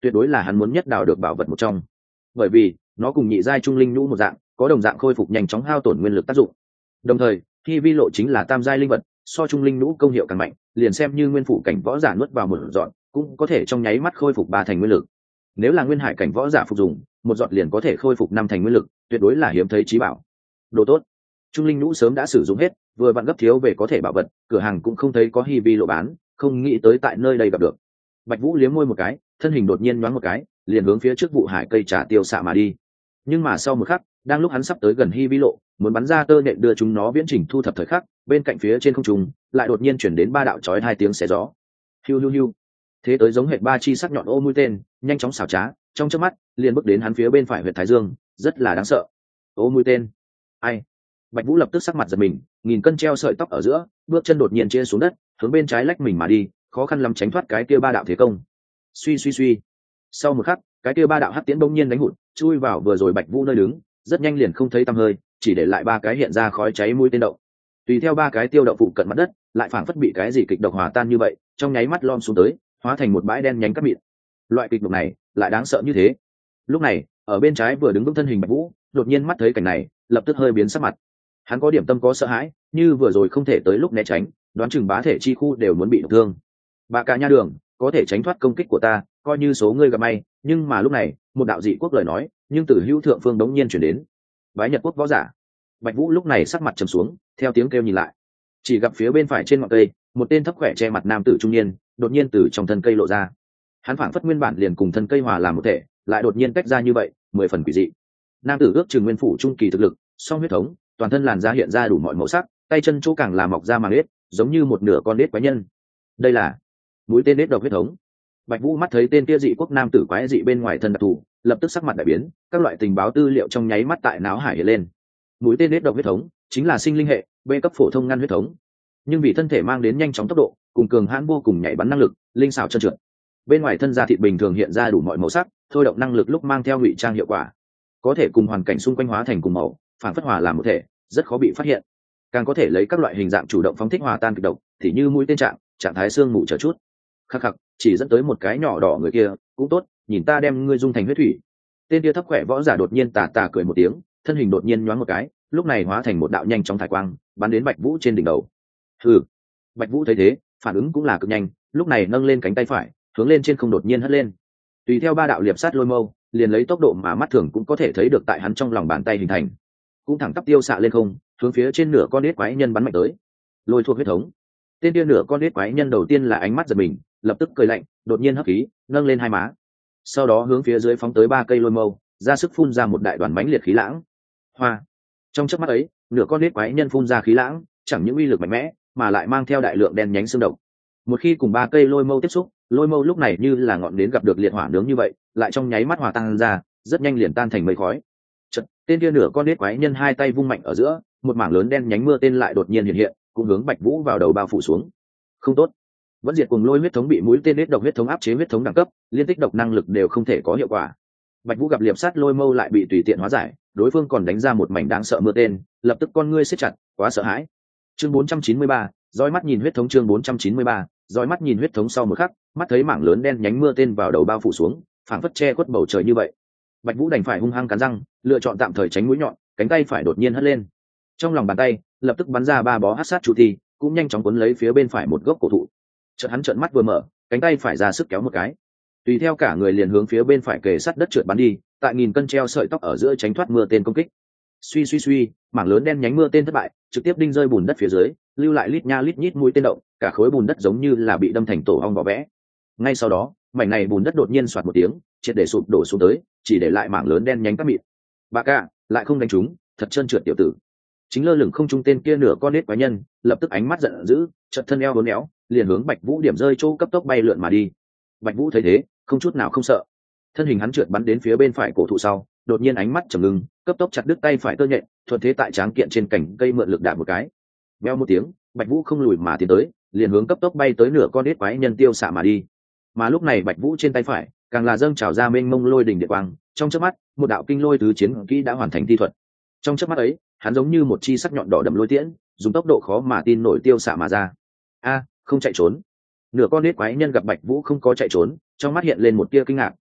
[SPEAKER 1] tuyệt đối là hắn muốn nhất đào được bảo vật một trong, bởi vì nó cùng nhị giai trung linh nhũ một dạng, có đồng dạng khôi phục nhanh chóng hao tổn nguyên lực tác dụng. Đồng thời khi vi lộ chính là tam giai linh vật, so trung linh nhũ công hiệu càng mạnh, liền xem như nguyên phủ cảnh võ giả nuốt vào một dọn cũng có thể trong nháy mắt khôi phục 3 thành nguyên lực. Nếu là nguyên hải cảnh võ giả phục dùng, một giọt liền có thể khôi phục 5 thành nguyên lực, tuyệt đối là hiếm thấy chí bảo. Đồ tốt. Trung linh nhũ sớm đã sử dụng hết, vừa vặn gấp thiếu về có thể bảo vật, cửa hàng cũng không thấy có hi vi lộ bán, không nghĩ tới tại nơi đây gặp được. Bạch Vũ liếm môi một cái, thân hình đột nhiên nhoáng một cái, liền hướng phía trước vụ hải cây trà tiêu xạ mà đi. Nhưng mà sau một khắc, đang lúc hắn sắp tới gần hi vi lộ, muốn bắn ra tơ nện đưa chúng nó viễn trình thu thập thời khắc, bên cạnh phía trên không trung lại đột nhiên chuyển đến 3 đạo chói 2 tiếng xé gió. Hiu hiu hiu. Thế tới giống hệt 3 chi sắc nhọn ô mũi tên, nhanh chóng xảo trá, trong chớp mắt liền bước đến hắn phía bên phải huyệt thái dương, rất là đáng sợ. Ô mũi tên. Ai? Bạch Vũ lập tức sắc mặt giật mình, nghìn cân treo sợi tóc ở giữa, bước chân đột nhiên chia xuống đất, hướng bên trái lách mình mà đi, khó khăn lắm tránh thoát cái kia 3 đạo thế công. Suy suy suy. Sau một khắc, cái kia 3 đạo hắc tiễn bỗng nhiên đánh hụt, chui vào vừa rồi Bạch Vũ nơi đứng, rất nhanh liền không thấy tăm hơi, chỉ để lại 3 cái hiện ra khói cháy mũi tên động. Tùy theo 3 cái tiêu động phụ cận mặt đất, lại phảng phất bị cái gì kịch độc hòa tan như vậy, trong nháy mắt lom xuống tới, hóa thành một bãi đen nhánh cát mịn. Loại kịch độc này lại đáng sợ như thế. Lúc này, ở bên trái vừa đứng vững thân hình Bạch Vũ, đột nhiên mắt thấy cảnh này, lập tức hơi biến sắc mặt. Hắn có điểm tâm có sợ hãi, như vừa rồi không thể tới lúc né tránh, đoán chừng bá thể chi khu đều muốn bị thương. Bà cả nha đường, có thể tránh thoát công kích của ta, coi như số ngươi gặp may, nhưng mà lúc này, một đạo dị quốc lời nói, nhưng từ hữu thượng phương đống nhiên chuyển đến. Bái Nhật quốc võ giả. Bạch Vũ lúc này sắc mặt trầm xuống, theo tiếng kêu nhìn lại, chỉ gặp phía bên phải trên ngọn cây, một tên thấp khỏe che mặt nam tử trung niên, đột nhiên từ trong thân cây lộ ra. Hắn phảng phất nguyên bản liền cùng thân cây hòa làm một thể, lại đột nhiên tách ra như vậy, 10 phần quỷ dị. Nam tử ước chừng nguyên phủ trung kỳ thực lực, song huyết thống, toàn thân làn da hiện ra đủ mọi màu sắc, tay chân chỗ càng là mọc ra màng nết, giống như một nửa con nết quái nhân. Đây là mũi tên nết độc huyết thống. Bạch Vũ mắt thấy tên kia dị quốc nam tử quái dị bên ngoài thân đặc thù, lập tức sắc mặt đại biến, các loại tình báo tư liệu trong nháy mắt tại náo hải hiện lên. Mũi tên nết độc huyết thống chính là sinh linh hệ, B cấp phổ thông ngăn huyết thống, nhưng vì thân thể mang đến nhanh chóng tốc độ, cùng cường hãn vô cùng nhảy bắn năng lực, linh xảo trơn trượt. Bên ngoài thân da thịt bình thường hiện ra đủ mọi màu sắc, thôi động năng lực lúc mang theo ngụy trang hiệu quả, có thể cùng hoàn cảnh xung quanh hóa thành cùng màu, phản phất hòa làm một thể, rất khó bị phát hiện. Càng có thể lấy các loại hình dạng chủ động phóng thích hòa tan kịch độc, thì như mũi tên trạng thái xương mù chờ chút. Khắc khắc, chỉ dẫn tới một cái nhỏ đỏ người kia, cũng tốt, nhìn ta đem ngươi dung thành huyết thủy. Tên kia thấp khỏe võ giả đột nhiên tà tà cười một tiếng, thân hình đột nhiên nhoáng một cái, lúc này hóa thành một đạo nhanh chóng thải quang, bắn đến Bạch Vũ trên đỉnh đầu. Hừ. Bạch Vũ thấy thế, phản ứng cũng là cực nhanh, lúc này nâng lên cánh tay phải, hướng lên trên không đột nhiên hất lên. Tùy theo 3 đạo liệp sát lôi mâu, liền lấy tốc độ mà mắt thường cũng có thể thấy được tại hắn trong lòng bàn tay hình thành, cũng thẳng tắp tiêu xạ lên không, hướng phía trên nửa con nết quái nhân bắn mạnh tới. Lôi thuộc huyết thống. Tên kia nửa con nết quái nhân đầu tiên là ánh mắt giật mình, lập tức cười lạnh, đột nhiên hấp khí, nâng lên 2 má. Sau đó hướng phía dưới phóng tới 3 cây lôi mâu, ra sức phun ra một đại đoàn mãnh liệt khí lãng. Hoa. Trong chớp mắt ấy, nửa con nết quái nhân phun ra khí lãng, chẳng những uy lực mạnh mẽ, mà lại mang theo đại lượng đen nhánh xương độc. Một khi cùng 3 cây lôi mâu tiếp xúc, lôi mâu lúc này như là ngọn nến gặp được liệt hỏa nướng như vậy, lại trong nháy mắt hòa tan ra, rất nhanh liền tan thành mây khói. Chợt, tên kia nửa con nết quái nhân 2 tay vung mạnh ở giữa, một mảng lớn đen nhánh mưa tên lại đột nhiên hiện hiện, cũng hướng Bạch Vũ vào đầu bao phủ xuống. Không tốt. Vẫn diệt cùng lôi huyết thống bị mũi tên nết độc huyết thống áp chế huyết thống đẳng cấp, liên tích độc năng lực đều không thể có hiệu quả. Bạch Vũ gặp liệp sát lôi mâu lại bị tùy tiện hóa giải, đối phương còn đánh ra một mảnh đáng sợ mưa tên, lập tức con ngươi siết chặt, quá sợ hãi. Chương 493, dõi mắt nhìn huyết thống. Chương 493, dõi mắt nhìn huyết thống. Sau một khắc, mắt thấy mảng lớn đen nhánh mưa tên vào đầu bao phủ xuống, phảng phất che khuất bầu trời như vậy. Bạch Vũ đành phải hung hăng cắn răng, lựa chọn tạm thời tránh mũi nhọn, cánh tay phải đột nhiên hất lên. Trong lòng bàn tay, lập tức bắn ra 3 bó hắc sát trụ thi, cũng nhanh chóng cuốn lấy phía bên phải một gốc cổ thụ. Chợt hắn trợn mắt vừa mở, cánh tay phải ra sức kéo một cái, tùy theo cả người liền hướng phía bên phải kề sát đất trượt bắn đi, tại nghìn cân treo sợi tóc ở giữa tránh thoát mưa tên công kích. Suy suy suy, mảng lớn đen nhánh mưa tên thất bại, trực tiếp đinh rơi bùn đất phía dưới, lưu lại lít nha lít nhít mũi tên động, cả khối bùn đất giống như là bị đâm thành tổ ong vỏ vẽ. Ngay sau đó, mảnh này bùn đất đột nhiên xoạt một tiếng, triệt để sụp đổ xuống tới, chỉ để lại mảng lớn đen nhánh cát mịn. Bà cả, lại không đánh trúng, thật trơn trượt tiểu tử. Chính lơ lửng không trung tên kia nửa con nết quái nhân, lập tức ánh mắt giận dữ, chợt thân eo uốn éo, liền hướng Bạch Vũ điểm rơi chỗ cấp tốc bay lượn mà đi. Bạch Vũ thấy thế, không chút nào không sợ, thân hình hắn trượt bắn đến phía bên phải cổ thụ sau, đột nhiên ánh mắt trầm ngưng, cấp tốc chặt đứt tay phải tơ nhện, thuận thế tại tráng kiện trên cành cây mượn lực đạp một cái. Veo một tiếng, Bạch Vũ không lùi mà tiến tới, liền hướng cấp tốc bay tới nửa con nết quái nhân tiêu xạ mà đi. Mà lúc này Bạch Vũ trên tay phải, càng là dâng trào ra mênh mông lôi đỉnh điện quang, trong chớp mắt, một đạo kinh lôi tứ chiến kỹ đã hoàn thành thi thuật. Trong chớp mắt ấy, hắn giống như một chi sắc nhọn đỏ đậm lôi tiễn, dùng tốc độ khó mà tin nổi tiêu xạ mà ra. A, không chạy trốn. Nửa con nết quái nhân gặp Bạch Vũ không có chạy trốn, trong mắt hiện lên một tia kinh ngạc,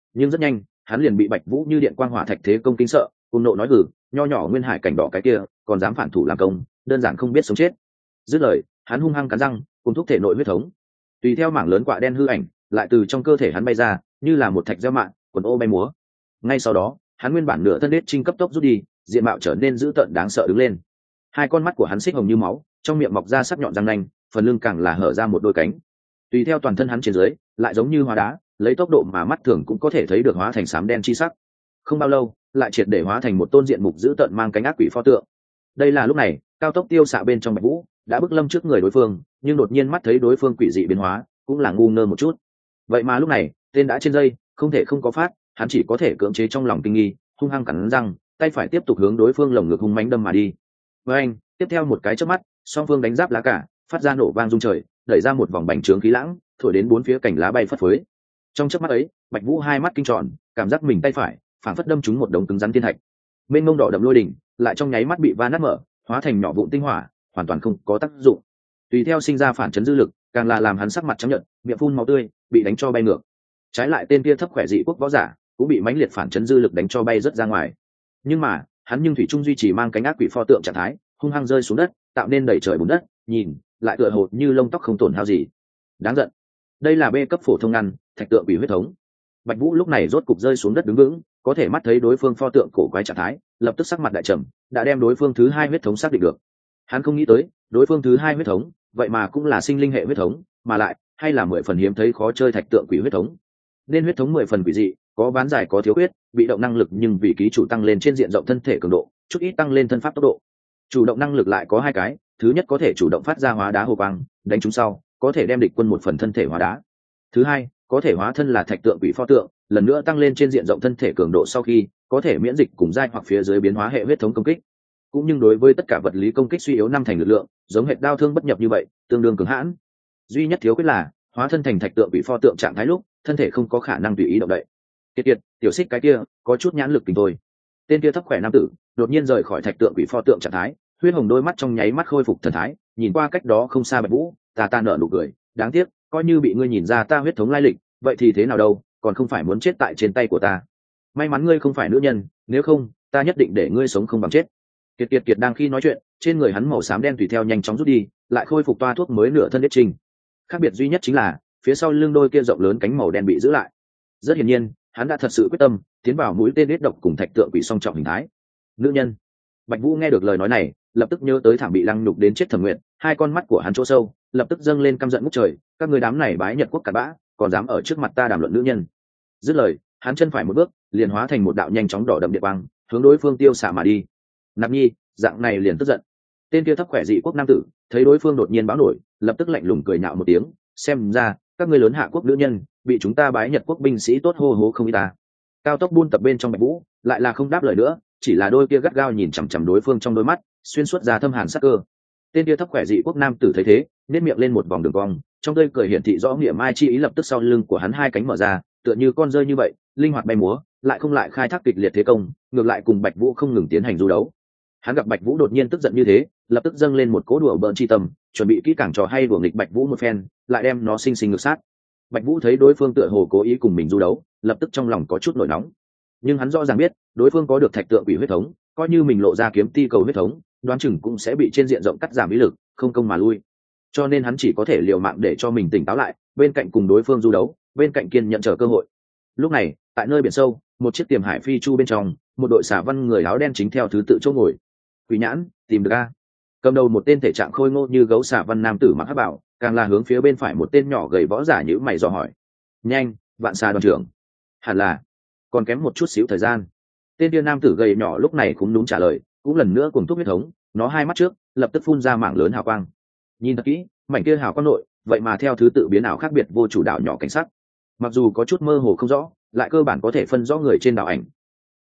[SPEAKER 1] nhưng rất nhanh hắn liền bị Bạch Vũ như điện quang hỏa thạch thế công kinh sợ, cùng nộ nói hử, nho nhỏ nguyên hải cảnh đỏ cái kia còn dám phản thủ làm công, đơn giản không biết sống chết. Dứt lời hắn hung hăng cắn răng cùng thúc thể nội huyết thống, tùy theo mảng lớn quạ đen hư ảnh lại từ trong cơ thể hắn bay ra như là một thạch gieo mạng quần ô bay múa. Ngay sau đó hắn nguyên bản nửa thân đết trinh cấp tốc rút đi, diện mạo trở nên dữ tợn đáng sợ đứng lên. Hai con mắt của hắn xích hồng như máu, trong miệng mọc ra sắc nhọn răng nanh, phần lưng càng là hở ra một đôi cánh. Tùy theo toàn thân hắn trên dưới lại giống như hóa đá, lấy tốc độ mà mắt thường cũng có thể thấy được hóa thành xám đen chi sắc. Không bao lâu lại triệt để hóa thành một tôn diện mục dữ tợn mang cánh ác quỷ pho tượng. Đây là lúc này cao tốc tiêu xạ bên trong Bạch Vũ đã bước lâm trước người đối phương, nhưng đột nhiên mắt thấy đối phương quỷ dị biến hóa cũng là ngu ngơ một chút. Vậy mà lúc này tên đã trên dây, không thể không có phát, hắn chỉ có thể cưỡng chế trong lòng kinh nghi, hung hăng cắn răng, tay phải tiếp tục hướng đối phương lồng ngực hung mãnh đâm mà đi. Với anh tiếp theo một cái chớp mắt, song phương đánh giáp lá cả, phát ra nổ vang rung trời, đẩy ra một vòng bành trướng khí lãng, thổi đến bốn phía cành lá bay phất phới. Trong chớp mắt ấy, Bạch Vũ hai mắt kinh tròn, cảm giác mình tay phải phảng phất đâm trúng một đống cứng rắn thiên thạch. Bên mông đỏ đậm lôi đỉnh lại trong nháy mắt bị va nát mở, hóa thành nhỏ vụn tinh hỏa, hoàn toàn không có tác dụng. Tùy theo sinh ra phản chấn dư lực, càng là làm hắn sắc mặt trắng nhợt, miệng phun máu tươi, bị đánh cho bay ngược. Trái lại tên kia thấp khỏe dị quốc võ giả cũng bị mãnh liệt phản chấn dư lực đánh cho bay rất ra ngoài. Nhưng mà hắn nhưng thủy trung duy trì mang cánh ác quỷ pho tượng trạng thái, hung hăng rơi xuống đất, tạo nên đầy trời bùn đất, nhìn lại tựa hồ như lông tóc không tổn hao gì. Đáng giận. Đây là bê cấp phổ thông ngăn thạch tượng quỷ huyết thống. Bạch Vũ lúc này rốt cục rơi xuống đất đứng vững, có thể mắt thấy đối phương pho tượng cổ quái trạng thái, lập tức sắc mặt đại trầm, đã đem đối phương thứ hai huyết thống xác định được. Hắn không nghĩ tới đối phương thứ hai huyết thống vậy mà cũng là sinh linh hệ huyết thống, mà lại hay là 10 phần hiếm thấy khó chơi thạch tượng quỷ huyết thống. Nên huyết thống 10 phần quỷ dị, có ván dài có thiếu huyết, bị động năng lực nhưng vì ký chủ tăng lên trên diện rộng thân thể cường độ, chút ít tăng lên thân pháp tốc độ. Chủ động năng lực lại có hai cái, thứ nhất có thể chủ động phát ra hóa đá hồ quang, đánh trúng sau có thể đem địch quân một phần thân thể hóa đá. Thứ hai có thể hóa thân là thạch tượng quỷ pho tượng, lần nữa tăng lên trên diện rộng thân thể cường độ sau khi có thể miễn dịch cùng giai hoặc phía dưới biến hóa hệ huyết thống công kích. Cũng nhưng đối với tất cả vật lý công kích suy yếu năm thành lực lượng, giống hệ đao thương bất nhập như vậy, tương đương cứng hãn. Duy nhất thiếu khuyết là hóa thân thành thạch tượng quỷ pho tượng trạng thái lúc, thân thể không có khả năng tùy ý động đậy. Kiệt, tiểu xích cái kia có chút nhãn lực tình thôi. Tên kia thấp khỏe nam tử đột nhiên rời khỏi thạch tượng quỷ pho tượng trạng thái, huyết hồng đôi mắt trong nháy mắt khôi phục thần thái, nhìn qua cách đó không xa Bạch Vũ, ta nở nụ cười, đáng tiếc, coi như bị ngươi nhìn ra ta huyết thống lai lịch, vậy thì thế nào đâu, còn không phải muốn chết tại trên tay của ta. May mắn ngươi không phải nữ nhân, nếu không ta nhất định để ngươi sống không bằng chết. Kiệt đang khi nói chuyện, trên người hắn màu xám đen tùy theo nhanh chóng rút đi, lại khôi phục toa thuốc mới nửa thân đết trình. Khác biệt duy nhất chính là phía sau lưng đôi kia rộng lớn cánh màu đen bị giữ lại. Rất hiển nhiên hắn đã thật sự quyết tâm tiến vào mũi tên đết độc cùng thạch tượng quỷ song trọng hình thái. Nữ nhân. Bạch Vũ nghe được lời nói này, lập tức nhớ tới thảm bị lăng nhục đến chết Thẩm Nguyệt, hai con mắt của hắn chỗ sâu lập tức dâng lên căm giận ngút trời, các người đám này bái Nhật quốc cặn bã, còn dám ở trước mặt ta đàm luận nữ nhân. Dứt lời hắn chân phải một bước liền hóa thành một đạo nhanh chóng đỏ đậm điện quang, hướng đối phương tiêu xạ mà đi. Nạp Nhi dạng này liền tức giận. Tên kia thấp khỏe dị quốc nam tử thấy đối phương đột nhiên báo nổi, lập tức lạnh lùng cười nhạo một tiếng, xem ra các ngươi lớn hạ quốc nữ nhân bị chúng ta bái Nhật quốc binh sĩ tốt hô hố không y ta. Cao tốc buôn tập bên trong Bạch Vũ lại là không đáp lời nữa, chỉ là đôi kia gắt gao nhìn chằm chằm đối phương trong đôi mắt xuyên suốt ra thâm hàn sắc cơ. Tên kia thấp khỏe dị quốc nam tử thấy thế, nét miệng lên một vòng đường cong, trong tươi cười hiển thị rõ nghĩa mai chi ý, lập tức sau lưng của hắn hai cánh mở ra, tựa như con rơi như vậy linh hoạt bay múa, lại không lại khai thác kịch liệt thế công, ngược lại cùng Bạch Vũ không ngừng tiến hành du đấu. Hắn gặp Bạch Vũ đột nhiên tức giận như thế, lập tức dâng lên một cố đùa bỡn chi tâm, chuẩn bị kỹ càng trò hay đùa nghịch Bạch Vũ một phen, lại đem nó sinh sinh ngược sát. Bạch Vũ thấy đối phương tựa hồ cố ý cùng mình du đấu, lập tức trong lòng có chút nổi nóng. Nhưng hắn rõ ràng biết, đối phương có được thạch tượng quỷ huyết thống, coi như mình lộ ra kiếm ti cầu huyết thống, đoán chừng cũng sẽ bị trên diện rộng cắt giảm ý lực, không công mà lui. Cho nên hắn chỉ có thể liều mạng để cho mình tỉnh táo lại, bên cạnh cùng đối phương du đấu, bên cạnh kiên nhận chờ cơ hội. Lúc này, tại nơi biển sâu, một chiếc tiềm hải phi chu bên trong, một đội xà văn người áo đen chính theo thứ tự chỗ ngồi. Quỷ nhãn, tìm được a. Cầm đầu một tên thể trạng khôi ngô như gấu xà văn nam tử mặc hắc bảo, càng là hướng phía bên phải một tên nhỏ gầy võ giả nhíu mày dò hỏi. Nhanh, vạn xà đoàn trưởng. Hẳn là còn kém một chút xíu thời gian. Tên kia nam tử gầy nhỏ lúc này cũng đúng trả lời, cũng lần nữa cùng thúc huyết thống, nó hai mắt trước lập tức phun ra mảng lớn hào quang. Nhìn thật kỹ, mảnh kia hào quang nội, vậy mà theo thứ tự biến ảo khác biệt vô chủ đảo nhỏ cảnh sắc. Mặc dù có chút mơ hồ không rõ, lại cơ bản có thể phân rõ người trên đảo ảnh.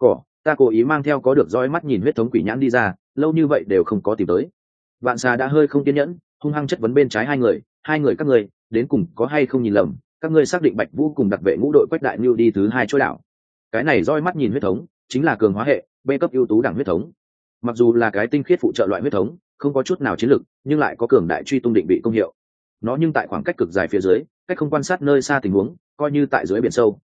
[SPEAKER 1] Ta cố ý mang theo có được dõi mắt nhìn huyết thống quỷ nhãn đi ra, lâu như vậy đều không có tìm tới. Vạn xà đã hơi không kiên nhẫn, hung hăng chất vấn bên trái hai người các ngươi đến cùng có hay không nhìn lầm, các ngươi xác định Bạch Vũ cùng đặc vệ ngũ đội Quách Đại Nưu đi thứ hai chỗ đảo. Cái này dõi mắt nhìn huyết thống chính là cường hóa hệ B cấp ưu tú đẳng huyết thống, mặc dù là cái tinh khiết phụ trợ loại huyết thống, không có chút nào chiến lực, nhưng lại có cường đại truy tung định vị công hiệu. Nó nhưng tại khoảng cách cực dài phía dưới, cách không quan sát nơi xa tình huống, coi như tại dưới biển sâu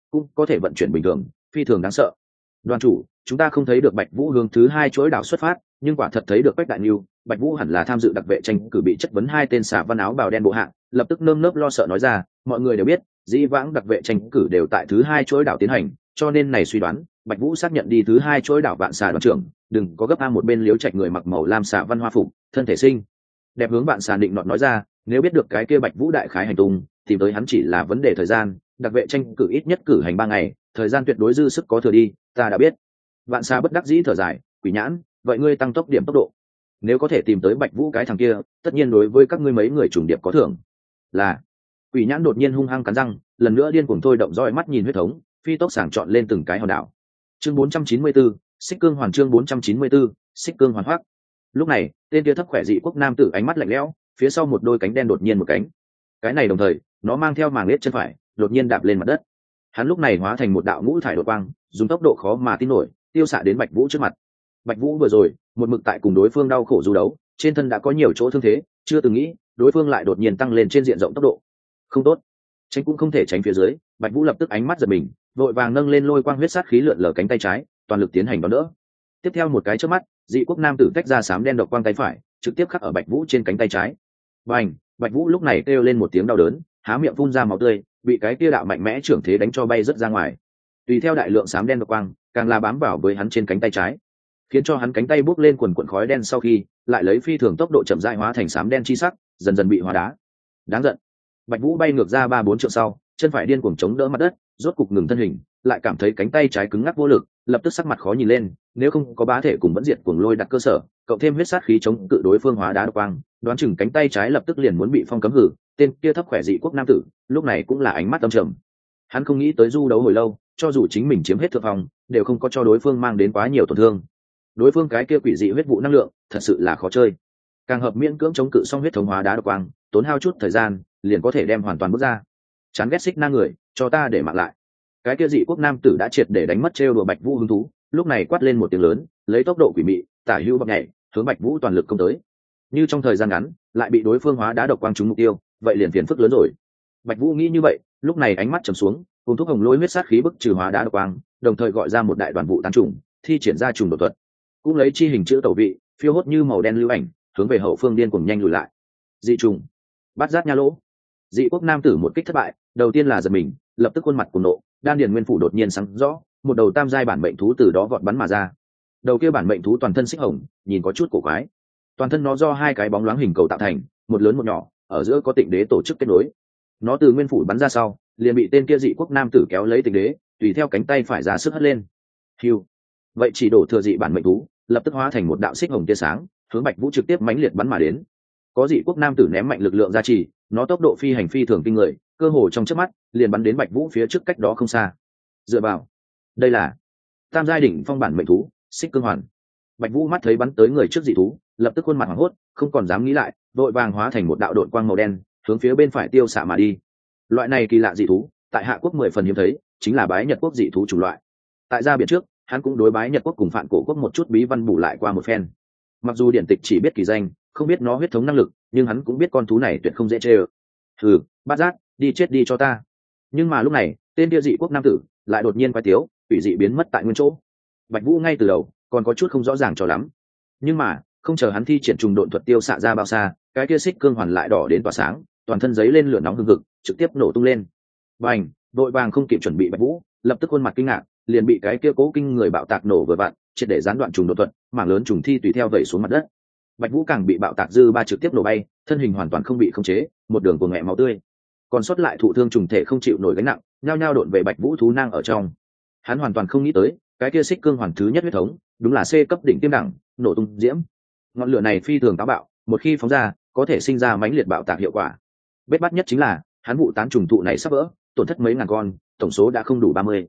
[SPEAKER 1] cũng có thể vận chuyển bình thường, phi thường đáng sợ. Đoàn chủ, chúng ta không thấy được Bạch Vũ hướng thứ hai chuỗi đảo xuất phát, nhưng quả thật thấy được Quách Đại Nưu, Bạch Vũ hẳn là tham dự đặc vệ tranh cử bị chất vấn hai tên xà văn áo bào đen bộ hạng, lập tức nơm nớp lo sợ nói ra, mọi người đều biết, dĩ vãng đặc vệ tranh cử đều tại thứ hai chuỗi đảo tiến hành, cho nên này suy đoán, Bạch Vũ xác nhận đi thứ hai chuỗi đảo Vạn Xà đoàn trưởng, đừng có gấp a. Một bên Liếu Trạch người mặc màu lam xà văn hoa phục, thân thể xinh đẹp hướng Vạn Xà định nọt nói ra, nếu biết được cái kia Bạch Vũ đại khái hành tung, tìm tới hắn chỉ là vấn đề thời gian, đặc vệ tranh cử ít nhất cử hành 3 ngày, thời gian tuyệt đối dư sức có thừa đi, ta đã biết. Vạn Xà bất đắc dĩ thở dài, Quỷ Nhãn, vậy ngươi tăng tốc điểm tốc độ, nếu có thể tìm tới Bạch Vũ cái thằng kia, tất nhiên đối với các ngươi mấy người trùng điệp có thưởng. Là. Quỷ Nhãn đột nhiên hung hăng cắn răng, lần nữa điên cuồng thôi động roi mắt nhìn huyết thống, phi tốc sàng chọn lên từng cái hòn đảo. Chương 494, Xích Cương Hoàn. Chương 494, Xích Cương Hoàn hoắc. Lúc này, tên kia thấp khỏe dị quốc nam tử ánh mắt lạnh lẽo, phía sau một đôi cánh đen đột nhiên một cánh. Cái này đồng thời, nó mang theo màng lết chân phải, đột nhiên đạp lên mặt đất. Hắn lúc này hóa thành một đạo ngũ thải đột quang, dùng tốc độ khó mà tin nổi, tiêu xạ đến Bạch Vũ trước mặt. Bạch Vũ vừa rồi, một mực tại cùng đối phương đau khổ du đấu, trên thân đã có nhiều chỗ thương thế, chưa từng nghĩ, đối phương lại đột nhiên tăng lên trên diện rộng tốc độ. Không tốt. Tránh cũng không thể tránh phía dưới, Bạch Vũ lập tức ánh mắt giật mình, vội vàng nâng lên lôi quang huyết sát khí lượn lờ cánh tay trái, toàn lực tiến hành đón đỡ. Tiếp theo một cái chớp mắt, dị quốc nam tử tách ra xám đen độc quang tay phải, trực tiếp khắc ở Bạch Vũ trên cánh tay trái. Bành, Bạch Vũ lúc này kêu lên một tiếng đau đớn, há miệng phun ra máu tươi, bị cái kia đạo mạnh mẽ trưởng thế đánh cho bay rất ra ngoài. Tùy theo đại lượng xám đen độc quang, càng là bám vào với hắn trên cánh tay trái, khiến cho hắn cánh tay bốc lên quần quần khói đen, sau khi lại lấy phi thường tốc độ chậm rãi hóa thành xám đen chi sắc, dần dần bị hóa đá. Đáng giận. Bạch Vũ bay ngược ra 3-4 trượng sau, chân phải điên cuồng chống đỡ mặt đất, rốt cục ngừng thân hình, lại cảm thấy cánh tay trái cứng ngắc vô lực, lập tức sắc mặt khó nhìn lên, nếu không có bá thể cùng vẫn diệt cuồng lôi đặt cơ sở, cộng thêm huyết sát khí chống cự đối phương hóa đá độc quang, đoán chừng cánh tay trái lập tức liền muốn bị phong cấm hử. Tên kia thấp khỏe dị quốc nam tử, lúc này cũng là ánh mắt âm trầm. Hắn không nghĩ tới du đấu hồi lâu, cho dù chính mình chiếm hết thượng phong, đều không có cho đối phương mang đến quá nhiều tổn thương. Đối phương cái kia quỷ dị huyết vụ năng lượng, thật sự là khó chơi. Càng hợp miễn cưỡng chống cự xong huyết thống hóa đá độc quang, tốn hao chút thời gian, liền có thể đem hoàn toàn bước ra. Chán ghét xích na người, cho ta để mạng lại. Cái kia dị quốc nam tử đã triệt để đánh mất trêu đùa Bạch Vũ hứng thú, lúc này quát lên một tiếng lớn, lấy tốc độ quỷ mị, tả hữu bập nhảy, hướng Bạch Vũ toàn lực công tới. Như trong thời gian ngắn, lại bị đối phương hóa đá độc quang trúng mục tiêu, vậy liền phiền phức lớn rồi. Bạch Vũ nghĩ như vậy, lúc này ánh mắt trầm xuống, cùng thúc hồng lôi huyết sát khí bức trừ hóa đá độc quang, đồng thời gọi ra một đại đoàn vụ tán trùng, thi triển ra trùng đột thuật, cũng lấy chi hình chữ tẩu vị, phiêu hốt như màu đen lưu ảnh, hướng về hậu phương điên cuồng nhanh lùi lại. Dị trùng, bắt giác nha lỗ. Dị quốc nam tử một kích thất bại, đầu tiên là giật mình, lập tức khuôn mặt cuồng nộ, đan điền nguyên phủ đột nhiên sáng rõ, một đầu tam giai bản mệnh thú từ đó vọt bắn mà ra. Đầu kia bản mệnh thú toàn thân xích hồng, nhìn có chút cổ quái. Toàn thân nó do hai cái bóng loáng hình cầu tạo thành, một lớn một nhỏ, ở giữa có tịnh đế tổ chức kết nối. Nó từ nguyên phủ bắn ra sau, liền bị tên kia dị quốc nam tử kéo lấy tịnh đế, tùy theo cánh tay phải ra sức hất lên. Hưu. Vậy chỉ đổ thừa dị bản mệnh thú, lập tức hóa thành một đạo xích hồng tia sáng, hướng Bạch Vũ trực tiếp mãnh liệt bắn mà đến. Có dị quốc nam tử ném mạnh lực lượng gia trì, nó tốc độ phi hành phi thường kinh người, cơ hồ trong chớp mắt liền bắn đến Bạch Vũ phía trước cách đó không xa. Dựa vào, đây là tam giai đỉnh phong bản mệnh thú, Xích Cương Hoàn. Bạch Vũ mắt thấy bắn tới người trước dị thú, lập tức khuôn mặt hoảng hốt, không còn dám nghĩ lại, vội vàng hóa thành một đạo độn quang màu đen, hướng phía bên phải tiêu xạ mà đi. Loại này kỳ lạ dị thú, tại Hạ Quốc 10 phần hiếm thấy, chính là bái Nhật Quốc dị thú chủng loại. Tại gia biển trước, hắn cũng đối bái Nhật Quốc cùng Phạn Cổ Quốc một chút bí văn bù lại qua một phen. Mặc dù điển tịch chỉ biết kỳ danh, không biết nó huyết thống năng lực, nhưng hắn cũng biết con thú này tuyệt không dễ chơi. Hừ, bát giác, đi chết đi cho ta. Nhưng mà lúc này, tên kia dị quốc nam tử lại đột nhiên quay tiếu, ủy dị biến mất tại nguyên chỗ. Bạch Vũ ngay từ đầu còn có chút không rõ ràng cho lắm, nhưng mà không chờ hắn thi triển trùng độn thuật tiêu xạ ra bao xa, cái kia Xích Cương Hoàn lại đỏ đến tỏa sáng, toàn thân giấy lên lửa nóng hừng hực, trực tiếp nổ tung lên. Bành, đội vàng không kịp chuẩn bị Bạch Vũ, lập tức khuôn mặt kinh ngạc, liền bị cái kia cố kinh người bạo tạc nổ vừa vặn, triệt để gián đoạn trùng độn thuật, mảng lớn trùng thi tùy theo vẩy xuống mặt đất. Bạch Vũ càng bị bạo tạc dư ba trực tiếp nổ bay, thân hình hoàn toàn không bị khống chế, một đường cuồng nghẹ máu tươi. Còn sót lại thụ thương trùng thể không chịu nổi gánh nặng, nhao nhao độn về Bạch Vũ thú nang ở trong. Hắn hoàn toàn không nghĩ tới, cái kia Xích Cương Hoàn thứ nhất huyết thống, đúng là C cấp đỉnh tiêm đẳng, nổ tung diễm. Ngọn lửa này phi thường táo bạo, một khi phóng ra, có thể sinh ra mãnh liệt bạo tạc hiệu quả. Bết bát nhất chính là, hắn vụ tán trùng thụ này sắp vỡ, tổn thất mấy ngàn con, tổng số đã không đủ 30.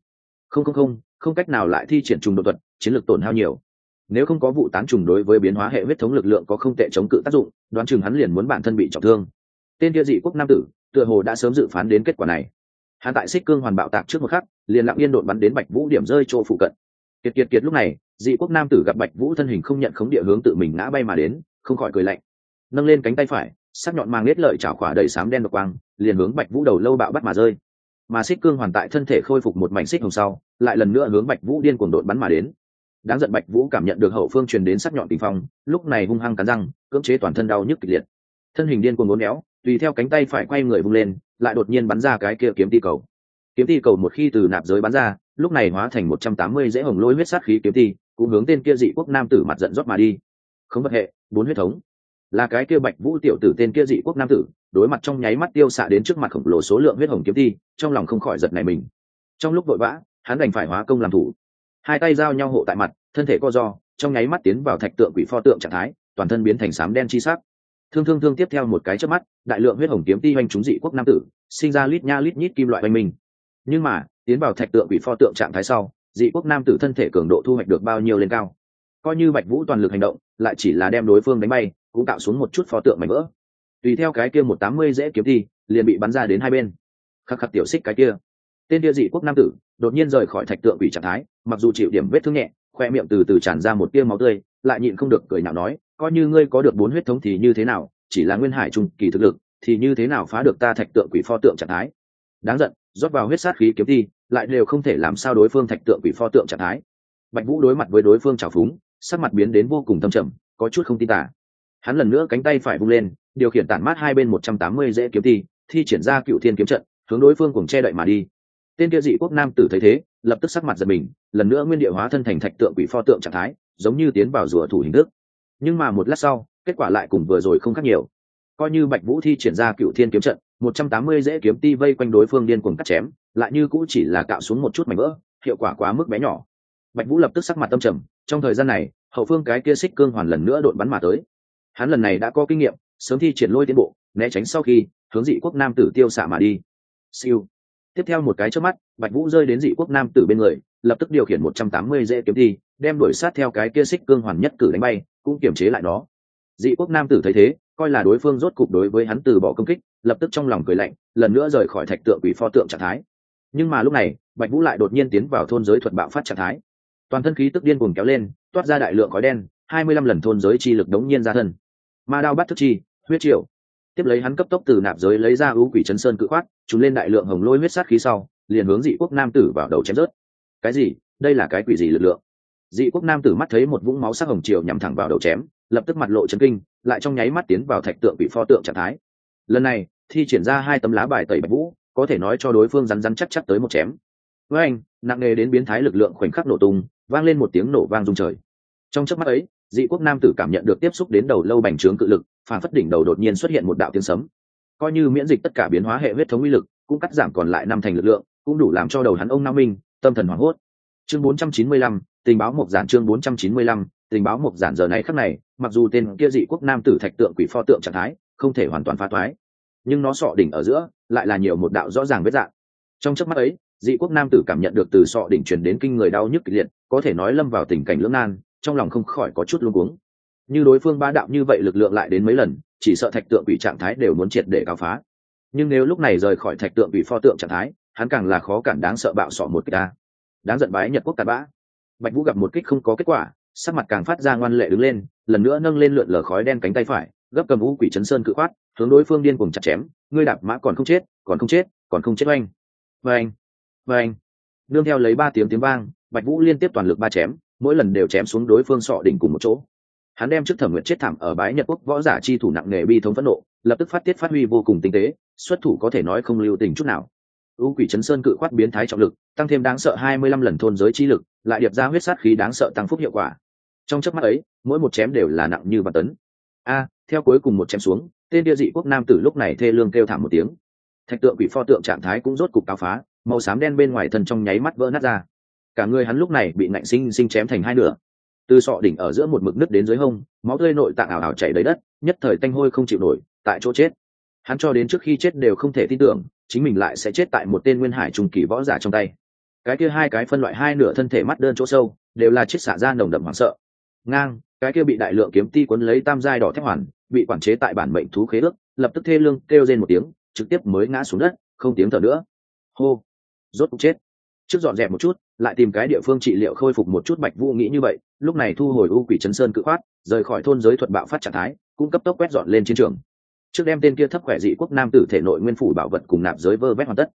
[SPEAKER 1] Không cách nào lại thi triển trùng đột thuật, chiến lược tổn hao nhiều. Nếu không có vụ tán trùng đối với biến hóa hệ huyết thống lực lượng có không tệ chống cự tác dụng, đoán chừng hắn liền muốn bản thân bị trọng thương. Tên kia dị quốc nam tử, tựa hồ đã sớm dự phán đến kết quả này. Hắn tại Xích Cương Hoàn bạo tạc trước một khắc, liền lặng yên đột bắn đến Bạch Vũ điểm rơi chỗ phụ cận. Kiệt lúc này, dị quốc nam tử gặp Bạch Vũ thân hình không nhận khống địa hướng tự mình ngã bay mà đến, không khỏi cười lạnh. Nâng lên cánh tay phải, sắc nhọn mang nết lợi chảo khỏa đầy sám đen độc quang, liền hướng Bạch Vũ đầu lâu bạo bắt mà rơi. mà xích cương hoàn tại thân thể khôi phục một mảnh xích hồng sau lại lần nữa hướng Bạch Vũ điên cuồng đột bắn mà đến. Đáng giận Bạch Vũ cảm nhận được hậu phương truyền đến sắc nhọn tình phong, lúc này hung hăng cắn răng cưỡng chế toàn thân đau nhức kịch liệt, thân hình điên cuồng uốn éo, tùy theo cánh tay phải quay người vung lên, lại đột nhiên bắn ra cái kia kiếm ti cầu. Kiếm ti cầu một khi từ nạp giới bắn ra, lúc này hóa thành 180 dễ hồng lôi huyết sát khí kiếm ti, cũng hướng tên kia dị quốc nam tử mặt giận rót mà đi. Không vật hệ, 4 huyết thống. Là cái kia Bạch Vũ tiểu tử tên kia dị quốc nam tử, đối mặt trong nháy mắt tiêu xạ đến trước mặt khổng lồ số lượng huyết hồng kiếm ti, trong lòng không khỏi giật nảy mình. Trong lúc vội vã, hắn đành phải hóa công làm thủ, hai tay giao nhau hộ tại mặt, thân thể co ro, trong nháy mắt tiến vào thạch tượng quỷ pho tượng trạng thái, toàn thân biến thành xám đen chi sắc. Thương tiếp theo một cái chớp mắt, đại lượng huyết hồng kiếm ti hoành trúng dị quốc nam tử, sinh ra lít nha lít nhít kim loại oanh minh. Nhưng mà, tiến vào thạch tượng quỷ pho tượng trạng thái sau, dị quốc nam tử thân thể cường độ thu hoạch được bao nhiêu lên cao. Coi như Bạch Vũ toàn lực hành động, lại chỉ là đem đối phương đánh bay, cũng tạo xuống một chút pho tượng mảnh vỡ. Tùy theo cái kia 180 dễ kiếm ti, liền bị bắn ra đến hai bên. Khắc khắc tiểu xích cái kia. Tên kia dị quốc nam tử đột nhiên rời khỏi thạch tượng quỷ trạng thái, mặc dù chịu điểm vết thương nhẹ, khoe miệng từ từ tràn ra một tia máu tươi, lại nhịn không được cười nhạo nói, coi như ngươi có được 4 huyết thống thì như thế nào, chỉ là nguyên hải trung kỳ thực lực, thì như thế nào phá được ta thạch tượng quỷ pho tượng trạng thái. Đáng giận, rót vào huyết sát khí kiếm ti, lại đều không thể làm sao đối phương thạch tượng quỷ pho tượng trạng thái. Bạch Vũ đối mặt với đối phương trào phúng, sắc mặt biến đến vô cùng thâm trầm, có chút không tin tả. Hắn lần nữa cánh tay phải vung lên, điều khiển tản mát hai bên 180 dễ kiếm ti, thi triển ra Cựu Thiên kiếm trận, hướng đối phương cùng che đậy mà đi. Tên kia dị quốc nam tử thấy thế, lập tức sắc mặt giật mình, lần nữa nguyên địa hóa thân thành thạch tượng quỷ pho tượng trạng thái, giống như tiến vào rùa thủ hình thức. Nhưng mà một lát sau, kết quả lại cùng vừa rồi không khác nhiều. Coi như Bạch Vũ thi triển ra Cựu Thiên kiếm trận, 180 dễ kiếm ti vây quanh đối phương điên cuồng cắt chém, lại như cũng chỉ là cạo xuống một chút mảnh vỡ, hiệu quả quá mức bé nhỏ. Bạch Vũ lập tức sắc mặt tâm trầm, trong thời gian này, hậu phương cái kia xích cương hoàn lần nữa đột bắn mà tới. Hắn lần này đã có kinh nghiệm, sớm thi triển lôi tiến bộ, né tránh sau khi hướng dị quốc nam tử tiêu xạ mà đi. Siêu. Tiếp theo một cái chớp mắt, Bạch Vũ rơi đến dị quốc nam tử bên người, lập tức điều khiển 180 dễ kiếm ti, đem đuổi sát theo cái kia xích cương hoàn nhất cử đánh bay, cũng kiềm chế lại nó. Dị quốc nam tử thấy thế, coi là đối phương rốt cục đối với hắn từ bỏ công kích, lập tức trong lòng cười lạnh, lần nữa rời khỏi thạch tượng quỷ pho tượng trạng thái. Nhưng mà lúc này, Bạch Vũ lại đột nhiên tiến vào thôn giới thuật bạo phát trạng thái, toàn thân khí tức điên cuồng kéo lên, toát ra đại lượng khói đen, 25 lần thôn giới chi lực đống nhiên ra thân. Ma đao bắt thức chi, huyết triều. Tiếp lấy hắn cấp tốc từ nạp giới lấy ra ưu quỷ chấn sơn cự khoát, trùn lên đại lượng hồng lôi huyết sát khí sau, liền hướng dị quốc nam tử vào đầu chém rớt. Cái gì? Đây là cái quỷ gì lực lượng? Dị quốc nam tử mắt thấy một vũng máu sắc hồng triều nhắm thẳng vào đầu chém, lập tức mặt lộ chấn kinh, lại trong nháy mắt tiến vào thạch tượng quỷ pho tượng trạng thái. Lần này, thi triển ra 2 tấm lá bài tẩy Bạch Vũ, có thể nói cho đối phương rắn rắn chắc chắc tới một chém. Với anh, nặng nề đến biến thái lực lượng khoảnh khắc nổ tung, vang lên một tiếng nổ vang rung trời. Trong chớp mắt ấy, dị quốc nam tử cảm nhận được tiếp xúc đến đầu lâu bành trướng cự lực, phản phất đỉnh đầu đột nhiên xuất hiện một đạo tiếng sấm. Coi như miễn dịch tất cả biến hóa hệ huyết thống uy lực, cũng cắt giảm còn lại 5 thành lực lượng, cũng đủ làm cho đầu hắn ông Nam Minh tâm thần hoảng hốt. Chương 495, tình báo mộc giản. Chương 495, tình báo mộc giản. Giờ này khắc này, mặc dù tên kia dị quốc nam tử thạch tượng quỷ pho tượng trạng thái không thể hoàn toàn phá thoái, nhưng nó sọ đỉnh ở giữa lại là nhiều một đạo rõ ràng vết dạng. Trong chớp mắt ấy, dị quốc nam tử cảm nhận được từ sọ đỉnh truyền đến kinh người đau nhức kịch liệt, có thể nói lâm vào tình cảnh lưỡng nan, trong lòng không khỏi có chút luống cuống. Như đối phương bá đạo như vậy lực lượng lại đến mấy lần, chỉ sợ thạch tượng quỷ trạng thái đều muốn triệt để cáo phá. Nhưng nếu lúc này rời khỏi thạch tượng quỷ pho tượng trạng thái, hắn càng là khó cản đáng sợ bạo sọ một kích ta. Đáng giận bái Nhật quốc tạt bã. Bạch Vũ gặp một kích không có kết quả, sắc mặt càng phát ra ngoan lệ đứng lên, lần nữa nâng lên lượn lờ khói đen cánh tay phải, gấp cầm vũ quỷ chấn sơn cự khoát, hướng đối phương điên cuồng chặt chém. Ngươi đạp mã còn không chết, còn không chết, còn không chết oanh. Oanh, oanh. Nương theo lấy 3 tiếng vang, Bạch Vũ liên tiếp toàn lực 3 chém, mỗi lần đều chém xuống đối phương sọ đỉnh cùng một chỗ. Hắn đem trước Thẩm Nguyệt chết thảm ở bái Nhật quốc võ giả chi thủ nặng nghề bi thống phẫn nộ, lập tức phát tiết phát huy vô cùng tinh tế, xuất thủ có thể nói không lưu tình chút nào. U quỷ chấn sơn cự khoát biến thái trọng lực, tăng thêm đáng sợ 25 lần thôn giới chi lực, lại điệp ra huyết sát khí đáng sợ tăng phúc hiệu quả. Trong chớp mắt ấy, mỗi một chém đều là nặng như vạn tấn. Theo cuối cùng một chém xuống, tên địa dị quốc nam tử lúc này thê lương kêu thảm một tiếng. Thạch tượng quỷ pho tượng trạng thái cũng rốt cục táo phá, màu xám đen bên ngoài thân trong nháy mắt vỡ nát ra. Cả người hắn lúc này bị ngạnh sinh chém thành hai nửa, từ sọ đỉnh ở giữa một mực nứt đến dưới hông, máu tươi nội tạng ảo ảo chảy đầy đất, nhất thời tanh hôi không chịu nổi, tại chỗ chết. Hắn cho đến trước khi chết đều không thể tin tưởng chính mình lại sẽ chết tại một tên nguyên hải trung kỳ võ giả trong tay. Cái kia 2 cái phân loại 2 nửa thân thể mắt đơn chỗ sâu đều là chiết xạ ra nồng đậm hoảng sợ. Ngang, cái kia bị đại lượng kiếm ti cuốn lấy tam giai đỏ thép hoàn, bị quản chế tại bản mệnh thú khế ước, lập tức thê lương kêu rên một tiếng, trực tiếp mới ngã xuống đất, không tiếng thở nữa. Hô, rốt cuộc chết. Trước dọn dẹp một chút, lại tìm cái địa phương trị liệu khôi phục một chút. Bạch Vũ nghĩ như vậy, lúc này thu hồi u quỷ chấn sơn cự khoát, rời khỏi thôn giới thuật bạo phát trạng thái, cũng cấp tốc quét dọn lên chiến trường. Trước đem tên kia thấp khỏe dị quốc nam tử thể nội nguyên phủ bảo vật cùng nạp giới vơ vét hoàn tất.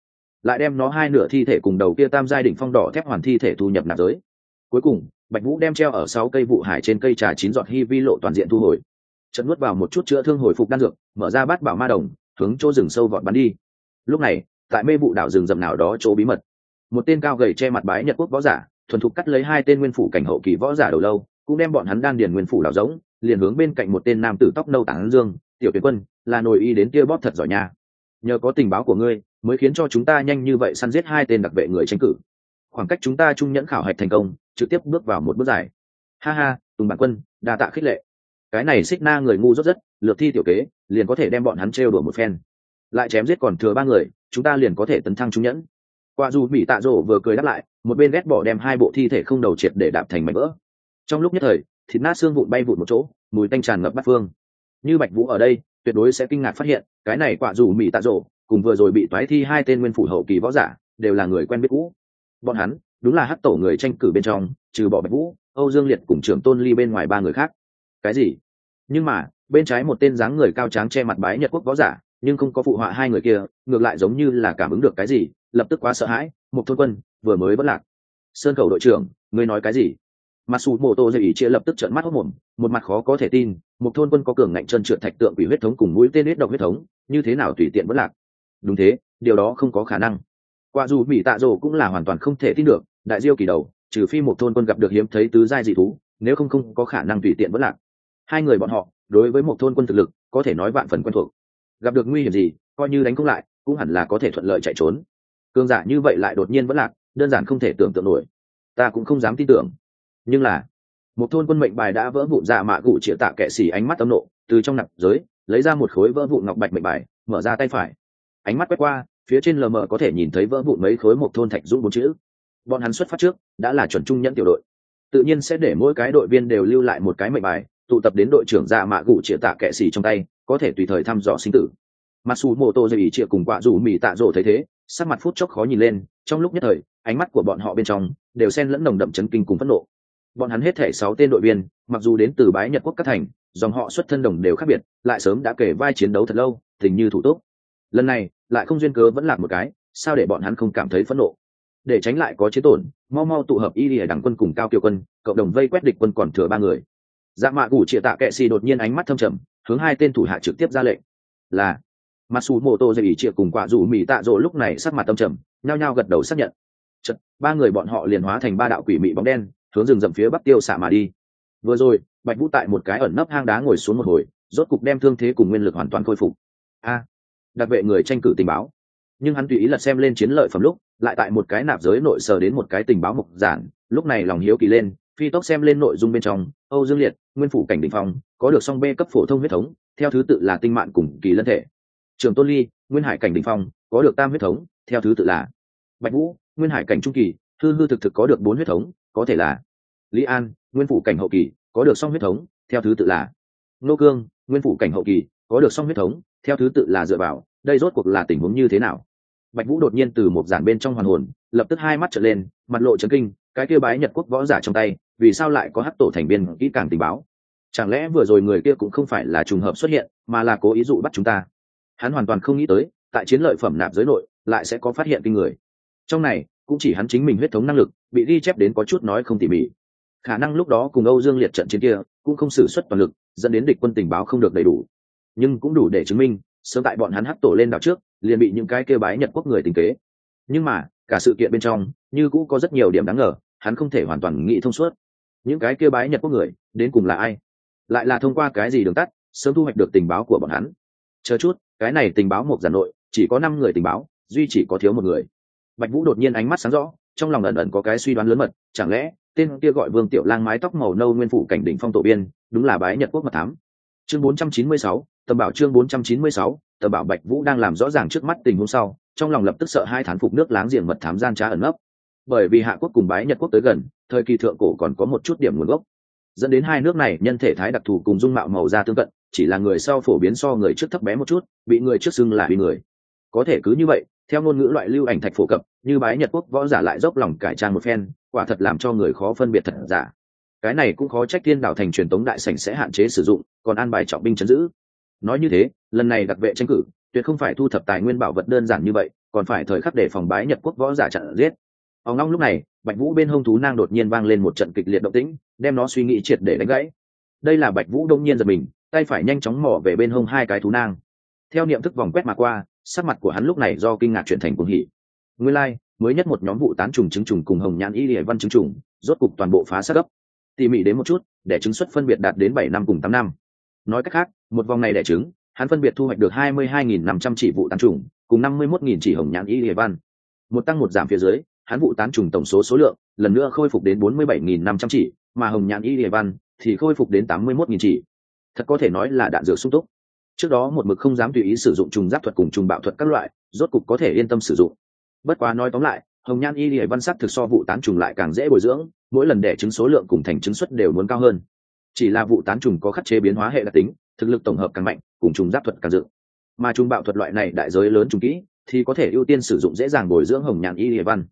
[SPEAKER 1] lại đem nó hai nửa thi thể cùng đầu kia tam giai đỉnh phong đỏ thép hoàn thi thể thu nhập nạp giới. Cuối cùng Bạch Vũ đem treo ở 6 cây vụ hải trên cây trà 9 giọt hy vi lộ toàn diện thu hồi, chợt nuốt vào một chút chữa thương hồi phục đan dược, mở ra bát bảo ma đồng, hướng chỗ rừng sâu vọt bắn đi. Lúc này tại mê vụ đảo rừng rậm nào đó chỗ bí mật, một tên cao gầy che mặt bái Nhật quốc võ giả thuần thục cắt lấy hai tên nguyên phủ cảnh hậu kỳ võ giả đầu lâu, cũng đem bọn hắn đan điền nguyên phủ đảo giống, liền hướng bên cạnh một tên nam tử tóc nâu tảng dương, tiểu tuyển quân là nồi y đến kia bóp thật giỏi nha, nhờ có tình báo của ngươi mới khiến cho chúng ta nhanh như vậy săn giết hai tên đặc vệ người tranh cử, khoảng cách chúng ta trung nhẫn khảo hạch thành công trực tiếp bước vào một bước dài. Ha ha, Tùng bản quân đa tạ khích lệ, cái này xích na người ngu dốt rất, lược thi tiểu kế liền có thể đem bọn hắn trêu đùa một phen, lại chém giết còn thừa 3 người, chúng ta liền có thể tấn thăng trung nhẫn. Quả dù mỹ tạ rổ vừa cười đáp lại, một bên ghét bỏ đem hai bộ thi thể không đầu triệt để đạp thành mảnh vỡ. Trong lúc nhất thời thịt nát xương vụn bay vụn một chỗ, mùi tanh tràn ngập bát phương. Như Bạch Vũ ở đây tuyệt đối sẽ kinh ngạc phát hiện, cái này quả dù mỹ tạ rổ cùng vừa rồi bị toái thi hai tên nguyên phủ hậu kỳ võ giả đều là người quen biết cũ. Bọn hắn đúng là hắc tổ người tranh cử bên trong, trừ bỏ Bạch Vũ, Âu Dương Liệt cùng trưởng Tôn Ly bên ngoài 3 người khác. Cái gì? Nhưng mà bên trái một tên dáng người cao tráng che mặt bái Nhật quốc võ giả, nhưng không có phụ họa hai người kia, ngược lại giống như là cảm ứng được cái gì, lập tức quá sợ hãi. Một thôn quân vừa mới vẫn lạc. Sơn khẩu đội trưởng, ngươi nói cái gì? Mặt sụ mô tô dây ý chia lập tức trợn mắt hốt mồm, một mặt khó có thể tin. Một thôn quân có cường ngạnh chân trượt thạch tượng quỷ huyết thống cùng mũi tên huyết độc huyết thống, như thế nào tùy tiện vẫn lạc? Đúng thế, điều đó không có khả năng. Quả dù mỹ tạ rồ cũng là hoàn toàn không thể tin được, đại diêu kỳ đầu, trừ phi một thôn quân gặp được hiếm thấy tứ giai dị thú, nếu không có khả năng tùy tiện vẫn lạc. Hai người bọn họ đối với một thôn quân thực lực có thể nói vạn phần quen thuộc, gặp được nguy hiểm gì coi như đánh không lại cũng hẳn là có thể thuận lợi chạy trốn. Cường giả như vậy lại đột nhiên vẫn lạc, đơn giản không thể tưởng tượng nổi, ta cũng không dám tin tưởng. Nhưng là một thôn quân mệnh bài đã vỡ vụn, dạ mạ gụ chĩa tạ kệ xỉ ánh mắt âm nộ, từ trong nạp giới lấy ra một khối vỡ vụn ngọc bạch mệnh bài, mở ra tay phải, ánh mắt quét qua phía trên lờ mờ có thể nhìn thấy vỡ vụn mấy khối một thôn thạch dũng 4 chữ. Bọn hắn xuất phát trước đã là chuẩn trung nhẫn tiểu đội, tự nhiên sẽ để mỗi cái đội viên đều lưu lại một cái mệnh bài, tụ tập đến đội trưởng dạ mạ gụ chĩa tạ kệ xỉ trong tay, có thể tùy thời thăm dò sinh tử. Mặc dù mô tô dây ý chĩa cùng quả dù mì tạ rổ thấy thế, sắc mặt phút chốc khó nhìn lên, trong lúc nhất thời ánh mắt của bọn họ bên trong đều xen lẫn nồng đậm chấn kinh cùng phẫn nộ. Bọn hắn hết thể 6 tên đội viên, mặc dù đến từ bái Nhật quốc các thành, dòng họ xuất thân đồng đều khác biệt, lại sớm đã kể vai chiến đấu thật lâu, tình như thủ túc. Lần này lại không duyên cớ vẫn lạc một cái, sao để bọn hắn không cảm thấy phẫn nộ? Để tránh lại có chiến tổn, mau mau tụ hợp y lìa đảng quân cùng cao kiều quân, cộng đồng vây quét địch quân còn thừa 3 người. Dạ mạ gủ chĩa tạ kệ xì đột nhiên ánh mắt thâm trầm, hướng 2 tên thủ hạ trực tiếp ra lệnh là Matsumoto dây ý chĩa cùng quả dù mì tạ rồ lúc này sắc mặt tâm trầm, nhao nhao gật đầu xác nhận. Chợt 3 người bọn họ liền hóa thành 3 đạo quỷ mị bóng đen, hướng rừng rậm phía bắc tiêu xạ mà đi. Vừa rồi Bạch Vũ tại một cái ẩn nấp hang đá ngồi xuống một hồi, rốt cục đem thương thế cùng nguyên lực hoàn toàn khôi phục. Đặc vệ người tranh cử tình báo. Nhưng hắn tùy ý lật xem lên chiến lợi phẩm lúc, lại tại một cái nạp giới nội sờ đến một cái tình báo mục giản, lúc này lòng hiếu kỳ lên, phi tốc xem lên nội dung bên trong. Âu Dương Liệt, nguyên phủ cảnh đỉnh phong, có được song B cấp phổ thông huyết thống, theo thứ tự là tinh mạn cùng kỳ lân thể. Trường Tôn Ly, nguyên hải cảnh đỉnh phong, có được tam huyết thống, theo thứ tự là Bạch Vũ, nguyên hải cảnh trung kỳ, hư hư thực thực có được 4 huyết thống, có thể là Lý An, nguyên phủ cảnh hậu kỳ, có được song huyết thống, theo thứ tự là Nô Cương, nguyên phủ cảnh hậu kỳ, có được song huyết thống, theo thứ tự là dựa vào, đây rốt cuộc là tình huống như thế nào? Bạch Vũ đột nhiên từ một giản bên trong hoàn hồn, lập tức hai mắt trợn lên, mặt lộ chấn kinh, cái kia bái Nhật quốc võ giả trong tay, vì sao lại có hắc tổ thành viên kỹ càng tình báo? Chẳng lẽ vừa rồi người kia cũng không phải là trùng hợp xuất hiện, mà là cố ý dụ bắt chúng ta? Hắn hoàn toàn không nghĩ tới, tại chiến lợi phẩm nạp giới nội, lại sẽ có phát hiện kinh người. Trong này, cũng chỉ hắn chính mình huyết thống năng lực, bị ghi chép đến có chút nói không tỉ mỉ. Khả năng lúc đó cùng Âu Dương Liệt trận chiến kia, cũng không sử xuất toàn lực, dẫn đến địch quân tình báo không được đầy đủ. Nhưng cũng đủ để chứng minh, sớm tại bọn hắn hắc tổ lên đảo trước, liền bị những cái kêu bái Nhật quốc người tính kế. Nhưng mà cả sự kiện bên trong như cũng có rất nhiều điểm đáng ngờ, hắn không thể hoàn toàn nghĩ thông suốt. Những cái kêu bái Nhật quốc người đến cùng là ai, lại là thông qua cái gì đường tắt sớm thu hoạch được tình báo của bọn hắn? Chờ chút, cái này tình báo một giản nội chỉ có 5 người tình báo, duy chỉ có thiếu một người. Bạch Vũ đột nhiên ánh mắt sáng rõ, trong lòng ẩn ẩn có cái suy đoán lớn mật, chẳng lẽ tên kia gọi Vương Tiểu Lang mái tóc màu nâu nguyên phủ cảnh đỉnh phong tổ biên, đúng là bái Nhật quốc mật thám? Chương 496, tầm bảo. Chương 496, tầm bảo. Bạch Vũ đang làm rõ ràng trước mắt tình huống sau, trong lòng lập tức sợ hai thán phục nước láng giềng mật thám gian trá ẩn nấp. Bởi vì Hạ quốc cùng bái Nhật quốc tới gần, thời kỳ thượng cổ còn có một chút điểm nguồn gốc, dẫn đến hai nước này nhân thể thái đặc thù cùng dung mạo màu da tương cận, chỉ là người sau phổ biến so người trước thấp bé một chút, bị người trước xưng là uy người. Có thể cứ như vậy, theo ngôn ngữ loại lưu ảnh thạch phổ cập, như bái Nhật quốc võ giả lại dốc lòng cải trang một phen, quả thật làm cho người khó phân biệt thật giả. Cái này cũng khó trách Thiên Đảo thành truyền tống đại sảnh sẽ hạn chế sử dụng, còn an bài trọng binh trấn giữ. Nói như thế, lần này đặc vệ tranh cử tuyệt không phải thu thập tài nguyên bảo vật đơn giản như vậy, còn phải thời khắc để phòng bái Nhật quốc võ giả chặn giết. Ông long lúc này, Bạch Vũ bên hông thú nang đột nhiên vang lên một trận kịch liệt động tĩnh, đem nó suy nghĩ triệt để đánh gãy. Đây là Bạch Vũ đông nhiên giật mình, tay phải nhanh chóng mò về bên hông hai cái thú nang. Theo niệm thức vòng quét mà qua, sắc mặt của hắn lúc này do kinh ngạc chuyển thành cuồng hỉ. Nguyên lai, mới nhất một nhóm vụ tán trùng trứng trùng cùng hồng nhãn y liễu văn trứng trùng, rốt cục toàn bộ phá xác gấp. Tỉ mỉ đến một chút, để trứng suất phân biệt đạt đến 7 năm cùng 8 năm. Nói cách khác, một vòng này đẻ trứng, hắn phân biệt thu hoạch được 22.500 chỉ vụ tán trùng, cùng 51.000 chỉ hồng nhãn y liễu văn. Một tăng một giảm phía dưới, hắn vụ tán trùng tổng số lượng lần nữa khôi phục đến 47.500 chỉ, mà hồng nhãn y liễu văn thì khôi phục đến 81.000 chỉ. Thật có thể nói là đạn dược sung túc. Trước đó một mực không dám tùy ý sử dụng trùng giáp thuật cùng trùng bạo thuật các loại, rốt cục có thể yên tâm sử dụng. Bất quá nói tóm lại, hồng nhan y liễu văn sắc thực so vụ tán trùng lại càng dễ bồi dưỡng, mỗi lần đẻ trứng số lượng cùng thành trứng suất đều muốn cao hơn. Chỉ là vụ tán trùng có khắc chế biến hóa hệ đặc tính, thực lực tổng hợp càng mạnh, cùng trùng giáp thuật càng dự. Mà trùng bạo thuật loại này đại giới lớn trùng kỹ, thì có thể ưu tiên sử dụng dễ dàng bồi dưỡng hồng nhan y liễu văn.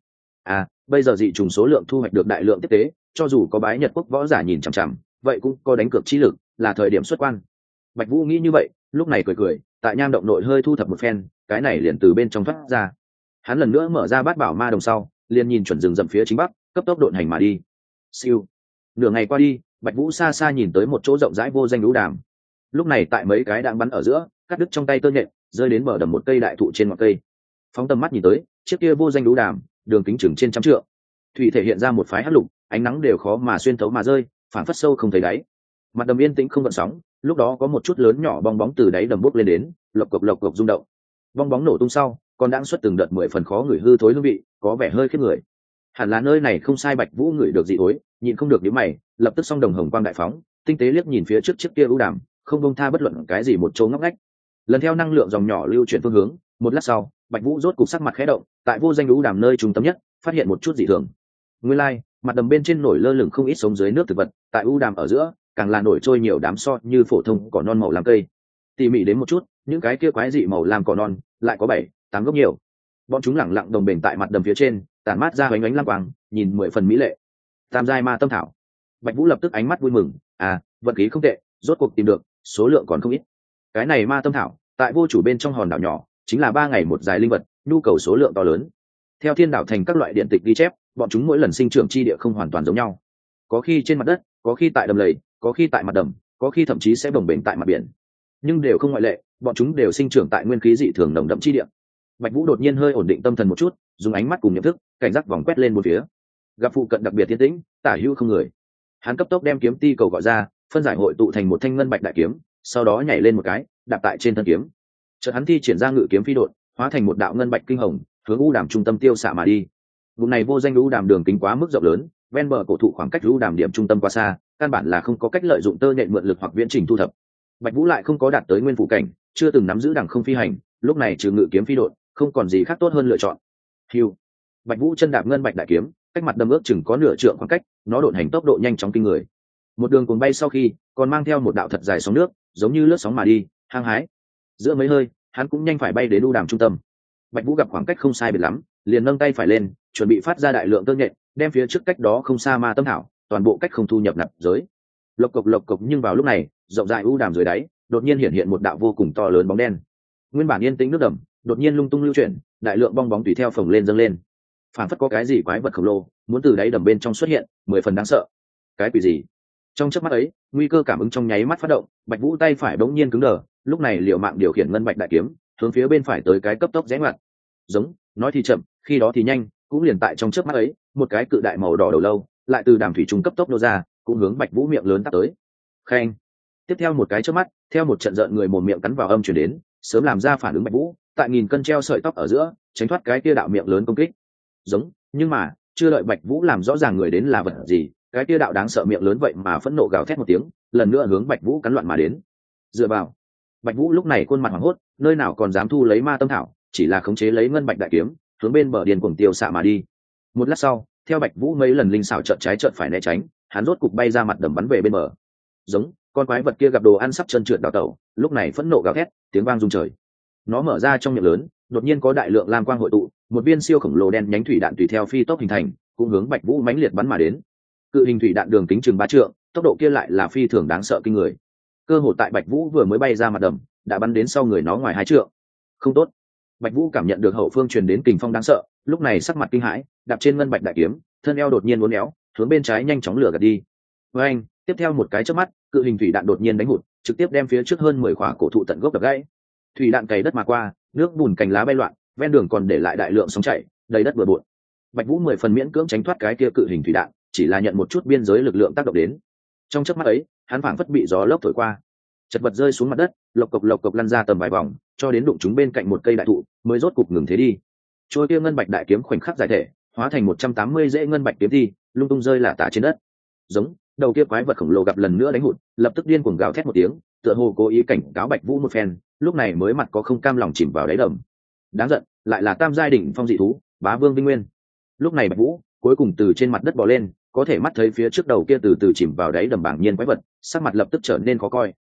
[SPEAKER 1] Bây giờ dị trùng số lượng thu hoạch được đại lượng tiếp tế, cho dù có bái Nhật quốc võ giả nhìn chằm chằm, vậy cũng có đánh cược trí lực, là thời điểm xuất quan. Bạch Vũ nghĩ như vậy, lúc này cười cười, tại nham động nội hơi thu thập một phen, cái này liền từ bên trong thoát ra. Hắn lần nữa mở ra bát bảo ma đồng sau, liền nhìn chuẩn rừng rậm phía chính bắc, cấp tốc độn hành mà đi. Siêu. Nửa ngày qua đi, Bạch Vũ xa xa nhìn tới một chỗ rộng rãi vô danh lũ đàm. Lúc này tại mấy cái đang bắn ở giữa, cắt đứt trong tay tơ nhện, rơi đến bờ đầm một cây đại thụ trên ngọn cây. Phóng tầm mắt nhìn tới, chiếc kia vô danh lũ đàm, đường kính chừng trên trăm trượng. Thủy thể hiện ra một phái hắc lục, ánh nắng đều khó mà xuyên thấu mà rơi, phản phất sâu không thấy đáy. Mặt đầm yên tĩnh không gợn sóng, lúc đó có một chút lớn nhỏ bong bóng từ đáy đầm bốc lên đến, lộc cộc rung động. Bong bóng nổ tung sau, còn đang xuất từng đợt 10 phần khó ngửi hư thối hương vị, có vẻ hơi khiếp người. Hẳn là nơi này không sai. Bạch Vũ ngửi được dị thối, nhịn không được nhíu mày, lập tức song đồng hồng quang đại phóng, tinh tế liếc nhìn phía trước chiếc kia ưu đàm, không buông tha bất luận cái gì một chỗ ngóc ngách. Lần theo năng lượng dòng nhỏ lưu chuyển phương hướng, một lát sau, Bạch Vũ rốt cục sắc mặt khẽ động, tại vô danh ưu đàm nơi trung tâm nhất, phát hiện một chút dị thường. Nguyên lai, mặt đầm bên trên nổi lơ lửng không ít sống dưới nước thực vật, tại ưu đàm ở giữa, càng là nổi trôi nhiều đám so như phổ thông cỏ non màu lam cây. Tỉ mỉ đến một chút, những cái kia quái dị màu lam cỏ non lại có 7-8 gốc nhiều. Bọn chúng lẳng lặng đồng bền tại mặt đầm phía trên, tản mát ra ánh ánh lam quang, nhìn 10 phần mỹ lệ. Tam giai ma tâm thảo. Bạch Vũ lập tức ánh mắt vui mừng, vận khí không tệ, rốt cuộc tìm được, số lượng còn không ít. Cái này ma tâm thảo, tại vô chủ bên trong hòn đảo nhỏ, chính là 3 ngày một dài linh vật, nhu cầu số lượng to lớn. Theo thiên đảo thành các loại điện tịch ghi chép, bọn chúng mỗi lần sinh trưởng chi địa không hoàn toàn giống nhau. Có khi trên mặt đất, có khi tại đầm lầy, có khi tại mặt đầm, có khi thậm chí sẽ bồng bềnh tại mặt biển. Nhưng đều không ngoại lệ, bọn chúng đều sinh trưởng tại nguyên khí dị thường nồng đậm chi địa. Bạch Vũ đột nhiên hơi ổn định tâm thần một chút, dùng ánh mắt cùng nhận thức, cảnh giác vòng quét lên một phía. Gặp phụ cận đặc biệt yên tĩnh, tả hữu không người. Hắn cấp tốc đem kiếm ti cầu gọi ra, phân giải hội tụ thành một thanh ngân bạch đại kiếm, sau đó nhảy lên một cái, đạp tại trên thân kiếm. Chợt hắn thi triển ra ngự kiếm phi độn, hóa thành một đạo ngân bạch kinh hồng, hướng u đàm trung tâm tiêu xạ mà đi. Vùng này vô danh u đàm đường kính quá mức rộng lớn, ven bờ cổ thụ khoảng cách u đàm điểm trung tâm quá xa, căn bản là không có cách lợi dụng tơ nhện mượn lực hoặc viễn trình thu thập. Bạch Vũ lại không có đạt tới nguyên phụ cảnh, chưa từng nắm giữ đẳng không phi hành, lúc này trừ ngự kiếm phi độn, không còn gì khác tốt hơn lựa chọn. Hưu. Bạch Vũ chân đạp ngân bạch đại kiếm, cách mặt đầm ước chừng có nửa trượng khoảng cách, nó độn hành tốc độ nhanh chóng kinh người. Một đường cuồng bay sau khi, còn mang theo một đạo thật dài sóng nước, giống như lướt sóng mà đi, hăng hái. Giữa mấy hơi, hắn cũng nhanh phải bay đến u đàm trung tâm. Bạch Vũ gặp khoảng cách không sai biệt lắm, liền nâng tay phải lên, chuẩn bị phát ra đại lượng tơ nhện, đem phía trước cách đó không xa ma tâm thảo, toàn bộ cách không thu nhập nạp giới. Lộc cộc, nhưng vào lúc này, rộng rãi u đàm dưới đáy, đột nhiên hiện một đạo vô cùng to lớn bóng đen. Nguyên bản yên tĩnh nước đầm, đột nhiên lung tung lưu chuyển, đại lượng bong bóng tùy theo phồng lên dâng lên. Phản phất có cái gì quái vật khổng lồ, muốn từ đáy đầm bên trong xuất hiện, 10 phần đáng sợ. Cái quỷ gì? Trong chớp mắt ấy, nguy cơ cảm ứng trong nháy mắt phát động, Bạch Vũ tay phải bỗng nhiên cứng đờ, lúc này liều mạng điều khiển ngân bạch đại kiếm, hướng phía bên phải tới cái cấp tốc rẽ ngoặt. Giống, nói thì chậm, khi đó thì nhanh, cũng liền tại trong chớp mắt ấy, một cái cự đại màu đỏ đầu lâu, lại từ đàm thủy trung cấp tốc nô ra, cũng hướng Bạch Vũ miệng lớn tắt tới. Khen. Tiếp theo một cái chớp mắt, theo một trận rợn người mồm miệng cắn vào âm truyền đến, sớm làm ra phản ứng Bạch Vũ, tại nghìn cân treo sợi tóc ở giữa, tránh thoát cái kia đạo miệng lớn công kích. Giống, nhưng mà, chưa đợi Bạch Vũ làm rõ ràng người đến là vật gì, cái kia đạo đáng sợ miệng lớn vậy mà phẫn nộ gào thét một tiếng, lần nữa hướng Bạch Vũ cắn loạn mà đến. Dựa vào. Bạch Vũ lúc này khuôn mặt hoảng hốt, nơi nào còn dám thu lấy ma tâm thảo, chỉ là khống chế lấy ngân bạch đại kiếm, hướng bên bờ điền cuồng tiêu xạ mà đi. Một lát sau, theo Bạch Vũ mấy lần linh xảo chợt trái chợt phải né tránh, hắn rốt cục bay ra mặt đầm bắn về bên bờ. Giống, con quái vật kia gặp đồ ăn sắp chân trượt đào tẩu, lúc này phẫn nộ gào thét, tiếng vang rung trời. Nó mở ra trong miệng lớn, đột nhiên có đại lượng lam quang hội tụ, một viên siêu khổng lồ đen nhánh thủy đạn tùy theo phi tốc hình thành, cũng hướng Bạch Vũ mãnh liệt bắn mà đến. Cự hình thủy đạn đường kính chừng 3 trượng, tốc độ kia lại là phi thường đáng sợ kinh người. Cơ hội tại Bạch Vũ vừa mới bay ra mặt đầm, đã bắn đến sau người nó ngoài 2 trượng. Không tốt. Bạch Vũ cảm nhận được hậu phương truyền đến kình phong đáng sợ, lúc này sắc mặt kinh hãi, đạp trên ngân bạch đại kiếm, thân eo đột nhiên uốn éo, hướng bên trái nhanh chóng lửa gạt đi. Với anh, tiếp theo một cái chớp mắt, cự hình thủy đạn đột nhiên đánh hụt, trực tiếp đem phía trước hơn 10 khỏa cổ thụ tận gốc đập gãy. Thủy đạn cày đất mà qua, nước bùn cành lá bay loạn, ven đường còn để lại đại lượng sóng chảy, đầy đất bừa bộn. Bạch Vũ 10 phần miễn cưỡng tránh thoát cái kia cự hình thủy đạn, chỉ là nhận một chút biên giới lực lượng tác động đến. Trong chớp mắt ấy, hắn phảng phất bị gió lốc thổi qua, chật vật rơi xuống mặt đất, lộc cộc lăn ra tầm vài vòng, cho đến đụng chúng bên cạnh một cây đại thụ, mới rốt cục ngừng thế đi. Trôi kia ngân bạch đại kiếm khoảnh khắc giải thể, hóa thành 180 rễ ngân bạch kiếm thi, lung tung rơi lả tả trên đất. Giống, đầu kia quái vật khổng lồ gặp lần nữa đánh hụt, lập tức điên cuồng gào thét một tiếng, tựa hồ cố ý cảnh cáo Bạch Vũ một phen, lúc này mới mặt có không cam lòng chìm vào đáy đầm. Đáng giận, lại là tam giai đỉnh phong dị thú, Bá Vương Vinh Nguyên. Lúc này Bạch Vũ cuối cùng từ trên mặt đất bò lên, có thể mắt thấy phía trước đầu kia từ từ chìm vào đáy đầm bảng nhiên quái vật, sắc mặt lập tức trở nên khó coi.